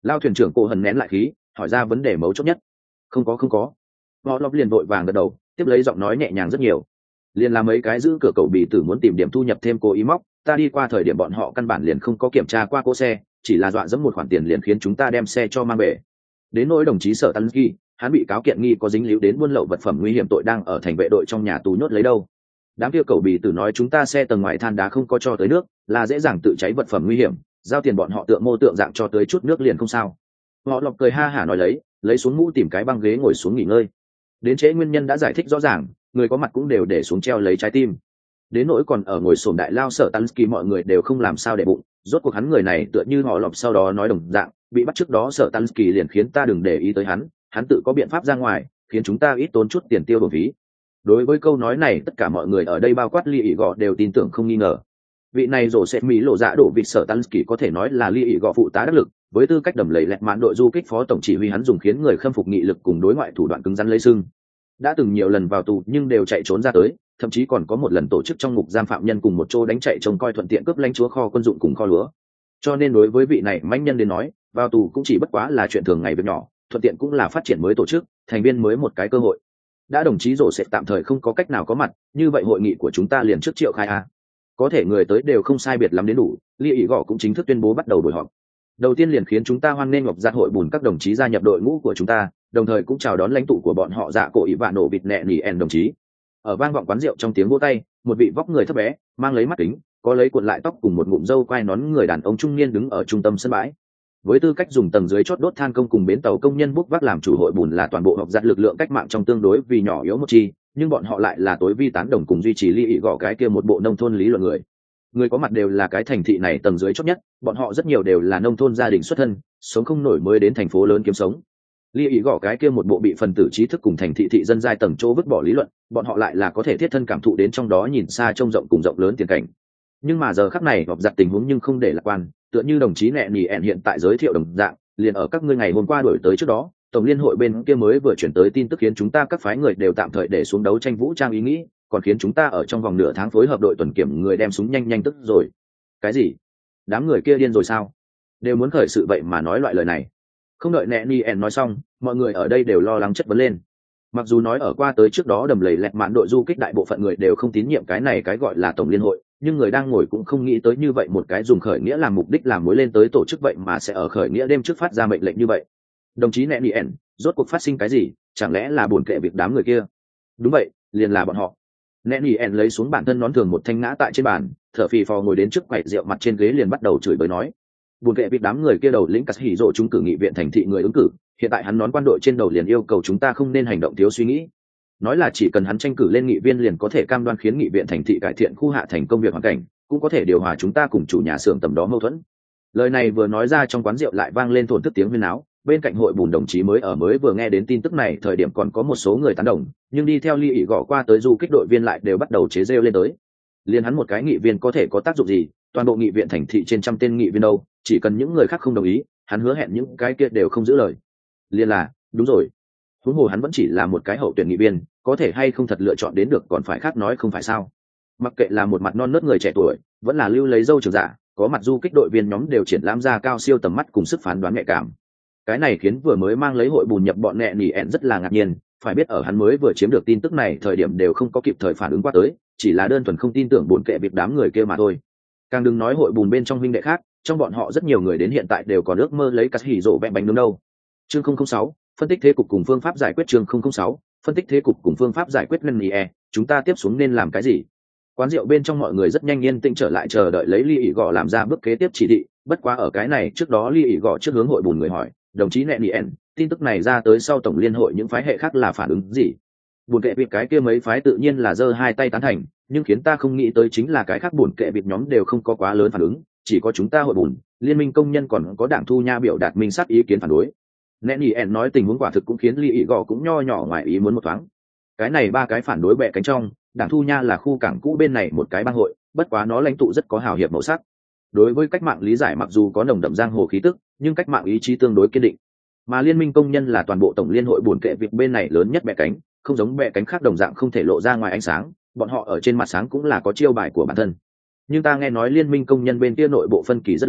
Lao thuyền trưởng cổ hần nén lại khí hỏi ra vấn đề mấu chốt nhất. Không có không có. Họ lọc liền vội vàng gật đầu, tiếp lấy giọng nói nhẹ nhàng rất nhiều. Liền làm mấy cái giữ cửa cậu bị tử muốn tìm điểm thu nhập thêm cố ý móc, ta đi qua thời điểm bọn họ căn bản liền không có kiểm tra qua cỗ xe, chỉ là dọa dẫm một khoản tiền liền khiến chúng ta đem xe cho mang về. Đến nỗi đồng chí Sở Tân Kỳ, hắn bị cáo kiện nghi có dính líu đến buôn lậu vật phẩm nguy hiểm tội đang ở thành vệ đội trong nhà tù nhốt lấy đâu. Đám kia cậu bị tử nói chúng ta xe tầng ngoài than đá không có cho tới nước, là dễ dàng tự cháy vật phẩm nguy hiểm, giao tiền bọn họ tượng mô tượng dạng cho tới chút nước liền không sao. Họ lọc cười ha hả nói lấy, lấy xuống mũ tìm cái băng ghế ngồi xuống nghỉ ngơi. Đến trễ nguyên nhân đã giải thích rõ ràng, người có mặt cũng đều để xuống treo lấy trái tim. Đến nỗi còn ở ngồi sổm đại lao Sở Tansky mọi người đều không làm sao để bụng, rốt cuộc hắn người này tựa như họ lọc sau đó nói đồng dạng, bị bắt trước đó Sở Tansky liền khiến ta đừng để ý tới hắn, hắn tự có biện pháp ra ngoài, khiến chúng ta ít tốn chút tiền tiêu bổng phí. Đối với câu nói này tất cả mọi người ở đây bao quát Ly ỉ gọ đều tin tưởng không nghi ngờ. Vị này rổ sẽ mỹ lộ dạ đổ vịt Sở Tansky có thể nói là Ly ỉ gọ phụ tá đắc lực, với tư cách đầm lầy lẹt mãn đội du kích phó tổng chỉ huy hắn dùng khiến người khâm phục nghị lực cùng đối ngoại thủ đoạn cứng rắn lấy sưng. Đã từng nhiều lần vào tù nhưng đều chạy trốn ra tới, thậm chí còn có một lần tổ chức trong ngục giam phạm nhân cùng một chỗ đánh chạy trông coi thuận tiện cướp lãnh chúa kho quân dụng cùng kho lúa. Cho nên đối với vị này mãnh nhân đến nói, vào tù cũng chỉ bất quá là chuyện thường ngày việc nhỏ, thuận tiện cũng là phát triển mới tổ chức, thành viên mới một cái cơ hội. Đã đồng chí rổ sẽ tạm thời không có cách nào có mặt, như vậy hội nghị của chúng ta liền trước triệu khai a. Có thể người tới đều không sai biệt lắm đến đủ, Ly ỉ gọ cũng chính thức tuyên bố bắt đầu buổi họp. Đầu tiên liền khiến chúng ta hoan nghênh Ngọc Giạt hội bùn các đồng chí gia nhập đội ngũ của chúng ta, đồng thời cũng chào đón lãnh tụ của bọn họ Dạ Cổ Ỷ Vạn Nổ Bịt Nẹ Nỉ En đồng chí. Ở vang vọng quán rượu trong tiếng vỗ tay, một vị vóc người thấp bé, mang lấy mắt kính, có lấy cuộn lại tóc cùng một ngụm râu quai nón người đàn ông trung niên đứng ở trung tâm sân bãi. Với tư cách dùng tầng dưới chót đốt than công cùng bến tàu công nhân bốc vác làm chủ hội bùn là toàn bộ Ngọc Giạt lực lượng cách mạng trong tương đối vì nhỏ yếu một chi, nhưng bọn họ lại là tối vi tán đồng cùng duy trì Ly ỉ gọ cái kia một bộ nông thôn lý luận người. Người có mặt đều là cái thành thị này tầng dưới chót nhất, bọn họ rất nhiều đều là nông thôn gia đình xuất thân, sống không nổi mới đến thành phố lớn kiếm sống. Ly ý gõ cái kia một bộ bị phần tử trí thức cùng thành thị thị dân giai tầng chỗ vứt bỏ lý luận, bọn họ lại là có thể thiết thân cảm thụ đến trong đó nhìn xa trông rộng cùng rộng lớn tiền cảnh. Nhưng mà giờ khắc này gặp giặt tình huống nhưng không để lạc quan, tựa như đồng chí Nẹ Nỉ En hiện tại giới thiệu đồng dạng, liền ở các ngươi ngày hôm qua đổi tới trước đó, tổng liên hội bên kia mới vừa chuyển tới tin tức khiến chúng ta các phái người đều tạm thời để xuống đấu tranh vũ trang ý nghĩ, còn khiến chúng ta ở trong vòng nửa tháng phối hợp đội tuần kiểm người đem súng nhanh nhanh tức rồi. Cái gì? Đám người kia điên rồi sao? Đều muốn khởi sự vậy mà nói loại lời này. Không đợi Nẹ Nỉ En nói xong, mọi người ở đây đều lo lắng chất vấn lên. Mặc dù nói ở qua tới trước đó đầm lầy lẹt mãn đội du kích đại bộ phận người đều không tín nhiệm cái này cái gọi là tổng liên hội, nhưng người đang ngồi cũng không nghĩ tới như vậy một cái dùng khởi nghĩa làm mục đích làm mối lên tới tổ chức vậy mà sẽ ở khởi nghĩa đêm trước phát ra mệnh lệnh như vậy. Đồng chí Nẹ Nỉ En, rốt cuộc phát sinh cái gì? Chẳng lẽ là buồn kệ việc đám người kia? Đúng vậy, liền là bọn họ. Nẹ Nỉ En lấy xuống bản thân nón thường một thanh ngã tại trên bàn, thở phì phò ngồi đến trước quầy rượu mặt trên ghế liền bắt đầu chửi bới nói: buồn kệ việc đám người kia đầu lĩnh cắt hỉ rộ chúng cử nghị viện thành thị người ứng cử, hiện tại hắn nón quan đội trên đầu liền yêu cầu chúng ta không nên hành động thiếu suy nghĩ, nói là chỉ cần hắn tranh cử lên nghị viên liền có thể cam đoan khiến nghị viện thành thị cải thiện khu hạ thành công việc hoàn cảnh, cũng có thể điều hòa chúng ta cùng chủ nhà xưởng tầm đó mâu thuẫn. Lời này vừa nói ra trong quán rượu lại vang lên thổn thức tiếng huyên náo, bên cạnh hội bùn đồng chí mới ở mới vừa nghe đến tin tức này thời điểm còn có một số người tán đồng, nhưng đi theo Ly ỉ gõ qua tới du kích đội viên lại đều bắt đầu chế rêu lên tới. Liên hắn một cái nghị viên có thể có tác dụng gì, toàn bộ nghị viện thành thị trên trăm tên nghị viên đâu, chỉ cần những người khác không đồng ý, hắn hứa hẹn những cái kia đều không giữ lời. Liên là, đúng rồi. Huống hồ hắn vẫn chỉ là một cái hậu tuyển nghị viên, có thể hay không thật lựa chọn đến được còn phải khác nói không phải sao? Mặc kệ là một mặt non nớt người trẻ tuổi, vẫn là lưu lấy dâu trưởng giả, có mặt du kích đội viên nhóm đều triển lãm ra cao siêu tầm mắt cùng sức phán đoán nhạy cảm. Cái này khiến vừa mới mang lấy hội bùn nhập bọn Nẹ Nỉ En rất là ngạc nhiên, phải biết ở hắn mới vừa chiếm được tin tức này thời điểm đều không có kịp thời phản ứng qua tới, chỉ là đơn thuần không tin tưởng buồn kệ việc đám người kia mà thôi. Càng đừng nói hội bùn bên trong huynh đệ khác, trong bọn họ rất nhiều người đến hiện tại đều còn ước mơ lấy cắt hỉ rộ vẽ bánh nướng đâu. Chương không không sáu, phân tích thế cục cùng phương pháp giải quyết. Chương không không sáu, phân tích thế cục cùng phương pháp giải quyết. Ngân nhì e, chúng ta tiếp xuống nên làm cái gì? Quán rượu bên trong mọi người rất nhanh yên tĩnh trở lại chờ đợi lấy Ly ỉ gọ làm ra bước kế tiếp chỉ thị, bất quá ở cái này trước đó Ly ỉ gọ trước hướng hội bùn người hỏi, đồng chí Nẹ Nỉ En, tin tức này ra tới sau tổng liên hội những phái hệ khác là phản ứng gì? Buồn kệ việc cái kia mấy phái tự nhiên là giơ hai tay tán thành, nhưng khiến ta không nghĩ tới chính là cái khác buồn kệ việc nhóm đều không có quá lớn phản ứng, chỉ có chúng ta hội bùn, liên minh công nhân còn có đảng thu nha biểu đạt minh sát ý kiến phản đối. Nẹ Nỉ En nói tình huống quả thực cũng khiến Ly ỉ gọ cũng nho nhỏ ngoài ý muốn một thoáng. Cái này ba cái phản đối bẹ cánh trong, đảng thu nha là khu cảng cũ bên này một cái bang hội, bất quá nó lãnh tụ rất có hào hiệp màu sắc. Đối với cách mạng lý giải mặc dù có nồng đậm giang hồ khí tức, nhưng cách mạng ý chí tương đối kiên định. Mà liên minh công nhân là toàn bộ tổng liên hội buồn kệ việc bên này lớn nhất bẹ cánh, không giống bẹ cánh khác đồng dạng không thể lộ ra ngoài ánh sáng, bọn họ ở trên mặt sáng cũng là có chiêu bài của bản thân. Nhưng ta nghe nói liên minh công nhân bên kia nội bộ phân kỳ rất lớn,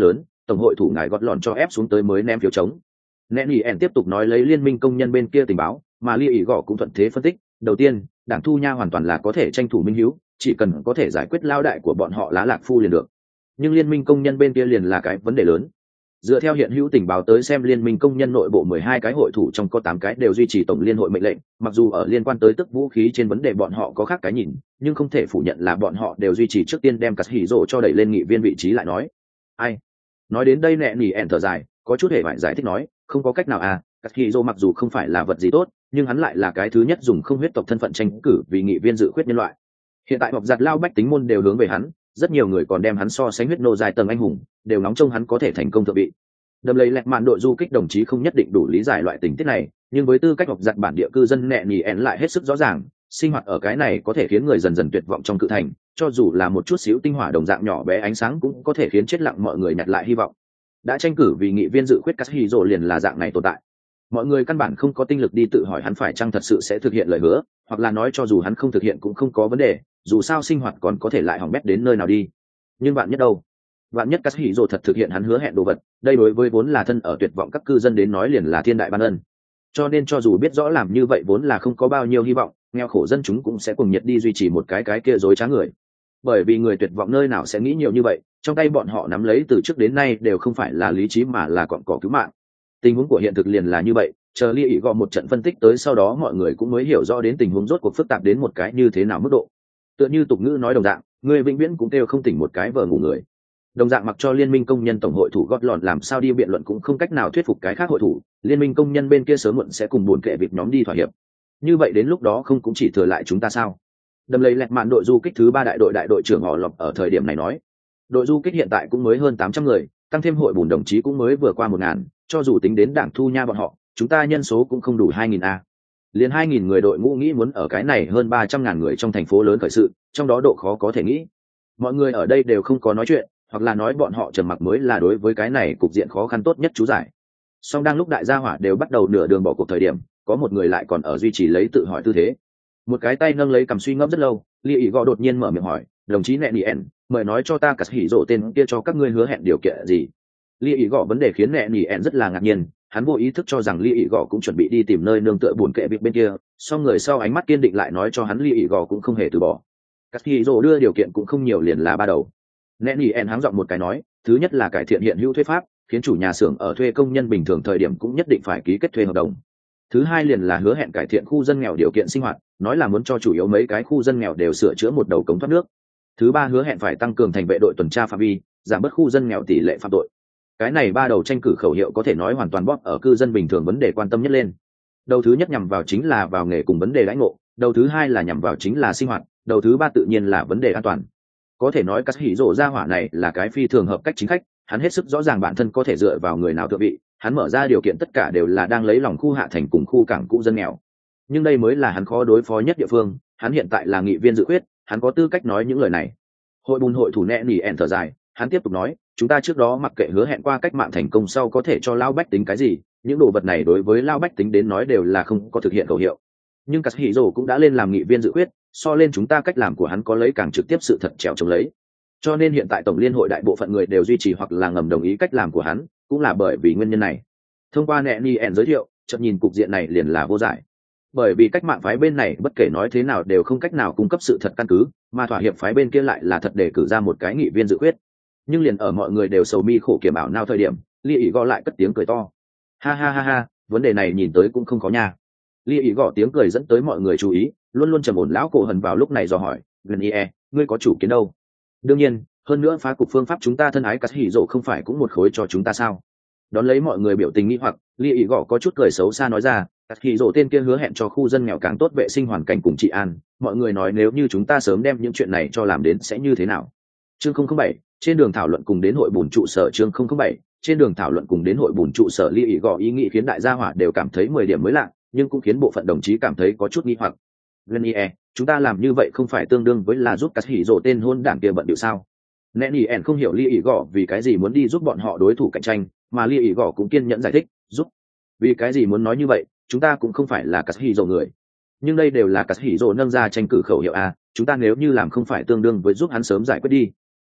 tổng hội thủ ngài gót lòn cho ép xuống tới mới ném phiếu chống. Nẹn nhỉ ẻn tiếp tục nói lấy liên minh công nhân bên kia tình báo, mà lia ỉ gõ cũng thuận thế phân tích. Đầu tiên, đảng thu nha hoàn toàn là có thể tranh thủ minh hiếu, chỉ cần có thể giải quyết lao đại của bọn họ lá lạc phu liền được. Nhưng liên minh công nhân bên kia liền là cái vấn đề lớn. Dựa theo hiện hữu tình báo tới xem, liên minh công nhân nội bộ mười hai cái hội thủ trong có tám cái đều duy trì tổng liên hội mệnh lệnh, mặc dù ở liên quan tới tức vũ khí trên vấn đề bọn họ có khác cái nhìn, nhưng không thể phủ nhận là bọn họ đều duy trì trước tiên đem cắt hỉ rồ cho đẩy lên nghị viên vị trí lại nói. Ai? Nói đến đây nẹ nỉ ẻn thở dài, có chút hề bại giải thích nói, không có cách nào à, cắt hỉ rồ mặc dù không phải là vật gì tốt, nhưng hắn lại là cái thứ nhất dùng không huyết tộc thân phận tranh cử vì nghị viên dự khuyết nhân loại. Hiện tại bọc giặt lao bách tính môn đều hướng về hắn, rất nhiều người còn đem hắn so sánh huyết nô dài tầng anh hùng, đều nóng trông hắn có thể thành công thượng vị. Đâm lấy lẹt mạn đội du kích đồng chí không nhất định đủ lý giải loại tình tiết này, nhưng với tư cách học giặt bản địa cư dân nẹ nhì ẻn lại hết sức rõ ràng, sinh hoạt ở cái này có thể khiến người dần dần tuyệt vọng trong cự thành, cho dù là một chút xíu tinh hỏa đồng dạng nhỏ bé ánh sáng cũng có thể khiến chết lặng mọi người nhặt lại hy vọng. Đã tranh cử vì nghị viên dự khuyết cắt hỉ rồ liền là dạng này tồn tại. Mọi người căn bản không có tinh lực đi tự hỏi hắn phải chăng thật sự sẽ thực hiện lời hứa, hoặc là nói cho dù hắn không thực hiện cũng không có vấn đề, dù sao sinh hoạt còn có thể lại hỏng bét đến nơi nào đi. Nhưng bạn nhất đâu? Vạn nhất cắt hỉ rồ thật thực hiện hắn hứa hẹn đồ vật, đây đối với vốn là thân ở tuyệt vọng các cư dân đến nói liền là thiên đại ban ân. Cho nên cho dù biết rõ làm như vậy vốn là không có bao nhiêu hy vọng, nghèo khổ dân chúng cũng sẽ cùng nhiệt đi duy trì một cái cái kia dối trá người. Bởi vì người tuyệt vọng nơi nào sẽ nghĩ nhiều như vậy, trong tay bọn họ nắm lấy từ trước đến nay đều không phải là lý trí mà là cọn cỏ cứu mạng. Tình huống của hiện thực liền là như vậy, chờ lia ỉ gò một trận phân tích tới sau đó mọi người cũng mới hiểu rõ đến tình huống rốt cuộc phức tạp đến một cái như thế nào mức độ. Tựa như tục ngữ nói đồng dạng, người vĩnh viễn cũng kêu không tỉnh một cái vờ ngủ người. Đồng dạng mặc cho liên minh công nhân tổng hội thủ gót lọt làm sao đi biện luận cũng không cách nào thuyết phục cái khác hội thủ, liên minh công nhân bên kia sớm muộn sẽ cùng buồn kệ việc nhóm đi thỏa hiệp. Như vậy đến lúc đó không cũng chỉ thừa lại chúng ta sao? Đâm lấy lẹt mạn đội du kích thứ ba đại đội đại đội trưởng họ lọc ở thời điểm này nói, đội du kích hiện tại cũng mới hơn tám trăm người, tăng thêm hội bùn đồng chí cũng mới vừa qua một ngàn, cho dù tính đến đảng thu nha bọn họ, chúng ta nhân số cũng không đủ hai nghìn a. Liền hai nghìn người đội ngũ nghĩ muốn ở cái này hơn ba trăm ngàn người trong thành phố lớn khởi sự, trong đó độ khó có thể nghĩ. Mọi người ở đây đều không có nói chuyện, hoặc là nói bọn họ trầm mặc mới là đối với cái này cục diện khó khăn tốt nhất chú giải. Song đang lúc đại gia hỏa đều bắt đầu nửa đường bỏ cuộc thời điểm, có một người lại còn ở duy trì lấy tự hỏi tư thế. Một cái tay nâng lấy cầm suy ngẫm rất lâu, lia ỉ gò đột nhiên mở miệng hỏi, đồng chí nẹ nỉ ẻn, mời nói cho ta cắt hỉ rộ tên kia cho các ngươi hứa hẹn điều kiện gì. Lia ỉ gò vấn đề khiến nẹ nỉ ẻn rất là ngạc nhiên, hắn vô ý thức cho rằng lia ỉ gò cũng chuẩn bị đi tìm nơi nương tựa buồn kệ việc bên kia, song người sau ánh mắt kiên định lại nói cho hắn lia ỉ gò cũng không hề từ bỏ. Cắt hỉ rộ đưa điều kiện cũng không nhiều liền là ba đầu. Nẹ nỉ ẻn háng giọng một cái nói, thứ nhất là cải thiện hiện hữu thuế pháp, khiến chủ nhà xưởng ở thuê công nhân bình thường thời điểm cũng nhất định phải ký kết thuê hợp đồng. Thứ hai liền là hứa hẹn cải thiện khu dân nghèo điều kiện sinh hoạt, nói là muốn cho chủ yếu mấy cái khu dân nghèo đều sửa chữa một đầu cống thoát nước. Thứ ba hứa hẹn phải tăng cường thành vệ đội tuần tra phạm vi, giảm bớt khu dân nghèo tỷ lệ phạm tội. Cái này ba đầu tranh cử khẩu hiệu có thể nói hoàn toàn bóp ở cư dân bình thường vấn đề quan tâm nhất lên. Đầu thứ nhất nhằm vào chính là vào nghề cùng vấn đề lãnh ngộ, đầu thứ hai là nhằm vào chính là sinh hoạt, đầu thứ ba tự nhiên là vấn đề an toàn. Có thể nói cắt hỉ rộ gia hỏa này là cái phi thường hợp cách chính khách, hắn hết sức rõ ràng bản thân có thể dựa vào người nào thượng vị, hắn mở ra điều kiện tất cả đều là đang lấy lòng khu hạ thành cùng khu cảng cũ dân nghèo. Nhưng đây mới là hắn khó đối phó nhất địa phương, hắn hiện tại là nghị viên dự quyết, hắn có tư cách nói những lời này. Hội bùn hội thủ nẹ nỉ ẻn thở dài, hắn tiếp tục nói, chúng ta trước đó mặc kệ hứa hẹn qua cách mạng thành công sau có thể cho lao bách tính cái gì, những đồ vật này đối với lao bách tính đến nói đều là không có thực hiện khẩu hiệu. Nhưng cắt hỉ rồ cũng đã lên làm nghị viên dự quyết, so lên chúng ta cách làm của hắn có lấy càng trực tiếp sự thật trèo chống lấy. Cho nên hiện tại tổng liên hội đại bộ phận người đều duy trì hoặc là ngầm đồng ý cách làm của hắn, cũng là bởi vì nguyên nhân này. Thông qua nẹ nỉ ẻn giới thiệu, chợt nhìn cục diện này liền là vô giải. Bởi vì cách mạng phái bên này bất kể nói thế nào đều không cách nào cung cấp sự thật căn cứ, mà thỏa hiệp phái bên kia lại là thật để cử ra một cái nghị viên dự quyết. Nhưng liền ở mọi người đều sầu mi khổ kiểm ảo nào thời điểm, lia ỉ gõ lại cất tiếng cười to. Ha ha ha ha, vấn đề này nhìn tới cũng không có nha. Lia ỉ gõ tiếng cười dẫn tới mọi người chú ý, luôn luôn trầm ổn lão cổ hần vào lúc này dò hỏi, gần ie, ngươi có chủ kiến đâu? Đương nhiên, hơn nữa phá cục phương pháp chúng ta thân ái cắt hỉ rộ không phải cũng một khối cho chúng ta sao? Đón lấy mọi người biểu tình nghi hoặc, lia ỉ gõ có chút cười xấu xa nói ra, cắt hỉ rộ tên kia hứa hẹn cho khu dân nghèo càng tốt vệ sinh hoàn cảnh cùng trị an, mọi người nói nếu như chúng ta sớm đem những chuyện này cho làm đến sẽ như thế nào? Chương không không bảy, trên đường thảo luận cùng đến hội bùn trụ sở chương không không bảy, trên đường thảo luận cùng đến hội bùn trụ sở lia ỉ gõ ý nghĩ khiến đại gia hỏa đều cảm thấy mười điểm mới lạ, nhưng cũng khiến bộ phận đồng chí cảm thấy có chút nghi hoặc. Genie, chúng ta làm như vậy không phải tương đương với là giúp cắt hỉ rộ tên hôn đảng kia bận điệu sao? Nẹ nỉ ẻn không hiểu lia ỉ gõ vì cái gì muốn đi giúp bọn họ đối thủ cạnh tranh, mà lia ỉ gõ cũng kiên nhẫn giải thích, giúp. Vì cái gì muốn nói như vậy, chúng ta cũng không phải là cắt hỉ rộ người. Nhưng đây đều là cắt hỉ rộ nâng ra tranh cử khẩu hiệu a, chúng ta nếu như làm không phải tương đương với giúp hắn sớm giải quyết đi.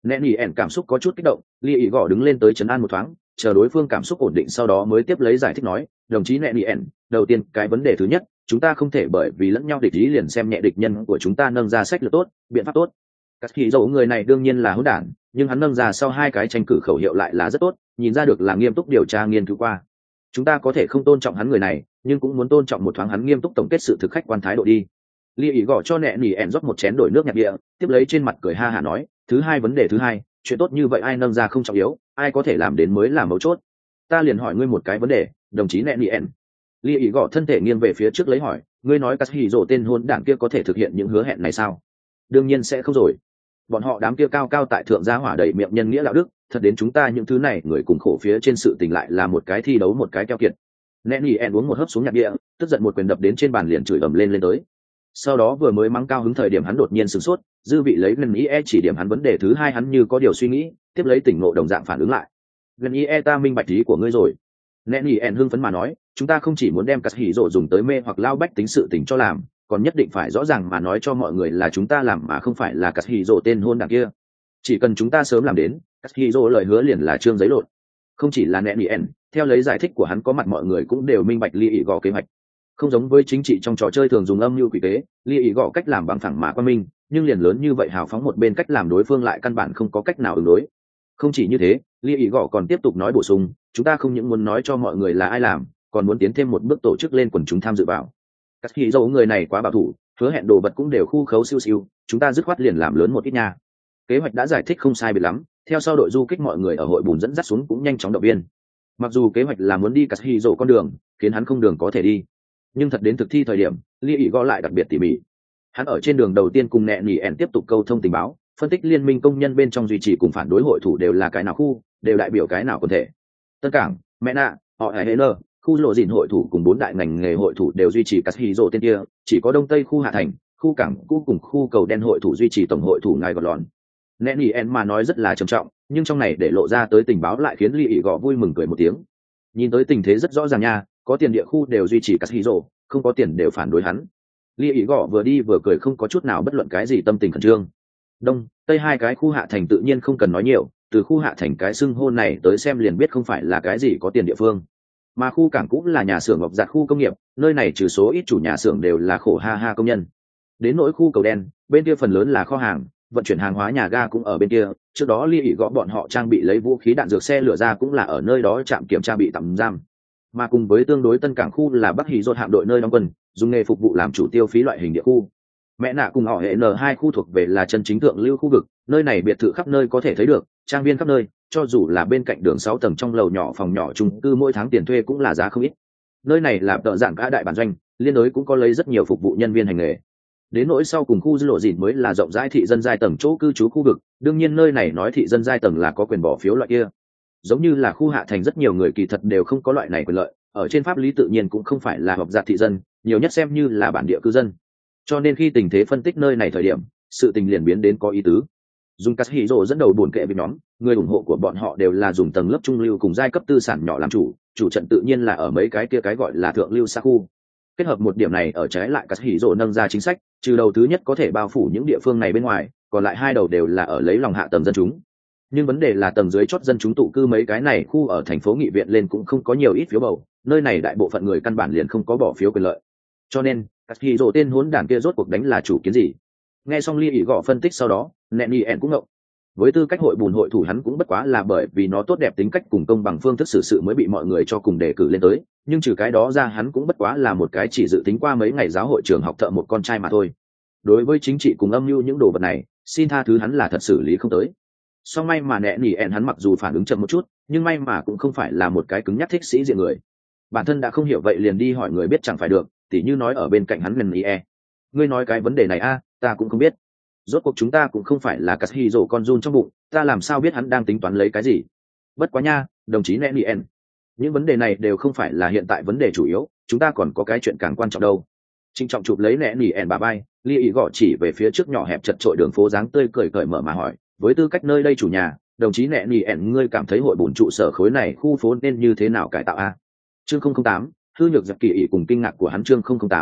nẹn nhỉ ẻn cảm xúc có chút kích động, lia ý gõ đứng lên tới trấn an một thoáng, chờ đối phương cảm xúc ổn định sau đó mới tiếp lấy giải thích nói, đồng chí nẹn nhỉ ẻn, đầu tiên cái vấn đề thứ nhất, chúng ta không thể bởi vì lẫn nhau địch ý liền xem nhẹ địch nhân của chúng ta, nâng ra sách lược tốt, biện pháp tốt. Cắt khí dầu người này đương nhiên là hỗn đản, nhưng hắn nâng ra sau hai cái tranh cử khẩu hiệu lại là rất tốt, nhìn ra được là nghiêm túc điều tra nghiên cứu qua. Chúng ta có thể không tôn trọng hắn người này, nhưng cũng muốn tôn trọng một thoáng hắn nghiêm túc tổng kết sự thực khách quan thái độ đi. Lia ý gõ cho nẹn nhỉ ẻn rót một chén đổi nước nhạt địa, tiếp lấy trên mặt cười ha hả nói, thứ hai vấn đề thứ hai, chuyện tốt như vậy ai nâng ra không trọng yếu, ai có thể làm đến mới là mấu chốt. Ta liền hỏi ngươi một cái vấn đề, đồng chí nẹn nhỉ ẻn. Lia ý gõ thân thể nghiêng về phía trước lấy hỏi, ngươi nói cắt hỉ rồ tên hôn đảng kia có thể thực hiện những hứa hẹn này sao? Đương nhiên sẽ không rồi. Bọn họ đám kia cao cao tại thượng gia hỏa đầy miệng nhân nghĩa đạo đức, thật đến chúng ta những thứ này người cùng khổ phía trên sự tình lại là một cái thi đấu một cái keo kiệt. Nẹn nhỉ ẻn uống một hớp xuống nhạt địa, tức giận một quyền đập đến trên bàn liền chửi ầm lên lên tới. Sau đó vừa mới mắng cao hứng thời điểm hắn đột nhiên sửng sốt, dư vị lấy gần ý e chỉ điểm hắn vấn đề thứ hai, hắn như có điều suy nghĩ, tiếp lấy tỉnh ngộ đồng dạng phản ứng lại. Gần ý e ta minh bạch ý của ngươi rồi. Nẹn nhỉ ẻn hưng phấn mà nói, chúng ta không chỉ muốn đem cắt hỉ rồ dùng tới mê hoặc lao bách tính sự tình cho làm, còn nhất định phải rõ ràng mà nói cho mọi người là chúng ta làm mà không phải là cắt hỉ rồ tên hôn đảng kia. Chỉ cần chúng ta sớm làm đến, cắt hỉ rồ lời hứa liền là trương giấy lộn. Không chỉ là nẹn nhỉ ẻn, theo lấy giải thích của hắn có mặt mọi người cũng đều minh bạch lia ý gõ kế hoạch. Không giống với chính trị trong trò chơi thường dùng âm mưu quỷ kế, lia ý gõ cách làm bằng thẳng mà quan minh, nhưng liền lớn như vậy hào phóng một bên cách làm đối phương lại căn bản không có cách nào ứng đối. Không chỉ như thế, lia ý gõ còn tiếp tục nói bổ sung, chúng ta không những muốn nói cho mọi người là ai làm, còn muốn tiến thêm một bước tổ chức lên quần chúng tham dự vào. Các hỉ dầu người này quá bảo thủ, hứa hẹn đồ vật cũng đều khu khấu siêu siêu, chúng ta dứt khoát liền làm lớn một ít nha. Kế hoạch đã giải thích không sai biệt lắm, theo sau đội du kích mọi người ở hội bùn dẫn dắt xuống cũng nhanh chóng động viên. Mặc dù kế hoạch là muốn đi cắt hỉ dầu con đường, khiến hắn không đường có thể đi, nhưng thật đến thực thi thời điểm, lia ý gõ lại đặc biệt tỉ mỉ. Hắn ở trên đường đầu tiên cùng nẹn nhỉ ẻn tiếp tục câu thông tình báo, phân tích liên minh công nhân bên trong duy trì cùng phản đối hội thủ đều là cái nào khu, đều đại biểu cái nào quần thể. Tân Cảng, Mẹ Nạ, họ N, khu lộ dìn hội thủ cùng bốn đại ngành nghề hội thủ đều duy trì cắt hỉ rồ tên kia, chỉ có đông tây khu Hạ Thành, khu cảng cũ cùng khu cầu đen hội thủ duy trì tổng hội thủ ngài gọt lòn. Nẹn nhỉ ẻn mà nói rất là trầm trọng, nhưng trong này để lộ ra tới tình báo lại khiến lia ý gõ vui mừng cười một tiếng. Nhìn tới tình thế rất rõ ràng nha, có tiền địa khu đều duy trì cắt hỉ rồ, không có tiền đều phản đối hắn. Lia ý gõ vừa đi vừa cười, không có chút nào bất luận cái gì tâm tình khẩn trương. Đông tây hai cái khu Hạ Thành tự nhiên không cần nói nhiều, từ khu Hạ Thành cái xưng hôn này tới xem liền biết không phải là cái gì có tiền địa phương, mà khu cảng cũng là nhà xưởng ngọc giặt khu công nghiệp, nơi này trừ số ít chủ nhà xưởng đều là khổ ha ha công nhân. Đến nỗi khu cầu đen, bên kia phần lớn là kho hàng, vận chuyển hàng hóa nhà ga cũng ở bên kia, trước đó lia ỉ gõ bọn họ trang bị lấy vũ khí đạn dược xe lửa ra cũng là ở nơi đó trạm kiểm tra bị tạm giam. Mà cùng với tương đối tân cảng khu là Bắc Hỉ Dột hạm đội nơi đóng quân, dùng nghề phục vụ làm chủ tiêu phí loại hình địa khu. Mẹ Nạ cùng họ hệ N hai khu thuộc về là chân chính thượng lưu khu vực, nơi này biệt thự khắp nơi có thể thấy được, trang viên khắp nơi, cho dù là bên cạnh đường sáu tầng trong lầu nhỏ phòng nhỏ chung cư mỗi tháng tiền thuê cũng là giá không ít. Nơi này là tợ dạng cả đại bản doanh, liên đối cũng có lấy rất nhiều phục vụ nhân viên hành nghề. Đến nỗi sau cùng khu dư lộ dìn mới là rộng rãi thị dân giai tầng chỗ cư trú khu vực, đương nhiên nơi này nói thị dân giai tầng là có quyền bỏ phiếu loại kia. Giống như là khu Hạ Thành rất nhiều người kỳ thật đều không có loại này quyền lợi, ở trên pháp lý tự nhiên cũng không phải là hợp giặt thị dân, nhiều nhất xem như là bản địa cư dân. Cho nên khi tình thế phân tích nơi này thời điểm, sự tình liền biến đến có ý tứ. Dùng cắt hỉ rồ dẫn đầu buồn kệ với nhóm, người ủng hộ của bọn họ đều là dùng tầng lớp trung lưu cùng giai cấp tư sản nhỏ làm chủ, chủ trận tự nhiên là ở mấy cái kia cái gọi là thượng lưu xa khu. Kết hợp một điểm này ở trái lại cắt hỉ rồ nâng ra chính sách, trừ đầu thứ nhất có thể bao phủ những địa phương này bên ngoài, còn lại hai đầu đều là ở lấy lòng hạ tầng dân chúng. Nhưng vấn đề là tầng dưới chót dân chúng tụ cư mấy cái này khu ở thành phố nghị viện lên cũng không có nhiều ít phiếu bầu, nơi này đại bộ phận người căn bản liền không có bỏ phiếu quyền lợi. Cho nên cắt hỉ rồ tên hỗn đản kia rốt cuộc đánh là chủ kiến gì? Nghe xong ly ỉ gõ phân tích sau đó, nẹn nhỉ ẻn cũng ngộng. Với tư cách hội bùn hội thủ hắn cũng bất quá là bởi vì nó tốt đẹp tính cách cùng công bằng phương thức xử sự mới bị mọi người cho cùng đề cử lên tới, nhưng trừ cái đó ra hắn cũng bất quá là một cái chỉ dự tính qua mấy ngày giáo hội trường học thợ một con trai mà thôi. Đối với chính trị cùng âm mưu những đồ vật này, xin tha thứ hắn là thật xử lý không tới. Song may mà nẹn nhỉ ẻn hắn mặc dù phản ứng chậm một chút, nhưng may mà cũng không phải là một cái cứng nhắc thích sĩ diện người. Bản thân đã không hiểu vậy liền đi hỏi người biết chẳng phải được, tỉ như nói ở bên cạnh hắn gần ý e. Ngươi nói cái vấn đề này a, ta cũng không biết. Rốt cuộc chúng ta cũng không phải là cắt hỉ rồ con run trong bụng, ta làm sao biết hắn đang tính toán lấy cái gì? Bất quá nha, đồng chí nẹn nhỉ ẻn, những vấn đề này đều không phải là hiện tại vấn đề chủ yếu, chúng ta còn có cái chuyện càng quan trọng đâu. Trịnh trọng chụp lấy nẹn nhỉ ẻn bà bay, lia ý gõ chỉ về phía trước nhỏ hẹp chật chội đường phố dáng tươi cười cởi mở mà hỏi, với tư cách nơi đây chủ nhà, đồng chí nẹn nhỉ ẻn ngươi cảm thấy hội bổn trụ sở khối này khu phố nên như thế nào cải tạo a? Chương không không tám, hư nhược giặc kỳ ỉ cùng kinh ngạc của hắn chương không không tám,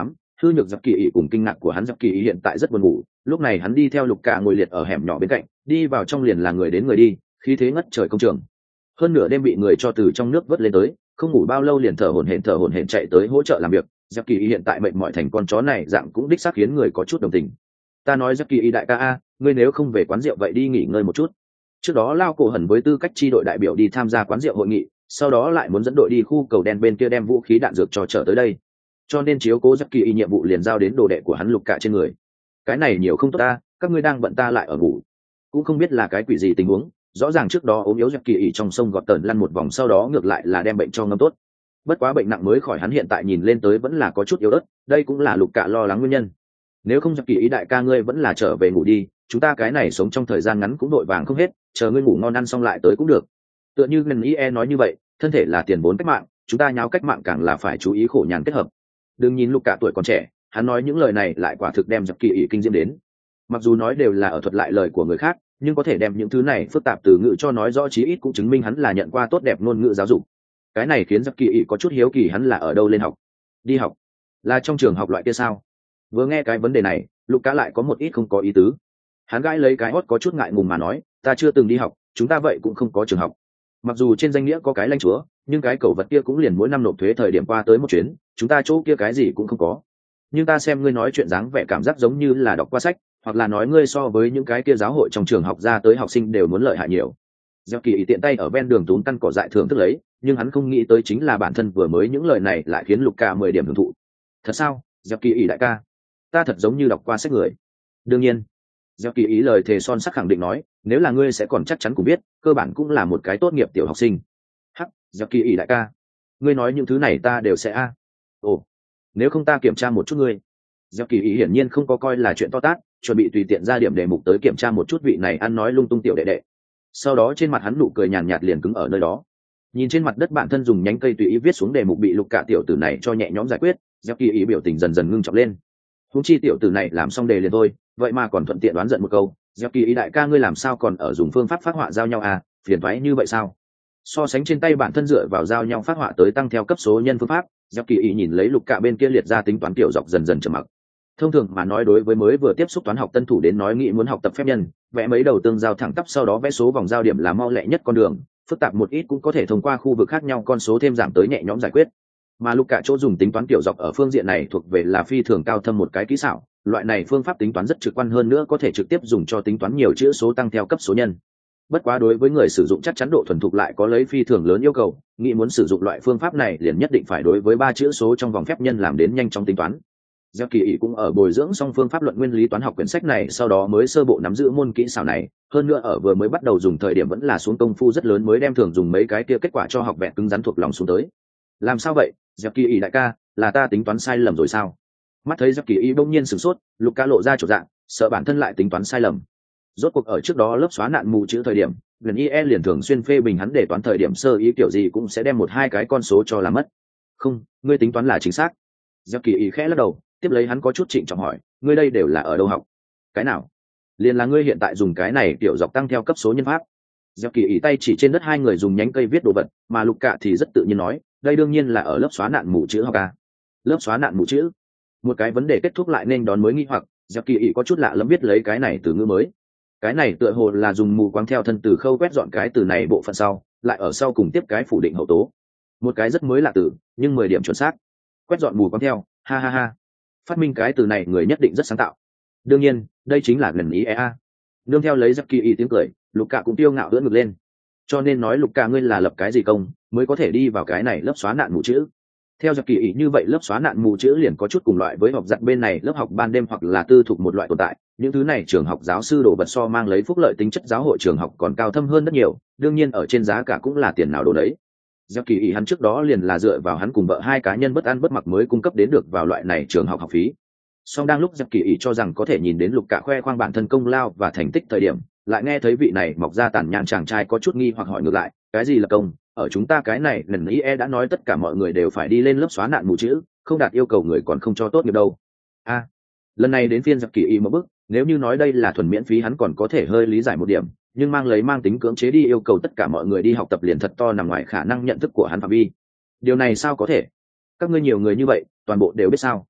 hư nhược giặc kỳ ý cùng kinh ngạc của hắn. Giặc kỳ ý hiện tại rất buồn ngủ, lúc này hắn đi theo Lục Cả ngồi liệt ở hẻm nhỏ bên cạnh, đi vào trong liền là người đến người đi, khí thế ngất trời công trường. Hơn nửa đêm bị người cho từ trong nước vớt lên tới, không ngủ bao lâu liền thở hổn hển thở hổn hển chạy tới hỗ trợ làm việc. Giặc kỳ ý hiện tại mệt mỏi thành con chó này dạng cũng đích xác khiến người có chút đồng tình. Ta nói Giặc kỳ ý đại ca a, ngươi nếu không về quán rượu vậy đi nghỉ ngơi một chút. Trước đó Lao Cổ Hẩn với tư cách chi đội đại biểu đi tham gia quán rượu hội nghị, sau đó lại muốn dẫn đội đi khu cầu đen bên kia đem vũ khí đạn dược cho trở tới đây, cho nên chiếu cố Giặc kỳ ý nhiệm vụ liền giao đến đồ đệ của hắn Lục Cả trên người. Cái này nhiều không tốt ta, các ngươi đang bận ta lại ở ngủ, cũng không biết là cái quỷ gì tình huống. Rõ ràng trước đó ốm yếu Giặc kỳ ý trong sông gọt tờn lăn một vòng, sau đó ngược lại là đem bệnh cho ngâm tốt. Bất quá bệnh nặng mới khỏi, hắn hiện tại nhìn lên tới vẫn là có chút yếu ớt, đây cũng là Lục Cả lo lắng nguyên nhân. Nếu không Giặc kỳ ý đại ca ngươi vẫn là trở về ngủ đi, chúng ta cái này sống trong thời gian ngắn cũng đội vàng không hết, chờ ngươi ngủ ngon ăn xong lại tới cũng được. Tựa như ngân ý e nói như vậy, thân thể là tiền vốn cách mạng, chúng ta nháo cách mạng càng là phải chú ý khổ nhàn kết hợp. Đừng nhìn Lục Cả tuổi còn trẻ, hắn nói những lời này lại quả thực đem Giặc kỳ ý kinh diễm đến. Mặc dù nói đều là ở thuật lại lời của người khác, nhưng có thể đem những thứ này phức tạp từ ngữ cho nói rõ chí ít cũng chứng minh hắn là nhận qua tốt đẹp ngôn ngữ giáo dục. Cái này khiến Giặc kỳ ý có chút hiếu kỳ hắn là ở đâu lên học. Đi học? Là trong trường học loại kia sao? Vừa nghe cái vấn đề này, Lục Cả lại có một ít không có ý tứ. Hắn gãi lấy cái hót có chút ngại ngùng mà nói, ta chưa từng đi học, chúng ta vậy cũng không có trường học. Mặc dù trên danh nghĩa có cái lãnh chúa, nhưng cái cẩu vật kia cũng liền mỗi năm nộp thuế thời điểm qua tới một chuyến, chúng ta chỗ kia cái gì cũng không có. Nhưng ta xem ngươi nói chuyện dáng vẻ cảm giác giống như là đọc qua sách, hoặc là nói ngươi so với những cái kia giáo hội trong trường học ra tới học sinh đều muốn lợi hại nhiều. Giặc kỳ ý tiện tay ở ven đường túm căn cỏ dại thưởng thức lấy, nhưng hắn không nghĩ tới chính là bản thân vừa mới những lời này lại khiến Lục Cả mười điểm hưởng thụ. Thật sao? Giặc kỳ ý đại ca, ta thật giống như đọc qua sách người. Đương nhiên. Giặc kỳ ý lời thề son sắc khẳng định nói, nếu là ngươi sẽ còn chắc chắn cũng biết, cơ bản cũng là một cái tốt nghiệp tiểu học sinh. Hắc, Giặc kỳ ý đại ca, ngươi nói những thứ này ta đều sẽ a. Ồ, nếu không ta kiểm tra một chút ngươi. Giặc kỳ ý hiển nhiên không có coi là chuyện to tát, chuẩn bị tùy tiện ra điểm đề mục tới kiểm tra một chút vị này ăn nói lung tung tiểu đệ đệ. Sau đó trên mặt hắn nụ cười nhàn nhạt liền cứng ở nơi đó. Nhìn trên mặt đất bản thân dùng nhánh cây tùy ý viết xuống đề mục bị Lục Cả tiểu tử này cho nhẹ nhõm giải quyết, Giặc kỳ ý biểu tình dần dần ngưng trọng lên. Huống chi tiểu tử này làm xong đề liền thôi, vậy mà còn thuận tiện đoán giận một câu, Giặc kỳ ý đại ca ngươi làm sao còn ở dùng phương pháp phát họa giao nhau à, phiền toái như vậy sao? So sánh trên tay bản thân dựa vào giao nhau phát họa tới tăng theo cấp số nhân phương pháp, Giặc kỳ ý nhìn lấy Lục Cả bên kia liệt ra tính toán kiểu dọc dần dần trầm mặc. Thông thường mà nói, đối với mới vừa tiếp xúc toán học tân thủ đến nói nghĩ muốn học tập phép nhân, vẽ mấy đầu tương giao thẳng tắp sau đó vẽ số vòng giao điểm là mau lẹ nhất con đường, phức tạp một ít cũng có thể thông qua khu vực khác nhau con số thêm giảm tới nhẹ nhõm giải quyết. Mà Lục Cả chỗ dùng tính toán kiểu dọc ở phương diện này thuộc về là phi thường cao thâm một cái kỹ xảo, loại này phương pháp tính toán rất trực quan, hơn nữa có thể trực tiếp dùng cho tính toán nhiều chữ số tăng theo cấp số nhân. Bất quá đối với người sử dụng chắc chắn độ thuần thục lại có lấy phi thường lớn yêu cầu, nghĩ muốn sử dụng loại phương pháp này liền nhất định phải đối với ba chữ số trong vòng phép nhân làm đến nhanh chóng tính toán. Giặc kỳ ý cũng ở bồi dưỡng xong phương pháp luận nguyên lý toán học quyển sách này, sau đó mới sơ bộ nắm giữ môn kỹ xảo này, hơn nữa ở vừa mới bắt đầu dùng thời điểm vẫn là xuống công phu rất lớn mới đem thường dùng mấy cái kia kết quả cho học vẹn cứng rắn thuộc lòng xuống tới. Làm sao vậy, Giặc kỳ ý đại ca, là ta tính toán sai lầm rồi sao? Mắt thấy Giặc kỳ ý bỗng nhiên sửng sốt, Lục Cả lộ ra chỗ dạng, sợ bản thân lại tính toán sai lầm. Rốt cuộc ở trước đó lớp xóa nạn mù chữ thời điểm, lần ie liền thường xuyên phê bình hắn để toán thời điểm sơ ý kiểu gì cũng sẽ đem một hai cái con số cho làm mất. Không, ngươi tính toán là chính xác. Giặc kỳ ý khẽ lắc đầu, tiếp lấy hắn có chút trịnh trọng hỏi, ngươi đây đều là ở đâu học? Cái nào? Liền là ngươi hiện tại dùng cái này kiểu dọc tăng theo cấp số nhân pháp. Giặc kỳ ý tay chỉ trên đất hai người dùng nhánh cây viết đồ vật, mà Lục Cả thì rất tự nhiên nói, đây đương nhiên là ở lớp xóa nạn mù chữ học à? Lớp xóa nạn mù chữ? Một cái vấn đề kết thúc lại nên đón mới nghi hoặc, Giặc kỳ ý có chút lạ lẫm biết lấy cái này từ ngữ mới. Cái này tựa hồ là dùng mù quáng theo thân từ khâu quét dọn cái từ này bộ phận sau, lại ở sau cùng tiếp cái phủ định hậu tố. Một cái rất mới lạ từ, nhưng mười điểm chuẩn xác. Quét dọn mù quáng theo, ha ha ha. Phát minh cái từ này người nhất định rất sáng tạo. Đương nhiên, đây chính là lần ý ea. Nương theo lấy Giặc kỳ ý tiếng cười, Lục Cả cũng tiêu ngạo ưỡn ngực lên. Cho nên nói Lục Cả ngươi là lập cái gì công, mới có thể đi vào cái này lớp xóa nạn mù chữ. Theo Giặc kỳ ý như vậy lớp xóa nạn mù chữ liền có chút cùng loại với học giặc bên này lớp học ban đêm hoặc là tư thục một loại tồn tại. Những thứ này trường học giáo sư đồ vật so mang lấy phúc lợi tính chất giáo hội trường học còn cao thâm hơn rất nhiều, đương nhiên ở trên giá cả cũng là tiền nào đồ đấy. Giặc kỳ ý hắn trước đó liền là dựa vào hắn cùng vợ hai cá nhân bất ăn bất mặc mới cung cấp đến được vào loại này trường học học phí. Song đang lúc Giặc kỳ ý cho rằng có thể nhìn đến Lục Cả khoe khoang bản thân công lao và thành tích thời điểm, lại nghe thấy vị này mọc ra tàn nhang chàng trai có chút nghi hoặc hỏi ngược lại, cái gì là công? Ở chúng ta cái này lần ý e đã nói tất cả mọi người đều phải đi lên lớp xóa nạn mù chữ, không đạt yêu cầu người còn không cho tốt nghiệp đâu. A, à, lần này đến phiên Giặc kỳ ý một bước, nếu như nói đây là thuần miễn phí hắn còn có thể hơi lý giải một điểm, nhưng mang lấy mang tính cưỡng chế đi yêu cầu tất cả mọi người đi học tập liền thật to nằm ngoài khả năng nhận thức của hắn phạm vi. Điều này sao có thể? Các ngươi nhiều người như vậy, toàn bộ đều biết sao?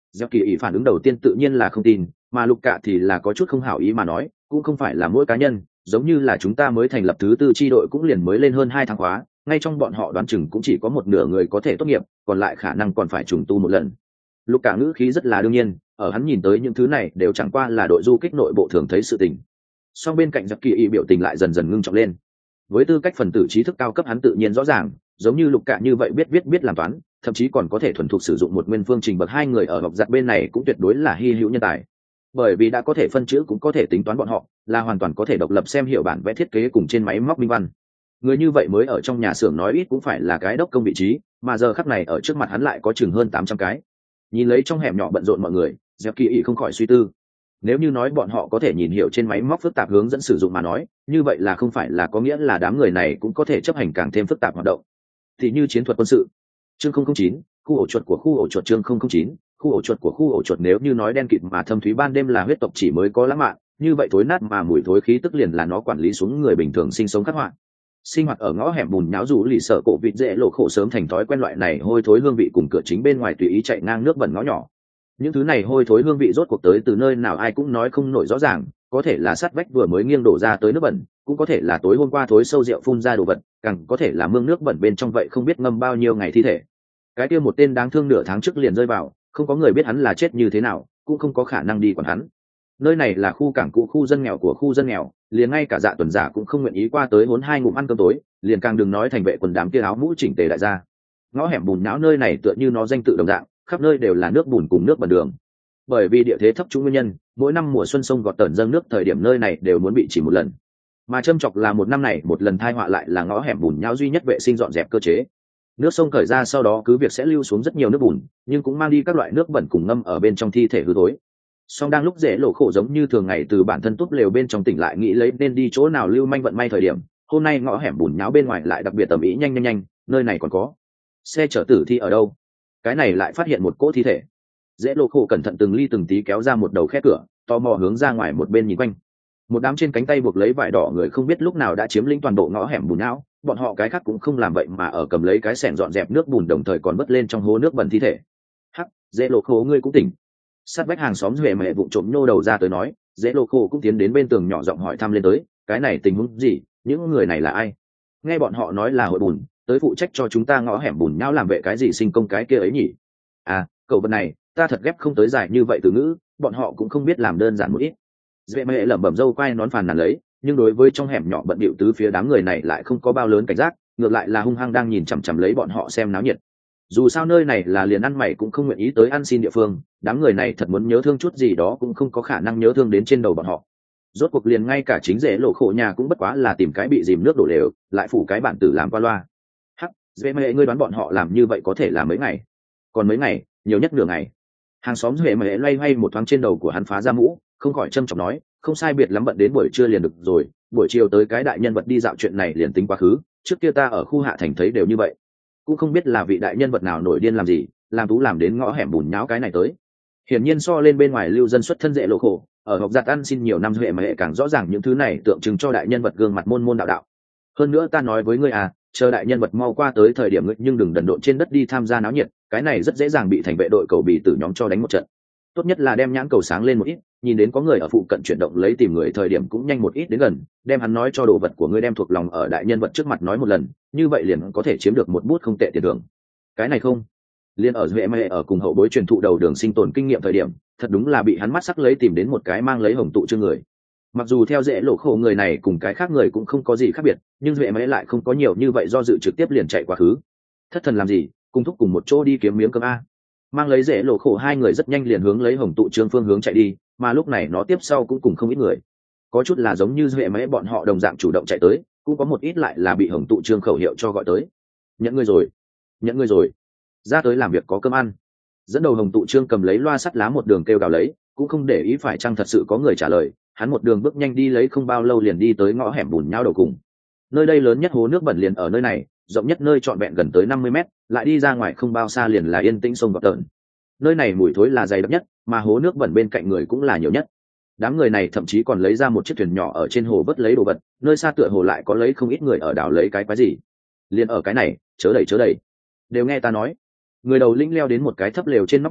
Gieo kỳ ý phản ứng đầu tiên tự nhiên là không tin, mà lục cả thì là có chút không hảo ý mà nói, cũng không phải là mỗi cá nhân, giống như là chúng ta mới thành lập thứ tư chi đội cũng liền mới lên hơn hai tháng khóa, ngay trong bọn họ đoán chừng cũng chỉ có một nửa người có thể tốt nghiệp, còn lại khả năng còn phải trùng tu một lần. Lục cả ngữ khí rất là đương nhiên, ở hắn nhìn tới những thứ này đều chẳng qua là đội du kích nội bộ thường thấy sự tình. Song bên cạnh giặc kỳ ý biểu tình lại dần dần ngưng trọng lên. Với tư cách phần tử trí thức cao cấp hắn tự nhiên rõ ràng, giống như lục cả như vậy biết viết biết làm toán, thậm chí còn có thể thuần thục sử dụng một nguyên phương trình bậc hai người ở học giặc bên này cũng tuyệt đối là hy hữu nhân tài. Bởi vì đã có thể phân chữ cũng có thể tính toán, bọn họ là hoàn toàn có thể độc lập xem hiểu bản vẽ thiết kế cùng trên máy móc minh văn. Người như vậy mới ở trong nhà xưởng nói ít cũng phải là cái đốc công vị trí, mà giờ khắc này ở trước mặt hắn lại có chừng hơn tám trăm cái. Nhìn lấy trong hẻm nhỏ bận rộn mọi người, Dẹp Kỳ Ý không khỏi suy tư. Nếu như nói bọn họ có thể nhìn hiểu trên máy móc phức tạp hướng dẫn sử dụng mà nói, như vậy là không phải là có nghĩa là đám người này cũng có thể chấp hành càng thêm phức tạp hoạt động. Thì như chiến thuật quân sự. Chương không không chín, khu ổ chuột của khu ổ chuột. Chương không không chín, khu ổ chuột của khu ổ chuột. Nếu như nói đen kịt mà thâm thúy ban đêm là huyết tộc chỉ mới có lãng mạn, như vậy thối nát mà mùi thối khí tức liền là nó quản lý xuống người bình thường sinh sống khắc họa. Sinh hoạt ở ngõ hẻm bùn nhão rủ lì sợ cổ vịt dễ lộ khổ sớm thành thói quen loại này hôi thối hương vị cùng cửa chính bên ngoài tùy ý chạy ngang nước bẩn ngõ nhỏ. Những thứ này hôi thối hương vị rốt cuộc tới từ nơi nào ai cũng nói không nổi rõ ràng, có thể là sát vách vừa mới nghiêng đổ ra tới nước bẩn, cũng có thể là tối hôm qua thối sâu rượu phun ra đồ vật, càng có thể là mương nước bẩn bên trong vậy không biết ngâm bao nhiêu ngày thi thể. Cái kia một tên đáng thương nửa tháng trước liền rơi vào, không có người biết hắn là chết như thế nào, cũng không có khả năng đi quản hắn. Nơi này là khu cảng cũ, khu dân nghèo của khu dân nghèo, liền ngay cả dạ tuần giả cũng không nguyện ý qua tới hốn hai ngụm ăn cơm tối, liền càng đừng nói thành vệ quần đám kia áo mũ chỉnh tề đại gia. Ngõ hẻm bùn nhão nơi này tựa như nó danh tự đồng dạng, khắp nơi đều là nước bùn cùng nước bẩn đường. Bởi vì địa thế thấp trũng nguyên nhân, mỗi năm mùa xuân sông gọt tởn dâng nước thời điểm nơi này đều muốn bị chỉ một lần. Mà châm chọc là một năm này một lần tai họa lại là ngõ hẻm bùn nhão duy nhất vệ sinh dọn dẹp cơ chế. Nước sông cởi ra sau đó cứ việc sẽ lưu xuống rất nhiều nước bùn, nhưng cũng mang đi các loại nước bẩn cùng ngâm ở bên trong thi thể hư thối. Song đang lúc dễ lộ khổ giống như thường ngày từ bản thân túp lều bên trong tỉnh lại nghĩ lấy nên đi chỗ nào lưu manh vận may thời điểm, hôm nay ngõ hẻm bùn nhão bên ngoài lại đặc biệt tầm ý nhanh nhanh nhanh, nơi này còn có xe chở tử thi ở đâu? Cái này lại phát hiện một cỗ thi thể. Dễ lộ khổ cẩn thận từng ly từng tí kéo ra một đầu khe cửa, tò mò hướng ra ngoài một bên nhìn quanh. Một đám trên cánh tay buộc lấy vải đỏ người không biết lúc nào đã chiếm lĩnh toàn bộ ngõ hẻm bùn nhão, bọn họ cái khác cũng không làm vậy mà ở cầm lấy cái xẻng dọn dẹp nước bùn đồng thời còn bớt lên trong hố nước bẩn thi thể. Hắc, dễ lộ khổ ngươi cũng tỉnh. Sát vách hàng xóm huệ mẹ vụng trộm nhô đầu ra tới nói, dễ lộ khổ cũng tiến đến bên tường nhỏ giọng hỏi thăm lên tới, cái này tình huống gì, những người này là ai? Nghe bọn họ nói là hội bùn, tới phụ trách cho chúng ta ngõ hẻm bùn nhão làm vệ cái gì sinh công cái kia ấy nhỉ? À, cậu vật này, ta thật ghép không tới dài như vậy từ ngữ, bọn họ cũng không biết làm đơn giản một ít. Dễ mẹ lẩm bẩm dâu quay nón phàn nàn lấy, nhưng đối với trong hẻm nhỏ bận bịu tứ phía đám người này lại không có bao lớn cảnh giác, ngược lại là hung hăng đang nhìn chằm chằm lấy bọn họ xem náo nhiệt. Dù sao nơi này là liền ăn mày cũng không nguyện ý tới ăn xin địa phương, đám người này thật muốn nhớ thương chút gì đó cũng không có khả năng nhớ thương đến trên đầu bọn họ. Rốt cuộc liền ngay cả chính dễ lộ khổ nhà cũng bất quá là tìm cái bị dìm nước đổ đều, lại phủ cái bản tử làm qua loa. Hắc, dễ mẹ ngươi đoán bọn họ làm như vậy có thể là mấy ngày? Còn mấy ngày, nhiều nhất nửa ngày. Hàng xóm huệ mẹ loay hoay một thoáng trên đầu của hắn phá ra mũ, không khỏi châm chọc nói, không sai biệt lắm bận đến buổi trưa liền được rồi, buổi chiều tới cái đại nhân vật đi dạo chuyện này liền tính quá khứ, trước kia ta ở khu hạ thành thấy đều như vậy, cũng không biết là vị đại nhân vật nào nổi điên làm gì, làm tú làm đến ngõ hẻm bùn nháo cái này tới. Hiển nhiên so lên bên ngoài lưu dân xuất thân dễ lộ khổ, ở học giặt ăn xin nhiều năm huệ mà hệ càng rõ ràng những thứ này tượng trưng cho đại nhân vật gương mặt môn môn đạo đạo. Hơn nữa ta nói với ngươi à, chờ đại nhân vật mau qua tới thời điểm ngươi nhưng đừng đần độn trên đất đi tham gia náo nhiệt, cái này rất dễ dàng bị thành vệ đội cầu bì tử nhóm cho đánh một trận. Tốt nhất là đem nhãn cầu sáng lên một ít, nhìn đến có người ở phụ cận chuyển động lấy tìm người thời điểm cũng nhanh một ít đến gần, đem hắn nói cho đồ vật của ngươi đem thuộc lòng ở đại nhân vật trước mặt nói một lần, như vậy liền có thể chiếm được một bút không tệ tiền thưởng. Cái này không, liền ở huệ mẹ ở cùng hậu bối truyền thụ đầu đường sinh tồn kinh nghiệm thời điểm, thật đúng là bị hắn mắt sắc lấy tìm đến một cái mang lấy hồng tụ chương người. Mặc dù theo dễ lộ khổ người này cùng cái khác người cũng không có gì khác biệt, nhưng huệ mẹ lại không có nhiều như vậy do dự trực tiếp liền chạy quá khứ. Thất thần làm gì, cùng thúc cùng một chỗ đi kiếm miếng cơm a. Mang lấy dễ lộ khổ hai người rất nhanh liền hướng lấy hồng tụ trương phương hướng chạy đi, mà lúc này nó tiếp sau cũng cùng không ít người, có chút là giống như duệ mấy bọn họ đồng dạng chủ động chạy tới, cũng có một ít lại là bị hồng tụ trương khẩu hiệu cho gọi tới. Nhận ngươi rồi, nhận ngươi rồi, ra tới làm việc có cơm ăn. Dẫn đầu hồng tụ trương cầm lấy loa sắt lá một đường kêu gào lấy, cũng không để ý phải chăng thật sự có người trả lời, hắn một đường bước nhanh đi lấy không bao lâu liền đi tới ngõ hẻm bùn nhau đầu cùng. Nơi đây lớn nhất hố nước bẩn liền ở nơi này, rộng nhất nơi trọn vẹn gần tới năm mươi mét, lại đi ra ngoài không bao xa liền là yên tĩnh sông gọt tợn. Nơi này mùi thối là dày đặc nhất, mà hố nước bẩn bên cạnh người cũng là nhiều nhất. Đám người này thậm chí còn lấy ra một chiếc thuyền nhỏ ở trên hồ vớt lấy đồ vật, nơi xa tựa hồ lại có lấy không ít người ở đảo lấy cái quái gì. Liền ở cái này, chớ đẩy chớ đẩy. Đều nghe ta nói. Người đầu lĩnh leo đến một cái thấp lều trên nóc nhà,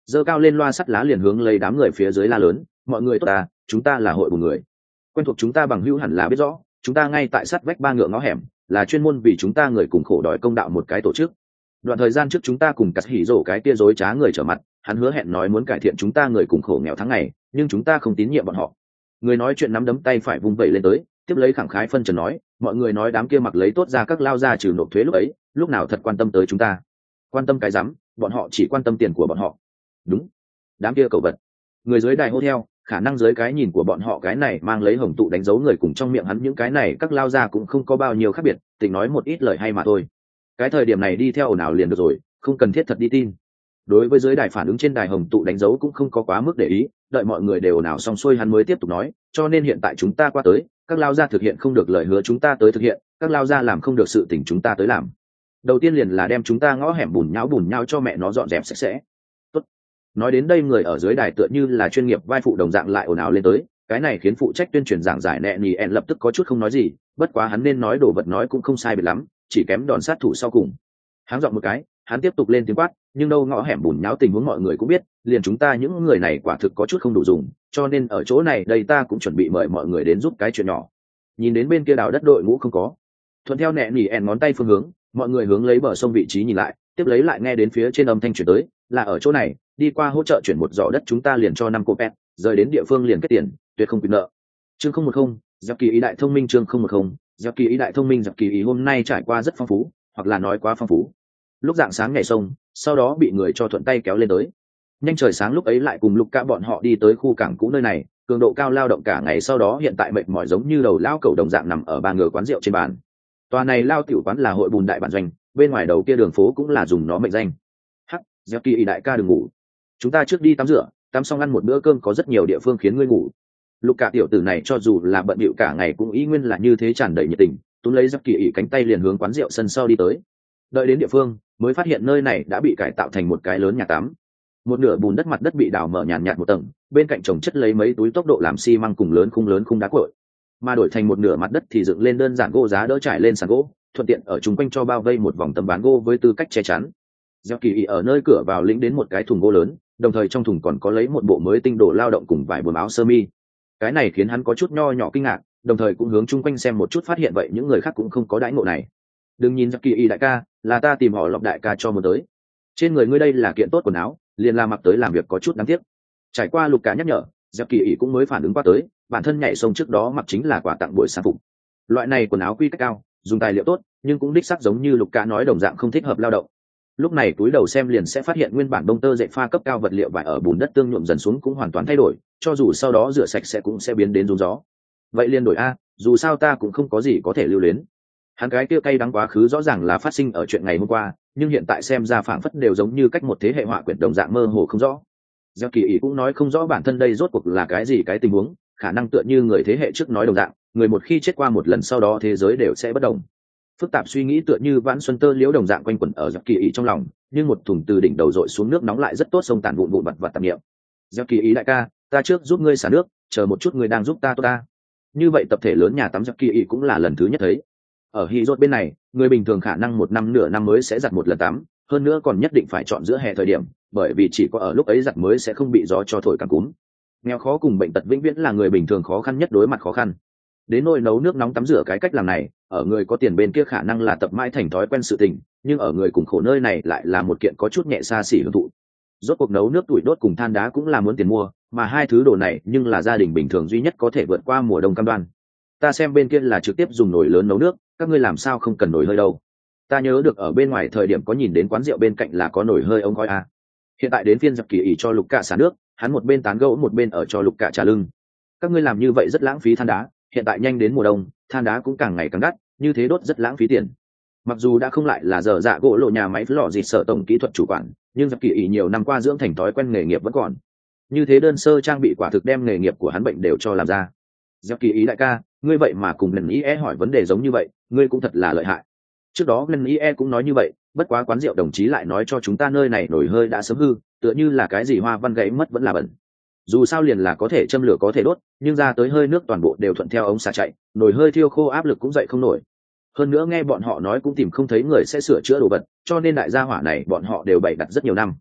giơ cao lên loa sắt lá liền hướng lấy đám người phía dưới la lớn, mọi người tốt ta, chúng ta là hội bùn người, quen thuộc chúng ta bằng hữu hẳn là biết rõ, chúng ta ngay tại sát vách ba ngựa ngõ hẻm, là chuyên môn vì chúng ta người cùng khổ đòi công đạo một cái tổ chức. Đoạn thời gian trước chúng ta cùng cắt hỉ rổ cái kia dối trá người trở mặt, hắn hứa hẹn nói muốn cải thiện chúng ta người cùng khổ nghèo tháng ngày, nhưng chúng ta không tín nhiệm bọn họ. Người nói chuyện nắm đấm tay phải vung vẩy lên tới, tiếp lấy khẳng khái phân trần nói, mọi người nói đám kia mặc lấy tốt ra các lao ra trừ nộp thuế lúc ấy, lúc nào thật quan tâm tới chúng ta? Quan tâm cái rắm, bọn họ chỉ quan tâm tiền của bọn họ. Đúng, đám kia cẩu vật. Người dưới đài hô theo, khả năng dưới cái nhìn của bọn họ cái này mang lấy hồng tụ đánh dấu người cùng trong miệng hắn những cái này các lao ra cũng không có bao nhiêu khác biệt, tỉnh nói một ít lời hay mà thôi. Cái thời điểm này đi theo ồn ào liền được rồi, không cần thiết thật đi tin. Đối với dưới đài phản ứng trên đài hồng tụ đánh dấu cũng không có quá mức để ý, đợi mọi người đều ồn ào xong xuôi hắn mới tiếp tục nói, cho nên hiện tại chúng ta qua tới, các lao gia thực hiện không được lời hứa chúng ta tới thực hiện, các lao gia làm không được sự tình chúng ta tới làm. Đầu tiên liền là đem chúng ta ngõ hẻm bùn nhão bùn nhão cho mẹ nó dọn dẹp sạch sẽ. Tốt. Nói đến đây người ở dưới đài tựa như là chuyên nghiệp vai phụ đồng dạng lại ồn ào lên tới, cái này khiến phụ trách tuyên truyền giảng giải nẹ nì ẹn lập tức có chút không nói gì, bất quá hắn nên nói đồ vật nói cũng không sai biệt lắm, chỉ kém đòn sát thủ sau cùng. Hắn giọng một cái, hắn tiếp tục lên tiếng quát, nhưng đâu ngõ hẻm bùn nhão tình huống mọi người cũng biết, liền chúng ta những người này quả thực có chút không đủ dùng, cho nên ở chỗ này đây ta cũng chuẩn bị mời mọi người đến giúp cái chuyện nhỏ. Nhìn đến bên kia đào đất đội ngũ không có, thuận theo nẹ nỉ ẹn ngón tay phương hướng, mọi người hướng lấy bờ sông vị trí nhìn lại, tiếp lấy lại nghe đến phía trên âm thanh chuyển tới, là ở chỗ này, đi qua hỗ trợ chuyển một giỏ đất chúng ta liền cho năm cô pet, rời đến địa phương liền kết tiền, tuyệt không quyền nợ. Chương không một không, giặc kỳ ý đại thông minh chương không một không, giặc kỳ ý đại thông minh giặc kỳ ý hôm nay trải qua rất phong phú, hoặc là nói quá phong phú. Lúc dạng sáng ngày sông, sau đó bị người cho thuận tay kéo lên tới. Nhanh trời sáng lúc ấy lại cùng lúc cả bọn họ đi tới khu cảng cũ nơi này, cường độ cao lao động cả ngày sau đó hiện tại mệt mỏi giống như đầu lao cẩu đồng dạng nằm ở ba ngựa quán rượu trên bàn. Tòa này lao tiểu quán là hội bùn đại bản doanh, bên ngoài đầu kia đường phố cũng là dùng nó mệnh danh. Hắc, giặc kỳ đại ca đừng ngủ. Chúng ta trước đi tắm rửa, tắm xong ăn một bữa cơm có rất nhiều địa phương khiến ngươi ngủ. Lúc cả tiểu tử này cho dù là bận bịu cả ngày cũng ý nguyên là như thế tràn đầy nhiệt tình, túm lấy giặc kỳ ỉ cánh tay liền hướng quán rượu sân sau đi tới. Đợi đến địa phương, mới phát hiện nơi này đã bị cải tạo thành một cái lớn nhà tắm. Một nửa bùn đất mặt đất bị đào mở nhàn nhạt một tầng, bên cạnh trồng chất lấy mấy túi tốc độ làm xi măng cùng lớn khung lớn khung đá cội, mà đổi thành một nửa mặt đất thì dựng lên đơn giản gỗ giá đỡ trải lên sàn gỗ, thuận tiện ở chung quanh cho bao vây một vòng tấm ván gỗ với tư cách che chắn. Gieo kỳ ý ở nơi cửa vào lĩnh đến một cái thùng gỗ lớn, đồng thời trong thùng còn có lấy một bộ mới tinh đồ lao động cùng vài buồm áo sơ mi. Cái này khiến hắn có chút nho nhỏ kinh ngạc, đồng thời cũng hướng chung quanh xem một chút phát hiện vậy những người khác cũng không có đãi ngộ này. Đừng nhìn giặc kỳ ý đại ca, là ta tìm họ lọc đại ca cho một tới. Trên người ngươi đây là kiện tốt quần áo, liền là mặc tới làm việc có chút đáng tiếc. Trải qua lục cả nhắc nhở, giặc kỳ ý cũng mới phản ứng qua tới, bản thân nhảy sông trước đó mặc chính là quà tặng buổi sáng phục. Loại này quần áo quy cách cao, dùng tài liệu tốt, nhưng cũng đích xác giống như lục cả nói đồng dạng không thích hợp lao động. Lúc này túi đầu xem liền sẽ phát hiện nguyên bản bông tơ dệt pha cấp cao vật liệu vải ở bùn đất tương nhuộm dần xuống cũng hoàn toàn thay đổi, cho dù sau đó rửa sạch sẽ cũng sẽ biến đến rung gió. Vậy liền đổi a, dù sao ta cũng không có gì có thể lưu luyến. Hắn cái kia cay đắng quá khứ rõ ràng là phát sinh ở chuyện ngày hôm qua, nhưng hiện tại xem ra phảng phất đều giống như cách một thế hệ họa quyển đồng dạng mơ hồ không rõ. Gieo kỳ ý cũng nói không rõ bản thân đây rốt cuộc là cái gì cái tình huống, khả năng tựa như người thế hệ trước nói đồng dạng, người một khi chết qua một lần sau đó thế giới đều sẽ bất đồng. Phức tạp suy nghĩ tựa như vãn xuân tơ liễu đồng dạng quanh quẩn ở gieo kỳ ý trong lòng, nhưng một thùng từ đỉnh đầu dội xuống nước nóng lại rất tốt sông tàn vụn vụn vặt vặt tạp niệm. Gieo kỳ ý đại ca, ta trước giúp ngươi xả nước, chờ một chút ngươi đang giúp ta tốt ta. Như vậy tập thể lớn nhà tắm gieo kỳ ý cũng là lần thứ nhất thấy. Ở hy rốt bên này, người bình thường khả năng một năm nửa năm mới sẽ giặt một lần tắm, hơn nữa còn nhất định phải chọn giữa hè thời điểm, bởi vì chỉ có ở lúc ấy giặt mới sẽ không bị gió cho thổi cảm cúm. Nghèo khó cùng bệnh tật vĩnh viễn là người bình thường khó khăn nhất đối mặt khó khăn. Đến nỗi nấu nước nóng tắm rửa cái cách làm này, ở người có tiền bên kia khả năng là tập mãi thành thói quen sự tình, nhưng ở người cùng khổ nơi này lại là một kiện có chút nhẹ xa xỉ hưởng thụ. Rốt cuộc nấu nước tuổi đốt cùng than đá cũng là muốn tiền mua, mà hai thứ đồ này nhưng là gia đình bình thường duy nhất có thể vượt qua mùa đông cam đoan. Ta xem bên kia là trực tiếp dùng nồi lớn nấu nước, các ngươi làm sao không cần nồi hơi đâu? Ta nhớ được ở bên ngoài thời điểm có nhìn đến quán rượu bên cạnh là có nồi hơi ống khói à. Hiện tại đến phiên giặc kỳ ỉ cho lục cả xả nước, hắn một bên tán gẫu một bên ở cho lục cả trả lưng. Các ngươi làm như vậy rất lãng phí than đá, hiện tại nhanh đến mùa đông, than đá cũng càng ngày càng đắt, như thế đốt rất lãng phí tiền. Mặc dù đã không lại là giờ dạ gỗ lộ nhà máy lò dịt sở tổng kỹ thuật chủ quản, nhưng giặc kỳ ỉ nhiều năm qua dưỡng thành thói quen nghề nghiệp vẫn còn. Như thế đơn sơ trang bị quả thực đem nghề nghiệp của hắn bệnh đều cho làm ra. Giặc kỳ ý đại ca, ngươi vậy mà cùng lần ý e hỏi vấn đề giống như vậy, ngươi cũng thật là lợi hại. Trước đó lần ý e cũng nói như vậy, bất quá quán rượu đồng chí lại nói cho chúng ta nơi này nổi hơi đã sớm hư, tựa như là cái gì hoa văn gãy mất vẫn là bẩn. Dù sao liền là có thể châm lửa có thể đốt, nhưng ra tới hơi nước toàn bộ đều thuận theo ống xả chạy, nồi hơi thiêu khô áp lực cũng dậy không nổi. Hơn nữa nghe bọn họ nói cũng tìm không thấy người sẽ sửa chữa đồ vật, cho nên đại gia hỏa này bọn họ đều bày đặt rất nhiều năm.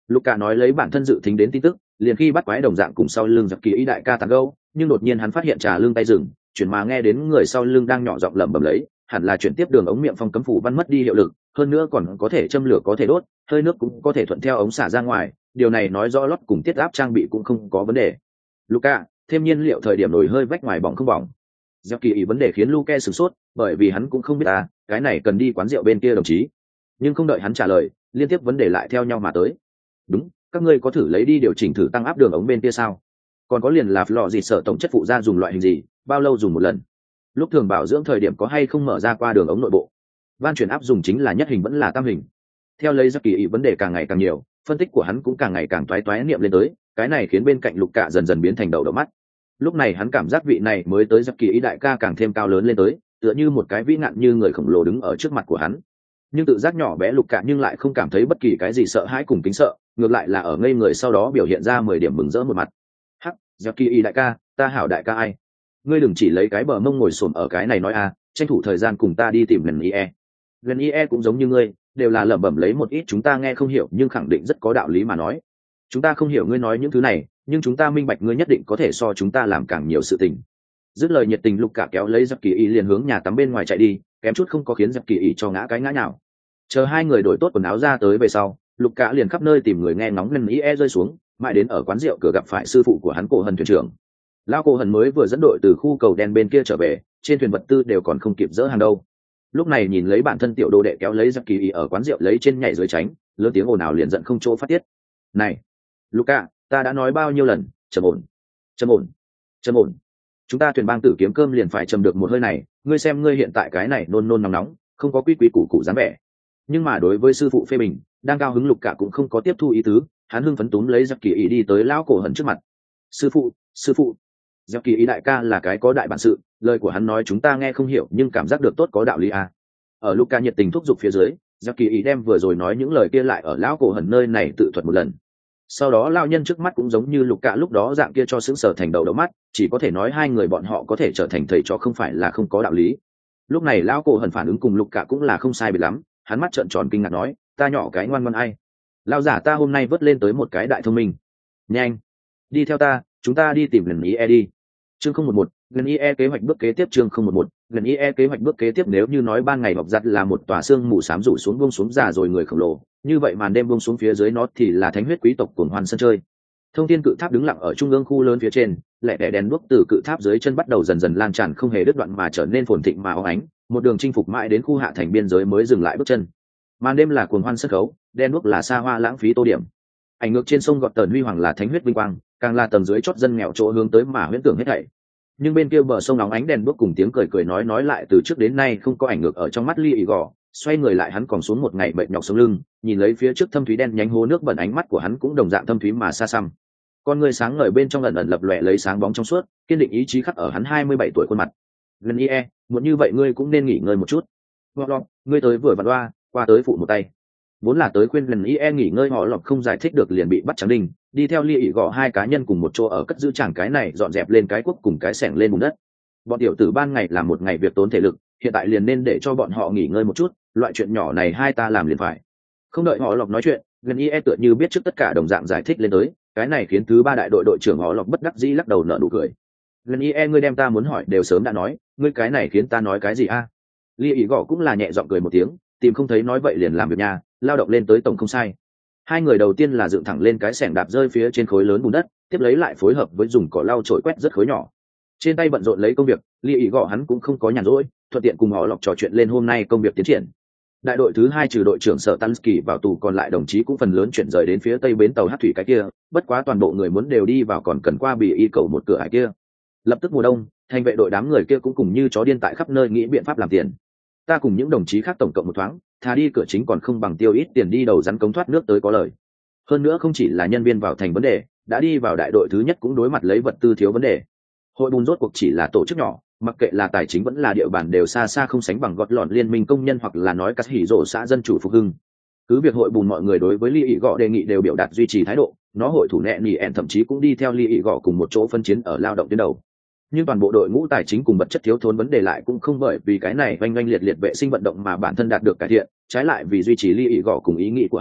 Luka nói lấy bản thân dự tính đến tin tức, liền khi bắt quái đồng dạng cùng sau lưng giặc kỳ ý đại ca tán gâu, nhưng đột nhiên hắn phát hiện trà lưng tay dừng, chuyển mà nghe đến người sau lưng đang nhỏ giọng lẩm bẩm lấy, hẳn là chuyển tiếp đường ống miệng phong cấm phủ văn mất đi hiệu lực, hơn nữa còn có thể châm lửa có thể đốt, hơi nước cũng có thể thuận theo ống xả ra ngoài, điều này nói rõ lót cùng tiết áp trang bị cũng không có vấn đề. Luka, thêm nhiên liệu thời điểm nổi hơi vách ngoài bỏng không bỏng. Giặc kỳ ý vấn đề khiến Luke sửng sốt, bởi vì hắn cũng không biết à, cái này cần đi quán rượu bên kia đồng chí. Nhưng không đợi hắn trả lời, liên tiếp vấn đề lại theo nhau mà tới. Đúng, các ngươi có thử lấy đi điều chỉnh thử tăng áp đường ống bên kia sao? Còn có liền là lò gì sợ tổng chất phụ ra dùng loại hình gì, bao lâu dùng một lần? Lúc thường bảo dưỡng thời điểm có hay không mở ra qua đường ống nội bộ? Van chuyển áp dùng chính là nhất hình vẫn là tam hình? Theo lấy Giặc kỳ ý vấn đề càng ngày càng nhiều, phân tích của hắn cũng càng ngày càng toái toái niệm lên tới, cái này khiến bên cạnh Lục Cạ dần dần biến thành đầu đậu mắt. Lúc này hắn cảm giác vị này mới tới Giặc kỳ ý đại ca càng thêm cao lớn lên tới, tựa như một cái vĩ nạn như người khổng lồ đứng ở trước mặt của hắn. Nhưng tự giác nhỏ bé Lục Cạ nhưng lại không cảm thấy bất kỳ cái gì sợ hãi cùng kính sợ, ngược lại là ở ngây người sau đó biểu hiện ra mười điểm mừng rỡ một mặt. Hắc, Giặc kỳ ý đại ca, ta hảo đại ca ai? Ngươi đừng chỉ lấy cái bờ mông ngồi xổm ở cái này nói a, tranh thủ thời gian cùng ta đi tìm Glen ie. Glen ie cũng giống như ngươi, đều là lẩm bẩm lấy một ít chúng ta nghe không hiểu nhưng khẳng định rất có đạo lý mà nói. Chúng ta không hiểu ngươi nói những thứ này, nhưng chúng ta minh bạch ngươi nhất định có thể so chúng ta làm càng nhiều sự tình. Dứt lời nhiệt tình Lục Cạ kéo lấy Giặc kỳ ý liền hướng nhà tắm bên ngoài chạy đi, kém chút không có khiến Giặc kỳ ý cho ngã cái ngã nào. Chờ hai người đổi tốt quần áo ra tới về sau, Lục Cạ liền khắp nơi tìm người nghe ngóng Glen ie rơi xuống, mãi đến ở quán rượu cửa gặp phải sư phụ của hắn Cổ Hần thuyền trưởng. Lão Cổ Hần mới vừa dẫn đội từ khu cầu đen bên kia trở về, trên thuyền vật tư đều còn không kịp dỡ hàng đâu. Lúc này nhìn lấy bản thân tiểu đồ đệ kéo lấy Giặc kỳ ý ở quán rượu lấy trên nhảy dưới tránh, lớn tiếng ồn ào liền giận không chỗ phát tiết. Này, Luka, ta đã nói bao nhiêu lần, trầm ổn, trầm ổn, trầm ổn. Chúng ta thuyền bang tử kiếm cơm liền phải trầm được một hơi này, ngươi xem ngươi hiện tại cái này nôn nôn nóng nóng, không có quy quy củ củ dáng vẻ. Nhưng mà đối với sư phụ phê bình, đang cao hứng Luka cũng không có tiếp thu ý tứ, hắn hưng phấn túm lấy Giặc kỳ ý đi tới lão Cổ Hần trước mặt. Sư phụ, sư phụ, Giặc kỳ ý đại ca là cái có đại bản sự, lời của hắn nói chúng ta nghe không hiểu nhưng cảm giác được tốt có đạo lý à. Ở Luka nhiệt tình thúc giục phía dưới, Giặc kỳ ý đem vừa rồi nói những lời kia lại ở lão Cổ Hần nơi này tự thuật một lần. Sau đó lao nhân trước mắt cũng giống như Lục Cạ lúc đó dạng kia cho sững sờ thành đầu đậu mắt, chỉ có thể nói hai người bọn họ có thể trở thành thầy trò không phải là không có đạo lý. Lúc này lão Cổ Hần phản ứng cùng Lục Cạ cũng là không sai biệt lắm, hắn mắt trợn tròn kinh ngạc nói, ta nhỏ cái ngoan ngoan ai? Lão giả ta hôm nay vớt lên tới một cái đại thông minh. Nhanh, đi theo ta, chúng ta đi tìm Glen ie đi. Chương không một một, Glen ie kế hoạch bước kế tiếp chương không một một, Glen ie kế hoạch bước kế tiếp nếu như nói ban ngày bọc giặt là một tòa xương mù xám rủ xuống buông xuống già rồi người khổng lồ, như vậy màn đêm buông xuống phía dưới nó thì là thánh huyết quý tộc cuồng hoan sân chơi. Thông thiên cự tháp đứng lặng ở trung ương khu lớn phía trên, lẻ tẻ đèn đuốc từ cự tháp dưới chân bắt đầu dần dần lan tràn không hề đứt đoạn mà trở nên phồn thịnh mà óng ánh, một đường chinh phục mãi đến khu hạ thành biên giới mới dừng lại bước chân. Màn đêm là cuồng hoan sân khấu, đèn đuốc là xa hoa lãng phí tô điểm. Ảnh ngược trên sông gọt tờn huy hoàng là thánh huyết vinh quang, càng là tầng dưới chót dân nghèo chỗ hướng tới mà huyễn tưởng hết thảy. Nhưng bên kia bờ sông nóng ánh đèn đuốc cùng tiếng cười cười nói nói lại từ trước đến nay không có ảnh ngược ở trong mắt Ly Ý Gò, xoay người lại hắn còn xuống một ngày mệt nhọc sống lưng, nhìn lấy phía trước thâm thúy đen nhánh hố nước bẩn ánh mắt của hắn cũng đồng dạng thâm thúy mà xa xăm. Con người sáng ngời bên trong ẩn ẩn lập lòe lấy sáng bóng trong suốt, kiên định ý chí khắc ở hắn hai mươi bảy tuổi khuôn mặt. Glen ie, muốn như vậy ngươi cũng nên nghỉ ngơi một chút. Họ lọt, ngươi tới vừa vặn đoa, qua tới phụ một tay. Vốn là tới khuyên Glen ie nghỉ ngơi họ lọt không giải thích được liền bị bắt trắng đinh, đi theo Ly Ý Gò hai cá nhân cùng một chỗ ở cất giữ chẳng cái này dọn dẹp lên cái cuốc cùng cái xẻng lên bùn đất. Bọn tiểu tử ban ngày làm một ngày việc tốn thể lực, hiện tại liền nên để cho bọn họ nghỉ ngơi một chút, loại chuyện nhỏ này hai ta làm liền phải. Không đợi họ lọt nói chuyện, Glen ie tựa như biết trước tất cả đồng dạng giải thích lên tới, cái này khiến thứ ba đại đội đội trưởng họ lọt bất đắc dĩ lắc đầu nở nụ cười. Glen ie ngươi đem ta muốn hỏi đều sớm đã nói, ngươi cái này khiến ta nói cái gì a? À? Ly Ý Gò cũng là nhẹ giọng cười một tiếng, tìm không thấy nói vậy liền làm việc nhà, lao động lên tới tổng không sai. Hai người đầu tiên là dựng thẳng lên cái xẻng đạp rơi phía trên khối lớn bùn đất, tiếp lấy lại phối hợp với dùng cỏ lau chổi quét rất khối nhỏ. Trên tay bận rộn lấy công việc, Ly Ý Gò hắn cũng không có nhàn rỗi, thuận tiện cùng họ lọc trò chuyện lên hôm nay công việc tiến triển. Đại đội thứ hai trừ đội trưởng Sở Tansky vào tù còn lại đồng chí cũng phần lớn chuyển rời đến phía tây bến tàu hát thủy cái kia, bất quá toàn bộ người muốn đều đi vào còn cần qua bì y cầu một cửa hải kia. Lập tức mùa đông, thành vệ đội đám người kia cũng cùng như chó điên tại khắp nơi nghĩ biện pháp làm tiền. Ta cùng những đồng chí khác tổng cộng một thoáng, thà đi cửa chính còn không bằng tiêu ít tiền đi đầu rắn cống thoát nước tới có lời. Hơn nữa không chỉ là nhân viên vào thành vấn đề, đã đi vào đại đội thứ nhất cũng đối mặt lấy vật tư thiếu vấn đề. Hội bùn rốt cuộc chỉ là tổ chức nhỏ, mặc kệ là tài chính vẫn là địa bàn đều xa xa không sánh bằng gọt lọn liên minh công nhân hoặc là nói cắt hỉ rộ xã dân chủ phục hưng. Cứ việc hội bùn mọi người đối với Ly Ý Gò đề nghị đều biểu đạt duy trì thái độ, nó hội thủ nẹ nỉ ẹn thậm chí cũng đi theo Ly Ý Gò cùng một chỗ phân chiến ở lao động tuyến đầu. Nhưng toàn bộ đội ngũ tài chính cùng vật chất thiếu thốn vấn đề lại cũng không bởi vì cái này oanh oanh liệt liệt vệ sinh vận động mà bản thân đạt được cải thiện, trái lại vì duy trì Ly Ý Gò cùng ý nghĩ của hắn,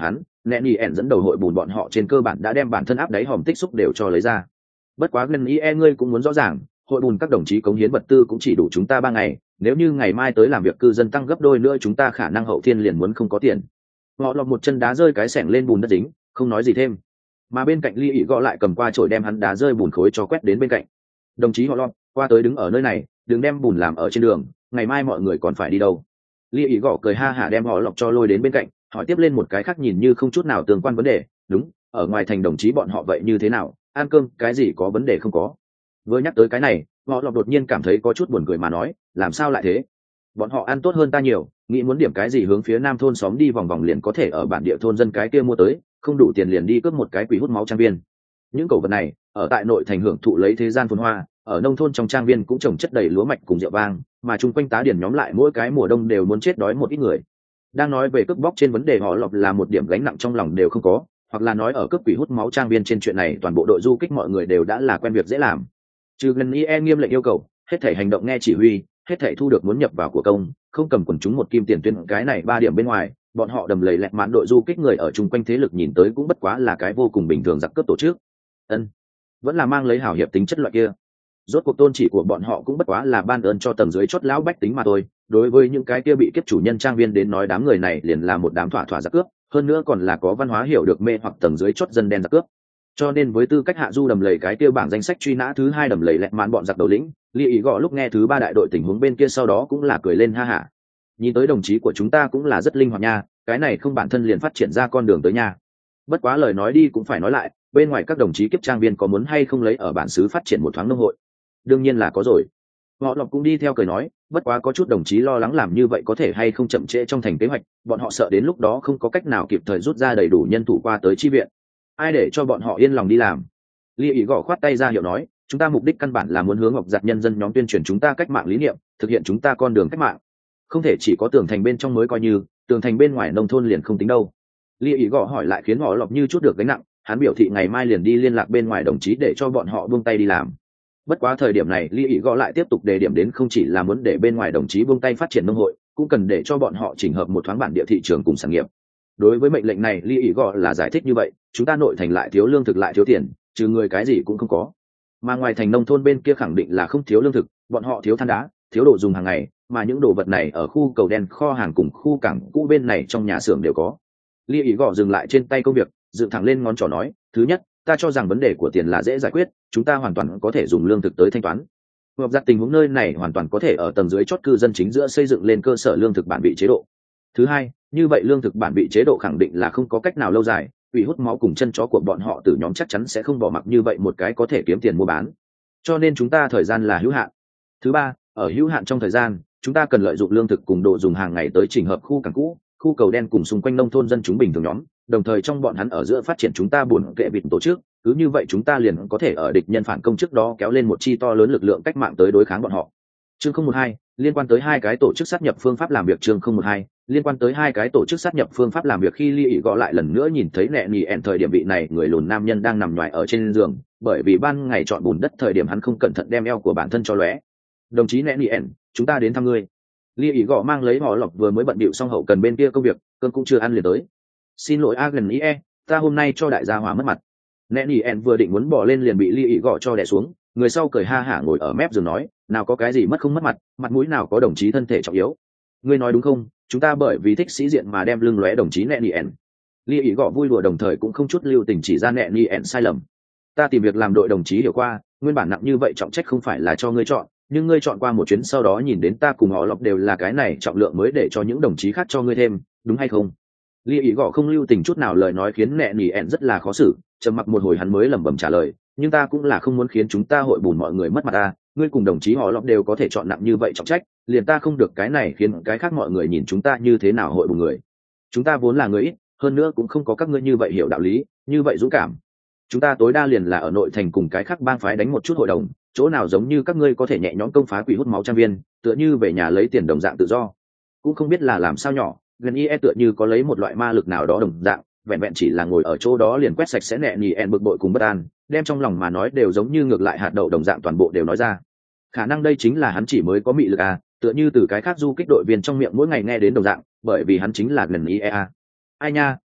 nẹn y ẻn dẫn đầu hội bùn bọn họ trên cơ bản đã đem bản thân áp đáy hòm tích xúc đều cho lấy ra. Bất quá gần ý e ngươi cũng muốn rõ ràng, hội bùn các đồng chí cống hiến vật tư cũng chỉ đủ chúng ta ba ngày, nếu như ngày mai tới làm việc cư dân tăng gấp đôi nữa chúng ta khả năng hậu thiên liền muốn không có tiền. Họ lọt một chân đá rơi cái sẻng lên bùn đất dính, không nói gì thêm. Mà bên cạnh Ly ỉ gõ lại cầm qua chổi đem hắn đá rơi bùn khối cho quét đến bên cạnh. Đồng chí họ lọt, qua tới đứng ở nơi này, đừng đem bùn làm ở trên đường, ngày mai mọi người còn phải đi đâu. Ly ỉ gõ cười ha hả đem họ lọt cho lôi đến bên cạnh, hỏi tiếp lên một cái khác nhìn như không chút nào tương quan vấn đề. Đúng, ở ngoài thành đồng chí bọn họ vậy như thế nào, ăn cơm cái gì có vấn đề không có. Vừa nhắc tới cái này, họ lọt đột nhiên cảm thấy có chút buồn cười mà nói, làm sao lại thế? Bọn họ ăn tốt hơn ta nhiều, nghĩ muốn điểm cái gì hướng phía nam thôn xóm đi vòng vòng liền có thể ở bản địa thôn dân cái kia mua tới, không đủ tiền liền đi cướp một cái quỷ hút máu trang viên. Những cầu vật này ở tại nội thành hưởng thụ lấy thế gian phồn hoa, ở nông thôn trong trang viên cũng trồng chất đầy lúa mạch cùng rượu vang, mà chung quanh tá điển nhóm lại mỗi cái mùa đông đều muốn chết đói một ít người. Đang nói về cướp bóc trên vấn đề họ lọt là một điểm gánh nặng trong lòng đều không có, hoặc là nói ở cướp quỷ hút máu trang viên trên chuyện này toàn bộ đội du kích mọi người đều đã là quen việc dễ làm. Trừ gần ie nghiêm lệnh yêu cầu, hết thảy hành động nghe chỉ huy, hết thảy thu được muốn nhập vào của công, không cầm quần chúng một kim tiền tuyên cái này ba điểm bên ngoài, bọn họ đầm lầy lẹt mãn đội du kích người ở chung quanh thế lực nhìn tới cũng bất quá là cái vô cùng bình thường giặc cướp tổ chức. Ân, vẫn là mang lấy hảo hiệp tính chất loại kia. Rốt cuộc tôn chỉ của bọn họ cũng bất quá là ban ơn cho tầng dưới chót lão bách tính mà thôi, đối với những cái kia bị kiếp chủ nhân trang viên đến nói đám người này liền là một đám thỏa thỏa giặc cướp, hơn nữa còn là có văn hóa hiểu được mê hoặc tầng dưới chót dân đen giặc cướp. Cho nên với tư cách hạ du đầm lầy cái tiêu bảng danh sách truy nã thứ hai đầm lầy lẹt mãn bọn giặc đầu lĩnh, Ly ý gõ lúc nghe thứ ba đại đội tình huống bên kia sau đó cũng là cười lên ha hả. Nhìn tới đồng chí của chúng ta cũng là rất linh hoạt nha, cái này không bản thân liền phát triển ra con đường tới nha. Bất quá lời nói đi cũng phải nói lại, bên ngoài các đồng chí kiếp trang viên có muốn hay không lấy ở bản xứ phát triển một thoáng nông hội? Đương nhiên là có rồi. Họ lộc cũng đi theo cười nói, bất quá có chút đồng chí lo lắng làm như vậy có thể hay không chậm trễ trong thành kế hoạch, bọn họ sợ đến lúc đó không có cách nào kịp thời rút ra đầy đủ nhân thủ qua tới chi viện. Ai để cho bọn họ yên lòng đi làm? Ly ý gõ khoát tay ra hiệu nói, chúng ta mục đích căn bản là muốn hướng ngọc giặt nhân dân nhóm tuyên truyền chúng ta cách mạng lý niệm, thực hiện chúng ta con đường cách mạng. Không thể chỉ có tường thành bên trong mới coi như, tường thành bên ngoài nông thôn liền không tính đâu. Ly ý gõ hỏi lại khiến họ lộc như chút được gánh nặng, hắn biểu thị ngày mai liền đi liên lạc bên ngoài đồng chí để cho bọn họ buông tay đi làm. Bất quá thời điểm này Ly ý gõ lại tiếp tục đề điểm đến không chỉ là muốn để bên ngoài đồng chí buông tay phát triển nông hội, cũng cần để cho bọn họ chỉnh hợp một thoáng bản địa thị trường cùng sản nghiệp. Đối với mệnh lệnh này Ly ý gõ là giải thích như vậy, chúng ta nội thành lại thiếu lương thực lại thiếu tiền, trừ người cái gì cũng không có, mà ngoài thành nông thôn bên kia khẳng định là không thiếu lương thực, bọn họ thiếu than đá, thiếu đồ dùng hàng ngày, mà những đồ vật này ở khu cầu đen kho hàng cùng khu cảng cũ bên này trong nhà xưởng đều có. Ly ý gõ dừng lại trên tay công việc, dựng thẳng lên ngón trỏ nói, thứ nhất, ta cho rằng vấn đề của tiền là dễ giải quyết, chúng ta hoàn toàn có thể dùng lương thực tới thanh toán. Hợp giặt tình huống nơi này hoàn toàn có thể ở tầng dưới chót cư dân chính giữa xây dựng lên cơ sở lương thực bản bị chế độ. Thứ hai, như vậy lương thực bản bị chế độ khẳng định là không có cách nào lâu dài, quỷ hút máu cùng chân chó của bọn họ từ nhóm chắc chắn sẽ không bỏ mặc như vậy một cái có thể kiếm tiền mua bán, cho nên chúng ta thời gian là hữu hạn. Thứ ba, ở hữu hạn trong thời gian, chúng ta cần lợi dụng lương thực cùng đồ dùng hàng ngày tới chỉnh hợp khu cảng cũ, khu cầu đen cùng xung quanh nông thôn dân chúng bình thường nhóm, đồng thời trong bọn hắn ở giữa phát triển chúng ta buồn kệ vịt tổ chức, cứ như vậy chúng ta liền có thể ở địch nhân phản công trước đó kéo lên một chi to lớn lực lượng cách mạng tới đối kháng bọn họ. Chương không một hai liên quan tới hai cái tổ chức sát nhập phương pháp làm việc. Chương không một hai liên quan tới hai cái tổ chức sát nhập phương pháp làm việc. Khi Ly ỉ gõ lại lần nữa nhìn thấy nẹ nỉ ẻn thời điểm vị này người lùn nam nhân đang nằm nhoài ở trên giường, bởi vì ban ngày chọn bùn đất thời điểm hắn không cẩn thận đem eo của bản thân cho lóe. Đồng chí nẹ nỉ ẻn, chúng ta đến thăm ngươi. Ly ỉ gõ mang lấy họ lộc vừa mới bận bịu xong hậu cần bên kia công việc, cơm cũng chưa ăn liền tới. Xin lỗi Agen ie, ta hôm nay cho đại gia hỏa mất mặt. Nẹ nỉ ẻn vừa định muốn bỏ lên liền bị Ly ỉ gõ cho đè xuống, người sau cười ha hả ngồi ở mép giường nói, nào có cái gì mất không mất mặt, mặt mũi nào có đồng chí thân thể trọng yếu. Ngươi nói đúng không, chúng ta bởi vì thích sĩ diện mà đem lưng lóe đồng chí nẹ nỉ ẻn. Ly ỉ gõ vui đùa đồng thời cũng không chút lưu tình chỉ ra nẹ nỉ ẻn sai lầm. Ta tìm việc làm đội đồng chí hiểu qua, nguyên bản nặng như vậy trọng trách không phải là cho ngươi chọn, nhưng ngươi chọn qua một chuyến sau đó nhìn đến ta cùng họ lộc đều là cái này trọng lượng mới để cho những đồng chí khác cho ngươi thêm, đúng hay không? Ly ỉ gõ không lưu tình chút nào lời nói khiến nẹ nỉ ẻn rất là khó xử, trầm mặc một hồi hắn mới lẩm bẩm trả lời, nhưng ta cũng là không muốn khiến chúng ta hội bùn mọi người mất mặt ta, ngươi cùng đồng chí họ lộc đều có thể chọn nặng như vậy trọng trách, liền ta không được cái này khiến cái khác mọi người nhìn chúng ta như thế nào hội bùn người. Chúng ta vốn là người ít, hơn nữa cũng không có các ngươi như vậy hiểu đạo lý, như vậy dũng cảm. Chúng ta tối đa liền là ở nội thành cùng cái khác bang phái đánh một chút hội đồng, chỗ nào giống như các ngươi có thể nhẹ nhõm công phá quỷ hút máu trang viên, tựa như về nhà lấy tiền đồng dạng tự do. Cũng không biết là làm sao nhỏ, gần ie tựa như có lấy một loại ma lực nào đó đồng dạng, vẹn vẹn chỉ là ngồi ở chỗ đó liền quét sạch sẽ nẹ nỉ ẻn bực bội cùng bất an, đem trong lòng mà nói đều giống như ngược lại hạt đậu đồng dạng toàn bộ đều nói ra. Khả năng đây chính là hắn chỉ mới có mị lực à, tựa như từ cái khác du kích đội viên trong miệng mỗi ngày nghe đến đồng dạng, bởi vì hắn chính là gần ie à. Ai nha,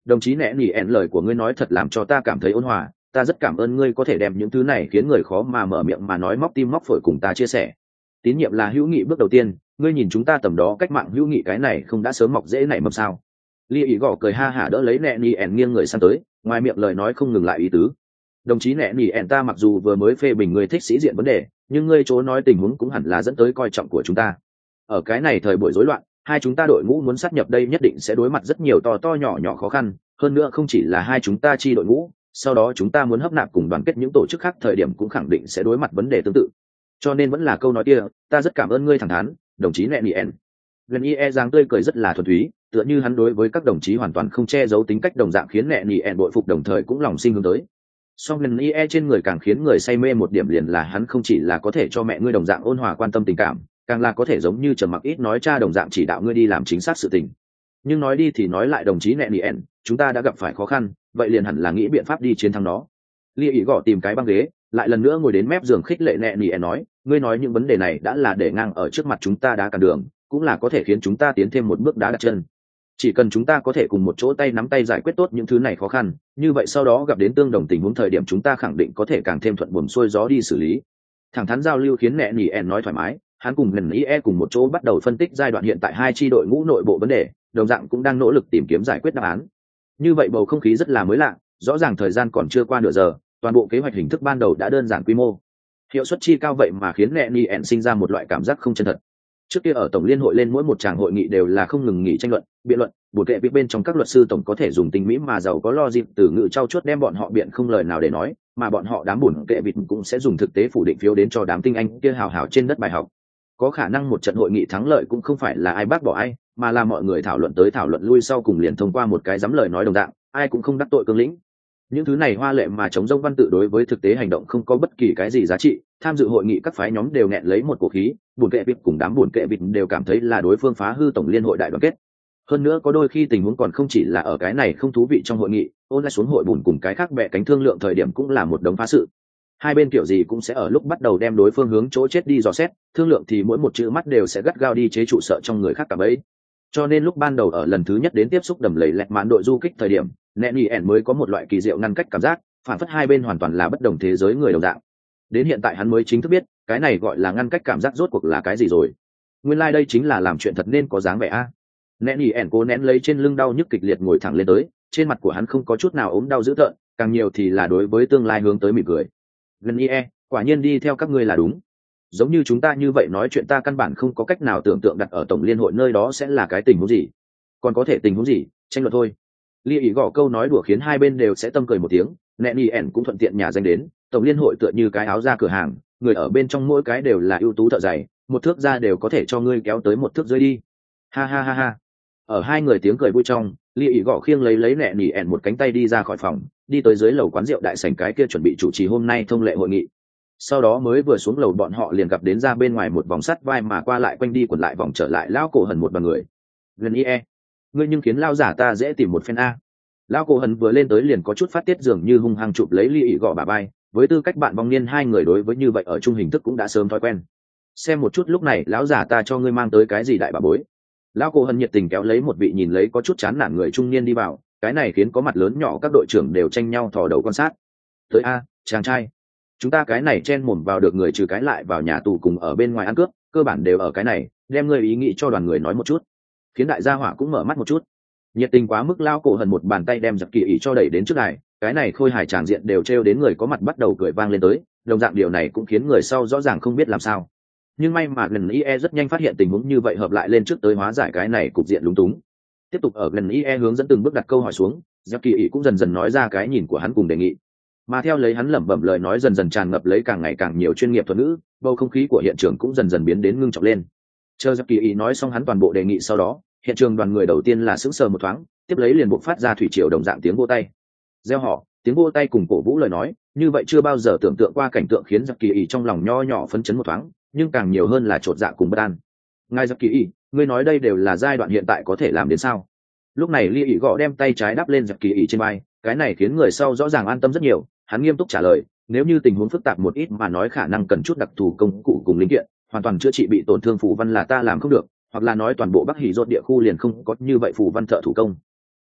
Đồng chí nẹ nỉ ẹn, lời của ngươi nói thật làm cho ta cảm thấy ôn hòa, ta rất cảm ơn ngươi có thể đem những thứ này khiến người khó mà mở miệng mà nói móc tim móc phổi cùng ta chia sẻ. Tín nhiệm là hữu nghị bước đầu tiên, ngươi nhìn chúng ta tầm đó cách mạng hữu nghị cái này không đã sớm mọc dễ nảy mầm sao? Lia ý gõ cười ha hả đỡ lấy nẹ nỉ ẹn nghiêng người sang tới, ngoài miệng lời nói không ngừng lại ý tứ. Đồng chí nẹ nỉ ẹn, ta mặc dù vừa mới phê bình ngươi thích sĩ diện vấn đề, nhưng ngươi chỗ nói tình huống cũng hẳn là dẫn tới coi trọng của chúng ta. Ở cái này thời buổi rối loạn, hai chúng ta đội ngũ muốn sát nhập đây nhất định sẽ đối mặt rất nhiều to to nhỏ nhỏ khó khăn, hơn nữa không chỉ là hai chúng ta chi đội ngũ, sau đó chúng ta muốn hấp nạp cùng đoàn kết những tổ chức khác thời điểm cũng khẳng định sẽ đối mặt vấn đề tương tự. Cho nên vẫn là câu nói kia, ta rất cảm ơn ngươi thẳng thắn, đồng chí nẹ nỉ ẹn. Gần ie dáng tươi cười rất là thuần túy, tựa như hắn đối với các đồng chí hoàn toàn không che giấu tính cách đồng dạng, khiến nẹ nỉ ẹn bội phục đồng thời cũng lòng sinh hướng tới. Song gần ie trên người càng khiến người say mê một điểm liền là hắn không chỉ là có thể cho mẹ ngươi đồng dạng ôn hòa quan tâm tình cảm, càng là có thể giống như trầm mặc ít nói cha đồng dạng chỉ đạo ngươi đi làm chính xác sự tình. Nhưng nói đi thì nói lại, đồng chí nẹ nỉ ẹn, chúng ta đã gặp phải khó khăn, vậy liền hẳn là nghĩ biện pháp đi chiến thắng nó. Lia ý gõ tìm cái băng ghế, lại lần nữa ngồi đến mép giường khích lệ nẹ nỉ ẹn nói, ngươi nói những vấn đề này đã là để ngang ở trước mặt chúng ta đá cản đường, cũng là có thể khiến chúng ta tiến thêm một bước đá đặt chân. Chỉ cần chúng ta có thể cùng một chỗ tay nắm tay giải quyết tốt những thứ này khó khăn, như vậy sau đó gặp đến tương đồng tình huống thời điểm chúng ta khẳng định có thể càng thêm thuận buồm xuôi gió đi xử lý. Thẳng thắn giao lưu khiến nẹ nỉ ẹn nói thoải mái, hắn cùng N I E cùng một chỗ bắt đầu phân tích giai đoạn hiện tại hai chi đội ngũ nội bộ vấn đề, đồng dạng cũng đang nỗ lực tìm kiếm giải quyết đáp án. Như vậy bầu không khí rất là mới lạ, rõ ràng thời gian còn chưa qua nửa giờ, toàn bộ kế hoạch hình thức ban đầu đã đơn giản quy mô. Hiệu suất chi cao vậy mà khiến N I E sinh ra một loại cảm giác không chân thật. Trước kia ở tổng liên hội lên mỗi một tràng hội nghị đều là không ngừng nghỉ tranh luận, biện luận, buổi kệ việc bên trong các luật sư tổng có thể dùng tình mỹ mà giàu có logic từ ngữ trau chuốt đem bọn họ biện không lời nào để nói, mà bọn họ đám buồn kệ vịt cũng sẽ dùng thực tế phủ định phiếu đến cho đám tinh anh kia hào hào trên đất bài học. Có khả năng một trận hội nghị thắng lợi cũng không phải là ai bác bỏ ai, mà là mọi người thảo luận tới thảo luận lui sau cùng liền thông qua một cái dám lời nói đồng dạng, ai cũng không đắc tội cương lĩnh. Những thứ này hoa lệ mà chống rông văn tự đối với thực tế hành động không có bất kỳ cái gì giá trị. Tham dự hội nghị các phái nhóm đều nghẹn lấy một cổ khí, buồn kệ vịt cùng đám buồn kệ vịt đều cảm thấy là đối phương phá hư tổng liên hội đại đoàn kết. Hơn nữa có đôi khi tình huống còn không chỉ là ở cái này không thú vị trong hội nghị, ôn lại xuống hội bùn cùng cái khác bè cánh thương lượng thời điểm cũng là một đống phá sự. Hai bên kiểu gì cũng sẽ ở lúc bắt đầu đem đối phương hướng chỗ chết đi dò xét, thương lượng thì mỗi một chữ mắt đều sẽ gắt gao đi chế trụ sợ trong người khác cả bấy. Cho nên lúc ban đầu ở lần thứ nhất đến tiếp xúc đầm lầy lẹt mãn đội du kích thời điểm, Nenny ẻn mới có một loại kỳ diệu ngăn cách cảm giác, phản phất hai bên hoàn toàn là bất đồng thế giới người đồng dạng. Đến hiện tại hắn mới chính thức biết, cái này gọi là ngăn cách cảm giác rốt cuộc là cái gì rồi. Nguyên lai like đây chính là làm chuyện thật nên có dáng vẻ a. Nenny ẻn cố nén lấy trên lưng đau nhức kịch liệt ngồi thẳng lên tới, trên mặt của hắn không có chút nào ốm đau dữ tợn, càng nhiều thì là đối với tương lai hướng tới mỉm cười. Gần ie, quả nhiên đi theo các ngươi là đúng. Giống như chúng ta như vậy nói chuyện ta căn bản không có cách nào tưởng tượng đặt ở tổng liên hội nơi đó sẽ là cái tình huống gì. Còn có thể tình huống gì, tranh luận thôi. Lia ý gõ câu nói đùa khiến hai bên đều sẽ tâm cười một tiếng, Nenny ẻn cũng thuận tiện nhà danh đến, tổng liên hội tựa như cái áo ra cửa hàng, người ở bên trong mỗi cái đều là ưu tú thợ giày, một thước ra đều có thể cho ngươi kéo tới một thước dưới đi. Ha ha ha ha. Ở hai người tiếng cười vui trong, Lia ý gõ khiêng lấy lấy Nenny ẻn một cánh tay đi ra khỏi phòng, đi tới dưới lầu quán rượu đại sảnh cái kia chuẩn bị chủ trì hôm nay thông lệ hội nghị. Sau đó mới vừa xuống lầu bọn họ liền gặp đến ra bên ngoài một vòng sắt vai mà qua lại quanh đi quẩn lại vòng trở lại lão cổ hần một đoàn người. Gần ie, ngươi nhưng khiến lao giả ta dễ tìm một phen a. Lão cổ hần vừa lên tới liền có chút phát tiết dường như hung hăng chụp lấy Lia ý gõ bà vai, với tư cách bạn vong niên hai người đối với như vậy ở chung hình thức cũng đã sớm thói quen. Xem một chút lúc này lão giả ta cho ngươi mang tới cái gì đại bà bối. Lão cổ hần nhiệt tình kéo lấy một vị nhìn lấy có chút chán nản người trung niên đi vào, cái này khiến có mặt lớn nhỏ các đội trưởng đều tranh nhau thò đầu quan sát. Tới a, chàng trai, chúng ta cái này chen mồm vào được người trừ cái lại vào nhà tù cùng ở bên ngoài ăn cướp, cơ bản đều ở cái này, đem ngươi ý nghĩ cho đoàn người nói một chút, khiến đại gia hỏa cũng mở mắt một chút. Nhiệt tình quá mức lao cổ hần một bàn tay đem giặc kỳ ý cho đẩy đến trước này, cái này khôi hài tràng diện đều trêu đến người có mặt bắt đầu cười vang lên tới, đồng dạng điều này cũng khiến người sau rõ ràng không biết làm sao. Nhưng may mà gần ie rất nhanh phát hiện tình huống như vậy hợp lại lên trước tới hóa giải cái này cục diện lúng túng. Tiếp tục ở gần ie hướng dẫn từng bước đặt câu hỏi xuống, giặc kỳ ý cũng dần dần nói ra cái nhìn của hắn cùng đề nghị. Mà theo lấy hắn lẩm bẩm lời nói dần dần tràn ngập lấy càng ngày càng nhiều chuyên nghiệp thuật ngữ, bầu không khí của hiện trường cũng dần dần biến đến ngưng trọng lên. Chờ giặc kỳ ý nói xong hắn toàn bộ đề nghị sau đó, hiện trường đoàn người đầu tiên là sững sờ một thoáng, tiếp lấy liền buộc phát ra thủy triều đồng dạng tiếng vỗ tay, reo hò, tiếng vỗ tay cùng cổ vũ lời nói, như vậy chưa bao giờ tưởng tượng qua cảnh tượng khiến giặc kỳ ý trong lòng nho nhỏ phấn chấn một thoáng, nhưng càng nhiều hơn là chột dạ cùng bất an. Ngài giặc kỳ ý, ngươi nói đây đều là giai đoạn hiện tại có thể làm đến sao? Lúc này Lia ý gõ đem tay trái đắp lên giặc kỳ ý trên vai, cái này khiến người sau rõ ràng an tâm rất nhiều. Hắn nghiêm túc trả lời, nếu như tình huống phức tạp một ít mà nói khả năng cần chút đặc thù công cụ cùng linh kiện, hoàn toàn chữa trị bị tổn thương phù văn là ta làm không được, hoặc là nói toàn bộ Bắc Hỉ Rốt địa khu liền không có như vậy phù văn thợ thủ công.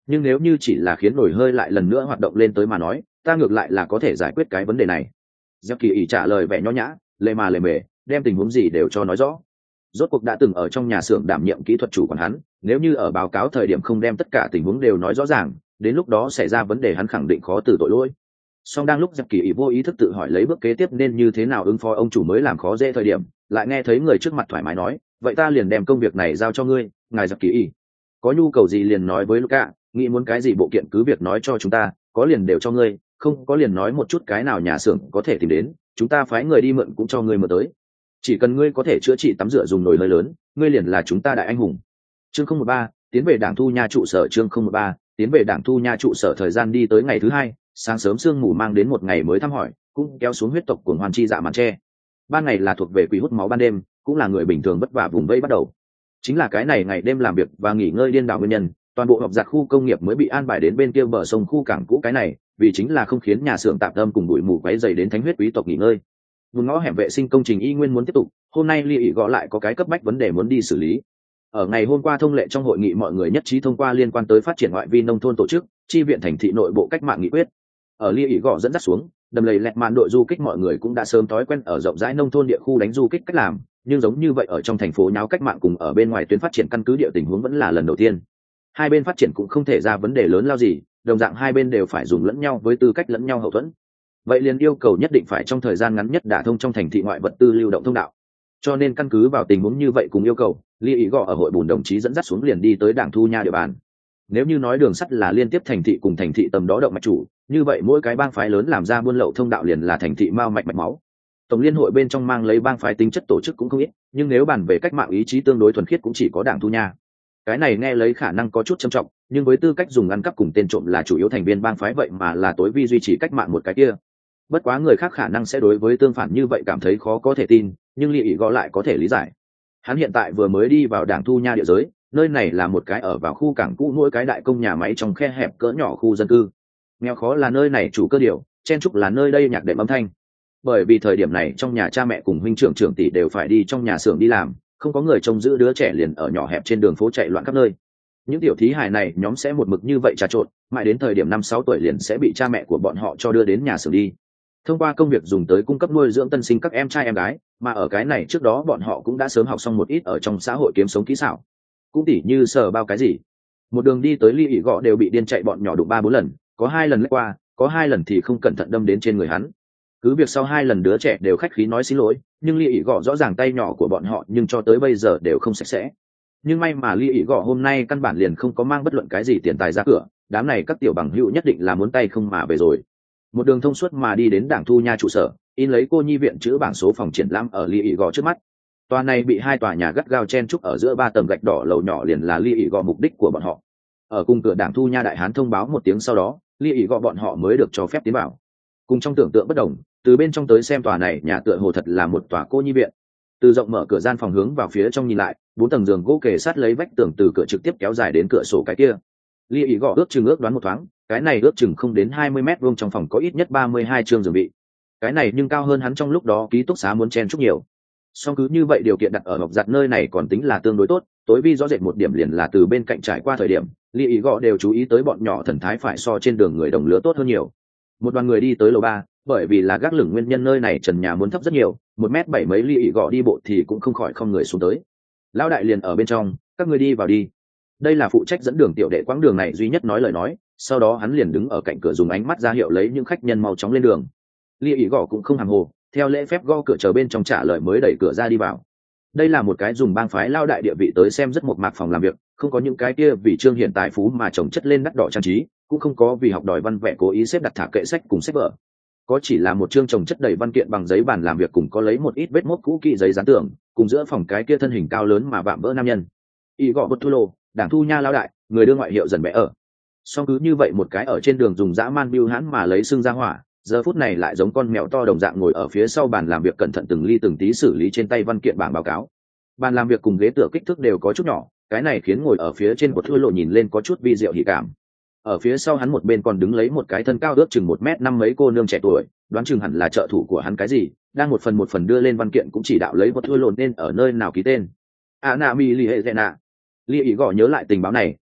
nhưng nếu như chỉ là khiến nổi hơi lại lần nữa hoạt động lên tới mà nói ta ngược lại là có thể giải quyết cái vấn đề này. Giáp Kỳ ỉ trả lời vẻ nho nhã, lề mà lề mề, đem tình huống gì đều cho nói rõ. Rốt cuộc đã từng ở trong nhà xưởng đảm nhiệm kỹ thuật chủ quản hắn, nếu như ở báo cáo thời điểm không đem tất cả tình huống đều nói rõ ràng, đến lúc đó xảy ra vấn đề hắn khẳng định khó từ tội lỗi. Song đang lúc Giáp Kỳ ỉ vô ý thức tự hỏi lấy bước kế tiếp nên như thế nào ứng phó ông chủ mới làm khó dễ thời điểm, lại nghe thấy người trước mặt thoải mái nói, vậy ta liền đem công việc này giao cho ngươi, ngài Giáp Kỳ ỉ. Có nhu cầu gì liền nói với Luca, nghĩ muốn cái gì bộ kiện cứ việc nói cho chúng ta, có liền đều cho ngươi, không có liền nói một chút cái nào nhà xưởng có thể tìm đến, chúng ta phái người đi mượn cũng cho ngươi mượn tới. Chỉ cần ngươi có thể chữa trị tắm rửa dùng nồi hơi lớn, ngươi liền là chúng ta đại anh hùng. Chương không một ba, tiến về Đảng Thu Nha trụ sở. Chương không một ba, tiến về Đảng Thu Nha trụ sở. Thời gian đi tới ngày thứ hai, sáng sớm sương mù mang đến một ngày mới thăm hỏi, cũng kéo xuống huyết tộc cuồng hoan chi dạ màn tre. Ban ngày là thuộc về quỷ hút máu ban đêm, cũng là người bình thường vất vả vùng vây bắt đầu. Chính là cái này ngày đêm làm việc và nghỉ ngơi điên đảo nguyên nhân, toàn bộ họp giặt khu công nghiệp mới bị an bài đến bên kia bờ sông khu cảng cũ cái này, vì chính là không khiến nhà xưởng tạm tâm cùng bụi mù quấy dày đến thánh huyết quý tộc nghỉ ngơi. Vùng ngõ hẻm vệ sinh công trình y nguyên muốn tiếp tục, hôm nay Ly ỉ gõ lại có cái cấp bách vấn đề muốn đi xử lý. Ở ngày hôm qua thông lệ trong hội nghị mọi người nhất trí thông qua liên quan tới phát triển ngoại vi nông thôn tổ chức, chi viện thành thị nội bộ cách mạng nghị quyết. Ở Ly ỉ gõ dẫn dắt xuống, đầm lầy lẹt màn đội du kích mọi người cũng đã sớm thói quen ở rộng rãi nông thôn địa khu đánh du kích cách làm, nhưng giống như vậy ở trong thành phố nháo cách mạng cùng ở bên ngoài tuyến phát triển căn cứ địa tình huống vẫn là lần đầu tiên. Hai bên phát triển cũng không thể ra vấn đề lớn lao gì, đồng dạng hai bên đều phải dùng lẫn nhau với tư cách lẫn nhau hậu thuẫn. Vậy liền yêu cầu nhất định phải trong thời gian ngắn nhất đả thông trong thành thị ngoại vật tư lưu động thông đạo. Cho nên căn cứ vào tình huống như vậy cùng yêu cầu, Ly ỉ gõ ở hội bùn đồng chí dẫn dắt xuống liền đi tới Đảng Thu Nha địa bàn. Nếu như nói đường sắt là liên tiếp thành thị cùng thành thị tầm đó động mạch chủ, như vậy mỗi cái bang phái lớn làm ra buôn lậu thông đạo liền là thành thị mao mạch mạch máu. Tổng liên hội bên trong mang lấy bang phái tính chất tổ chức cũng không ít, nhưng nếu bàn về cách mạng ý chí tương đối thuần khiết cũng chỉ có Đảng Thu Nha. Cái này nghe lấy khả năng có chút trầm trọng, nhưng với tư cách dùng ăn cắp cùng tên trộm là chủ yếu thành viên bang phái vậy mà là tối vi duy trì cách mạng một cái kia. Bất quá người khác khả năng sẽ đối với tương phản như vậy cảm thấy khó có thể tin, nhưng Ly ỉ gõ lại có thể lý giải. Hắn hiện tại vừa mới đi vào Đảng Thu Nha địa giới, nơi này là một cái ở vào khu cảng cũ mỗi cái đại công nhà máy trong khe hẹp cỡ nhỏ khu dân cư. Nghèo khó là nơi này chủ cơ điều, chen trúc là nơi đây nhạc đệm âm thanh. Bởi vì thời điểm này trong nhà cha mẹ cùng huynh trưởng trưởng tỷ đều phải đi trong nhà xưởng đi làm, không có người trông giữ đứa trẻ liền ở nhỏ hẹp trên đường phố chạy loạn khắp nơi. Những tiểu thí hài này nhóm sẽ một mực như vậy trà trộn, mãi đến thời điểm năm sáu tuổi liền sẽ bị cha mẹ của bọn họ cho đưa đến nhà xưởng đi. Thông qua công việc dùng tới cung cấp nuôi dưỡng tân sinh các em trai em gái, mà ở cái này trước đó bọn họ cũng đã sớm học xong một ít ở trong xã hội kiếm sống kỹ xảo. Cũng tỉ như sờ bao cái gì. Một đường đi tới Ly ỉ gõ đều bị điên chạy bọn nhỏ đụng ba bốn lần, có hai lần lách qua, có hai lần thì không cẩn thận đâm đến trên người hắn. Cứ việc sau hai lần đứa trẻ đều khách khí nói xin lỗi, nhưng Ly ỉ gõ rõ ràng tay nhỏ của bọn họ nhưng cho tới bây giờ đều không sạch sẽ. Nhưng may mà Ly ỉ gõ hôm nay căn bản liền không có mang bất luận cái gì tiền tài ra cửa, đám này các tiểu bằng hữu nhất định là muốn tay không mà về rồi. Một đường thông suốt mà đi đến Đảng Thu Nha trụ sở, in lấy cô nhi viện chữ bảng số phòng triển lãm ở Ly ỉ gõ trước mắt. Tòa này bị hai tòa nhà gắt gao chen trúc ở giữa ba tầng gạch đỏ lầu nhỏ liền là Ly ỉ gõ mục đích của bọn họ. Ở cùng cửa Đảng Thu Nha đại hán thông báo một tiếng sau đó, Ly ỉ gõ bọn họ mới được cho phép tiến vào. Cùng trong tưởng tượng bất đồng, từ bên trong tới xem tòa này nhà tựa hồ thật là một tòa cô nhi viện. Từ rộng mở cửa gian phòng hướng vào phía trong nhìn lại, bốn tầng giường gỗ kề sát lấy vách tường từ cửa trực tiếp kéo dài đến cửa sổ cái kia. Ly ỉ gõ ước chừng ước đoán một thoáng, cái này ước chừng không đến hai mươi mét vuông, trong phòng có ít nhất ba mươi hai chương giường bị. Cái này nhưng cao hơn hắn trong lúc đó ký túc xá muốn chen chúc nhiều. Song cứ như vậy điều kiện đặt ở ngọc giặt nơi này còn tính là tương đối tốt, tối vi rõ rệt một điểm liền là từ bên cạnh trải qua thời điểm, Ly ỉ gõ đều chú ý tới bọn nhỏ thần thái phải so trên đường người đồng lứa tốt hơn nhiều. Một đoàn người đi tới lầu ba, bởi vì là gác lửng nguyên nhân nơi này trần nhà muốn thấp rất nhiều, một mét bảy mấy Ly ỉ gõ đi bộ thì cũng không khỏi không người xuống tới. Lão đại liền ở bên trong, các người đi vào đi. Đây là phụ trách dẫn đường tiểu đệ quãng đường này duy nhất nói lời nói, sau đó hắn liền đứng ở cạnh cửa dùng ánh mắt ra hiệu lấy những khách nhân mau chóng lên đường. Ly ỉ gõ cũng không hàm hồ, theo lễ phép gõ cửa chờ bên trong trả lời mới đẩy cửa ra đi vào. Đây là một cái dùng bang phái lao đại địa vị tới xem rất một mạc phòng làm việc, không có những cái kia vì trương hiện tài phú mà trồng chất lên đắt đỏ trang trí, cũng không có vì học đòi văn vẽ cố ý xếp đặt thả kệ sách cùng sách vở. Có chỉ là một chương trồng chất đầy văn kiện bằng giấy bàn làm việc cùng có lấy một ít vết mốt cũ kỹ giấy dán tường, cùng giữa phòng cái kia thân hình cao lớn mà vạm vỡ nam nhân. Y gõ bật thu lô, Đảng Thu Nha lao đại, người đưa ngoại hiệu dần bẽ ở. Song cứ như vậy một cái ở trên đường dùng dã man bưu hãn mà lấy xương ra hỏa, giờ phút này lại giống con mèo to đồng dạng ngồi ở phía sau bàn làm việc cẩn thận từng ly từng tí xử lý trên tay văn kiện bảng báo cáo. Bàn làm việc cùng ghế tựa kích thước đều có chút nhỏ, cái này khiến ngồi ở phía trên của thư lộ nhìn lên có chút vi diệu hỉ cảm. Ở phía sau hắn một bên còn đứng lấy một cái thân cao ước chừng một mét năm mấy cô nương trẻ tuổi, đoán chừng hẳn là trợ thủ của hắn cái gì, đang một phần một phần đưa lên văn kiện cũng chỉ đạo lấy một thư lộ nên ở nơi nào ký tên. À nạ mi li hệ dẹ nạ. Ly ý gõ nhớ lại tình báo này,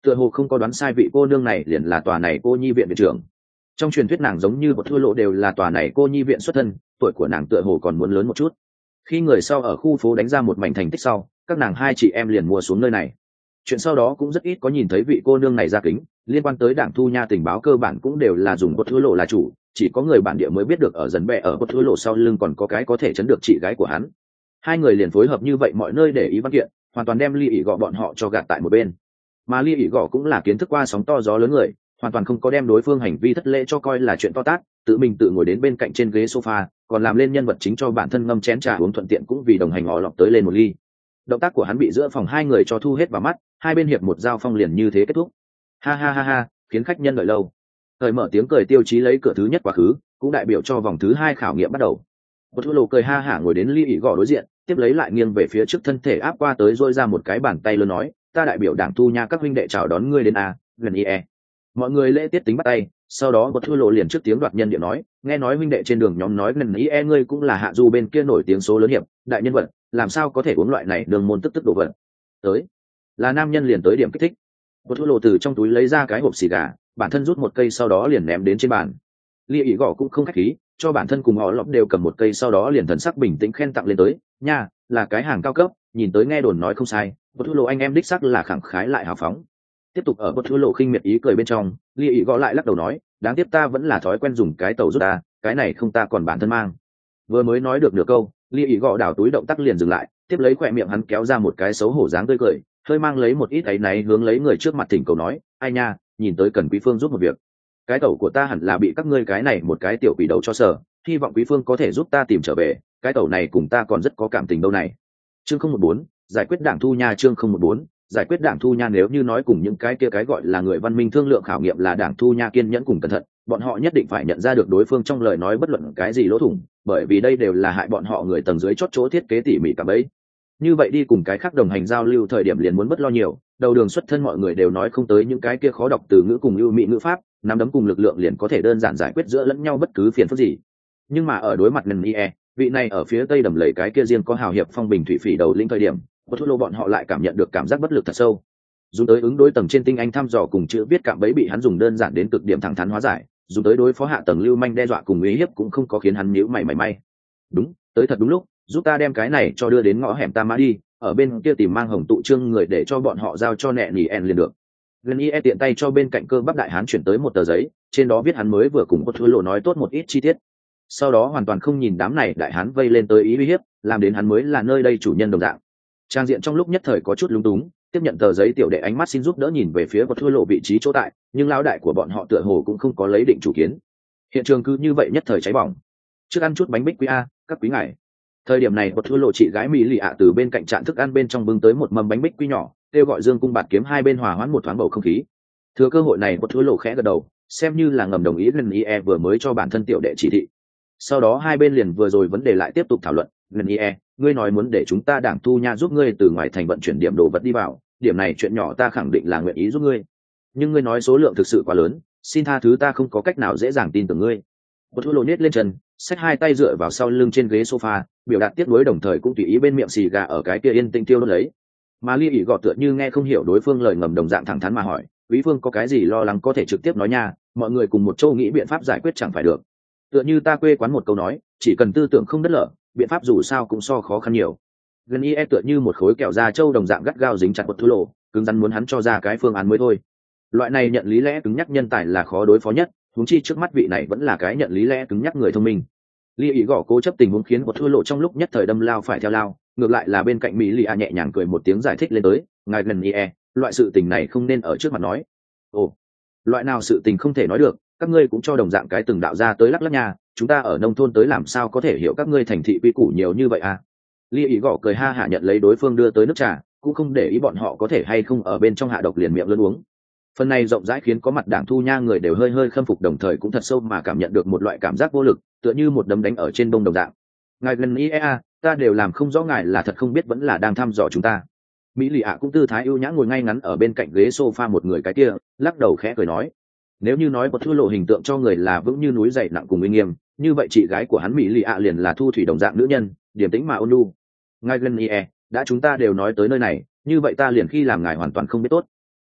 tựa hồ không có đoán sai, vị cô nương này liền là tòa này cô nhi viện viện trưởng. Trong truyền thuyết nàng giống như một thua lộ đều là tòa này cô nhi viện xuất thân, tuổi của nàng tựa hồ còn muốn lớn một chút. Khi người sau ở khu phố đánh ra một mảnh thành tích sau, các nàng hai chị em liền mua xuống nơi này. Chuyện sau đó cũng rất ít có nhìn thấy vị cô nương này ra kính, liên quan tới Đảng Thu Nha tình báo cơ bản cũng đều là dùng một thua lộ là chủ, chỉ có người bản địa mới biết được ở dần bè ở một thua lộ sau lưng còn có cái có thể chấn được chị gái của hắn. Hai người liền phối hợp như vậy mọi nơi để ý văn kiện, hoàn toàn đem Ly ỉ gọ bọn họ cho gạt tại một bên. Mà Ly ỉ gọ cũng là kiến thức qua sóng to gió lớn người, hoàn toàn không có đem đối phương hành vi thất lễ cho coi là chuyện to tát, tự mình tự ngồi đến bên cạnh trên ghế sofa, còn làm lên nhân vật chính cho bản thân ngâm chén trà uống, thuận tiện cũng vì đồng hành họ lọc tới lên một ly. Động tác của hắn bị giữa phòng hai người cho thu hết vào mắt, hai bên hiệp một giao phong liền như thế kết thúc. Ha ha ha ha, khiến khách nhân đợi lâu. Thời mở tiếng cười tiêu chí lấy cửa thứ nhất quá khứ, cũng đại biểu cho vòng thứ hai khảo nghiệm bắt đầu. Một thu lộ cười ha hả ngồi đến Ly ỉ gọ đối diện, tiếp lấy lại nghiêng về phía trước, thân thể áp qua tới dôi ra một cái bàn tay lớn nói, ta đại biểu Đảng Thu Nha các huynh đệ chào đón ngươi đến a, gần ie. Mọi người lễ tiết tính bắt tay, sau đó một thu lộ liền trước tiếng đoạt nhân điện nói, nghe nói huynh đệ trên đường nhóm nói gần ie ngươi cũng là hạ du bên kia nổi tiếng số lớn hiệp, đại nhân vật, làm sao có thể uống loại này đường môn tức tức đồ vật. Tới, là nam nhân liền tới điểm kích thích. Một thu lộ từ trong túi lấy ra cái hộp xì gà, bản thân rút một cây sau đó liền ném đến trên bàn. Lia ỉ gõ cũng không khách khí, cho bản thân cùng họ lọc đều cầm một cây sau đó liền thần sắc bình tĩnh khen tặng lên tới, nha, là cái hàng cao cấp, nhìn tới nghe đồn nói không sai, một thu lộ anh em đích sắc là khẳng khái lại hào phóng. Tiếp tục ở một thu lộ khinh miệt ý cười bên trong, Lia ỉ gõ lại lắc đầu nói, đáng tiếc ta vẫn là thói quen dùng cái tàu rút ta, cái này không ta còn bản thân mang. Vừa mới nói được nửa câu, Lia ỉ gõ đảo túi động tác liền dừng lại, tiếp lấy khỏe miệng hắn kéo ra một cái xấu hổ dáng tươi cười, hơi mang lấy một ít áy náy hướng lấy người trước mặt thỉnh cầu nói, ai nha, nhìn tới cần quý phương giúp một việc. Cái tẩu của ta hẳn là bị các ngươi cái này một cái tiểu quỷ đầu cho sở, hy vọng quý phương có thể giúp ta tìm trở về, cái tẩu này cùng ta còn rất có cảm tình đâu này. Chương không một bốn, giải quyết Đảng Thu Nha. Chương không một bốn, giải quyết Đảng Thu Nha. Nếu như nói cùng những cái kia cái gọi là người văn minh thương lượng khảo nghiệm là Đảng Thu Nha kiên nhẫn cùng cẩn thận, bọn họ nhất định phải nhận ra được đối phương trong lời nói bất luận cái gì lỗ thủng, bởi vì đây đều là hại bọn họ người tầng dưới chót chỗ thiết kế tỉ mỉ cả bấy. Như vậy đi cùng cái khác đồng hành giao lưu thời điểm liền muốn bất lo nhiều, đầu đường xuất thân mọi người đều nói không tới những cái kia khó đọc từ ngữ cùng ưu mỹ ngữ pháp, nắm đấm cùng lực lượng liền có thể đơn giản giải quyết giữa lẫn nhau bất cứ phiền phức gì. Nhưng mà ở đối mặt nền ie, vị này ở phía tây đầm lầy cái kia riêng có hào hiệp phong bình thủy phỉ đầu lĩnh thời điểm, có thua lô bọn họ lại cảm nhận được cảm giác bất lực thật sâu. Dùng tới ứng đối tầng trên tinh anh thăm dò cùng chữ viết cạm bẫy bị hắn dùng đơn giản đến cực điểm thẳng thắn hóa giải, dùng tới đối phó hạ tầng lưu manh đe dọa cùng uy hiếp cũng không có khiến hắn nhíu mày mảy may. Đúng, tới thật đúng lúc, giúp ta đem cái này cho đưa đến ngõ hẻm ta mã đi, ở bên kia tìm mang hồng tụ trương người để cho bọn họ giao cho nẹ nỉ en liền được. Gần ie tiện tay cho bên cạnh cơ bắp đại hán chuyển tới một tờ giấy, trên đó viết hắn mới vừa cùng một thua lộ nói tốt một ít chi tiết. Sau đó hoàn toàn không nhìn đám này đại hán vây lên tới ý uy hiếp, làm đến hắn mới là nơi đây chủ nhân đồng dạng. Trang diện trong lúc nhất thời có chút lúng túng, tiếp nhận tờ giấy tiểu đệ ánh mắt xin giúp đỡ nhìn về phía một thua lộ vị trí chỗ tại, nhưng lão đại của bọn họ tựa hồ cũng không có lấy định chủ kiến. Hiện trường cứ như vậy nhất thời cháy bỏng. Trước ăn chút bánh bích quý a, các quý ngài. Thời điểm này một thua lộ chị gái mỹ lì ạ từ bên cạnh trạm thức ăn bên trong bưng tới một mâm bánh bích quy nhỏ, kêu gọi Dương Cung Bạt Kiếm hai bên hòa hoãn một thoáng bầu không khí. Thừa cơ hội này một thua lộ khẽ gật đầu, xem như là ngầm đồng ý lần ie vừa mới cho bản thân tiểu đệ chỉ thị. Sau đó hai bên liền vừa rồi vấn đề lại tiếp tục thảo luận. Lần ie, ngươi nói muốn để chúng ta Đảng Thu Nha giúp ngươi từ ngoài thành vận chuyển điểm đồ vật đi vào, điểm này chuyện nhỏ ta khẳng định là nguyện ý giúp ngươi. Nhưng ngươi nói số lượng thực sự quá lớn, xin tha thứ ta không có cách nào dễ dàng tin tưởng ngươi. Một thua lộ nhét lên chân, xách hai tay dựa vào sau lưng trên ghế sofa, biểu đạt tiếc nuối đồng thời cũng tùy ý bên miệng xì gà ở cái kia yên tĩnh tiêu đốt lấy. Mà Ly ỉ gọt tựa như nghe không hiểu đối phương lời ngầm đồng dạng thẳng thắn mà hỏi, quý phương có cái gì lo lắng có thể trực tiếp nói nha, mọi người cùng một châu nghĩ biện pháp giải quyết chẳng phải được. Tựa như ta quê quán một câu nói, chỉ cần tư tưởng không đất lở, biện pháp dù sao cũng so khó khăn nhiều. Gần ie tựa như một khối kẹo da trâu đồng dạng gắt gao dính chặt một thua lộ, cứng rắn muốn hắn cho ra cái phương án mới thôi. Loại này nhận lý lẽ cứng nhắc nhân tài là khó đối phó nhất, huống chi trước mắt vị này vẫn là cái nhận lý lẽ cứng nhắc người thông minh. Ly ý gõ cố chấp tình huống khiến một thua lộ trong lúc nhất thời đâm lao phải theo lao, ngược lại là bên cạnh mỹ lì a nhẹ nhàng cười một tiếng giải thích lên tới, ngài gần ie, loại sự tình này không nên ở trước mặt nói. Ồ, loại nào sự tình không thể nói được, các ngươi cũng cho đồng dạng cái từng đạo ra tới lắc lắc nhà, chúng ta ở nông thôn tới làm sao có thể hiểu các ngươi thành thị quy củ nhiều như vậy à? Ly ý gõ cười ha hạ nhận lấy đối phương đưa tới nước trà, cũng không để ý bọn họ có thể hay không ở bên trong hạ độc liền miệng luôn uống. Phần này rộng rãi khiến có mặt Đảng Thu Nha người đều hơi hơi khâm phục, đồng thời cũng thật sâu mà cảm nhận được một loại cảm giác vô lực, tựa như một đấm đánh ở trên bông đồng dạng. Ngài gần ý a, ta đều làm không rõ ngài là thật không biết vẫn là đang thăm dò chúng ta. Mỹ lì ạ cũng tư thái ưu nhã ngồi ngay ngắn ở bên cạnh ghế sofa một người cái kia, lắc đầu khẽ cười nói, nếu như nói một thua lộ hình tượng cho người là vững như núi dày nặng cùng uy nghiêm, như vậy chị gái của hắn Mỹ lì ạ liền là thu thủy đồng dạng nữ nhân, điềm tĩnh mà ôn nhu. Ngài gần ý, đã chúng ta đều nói tới nơi này, như vậy ta liền khi làm ngài hoàn toàn không biết tốt.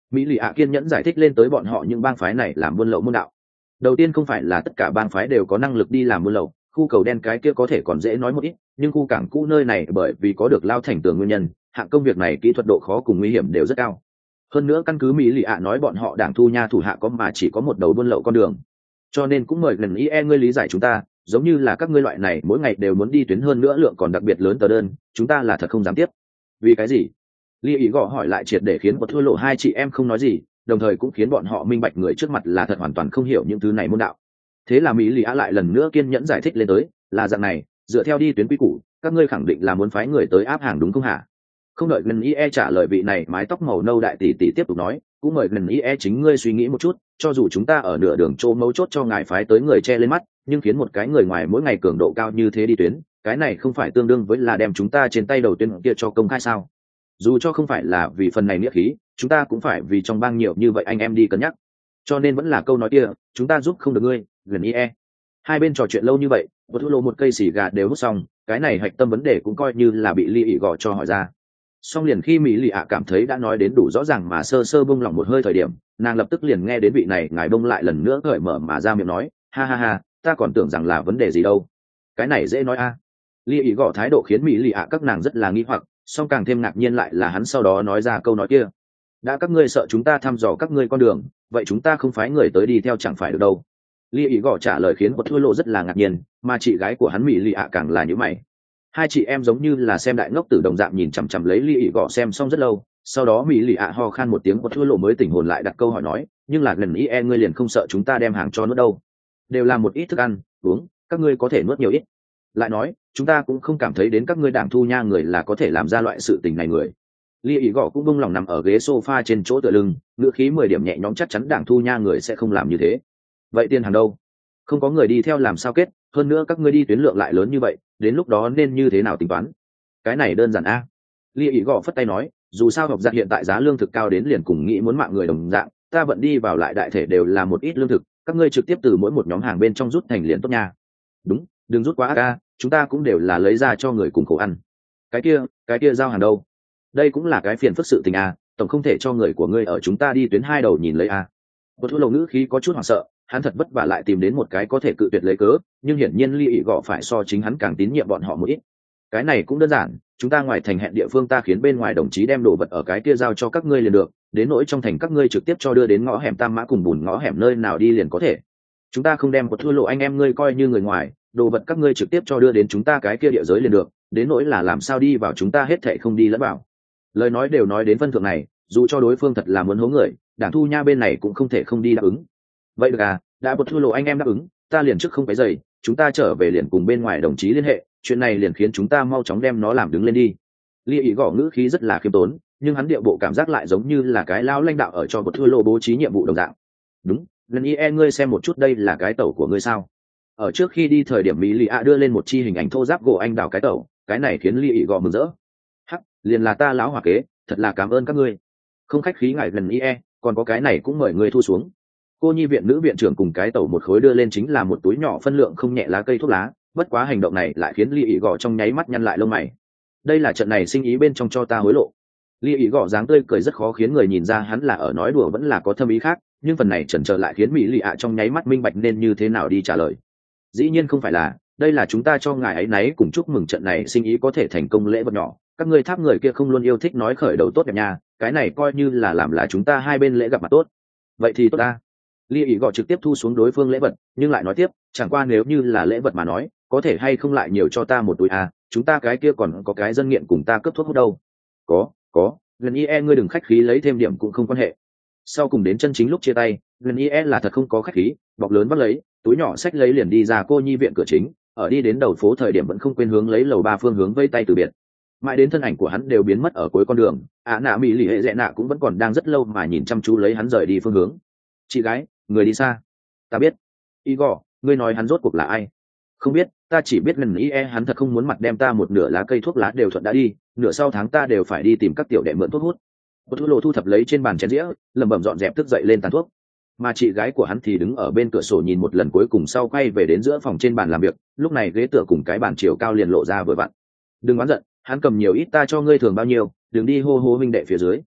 mỹ lì ạ kiên nhẫn giải thích lên tới bọn họ những bang phái này làm buôn lậu môn đạo. Đầu tiên không phải là tất cả bang phái đều có năng lực đi làm buôn lậu, khu cầu đen cái kia có thể còn dễ nói một ít, nhưng khu cảng cũ nơi này bởi vì có được lao thành tường nguyên nhân, hạng công việc này kỹ thuật độ khó cùng nguy hiểm đều rất cao. Hơn nữa căn cứ mỹ lì ạ nói bọn họ đảng thu nha thủ hạ có mà chỉ có một đầu buôn lậu con đường, cho nên cũng mời lần ie ngươi lý giải chúng ta, giống như là các ngươi loại này mỗi ngày đều muốn đi tuyến hơn nữa lượng còn đặc biệt lớn tờ đơn, chúng ta là thật không dám tiếp. Vì cái gì? Ly ý gõ hỏi lại triệt để khiến một thua lộ hai chị em không nói gì, đồng thời cũng khiến bọn họ minh bạch người trước mặt là thật hoàn toàn không hiểu những thứ này môn đạo. Thế là mỹ lì ạ lại lần nữa kiên nhẫn giải thích lên tới, là dạng này, dựa theo đi tuyến quy củ, các ngươi khẳng định là muốn phái người tới áp hàng đúng không hả? Không đợi lần ie trả lời, vị này mái tóc màu nâu đại tỷ tỷ tiếp tục nói, cũng mời lần ie chính ngươi suy nghĩ một chút, cho dù chúng ta ở nửa đường chỗ mấu chốt cho ngài phái tới người che lên mắt, nhưng khiến một cái người ngoài mỗi ngày cường độ cao như thế đi tuyến, cái này không phải tương đương với là đem chúng ta trên tay đầu tuyến kia cho công khai sao? Dù cho không phải là vì phần này nghĩa khí, chúng ta cũng phải vì trong bang nhiều như vậy anh em đi cân nhắc, cho nên vẫn là câu nói kia, chúng ta giúp không được ngươi. Gần ie hai bên trò chuyện lâu như vậy, một thu lô một cây xì gà đều hút xong, cái này hạch tâm vấn đề cũng coi như là bị ly ỉ gò cho hỏi ra. Xong liền khi mỹ lì ạ cảm thấy đã nói đến đủ rõ ràng mà sơ sơ bông lòng một hơi thời điểm, nàng lập tức liền nghe đến vị này ngài bông lại lần nữa cởi mở mà ra miệng nói, ha ha ha, ta còn tưởng rằng là vấn đề gì đâu, cái này dễ nói a. À. Ly ỉ gò thái độ khiến mỹ lì ạ các nàng rất là nghi hoặc, song càng thêm ngạc nhiên lại là hắn sau đó nói ra câu nói kia, đã các ngươi sợ chúng ta thăm dò các ngươi con đường, vậy chúng ta không phái người tới đi theo chẳng phải được đâu. Ly ý gõ trả lời khiến một thua lộ rất là ngạc nhiên, mà chị gái của hắn mỹ lì ạ càng là như mày. Hai chị em giống như là xem đại ngốc tử đồng dạng nhìn chằm chằm lấy Ly ý gõ xem xong rất lâu, sau đó mỹ lì ạ ho khan một tiếng, một thua lộ mới tỉnh hồn lại đặt câu hỏi nói, nhưng là gần ý e ngươi liền không sợ chúng ta đem hàng cho nuốt đâu, đều là một ít thức ăn uống, các ngươi có thể nuốt nhiều ít. Lại nói chúng ta cũng không cảm thấy đến các ngươi đảng thu nha người là có thể làm ra loại sự tình này người. Ly ý gõ cũng bông lòng nằm ở ghế sofa trên chỗ tựa lưng, ngữ khí mười điểm nhẹ nhõm, chắc chắn đảng thu nha người sẽ không làm như thế. Vậy tiền hàng đâu? Không có người đi theo làm sao kết, hơn nữa các ngươi đi tuyến lượng lại lớn như vậy, đến lúc đó nên như thế nào tính toán? Cái này đơn giản a. Ly ý gõ phất tay nói, dù sao học dạng hiện tại giá lương thực cao đến liền cùng nghĩ muốn mạng người đồng dạng, ta vẫn đi vào lại đại thể đều là một ít lương thực, các ngươi trực tiếp từ mỗi một nhóm hàng bên trong rút thành liền tốt nha. Đúng, đừng rút quá ác a, chúng ta cũng đều là lấy ra cho người cùng khổ ăn. Cái kia, cái kia giao hàng đâu? Đây cũng là cái phiền phức sự tình a, tổng không thể cho người của ngươi ở chúng ta đi tuyến hai đầu nhìn lấy a. Một thu lầu ngữ khí có chút hoảng sợ, hắn thật vất vả lại tìm đến một cái có thể cự tuyệt lấy cớ, nhưng hiển nhiên Ly ỉ gọ phải so chính hắn càng tín nhiệm bọn họ một ít. Cái này cũng đơn giản, chúng ta ngoài thành hẹn địa phương, ta khiến bên ngoài đồng chí đem đồ vật ở cái kia giao cho các ngươi liền được, đến nỗi trong thành các ngươi trực tiếp cho đưa đến ngõ hẻm Tam Mã cùng Bùn ngõ hẻm nơi nào đi liền có thể. Chúng ta không đem một thua lộ anh em ngươi coi như người ngoài, đồ vật các ngươi trực tiếp cho đưa đến chúng ta cái kia địa giới liền được, đến nỗi là làm sao đi vào chúng ta hết thảy không đi lẫn vào. Lời nói đều nói đến phân thượng này, dù cho đối phương thật là muốn hố người, đảng thu nha bên này cũng không thể không đi đáp ứng. Vậy được à, đã một thua lộ anh em đáp ứng, ta liền trước không phải dày, chúng ta trở về liền cùng bên ngoài đồng chí liên hệ, chuyện này liền khiến chúng ta mau chóng đem nó làm đứng lên đi. Ly ý gõ ngữ khí rất là khiêm tốn, nhưng hắn điệu bộ cảm giác lại giống như là cái lao lãnh đạo ở cho một thua lộ bố trí nhiệm vụ đồng dạng. Đúng, lần ie ngươi xem một chút, đây là cái tàu của ngươi sao? Ở trước khi đi thời điểm mỹ lì ạ đưa lên một chi hình ảnh thô giáp gỗ anh đào cái tàu, cái này khiến Ly ý gõ mừng rỡ. Hắc, liền là ta lão hòa kế, thật là cảm ơn các ngươi. Không khách khí ngại lần ie, còn có cái này cũng mời ngươi thu xuống. Cô nhi viện nữ viện trưởng cùng cái tàu một khối đưa lên chính là một túi nhỏ phân lượng không nhẹ lá cây thuốc lá, bất quá hành động này lại khiến Ly ý gõ trong nháy mắt nhăn lại lông mày. Đây là trận này sinh ý bên trong cho ta hối lộ. Ly ý gõ dáng tươi cười rất khó khiến người nhìn ra hắn là ở nói đùa vẫn là có thâm ý khác, nhưng phần này chần chờ lại khiến mỹ lì ạ trong nháy mắt minh bạch nên như thế nào đi trả lời. Dĩ nhiên không phải là, đây là chúng ta cho ngài ấy náy cùng chúc mừng trận này sinh ý có thể thành công lễ vật nhỏ, các ngươi tháp người kia không luôn yêu thích nói khởi đầu tốt đẹp nha, cái này coi như là làm là chúng ta hai bên lễ gặp mặt tốt. Vậy thì tốt ta. Ly ý gõ trực tiếp thu xuống đối phương lễ vật, nhưng lại nói tiếp, chẳng qua nếu như là lễ vật mà nói, có thể hay không lại nhiều cho ta một túi à, chúng ta cái kia còn có cái dân nghiện cùng ta cấp thuốc hút đâu. Có, có, gần ie ngươi đừng khách khí, lấy thêm điểm cũng không quan hệ. Sau cùng đến chân chính lúc chia tay, gần ie là thật không có khách khí, bọc lớn bắt lấy, túi nhỏ xách lấy liền đi ra cô nhi viện cửa chính, ở đi đến đầu phố thời điểm vẫn không quên hướng lấy lầu ba phương hướng vây tay từ biệt. Mãi đến thân ảnh của hắn đều biến mất ở cuối con đường, ạ à, nạ mỹ lì hệ dẹ nạ cũng vẫn còn đang rất lâu mà nhìn chăm chú lấy hắn rời đi phương hướng. Chị gái, người đi xa. Ta biết. Igor, ngươi nói hắn rốt cuộc là ai? Không biết, ta chỉ biết lần ý e hắn thật không muốn mặt đem ta một nửa lá cây thuốc lá đều thuận đã đi, nửa sau tháng ta đều phải đi tìm các tiểu đệ mượn thuốc hút. Một thu lộ thu thập lấy trên bàn chén dĩa, lẩm bẩm dọn dẹp thức dậy lên tàn thuốc. Mà chị gái của hắn thì đứng ở bên cửa sổ nhìn một lần cuối cùng sau quay về đến giữa phòng trên bàn làm việc, lúc này ghế tựa cùng cái bàn chiều cao liền lộ ra vừa vặn. Đừng oán giận, hắn cầm nhiều ít ta cho ngươi thường bao nhiêu, đừng đi hô hô minh đệ phía dưới.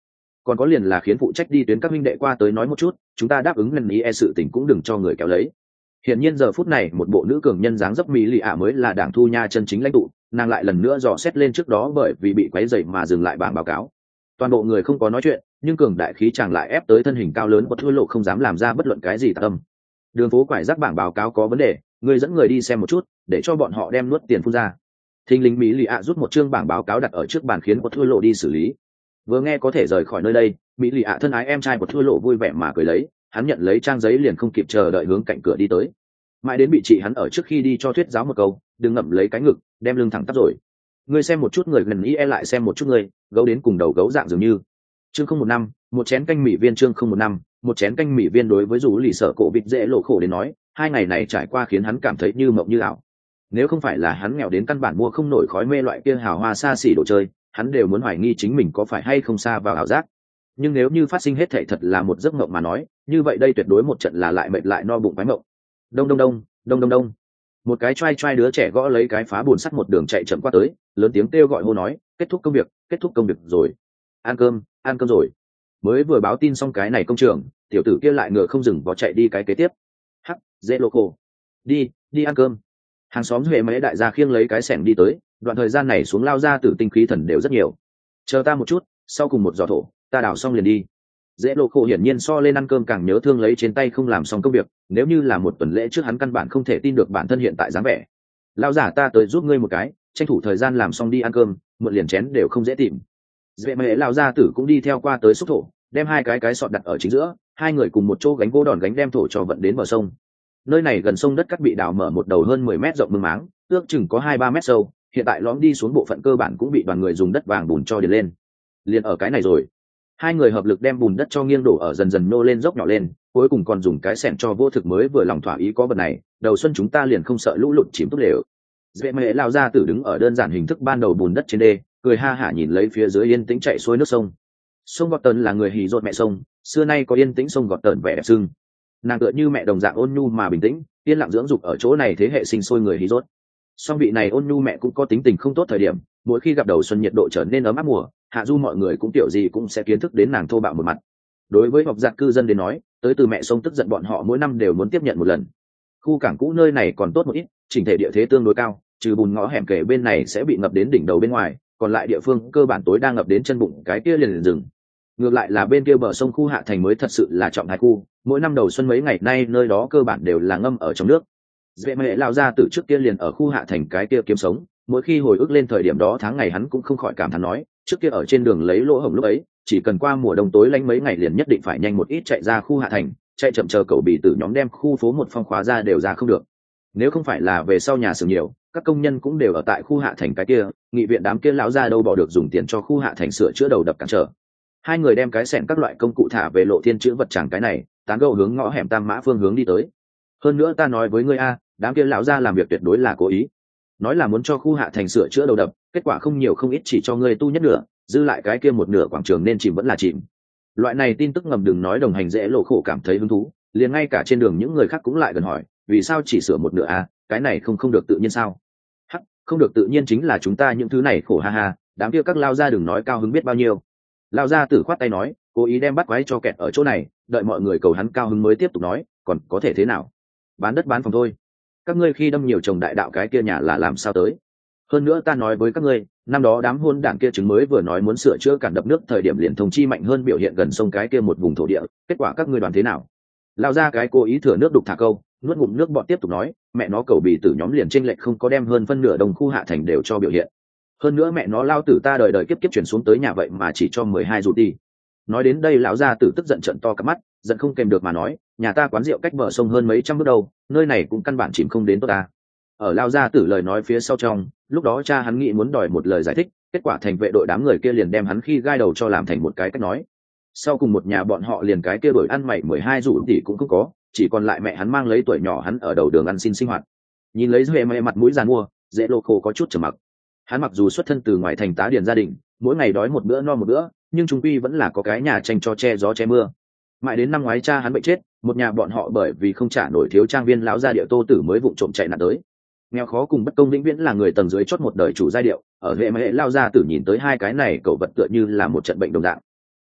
còn có liền là khiến phụ trách đi tuyến các huynh đệ qua tới nói một chút, chúng ta đáp ứng lần ý e sự tình cũng đừng cho người kéo lấy. Hiển nhiên giờ phút này một bộ nữ cường nhân dáng dấp mỹ lì ạ mới là đảng thu nha chân chính lãnh tụ, nàng lại lần nữa dò xét lên trước đó bởi vì bị quấy rầy mà dừng lại bảng báo cáo. Toàn bộ người không có nói chuyện, nhưng cường đại khí chàng lại ép tới thân hình cao lớn của Thua Lộ không dám làm ra bất luận cái gì tạc âm. Đường phố quải rác bảng báo cáo có vấn đề, người dẫn người đi xem một chút, để cho bọn họ đem nuốt tiền phun ra. Thình lình mỹ lì ạ rút một chương bảng báo cáo đặt ở trước bàn khiến của Thua Lộ đi xử lý. Vừa nghe có thể rời khỏi nơi đây, mỹ lì ạ thân ái em trai của Thua Lộ vui vẻ mà cười lấy, hắn nhận lấy trang giấy liền không kịp chờ đợi hướng cạnh cửa đi tới. Mãi đến bị chị hắn ở trước khi đi cho thuyết giáo một câu, đừng ngậm lấy cái ngực, đem lưng thẳng tắp rồi. Ngươi xem một chút người gần ý e lại xem một chút người, gấu đến cùng đầu gấu dạng dường như. Chương không một năm, một chén canh mì viên chương không một năm, một chén canh mì viên đối với dù lì sợ cổ vịt dễ lộ khổ đến nói, hai ngày này trải qua khiến hắn cảm thấy như mộng như ảo. Nếu không phải là hắn nghèo đến căn bản mua không nổi khói mê loại kia hào hoa xa xỉ đồ chơi, hắn đều muốn hoài nghi chính mình có phải hay không xa vào ảo giác. Nhưng nếu như phát sinh hết thảy thật là một giấc mộng mà nói, như vậy đây tuyệt đối một trận là lại mệt lại no bụng quái mộng. Đông đông đông, đông đông đông. Một cái trai trai đứa trẻ gõ lấy cái phá bùn sắt một đường chạy chậm qua tới, lớn tiếng kêu gọi hô nói, kết thúc công việc, kết thúc công việc rồi. Ăn cơm, ăn cơm rồi. Mới vừa báo tin xong cái này công trường, tiểu tử kia lại ngựa không dừng vó chạy đi cái kế tiếp. Hắc, dễ lộ khổ. Đi, đi ăn cơm. Hàng xóm huệ mấy đại gia khiêng lấy cái xẻng đi tới, đoạn thời gian này xuống lao ra tử tinh khí thần đều rất nhiều. Chờ ta một chút, sau cùng một giỏ thổ, ta đào xong liền đi. Dễ lộ khổ hiển nhiên so lên ăn cơm càng nhớ thương lấy trên tay không làm xong công việc, nếu như là một tuần lễ trước hắn căn bản không thể tin được bản thân hiện tại dáng vẻ. Lao giả ta tới giúp ngươi một cái, tranh thủ thời gian làm xong đi ăn cơm, mượn liền chén đều không dễ tìm. Dễ mẹ lao gia tử cũng đi theo qua tới xúc thổ, đem hai cái cái sọt đặt ở chính giữa, hai người cùng một chỗ gánh gỗ đòn gánh đem thổ cho vận đến bờ sông. Nơi này gần sông đất cắt bị đào mở một đầu hơn mười mét rộng mương máng, ước chừng có hai ba mét sâu, hiện tại lõm đi xuống bộ phận cơ bản cũng bị đoàn người dùng đất vàng bùn cho điền lên. Liền ở cái này rồi. Hai người hợp lực đem bùn đất cho nghiêng đổ ở dần dần nô lên dốc nhỏ lên, cuối cùng còn dùng cái xẻng cho vô thực mới vừa lòng thỏa ý có vật này, đầu xuân chúng ta liền không sợ lũ lụt chìm tốt đều. Dễ mẹ lao ra tử đứng ở đơn giản hình thức ban đầu bùn đất trên đê, cười ha hả nhìn lấy phía dưới yên tĩnh chạy xuôi nước sông. Sông Gọt Tần là người hì rột mẹ sông, xưa nay có yên tĩnh sông Gọt Tần vẻ đẹp sưng. Nàng tựa như mẹ đồng dạng ôn nhu mà bình tĩnh, yên lặng dưỡng dục ở chỗ này thế hệ sinh sôi người hì rốt. Song vị này ôn nhu mẹ cũng có tính tình không tốt thời điểm, mỗi khi gặp đầu xuân nhiệt độ trở nên ấm áp mùa, hạ du mọi người cũng tiểu gì cũng sẽ kiến thức đến nàng thô bạo một mặt. Đối với học giặc cư dân đến nói, tới từ mẹ sông tức giận bọn họ mỗi năm đều muốn tiếp nhận một lần. Khu cảng cũ nơi này còn tốt một ít, chỉnh thể địa thế tương đối cao, trừ bùn ngõ hẻm kề bên này sẽ bị ngập đến đỉnh đầu bên ngoài, còn lại địa phương cơ bản tối đang ngập đến chân bụng cái kia liền liền rừng. Ngược lại là bên kia bờ sông khu hạ thành mới thật sự là trọng thái khu, mỗi năm đầu xuân mấy ngày nay nơi đó cơ bản đều là ngâm ở trong nước. Dễ mẹ lao ra từ trước kia liền ở khu hạ thành cái kia kiếm sống, mỗi khi hồi ức lên thời điểm đó tháng ngày hắn cũng không khỏi cảm thán nói, trước kia ở trên đường lấy lỗ hổng lúc ấy, chỉ cần qua mùa đông tối lánh mấy ngày liền nhất định phải nhanh một ít chạy ra khu hạ thành, chạy chậm chờ cậu bị tử nhóm đem khu phố một phong khóa ra đều ra không được. Nếu không phải là về sau nhà xưởng nhiều, các công nhân cũng đều ở tại khu hạ thành cái kia, nghị viện đám kia lão ra đâu bỏ được dùng tiền cho khu hạ thành sửa chữa đầu đập cản trở. Hai người đem cái xẻng các loại công cụ thả về lộ thiên chữ vật chẳng cái này, tán gẫu hướng ngõ hẻm Tam Mã phương hướng đi tới. Hơn nữa ta nói với ngươi a, đám kia lão ra làm việc tuyệt đối là cố ý, nói là muốn cho khu hạ thành sửa chữa đầu đập, kết quả không nhiều không ít chỉ cho ngươi tu nhất nửa, dư lại cái kia một nửa quảng trường nên chìm vẫn là chìm. Loại này tin tức ngầm đừng nói đồng hành dễ lộ khổ cảm thấy hứng thú, liền ngay cả trên đường những người khác cũng lại gần hỏi, vì sao chỉ sửa một nửa a, cái này không không được tự nhiên sao? Hắc, không được tự nhiên chính là chúng ta những thứ này khổ ha ha, đám kia các lao ra đừng nói cao hứng biết bao nhiêu. Lao ra tử khoát tay nói, cố ý đem bắt quái cho kẹt ở chỗ này, đợi mọi người cầu hắn cao hứng mới tiếp tục nói, còn có thể thế nào? Bán đất bán phòng thôi. Các ngươi khi đâm nhiều chồng đại đạo cái kia nhà là làm sao tới? Hơn nữa ta nói với các ngươi, năm đó đám hôn đảng kia chứng mới vừa nói muốn sửa chữa cản đập nước thời điểm liền thông chi mạnh hơn biểu hiện gần sông cái kia một vùng thổ địa, kết quả các ngươi đoàn thế nào? Lao ra cái cố ý thừa nước đục thả câu, nuốt ngụm nước bọt tiếp tục nói, mẹ nó cầu bì tử nhóm liền chênh lệch không có đem hơn phân nửa đồng khu hạ thành đều cho biểu hiện. Hơn nữa mẹ nó lao tử ta đời đời kiếp kiếp chuyển xuống tới nhà vậy mà chỉ cho mười hai rụt đi. Nói đến đây lão gia tử tức giận trận to cả mắt, giận không kèm được mà nói, nhà ta quán rượu cách bờ sông hơn mấy trăm bước đâu, nơi này cũng căn bản chìm không đến tốt ta. Ở lao gia tử lời nói phía sau trong, lúc đó cha hắn nghĩ muốn đòi một lời giải thích, kết quả thành vệ đội đám người kia liền đem hắn khi gai đầu cho làm thành một cái cách nói. Sau cùng một nhà bọn họ liền cái kia đổi ăn mày mười hai rủ tỷ cũng không có, chỉ còn lại mẹ hắn mang lấy tuổi nhỏ hắn ở đầu đường ăn xin sinh hoạt. Nhìn lấy huệ mẹ mặt mũi giàn mua, dễ lô khô có chút trầm mặc. Hắn mặc dù xuất thân từ ngoài thành tá điền gia đình, mỗi ngày đói một bữa no một bữa, nhưng chúng quy vẫn là có cái nhà tranh cho che gió che mưa. Mãi đến năm ngoái cha hắn bệnh chết, một nhà bọn họ bởi vì không trả nổi thiếu trang viên lão gia điệu Tô Tử mới vụng trộm chạy nạn tới. Nghèo khó cùng bất công vĩnh viễn là người tầng dưới chót một đời chủ giai điệu, ở hệ hệ lao gia tử nhìn tới hai cái này cậu vật tựa như là một trận bệnh đồng dạng.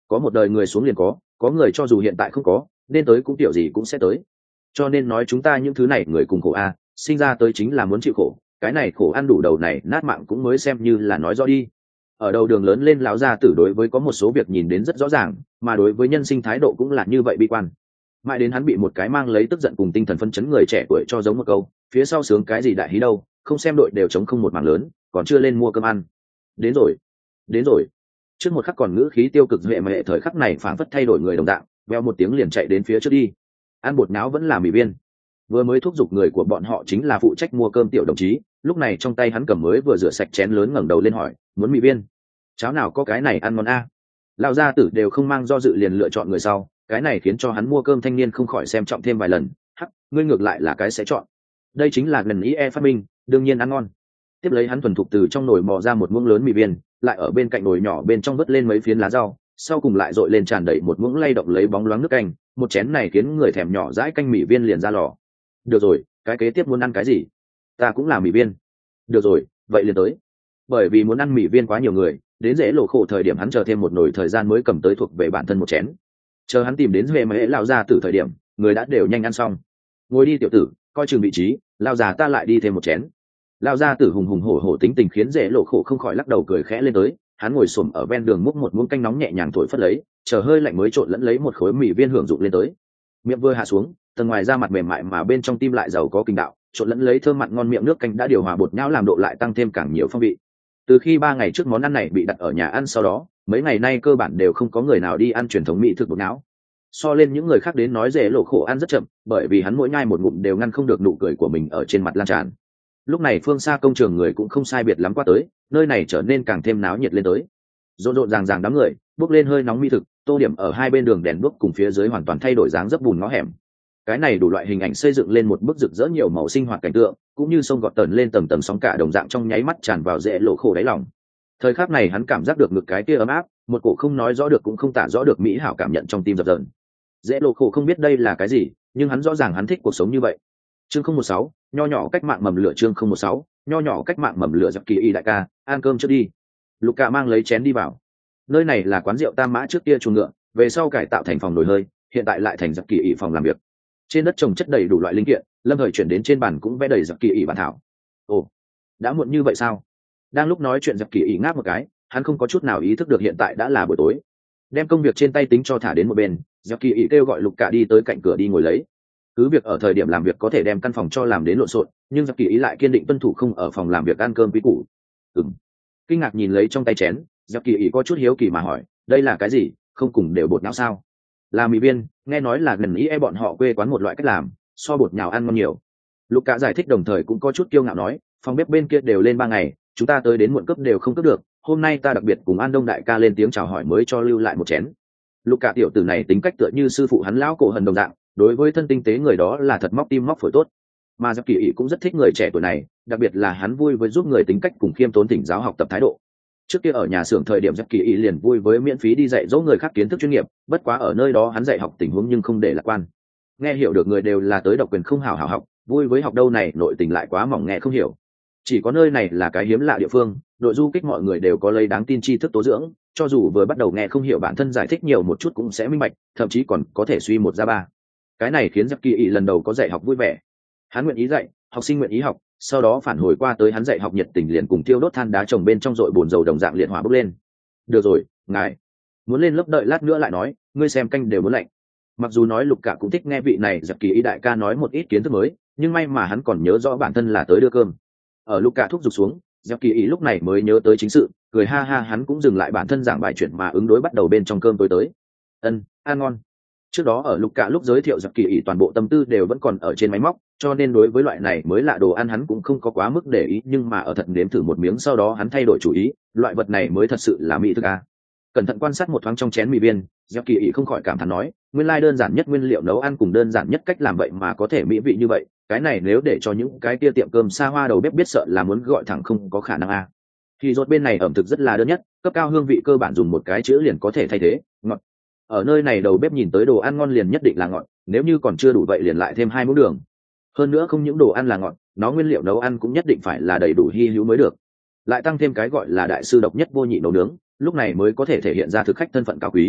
có một đời người xuống liền có, có người cho dù hiện tại không có, nên tới cũng kiểu gì cũng sẽ tới. Cho nên nói chúng ta những thứ này người cùng khổ a, sinh ra tới chính là muốn chịu khổ, cái này khổ ăn đủ đầu này nát mạng cũng mới xem như là nói rõ đi. Ở đầu đường lớn lên lão gia tử đối với có một số việc nhìn đến rất rõ ràng, mà đối với nhân sinh thái độ cũng là như vậy bi quan. Mãi đến hắn bị một cái mang lấy tức giận cùng tinh thần phân chấn người trẻ tuổi cho giống một câu, phía sau sướng cái gì đại hí đâu, không xem đội đều chống không một mảng lớn, còn chưa lên mua cơm ăn. Đến rồi, đến rồi. Trước một khắc còn ngữ khí tiêu cực duệ mà hệ thời khắc này phảng phất thay đổi người đồng dạng, veo một tiếng liền chạy đến phía trước đi. Ăn bột náo vẫn là mì viên. Vừa mới thúc giục người của bọn họ chính là phụ trách mua cơm tiểu đồng chí, lúc này trong tay hắn cầm mới vừa rửa sạch chén lớn ngẩng đầu lên hỏi, muốn mì viên? Cháo nào có cái này ăn ngon a? Lão gia tử đều không mang do dự liền lựa chọn người sau, cái này khiến cho hắn mua cơm thanh niên không khỏi xem trọng thêm vài lần. Hắc, ngươi ngược lại là cái sẽ chọn. Đây chính là lần ý e phát minh, đương nhiên ăn ngon. Tiếp lấy hắn thuần thục từ trong nồi mò ra một muỗng lớn mì viên, lại ở bên cạnh nồi nhỏ bên trong vớt lên mấy phiến lá rau, sau cùng lại dội lên tràn đầy một muỗng lay động lấy bóng loáng nước canh, một chén này khiến người thèm nhỏ dãi canh mì viên liền ra lò. Được rồi, cái kế tiếp muốn ăn cái gì? Ta cũng là mì viên. Được rồi, vậy liền tới. Bởi vì muốn ăn mì viên quá nhiều người, đến dễ lộ khổ thời điểm hắn chờ thêm một nồi thời gian mới cầm tới thuộc về bản thân một chén. Chờ hắn tìm đến huệ mà hễ lao ra từ thời điểm, người đã đều nhanh ăn xong. Ngồi đi tiểu tử, coi chừng vị trí, lao già ta lại đi thêm một chén. Lao ra tử hùng hùng hổ hổ tính tình khiến dễ lộ khổ không khỏi lắc đầu cười khẽ lên tới. Hắn ngồi xổm ở ven đường múc một muỗng canh nóng nhẹ nhàng thổi phất lấy, chờ hơi lạnh mới trộn lẫn lấy một khối mì viên hưởng dụng lên tới. Miệng vừa hạ xuống, tầng ngoài da mặt mềm mại mà bên trong tim lại giàu có kinh đạo, trộn lẫn lấy thơm mặn ngon miệng nước canh đã điều hòa bột nhão làm độ lại tăng thêm càng nhiều phong vị. Từ khi ba ngày trước món ăn này bị đặt ở nhà ăn sau đó, mấy ngày nay cơ bản đều không có người nào đi ăn truyền thống mỹ thực bột nhão. So lên những người khác đến nói dễ lộ khổ ăn rất chậm, bởi vì hắn mỗi nhai một ngụm đều ngăn không được nụ cười của mình ở trên mặt lan tràn. Lúc này phương xa công trường người cũng không sai biệt lắm qua tới, nơi này trở nên càng thêm náo nhiệt lên tới. Rộn rộn ràng ràng đám người, bốc lên hơi nóng mỹ thực, tô điểm ở hai bên đường đèn đuốc cùng phía dưới hoàn toàn thay đổi dáng dấp bùn ngõ hẻm. Cái này đủ loại hình ảnh xây dựng lên một bức rực rỡ nhiều màu sinh hoạt cảnh tượng, cũng như sông gọt tần lên tầng tầng sóng cả đồng dạng trong nháy mắt tràn vào dễ lộ khổ đáy lòng. Thời khắc này hắn cảm giác được ngực cái kia ấm áp, một cổ không nói rõ được cũng không tả rõ được mỹ hảo cảm nhận trong tim dập dờn. Dễ lộ khổ không biết đây là cái gì, nhưng hắn rõ ràng hắn thích cuộc sống như vậy. Chương không một sáu, nho nhỏ cách mạng mầm lửa chương không một sáu, nho nhỏ cách mạng mầm lửa. Giặc Kỳ Y đại ca, ăn cơm trước đi. Lục Cạ mang lấy chén đi vào. Nơi này là quán rượu Tam Mã trước kia chuồng ngựa, về sau cải tạo thành phòng nồi hơi, hiện tại lại thành Giặc Kỳ Y phòng làm việc. Trên đất trồng chất đầy đủ loại linh kiện, lâm thời chuyển đến trên bàn cũng vẽ đầy Giặc Kỳ Y bản thảo. Ồ, đã muộn như vậy sao? Đang lúc nói chuyện Giặc Kỳ Y ngáp một cái, hắn không có chút nào ý thức được hiện tại đã là buổi tối. Đem công việc trên tay tính cho thả đến một bên, Giặc Kỳ Y kêu gọi Lục Cạ đi tới cạnh cửa đi ngồi lấy. Cứ việc ở thời điểm làm việc có thể đem căn phòng cho làm đến lộn xộn, nhưng Giặc Kỳ Y lại kiên định tuân thủ không ở phòng làm việc ăn cơm quý củ. Ừm. Kinh ngạc nhìn lấy trong tay chén, Giặc Kỳ Y có chút hiếu kỳ mà hỏi, đây là cái gì, không cùng đều bột não sao? Là mì viên, nghe nói là gần ý e bọn họ quê quán một loại cách làm, so bột nhào ăn ngon nhiều. Lục Cạ giải thích đồng thời cũng có chút kiêu ngạo nói, phòng bếp bên kia đều lên ba ngày, chúng ta tới đến muộn cấp đều không cấp được, hôm nay ta đặc biệt cùng An Đông đại ca lên tiếng chào hỏi mới cho lưu lại một chén. Lục Cạ tiểu tử này tính cách tựa như sư phụ hắn lão cổ hần đồng dạng, đối với thân tinh tế người đó là thật móc tim móc phổi tốt. Mà Giặc Kỳ Y cũng rất thích người trẻ tuổi này, đặc biệt là hắn vui với giúp người tính cách cùng khiêm tốn thỉnh giáo học tập thái độ. Trước kia ở nhà xưởng thời điểm Giặc Kỳ Y liền vui với miễn phí đi dạy dỗ người khác kiến thức chuyên nghiệp, bất quá ở nơi đó hắn dạy học tình huống nhưng không để lạc quan. Nghe hiểu được người đều là tới độc quyền không hảo hảo học, vui với học đâu này nội tình lại quá mỏng nghe không hiểu. Chỉ có nơi này là cái hiếm lạ địa phương, đội du kích mọi người đều có lấy đáng tin tri thức tố dưỡng, cho dù vừa bắt đầu nghe không hiểu bản thân giải thích nhiều một chút cũng sẽ minh bạch, thậm chí còn có thể suy một ra ba. Cái này khiến Giặc Kỳ Y lần đầu có dạy học vui vẻ. Hắn nguyện ý dạy, học sinh nguyện ý học, sau đó phản hồi qua tới hắn dạy học nhiệt tình liền cùng tiêu đốt than đá trồng bên trong dội bồn dầu đồng dạng liệt hỏa bốc lên. Được rồi, ngài muốn lên lớp đợi lát nữa lại nói, ngươi xem canh đều muốn lạnh. Mặc dù nói Lục Cạ cũng thích nghe vị này Giặc Kỳ Y đại ca nói một ít kiến thức mới, nhưng may mà hắn còn nhớ rõ bản thân là tới đưa cơm. Ở Lục Cạ thúc giục xuống, Giặc Kỳ Y lúc này mới nhớ tới chính sự, cười ha ha hắn cũng dừng lại bản thân giảng bài chuyện mà ứng đối bắt đầu bên trong cơm tối tới. Ân, ăn ngon. Trước đó ở Lục Cạ lúc giới thiệu Giặc Kỳ Y toàn bộ tâm tư đều vẫn còn ở trên máy móc, cho nên đối với loại này mới lạ đồ ăn hắn cũng không có quá mức để ý, nhưng mà ở thật nếm thử một miếng sau đó hắn thay đổi chủ ý, loại vật này mới thật sự là mỹ thực a. Cẩn thận quan sát một thoáng trong chén mì viên, Giặc Kỳ Y không khỏi cảm thán nói, nguyên lai đơn giản nhất nguyên liệu nấu ăn cùng đơn giản nhất cách làm vậy mà có thể mỹ vị như vậy, cái này nếu để cho những cái kia tiệm cơm xa hoa đầu bếp biết sợ là muốn gọi thẳng không có khả năng a. Thì rốt bên này ẩm thực rất là đơn nhất, cấp cao hương vị cơ bản dùng một cái chữ liền có thể thay thế, ngọt. Ở nơi này đầu bếp nhìn tới đồ ăn ngon liền nhất định là ngọt, nếu như còn chưa đủ vậy liền lại thêm hai muỗng đường. Hơn nữa không những đồ ăn là ngọt, nó nguyên liệu nấu ăn cũng nhất định phải là đầy đủ hi hữu mới được. Lại tăng thêm cái gọi là đại sư độc nhất vô nhị nấu nướng, lúc này mới có thể thể hiện ra thực khách thân phận cao quý.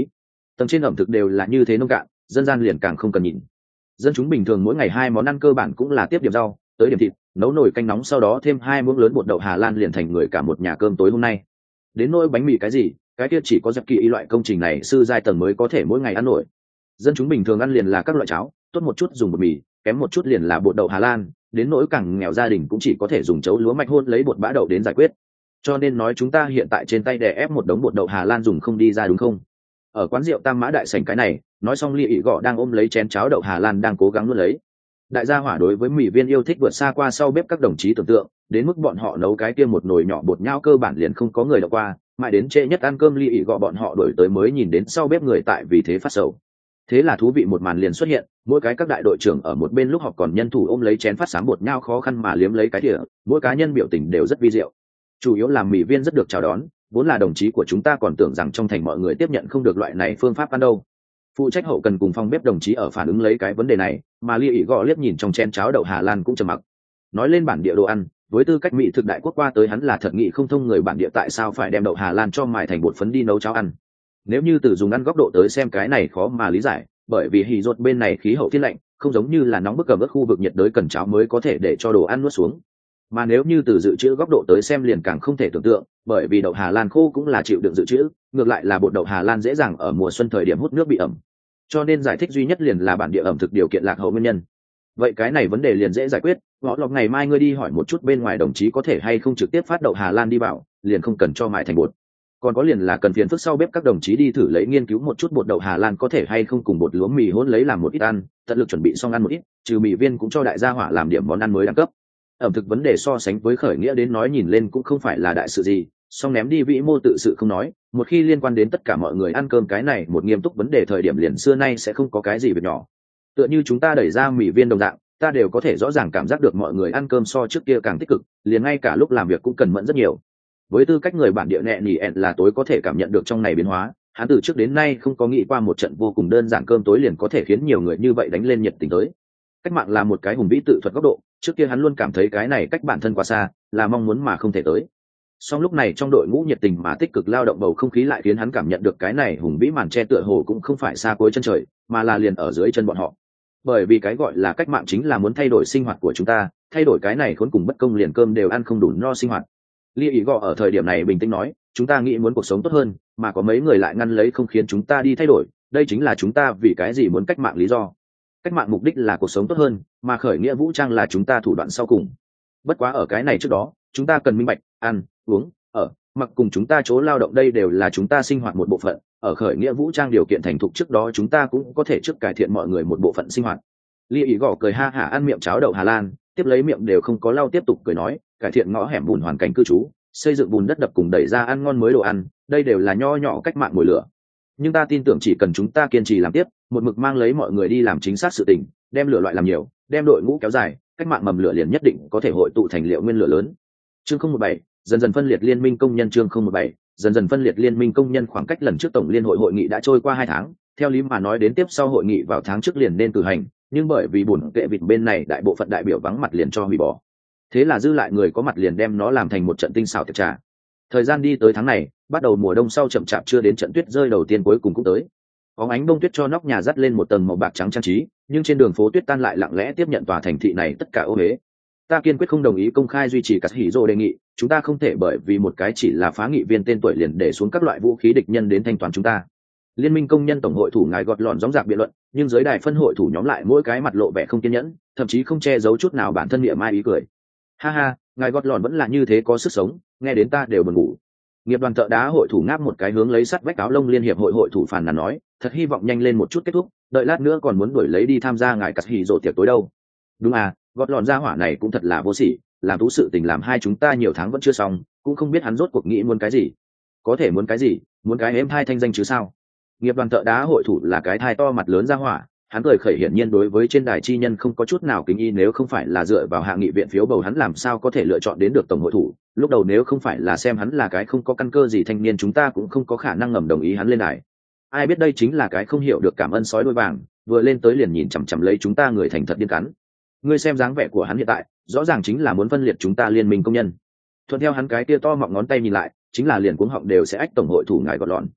tầng trên ẩm thực đều là như thế nông cạn, dân gian liền càng không cần nhìn. Dân chúng bình thường mỗi ngày hai món ăn cơ bản cũng là tiếp điểm rau tới điểm thịt, nấu nồi canh nóng sau đó thêm hai muỗng lớn bột đậu Hà Lan liền thành người cả một nhà cơm tối hôm nay. Đến nỗi bánh mì cái gì, cái kia chỉ có giặc kỳ loại công trình này sư giai tầng mới có thể mỗi ngày ăn nổi. Dân chúng bình thường ăn liền là các loại cháo, tốt một chút dùng bột mì, kém một chút liền là bột đậu Hà Lan, đến nỗi càng nghèo gia đình cũng chỉ có thể dùng chấu lúa mạch hôn lấy bột bã đậu đến giải quyết. Cho nên nói chúng ta hiện tại trên tay đè ép một đống bột đậu Hà Lan dùng không đi ra đúng không? Ở quán rượu Tam Mã Đại Sảnh cái này, nói xong Ly ỉ gọ đang ôm lấy chén cháo đậu Hà Lan đang cố gắng nuốt lấy. Đại gia hỏa đối với mì viên yêu thích vượt xa qua sau bếp các đồng chí tưởng tượng, đến mức bọn họ nấu cái kia một nồi nhỏ bột nhau cơ bản liền không có người đọc qua, mãi đến trễ nhất ăn cơm Ly ỉ gọ bọn họ đổi tới mới nhìn đến sau bếp người tại vì thế phát sầu. Thế là thú vị một màn liền xuất hiện, mỗi cái các đại đội trưởng ở một bên lúc họp còn nhân thủ ôm lấy chén phát sáng bột nhau khó khăn mà liếm lấy cái thìa, mỗi cá nhân biểu tình đều rất vi diệu. Chủ yếu là mì viên rất được chào đón, vốn là đồng chí của chúng ta còn tưởng rằng trong thành mọi người tiếp nhận không được loại này phương pháp ăn đâu. Phụ trách hậu cần cùng phòng bếp đồng chí ở phản ứng lấy cái vấn đề này, mà Ly ỉ gọ liếc nhìn trong chén cháo đậu Hà Lan cũng trầm mặc. Nói lên bản địa đồ ăn, với tư cách mỹ thực đại quốc qua tới hắn là thật nghị không thông người bản địa tại sao phải đem đậu Hà Lan cho mài thành bột phấn đi nấu cháo ăn. Nếu như từ dùng ăn góc độ tới xem cái này khó mà lý giải, bởi vì hì rột bên này khí hậu thiên lạnh, không giống như là nóng bức cầm ướt khu vực nhiệt đới cần cháo mới có thể để cho đồ ăn nuốt xuống. Mà nếu như từ dự trữ góc độ tới xem liền càng không thể tưởng tượng, bởi vì đậu Hà Lan khô cũng là chịu đựng dự trữ, ngược lại là bột đậu Hà Lan dễ dàng ở mùa xuân thời điểm hút nước bị ẩm. Cho nên giải thích duy nhất liền là bản địa ẩm thực điều kiện lạc hậu nguyên nhân. Vậy cái này vấn đề liền dễ giải quyết, ngõ lọc ngày mai ngươi đi hỏi một chút bên ngoài đồng chí có thể hay không trực tiếp phát đậu Hà Lan đi vào, liền không cần cho mại thành bột. Còn có liền là cần phiền phức sau bếp các đồng chí đi thử lấy nghiên cứu một chút bột đậu Hà Lan có thể hay không cùng bột lúa mì hỗn lấy làm một ít ăn, tận lực chuẩn bị xong ăn một ít, trừ mì viên cũng cho đại gia hỏa làm điểm món ăn mới đẳng cấp. Ẩm thực vấn đề so sánh với khởi nghĩa đến nói nhìn lên cũng không phải là đại sự gì, song ném đi vĩ mô tự sự không nói, một khi liên quan đến tất cả mọi người ăn cơm cái này một nghiêm túc vấn đề thời điểm liền xưa nay sẽ không có cái gì việc nhỏ. Tựa như chúng ta đẩy ra mì viên đồng dạng, ta đều có thể rõ ràng cảm giác được mọi người ăn cơm so trước kia càng tích cực, liền ngay cả lúc làm việc cũng cần mẫn rất nhiều. Với tư cách người bản địa nẹ nỉ ẹn là tối có thể cảm nhận được trong này biến hóa, hắn từ trước đến nay không có nghĩ qua một trận vô cùng đơn giản cơm tối liền có thể khiến nhiều người như vậy đánh lên nhiệt tình tới. Cách mạng là một cái hùng vĩ tự thuật góc độ, trước kia hắn luôn cảm thấy cái này cách bản thân quá xa, là mong muốn mà không thể tới. Song lúc này trong đội ngũ nhiệt tình mà tích cực lao động bầu không khí lại khiến hắn cảm nhận được cái này hùng vĩ màn che tựa hồ cũng không phải xa cuối chân trời, mà là liền ở dưới chân bọn họ. Bởi vì cái gọi là cách mạng chính là muốn thay đổi sinh hoạt của chúng ta, thay đổi cái này khốn cùng bất công liền cơm đều ăn không đủ no sinh hoạt. Lia ý gọ ở thời điểm này bình tĩnh nói, chúng ta nghĩ muốn cuộc sống tốt hơn, mà có mấy người lại ngăn lấy không khiến chúng ta đi thay đổi, đây chính là chúng ta vì cái gì muốn cách mạng lý do. Cách mạng mục đích là cuộc sống tốt hơn, mà khởi nghĩa vũ trang là chúng ta thủ đoạn sau cùng. Bất quá ở cái này trước đó, chúng ta cần minh bạch, ăn, uống, ở, mặc cùng chúng ta chỗ lao động đây đều là chúng ta sinh hoạt một bộ phận, ở khởi nghĩa vũ trang điều kiện thành thục trước đó chúng ta cũng có thể trước cải thiện mọi người một bộ phận sinh hoạt. Lia ý gọ cười ha hả ăn miệng cháo đậu Hà Lan, tiếp lấy miệng đều không có lau tiếp tục cười nói, cải thiện ngõ hẻm bùn hoàn cảnh cư trú, xây dựng bùn đất đập cùng đẩy ra ăn ngon mới đồ ăn, đây đều là nho nhỏ cách mạng mồi lửa. Nhưng ta tin tưởng chỉ cần chúng ta kiên trì làm tiếp, một mực mang lấy mọi người đi làm chính xác sự tình, đem lửa loại làm nhiều, đem đội ngũ kéo dài, cách mạng mầm lửa liền nhất định có thể hội tụ thành liệu nguyên lửa lớn. Chương không một bảy, dần dần phân liệt liên minh công nhân chương không một bảy, dần dần phân liệt liên minh công nhân khoảng cách lần trước tổng liên hội hội nghị đã trôi qua hai tháng, theo lý mà nói đến tiếp sau hội nghị vào tháng trước liền nên cử hành, nhưng bởi vì buồn kệ vịt bên này đại bộ phận đại biểu vắng mặt liền cho hủy bỏ. Thế là dư lại người có mặt liền đem nó làm thành một trận tinh xảo tiệc trà. Thời gian đi tới tháng này, bắt đầu mùa đông sau chậm chạp chưa đến trận tuyết rơi đầu tiên cuối cùng cũng tới. Bóng ánh bông tuyết cho nóc nhà dắt lên một tầng màu bạc trắng trang trí, nhưng trên đường phố tuyết tan lại lặng lẽ tiếp nhận tòa thành thị này tất cả ô huế. Ta kiên quyết không đồng ý công khai duy trì cắt hỉ rồ đề nghị, chúng ta không thể bởi vì một cái chỉ là phá nghị viên tên tuổi liền để xuống các loại vũ khí địch nhân đến thanh toán chúng ta. Liên minh công nhân tổng hội thủ ngài gọt lọn gióng giạc biện luận, nhưng dưới đài phân hội thủ nhóm lại mỗi cái mặt lộ vẻ không kiên nhẫn, thậm chí không che giấu chút nào bản thân miệng mai ý cười. Ha ha, ngài gọt lọn vẫn là như thế có sức sống, nghe đến ta đều buồn ngủ. Nghiệp đoàn thợ đá hội thủ ngáp một cái hướng lấy sắt vách áo lông liên hiệp hội hội thủ phản là nói, thật hy vọng nhanh lên một chút kết thúc, đợi lát nữa còn muốn đuổi lấy đi tham gia ngài cắt hỉ rồ tiệc tối đâu. Đúng à, gọt lọn gia hỏa này cũng thật là vô sỉ, làm thú sự tình làm hai chúng ta nhiều tháng vẫn chưa xong, cũng không biết hắn rốt cuộc nghĩ muốn cái gì. Có thể muốn cái gì, muốn cái ếm hai thanh danh chứ sao. Nghiệp đoàn thợ đá hội thủ là cái thai to mặt lớn gia hỏa, hắn cười khẩy hiển nhiên đối với trên đài chi nhân không có chút nào kính y, nếu không phải là dựa vào hạ nghị viện phiếu bầu hắn làm sao có thể lựa chọn đến được tổng hội thủ. Lúc đầu nếu không phải là xem hắn là cái không có căn cơ gì thanh niên chúng ta cũng không có khả năng ngầm đồng ý hắn lên đài. Ai biết đây chính là cái không hiểu được cảm ơn sói đôi vàng, vừa lên tới liền nhìn chằm chằm lấy chúng ta người thành thật điên cắn. Ngươi xem dáng vẻ của hắn hiện tại, rõ ràng chính là muốn phân liệt chúng ta liên minh công nhân. Thuận theo hắn cái kia to mọng ngón tay nhìn lại, chính là liền cuống họng đều sẽ ách tổng hội thủ ngài gọt lọn.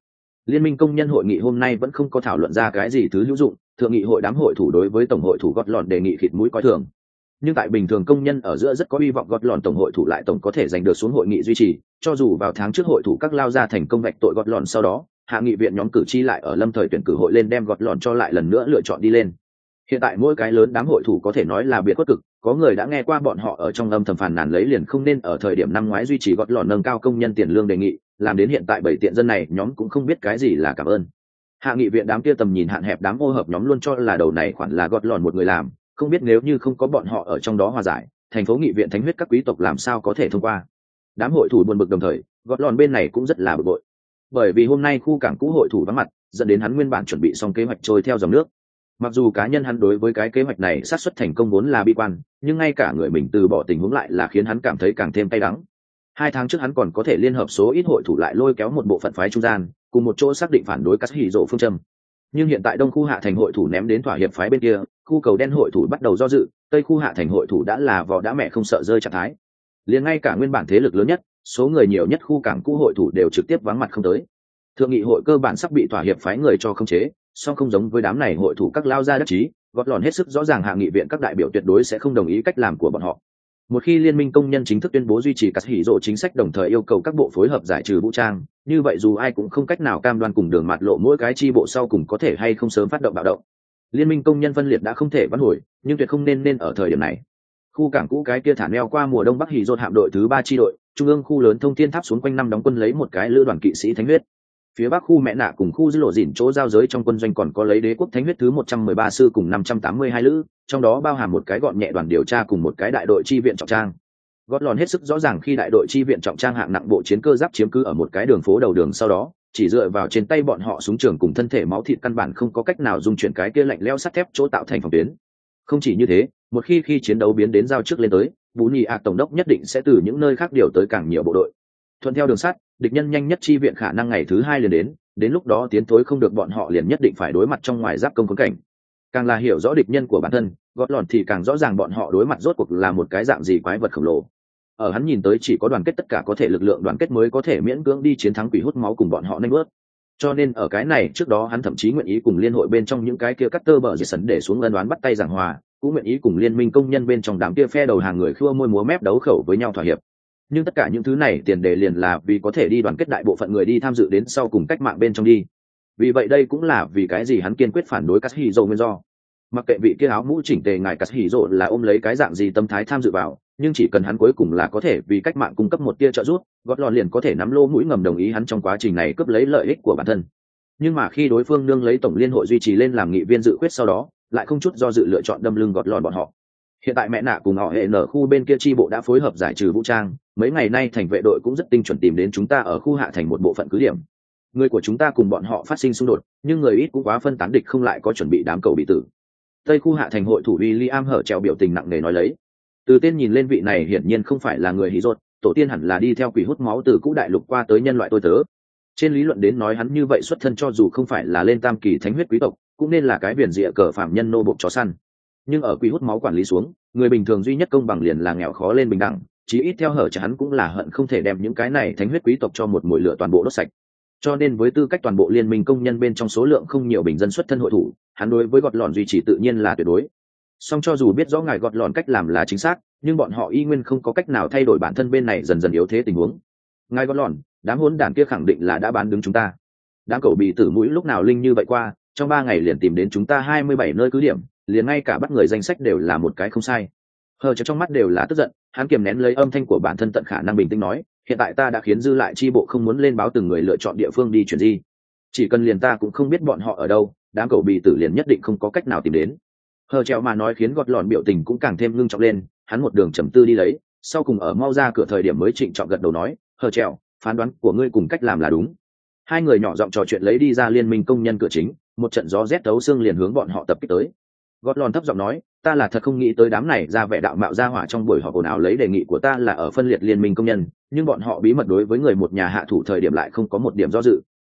Liên minh công nhân hội nghị hôm nay vẫn không có thảo luận ra cái gì thứ hữu dụng, thượng nghị hội đám hội thủ đối với tổng hội thủ gót lòn đề nghị khịt mũi coi thường. Nhưng tại bình thường công nhân ở giữa rất có hy vọng gót lòn tổng hội thủ lại tổng có thể giành được xuống hội nghị duy trì, cho dù vào tháng trước hội thủ các lao ra thành công vạch tội gót lòn, sau đó hạ nghị viện nhóm cử tri lại ở lâm thời tuyển cử hội lên đem gót lòn cho lại lần nữa lựa chọn đi lên. Hiện tại mỗi cái lớn đám hội thủ có thể nói là biệt khuất cực, có người đã nghe qua bọn họ ở trong âm thầm phàn nàn lấy liền không nên ở thời điểm năm ngoái duy trì gót lòn nâng cao công nhân tiền lương đề nghị, làm đến hiện tại bảy tiện dân này nhóm cũng không biết cái gì là cảm ơn. Hạ nghị viện đám kia tầm nhìn hạn hẹp đám ô hợp nhóm luôn cho là đầu này khoản là gót lòn một người làm, không biết nếu như không có bọn họ ở trong đó hòa giải, thành phố nghị viện thánh huyết các quý tộc làm sao có thể thông qua. Đám hội thủ buồn bực đồng thời, gót lòn bên này cũng rất là bực bội, bởi vì hôm nay khu cảng cũ hội thủ vắng mặt, dẫn đến hắn nguyên bản chuẩn bị xong kế hoạch trôi theo dòng nước. Mặc dù cá nhân hắn đối với cái kế hoạch này xác suất thành công vốn là bi quan, nhưng ngay cả người mình từ bỏ tình huống lại là khiến hắn cảm thấy càng thêm cay đắng. Hai tháng trước hắn còn có thể liên hợp số ít hội thủ lại lôi kéo một bộ phận phái trung gian, cùng một chỗ xác định phản đối cắt hỉ rộ phương châm. Nhưng hiện tại đông khu hạ thành hội thủ ném đến thỏa hiệp phái bên kia, khu cầu đen hội thủ bắt đầu do dự, tây khu hạ thành hội thủ đã là vò đã mẹ không sợ rơi trạng thái. Liền ngay cả nguyên bản thế lực lớn nhất, số người nhiều nhất khu cảng cũ hội thủ đều trực tiếp vắng mặt không tới. Thượng nghị hội cơ bản sắp bị thỏa hiệp phái người cho khống chế, song không giống với đám này hội thủ các lao gia đắc chí, gót lòn hết sức rõ ràng hạ nghị viện các đại biểu tuyệt đối sẽ không đồng ý cách làm của bọn họ. Một khi liên minh công nhân chính thức tuyên bố duy trì cắt hỉ rộ chính sách đồng thời yêu cầu các bộ phối hợp giải trừ vũ trang, như vậy dù ai cũng không cách nào cam đoan cùng đường mặt lộ mỗi cái chi bộ sau cùng có thể hay không sớm phát động bạo động. Liên minh công nhân phân liệt đã không thể vãn hồi, nhưng tuyệt không nên nên ở thời điểm này. Khu cảng cũ cái kia thả neo qua mùa đông bắc hỉ rộ hạm đội thứ ba chi đội, trung ương khu lớn thông thiên tháp xuống quanh năm đóng quân lấy một cái lữ đoàn kỵ sĩ thánh huyết. Phía bắc khu mẹ nạ cùng khu dữ lộ dỉn chỗ giao giới trong quân doanh còn có lấy đế quốc thánh huyết thứ một trăm mười ba sư cùng năm trăm tám mươi hai lữ, trong đó bao hàm một cái gọn nhẹ đoàn điều tra cùng một cái đại đội chi viện trọng trang. Gót lòn hết sức rõ ràng khi đại đội chi viện trọng trang hạng nặng bộ chiến cơ giáp chiếm cứ ở một cái đường phố đầu đường, sau đó chỉ dựa vào trên tay bọn họ súng trường cùng thân thể máu thịt căn bản không có cách nào dung chuyển cái kia lạnh lẽo sắt thép chỗ tạo thành phòng tuyến. Không chỉ như thế, một khi khi chiến đấu biến đến giao trước lên tới, Bú Nhì ạc tổng đốc nhất định sẽ từ những nơi khác điều tới càng nhiều bộ đội. Thuận theo đường sắt, địch nhân nhanh nhất chi viện khả năng ngày thứ hai liền đến, đến lúc đó tiến thối không được bọn họ liền nhất định phải đối mặt trong ngoài giáp công khốn cảnh. Càng là hiểu rõ địch nhân của bản thân, gót lòn thì càng rõ ràng bọn họ đối mặt rốt cuộc là một cái dạng gì quái vật khổng lồ. Ở hắn nhìn tới chỉ có đoàn kết tất cả có thể lực lượng đoàn kết mới có thể miễn cưỡng đi chiến thắng quỷ hút máu cùng bọn họ nanh bước. Cho nên ở cái này trước đó hắn thậm chí nguyện ý cùng liên hội bên trong những cái kia cắt tơ bờ diệt sấn để xuống ân đoán bắt tay giảng hòa, cũng nguyện ý cùng liên minh công nhân bên trong đám kia phe đầu hàng người khua môi múa mép đấu khẩu với nhau thỏa hiệp. Nhưng tất cả những thứ này tiền đề liền là vì có thể đi đoàn kết đại bộ phận người đi tham dự đến sau cùng cách mạng bên trong đi. Vì vậy đây cũng là vì cái gì hắn kiên quyết phản đối cắt hỉ rộ nguyên do. Mặc kệ vị kia áo mũ chỉnh tề ngài cắt hỉ rộ là ôm lấy cái dạng gì tâm thái tham dự vào, nhưng chỉ cần hắn cuối cùng là có thể vì cách mạng cung cấp một tia trợ giúp, gót lòn liền có thể nắm lô mũi ngầm đồng ý hắn trong quá trình này cướp lấy lợi ích của bản thân. Nhưng mà khi đối phương nương lấy tổng liên hội duy trì lên làm nghị viên dự quyết sau đó, lại không chút do dự lựa chọn đâm lưng gót lòn bọn họ. Hiện tại mẹ nạ cùng họ hệ nở khu bên kia chi bộ đã phối hợp giải trừ vũ trang, mấy ngày nay thành vệ đội cũng rất tinh chuẩn tìm đến chúng ta ở khu hạ thành một bộ phận cứ điểm. Người của chúng ta cùng bọn họ phát sinh xung đột, nhưng người ít cũng quá phân tán, địch không lại có chuẩn bị đám cầu bị tử. Tây khu hạ thành hội thủ William hở trèo biểu tình nặng nề nói lấy. Từ tên nhìn lên vị này hiển nhiên không phải là người hí rốt, tổ tiên hẳn là đi theo quỷ hút máu từ cũ đại lục qua tới nhân loại tôi tớ. Trên lý luận đến nói hắn như vậy xuất thân cho dù không phải là lên tam kỳ thánh huyết quý tộc, cũng nên là cái viển rịa cờ phạm nhân nô bộc chó săn. Nhưng ở quỷ hút máu quản lý xuống, người bình thường duy nhất công bằng liền là nghèo khó lên bình đẳng, chí ít theo hở hắn cũng là hận không thể đem những cái này thánh huyết quý tộc cho một mùi lửa toàn bộ đốt sạch. Cho nên với tư cách toàn bộ liên minh công nhân bên trong số lượng không nhiều bình dân xuất thân hội thủ, hắn đối với gọt lòn duy trì tự nhiên là tuyệt đối. Song cho dù biết rõ ngài gọt lòn cách làm là chính xác, nhưng bọn họ y nguyên không có cách nào thay đổi bản thân bên này dần dần yếu thế tình huống. Ngài gọt lòn, đám hỗn đản kia khẳng định là đã bán đứng chúng ta. Đám cậu bị tử mũi lúc nào linh như vậy qua, trong ba ngày liền tìm đến chúng ta hai mươi bảy nơi cứ điểm, liền ngay cả bắt người danh sách đều là một cái không sai. Hờ cho trong mắt đều là tức giận, hắn kiềm nén lấy âm thanh của bản thân tận khả năng bình tĩnh nói, hiện tại ta đã khiến dư lại chi bộ không muốn lên báo từng người lựa chọn địa phương đi chuyển di. Chỉ cần liền ta cũng không biết bọn họ ở đâu, đám cậu bị tử liền nhất định không có cách nào tìm đến. Hờ treo mà nói khiến gọt lòn biểu tình cũng càng thêm ngưng trọng lên, hắn một đường trầm tư đi lấy, sau cùng ở mau ra cửa thời điểm mới trịnh trọng gật đầu nói, hờ treo, phán đoán của ngươi cùng cách làm là đúng. Hai người nhỏ giọng trò chuyện lấy đi ra liên minh công nhân cửa chính, một trận gió rét thấu xương liền hướng bọn họ tập kích tới. Gót lòn thấp giọng nói, ta là thật không nghĩ tới đám này ra vẻ đạo mạo ra hỏa trong buổi họp ồn ào lấy đề nghị của ta là ở phân liệt liên minh công nhân, nhưng bọn họ bí mật đối với người một nhà hạ thủ thời điểm lại không có một điểm do dự.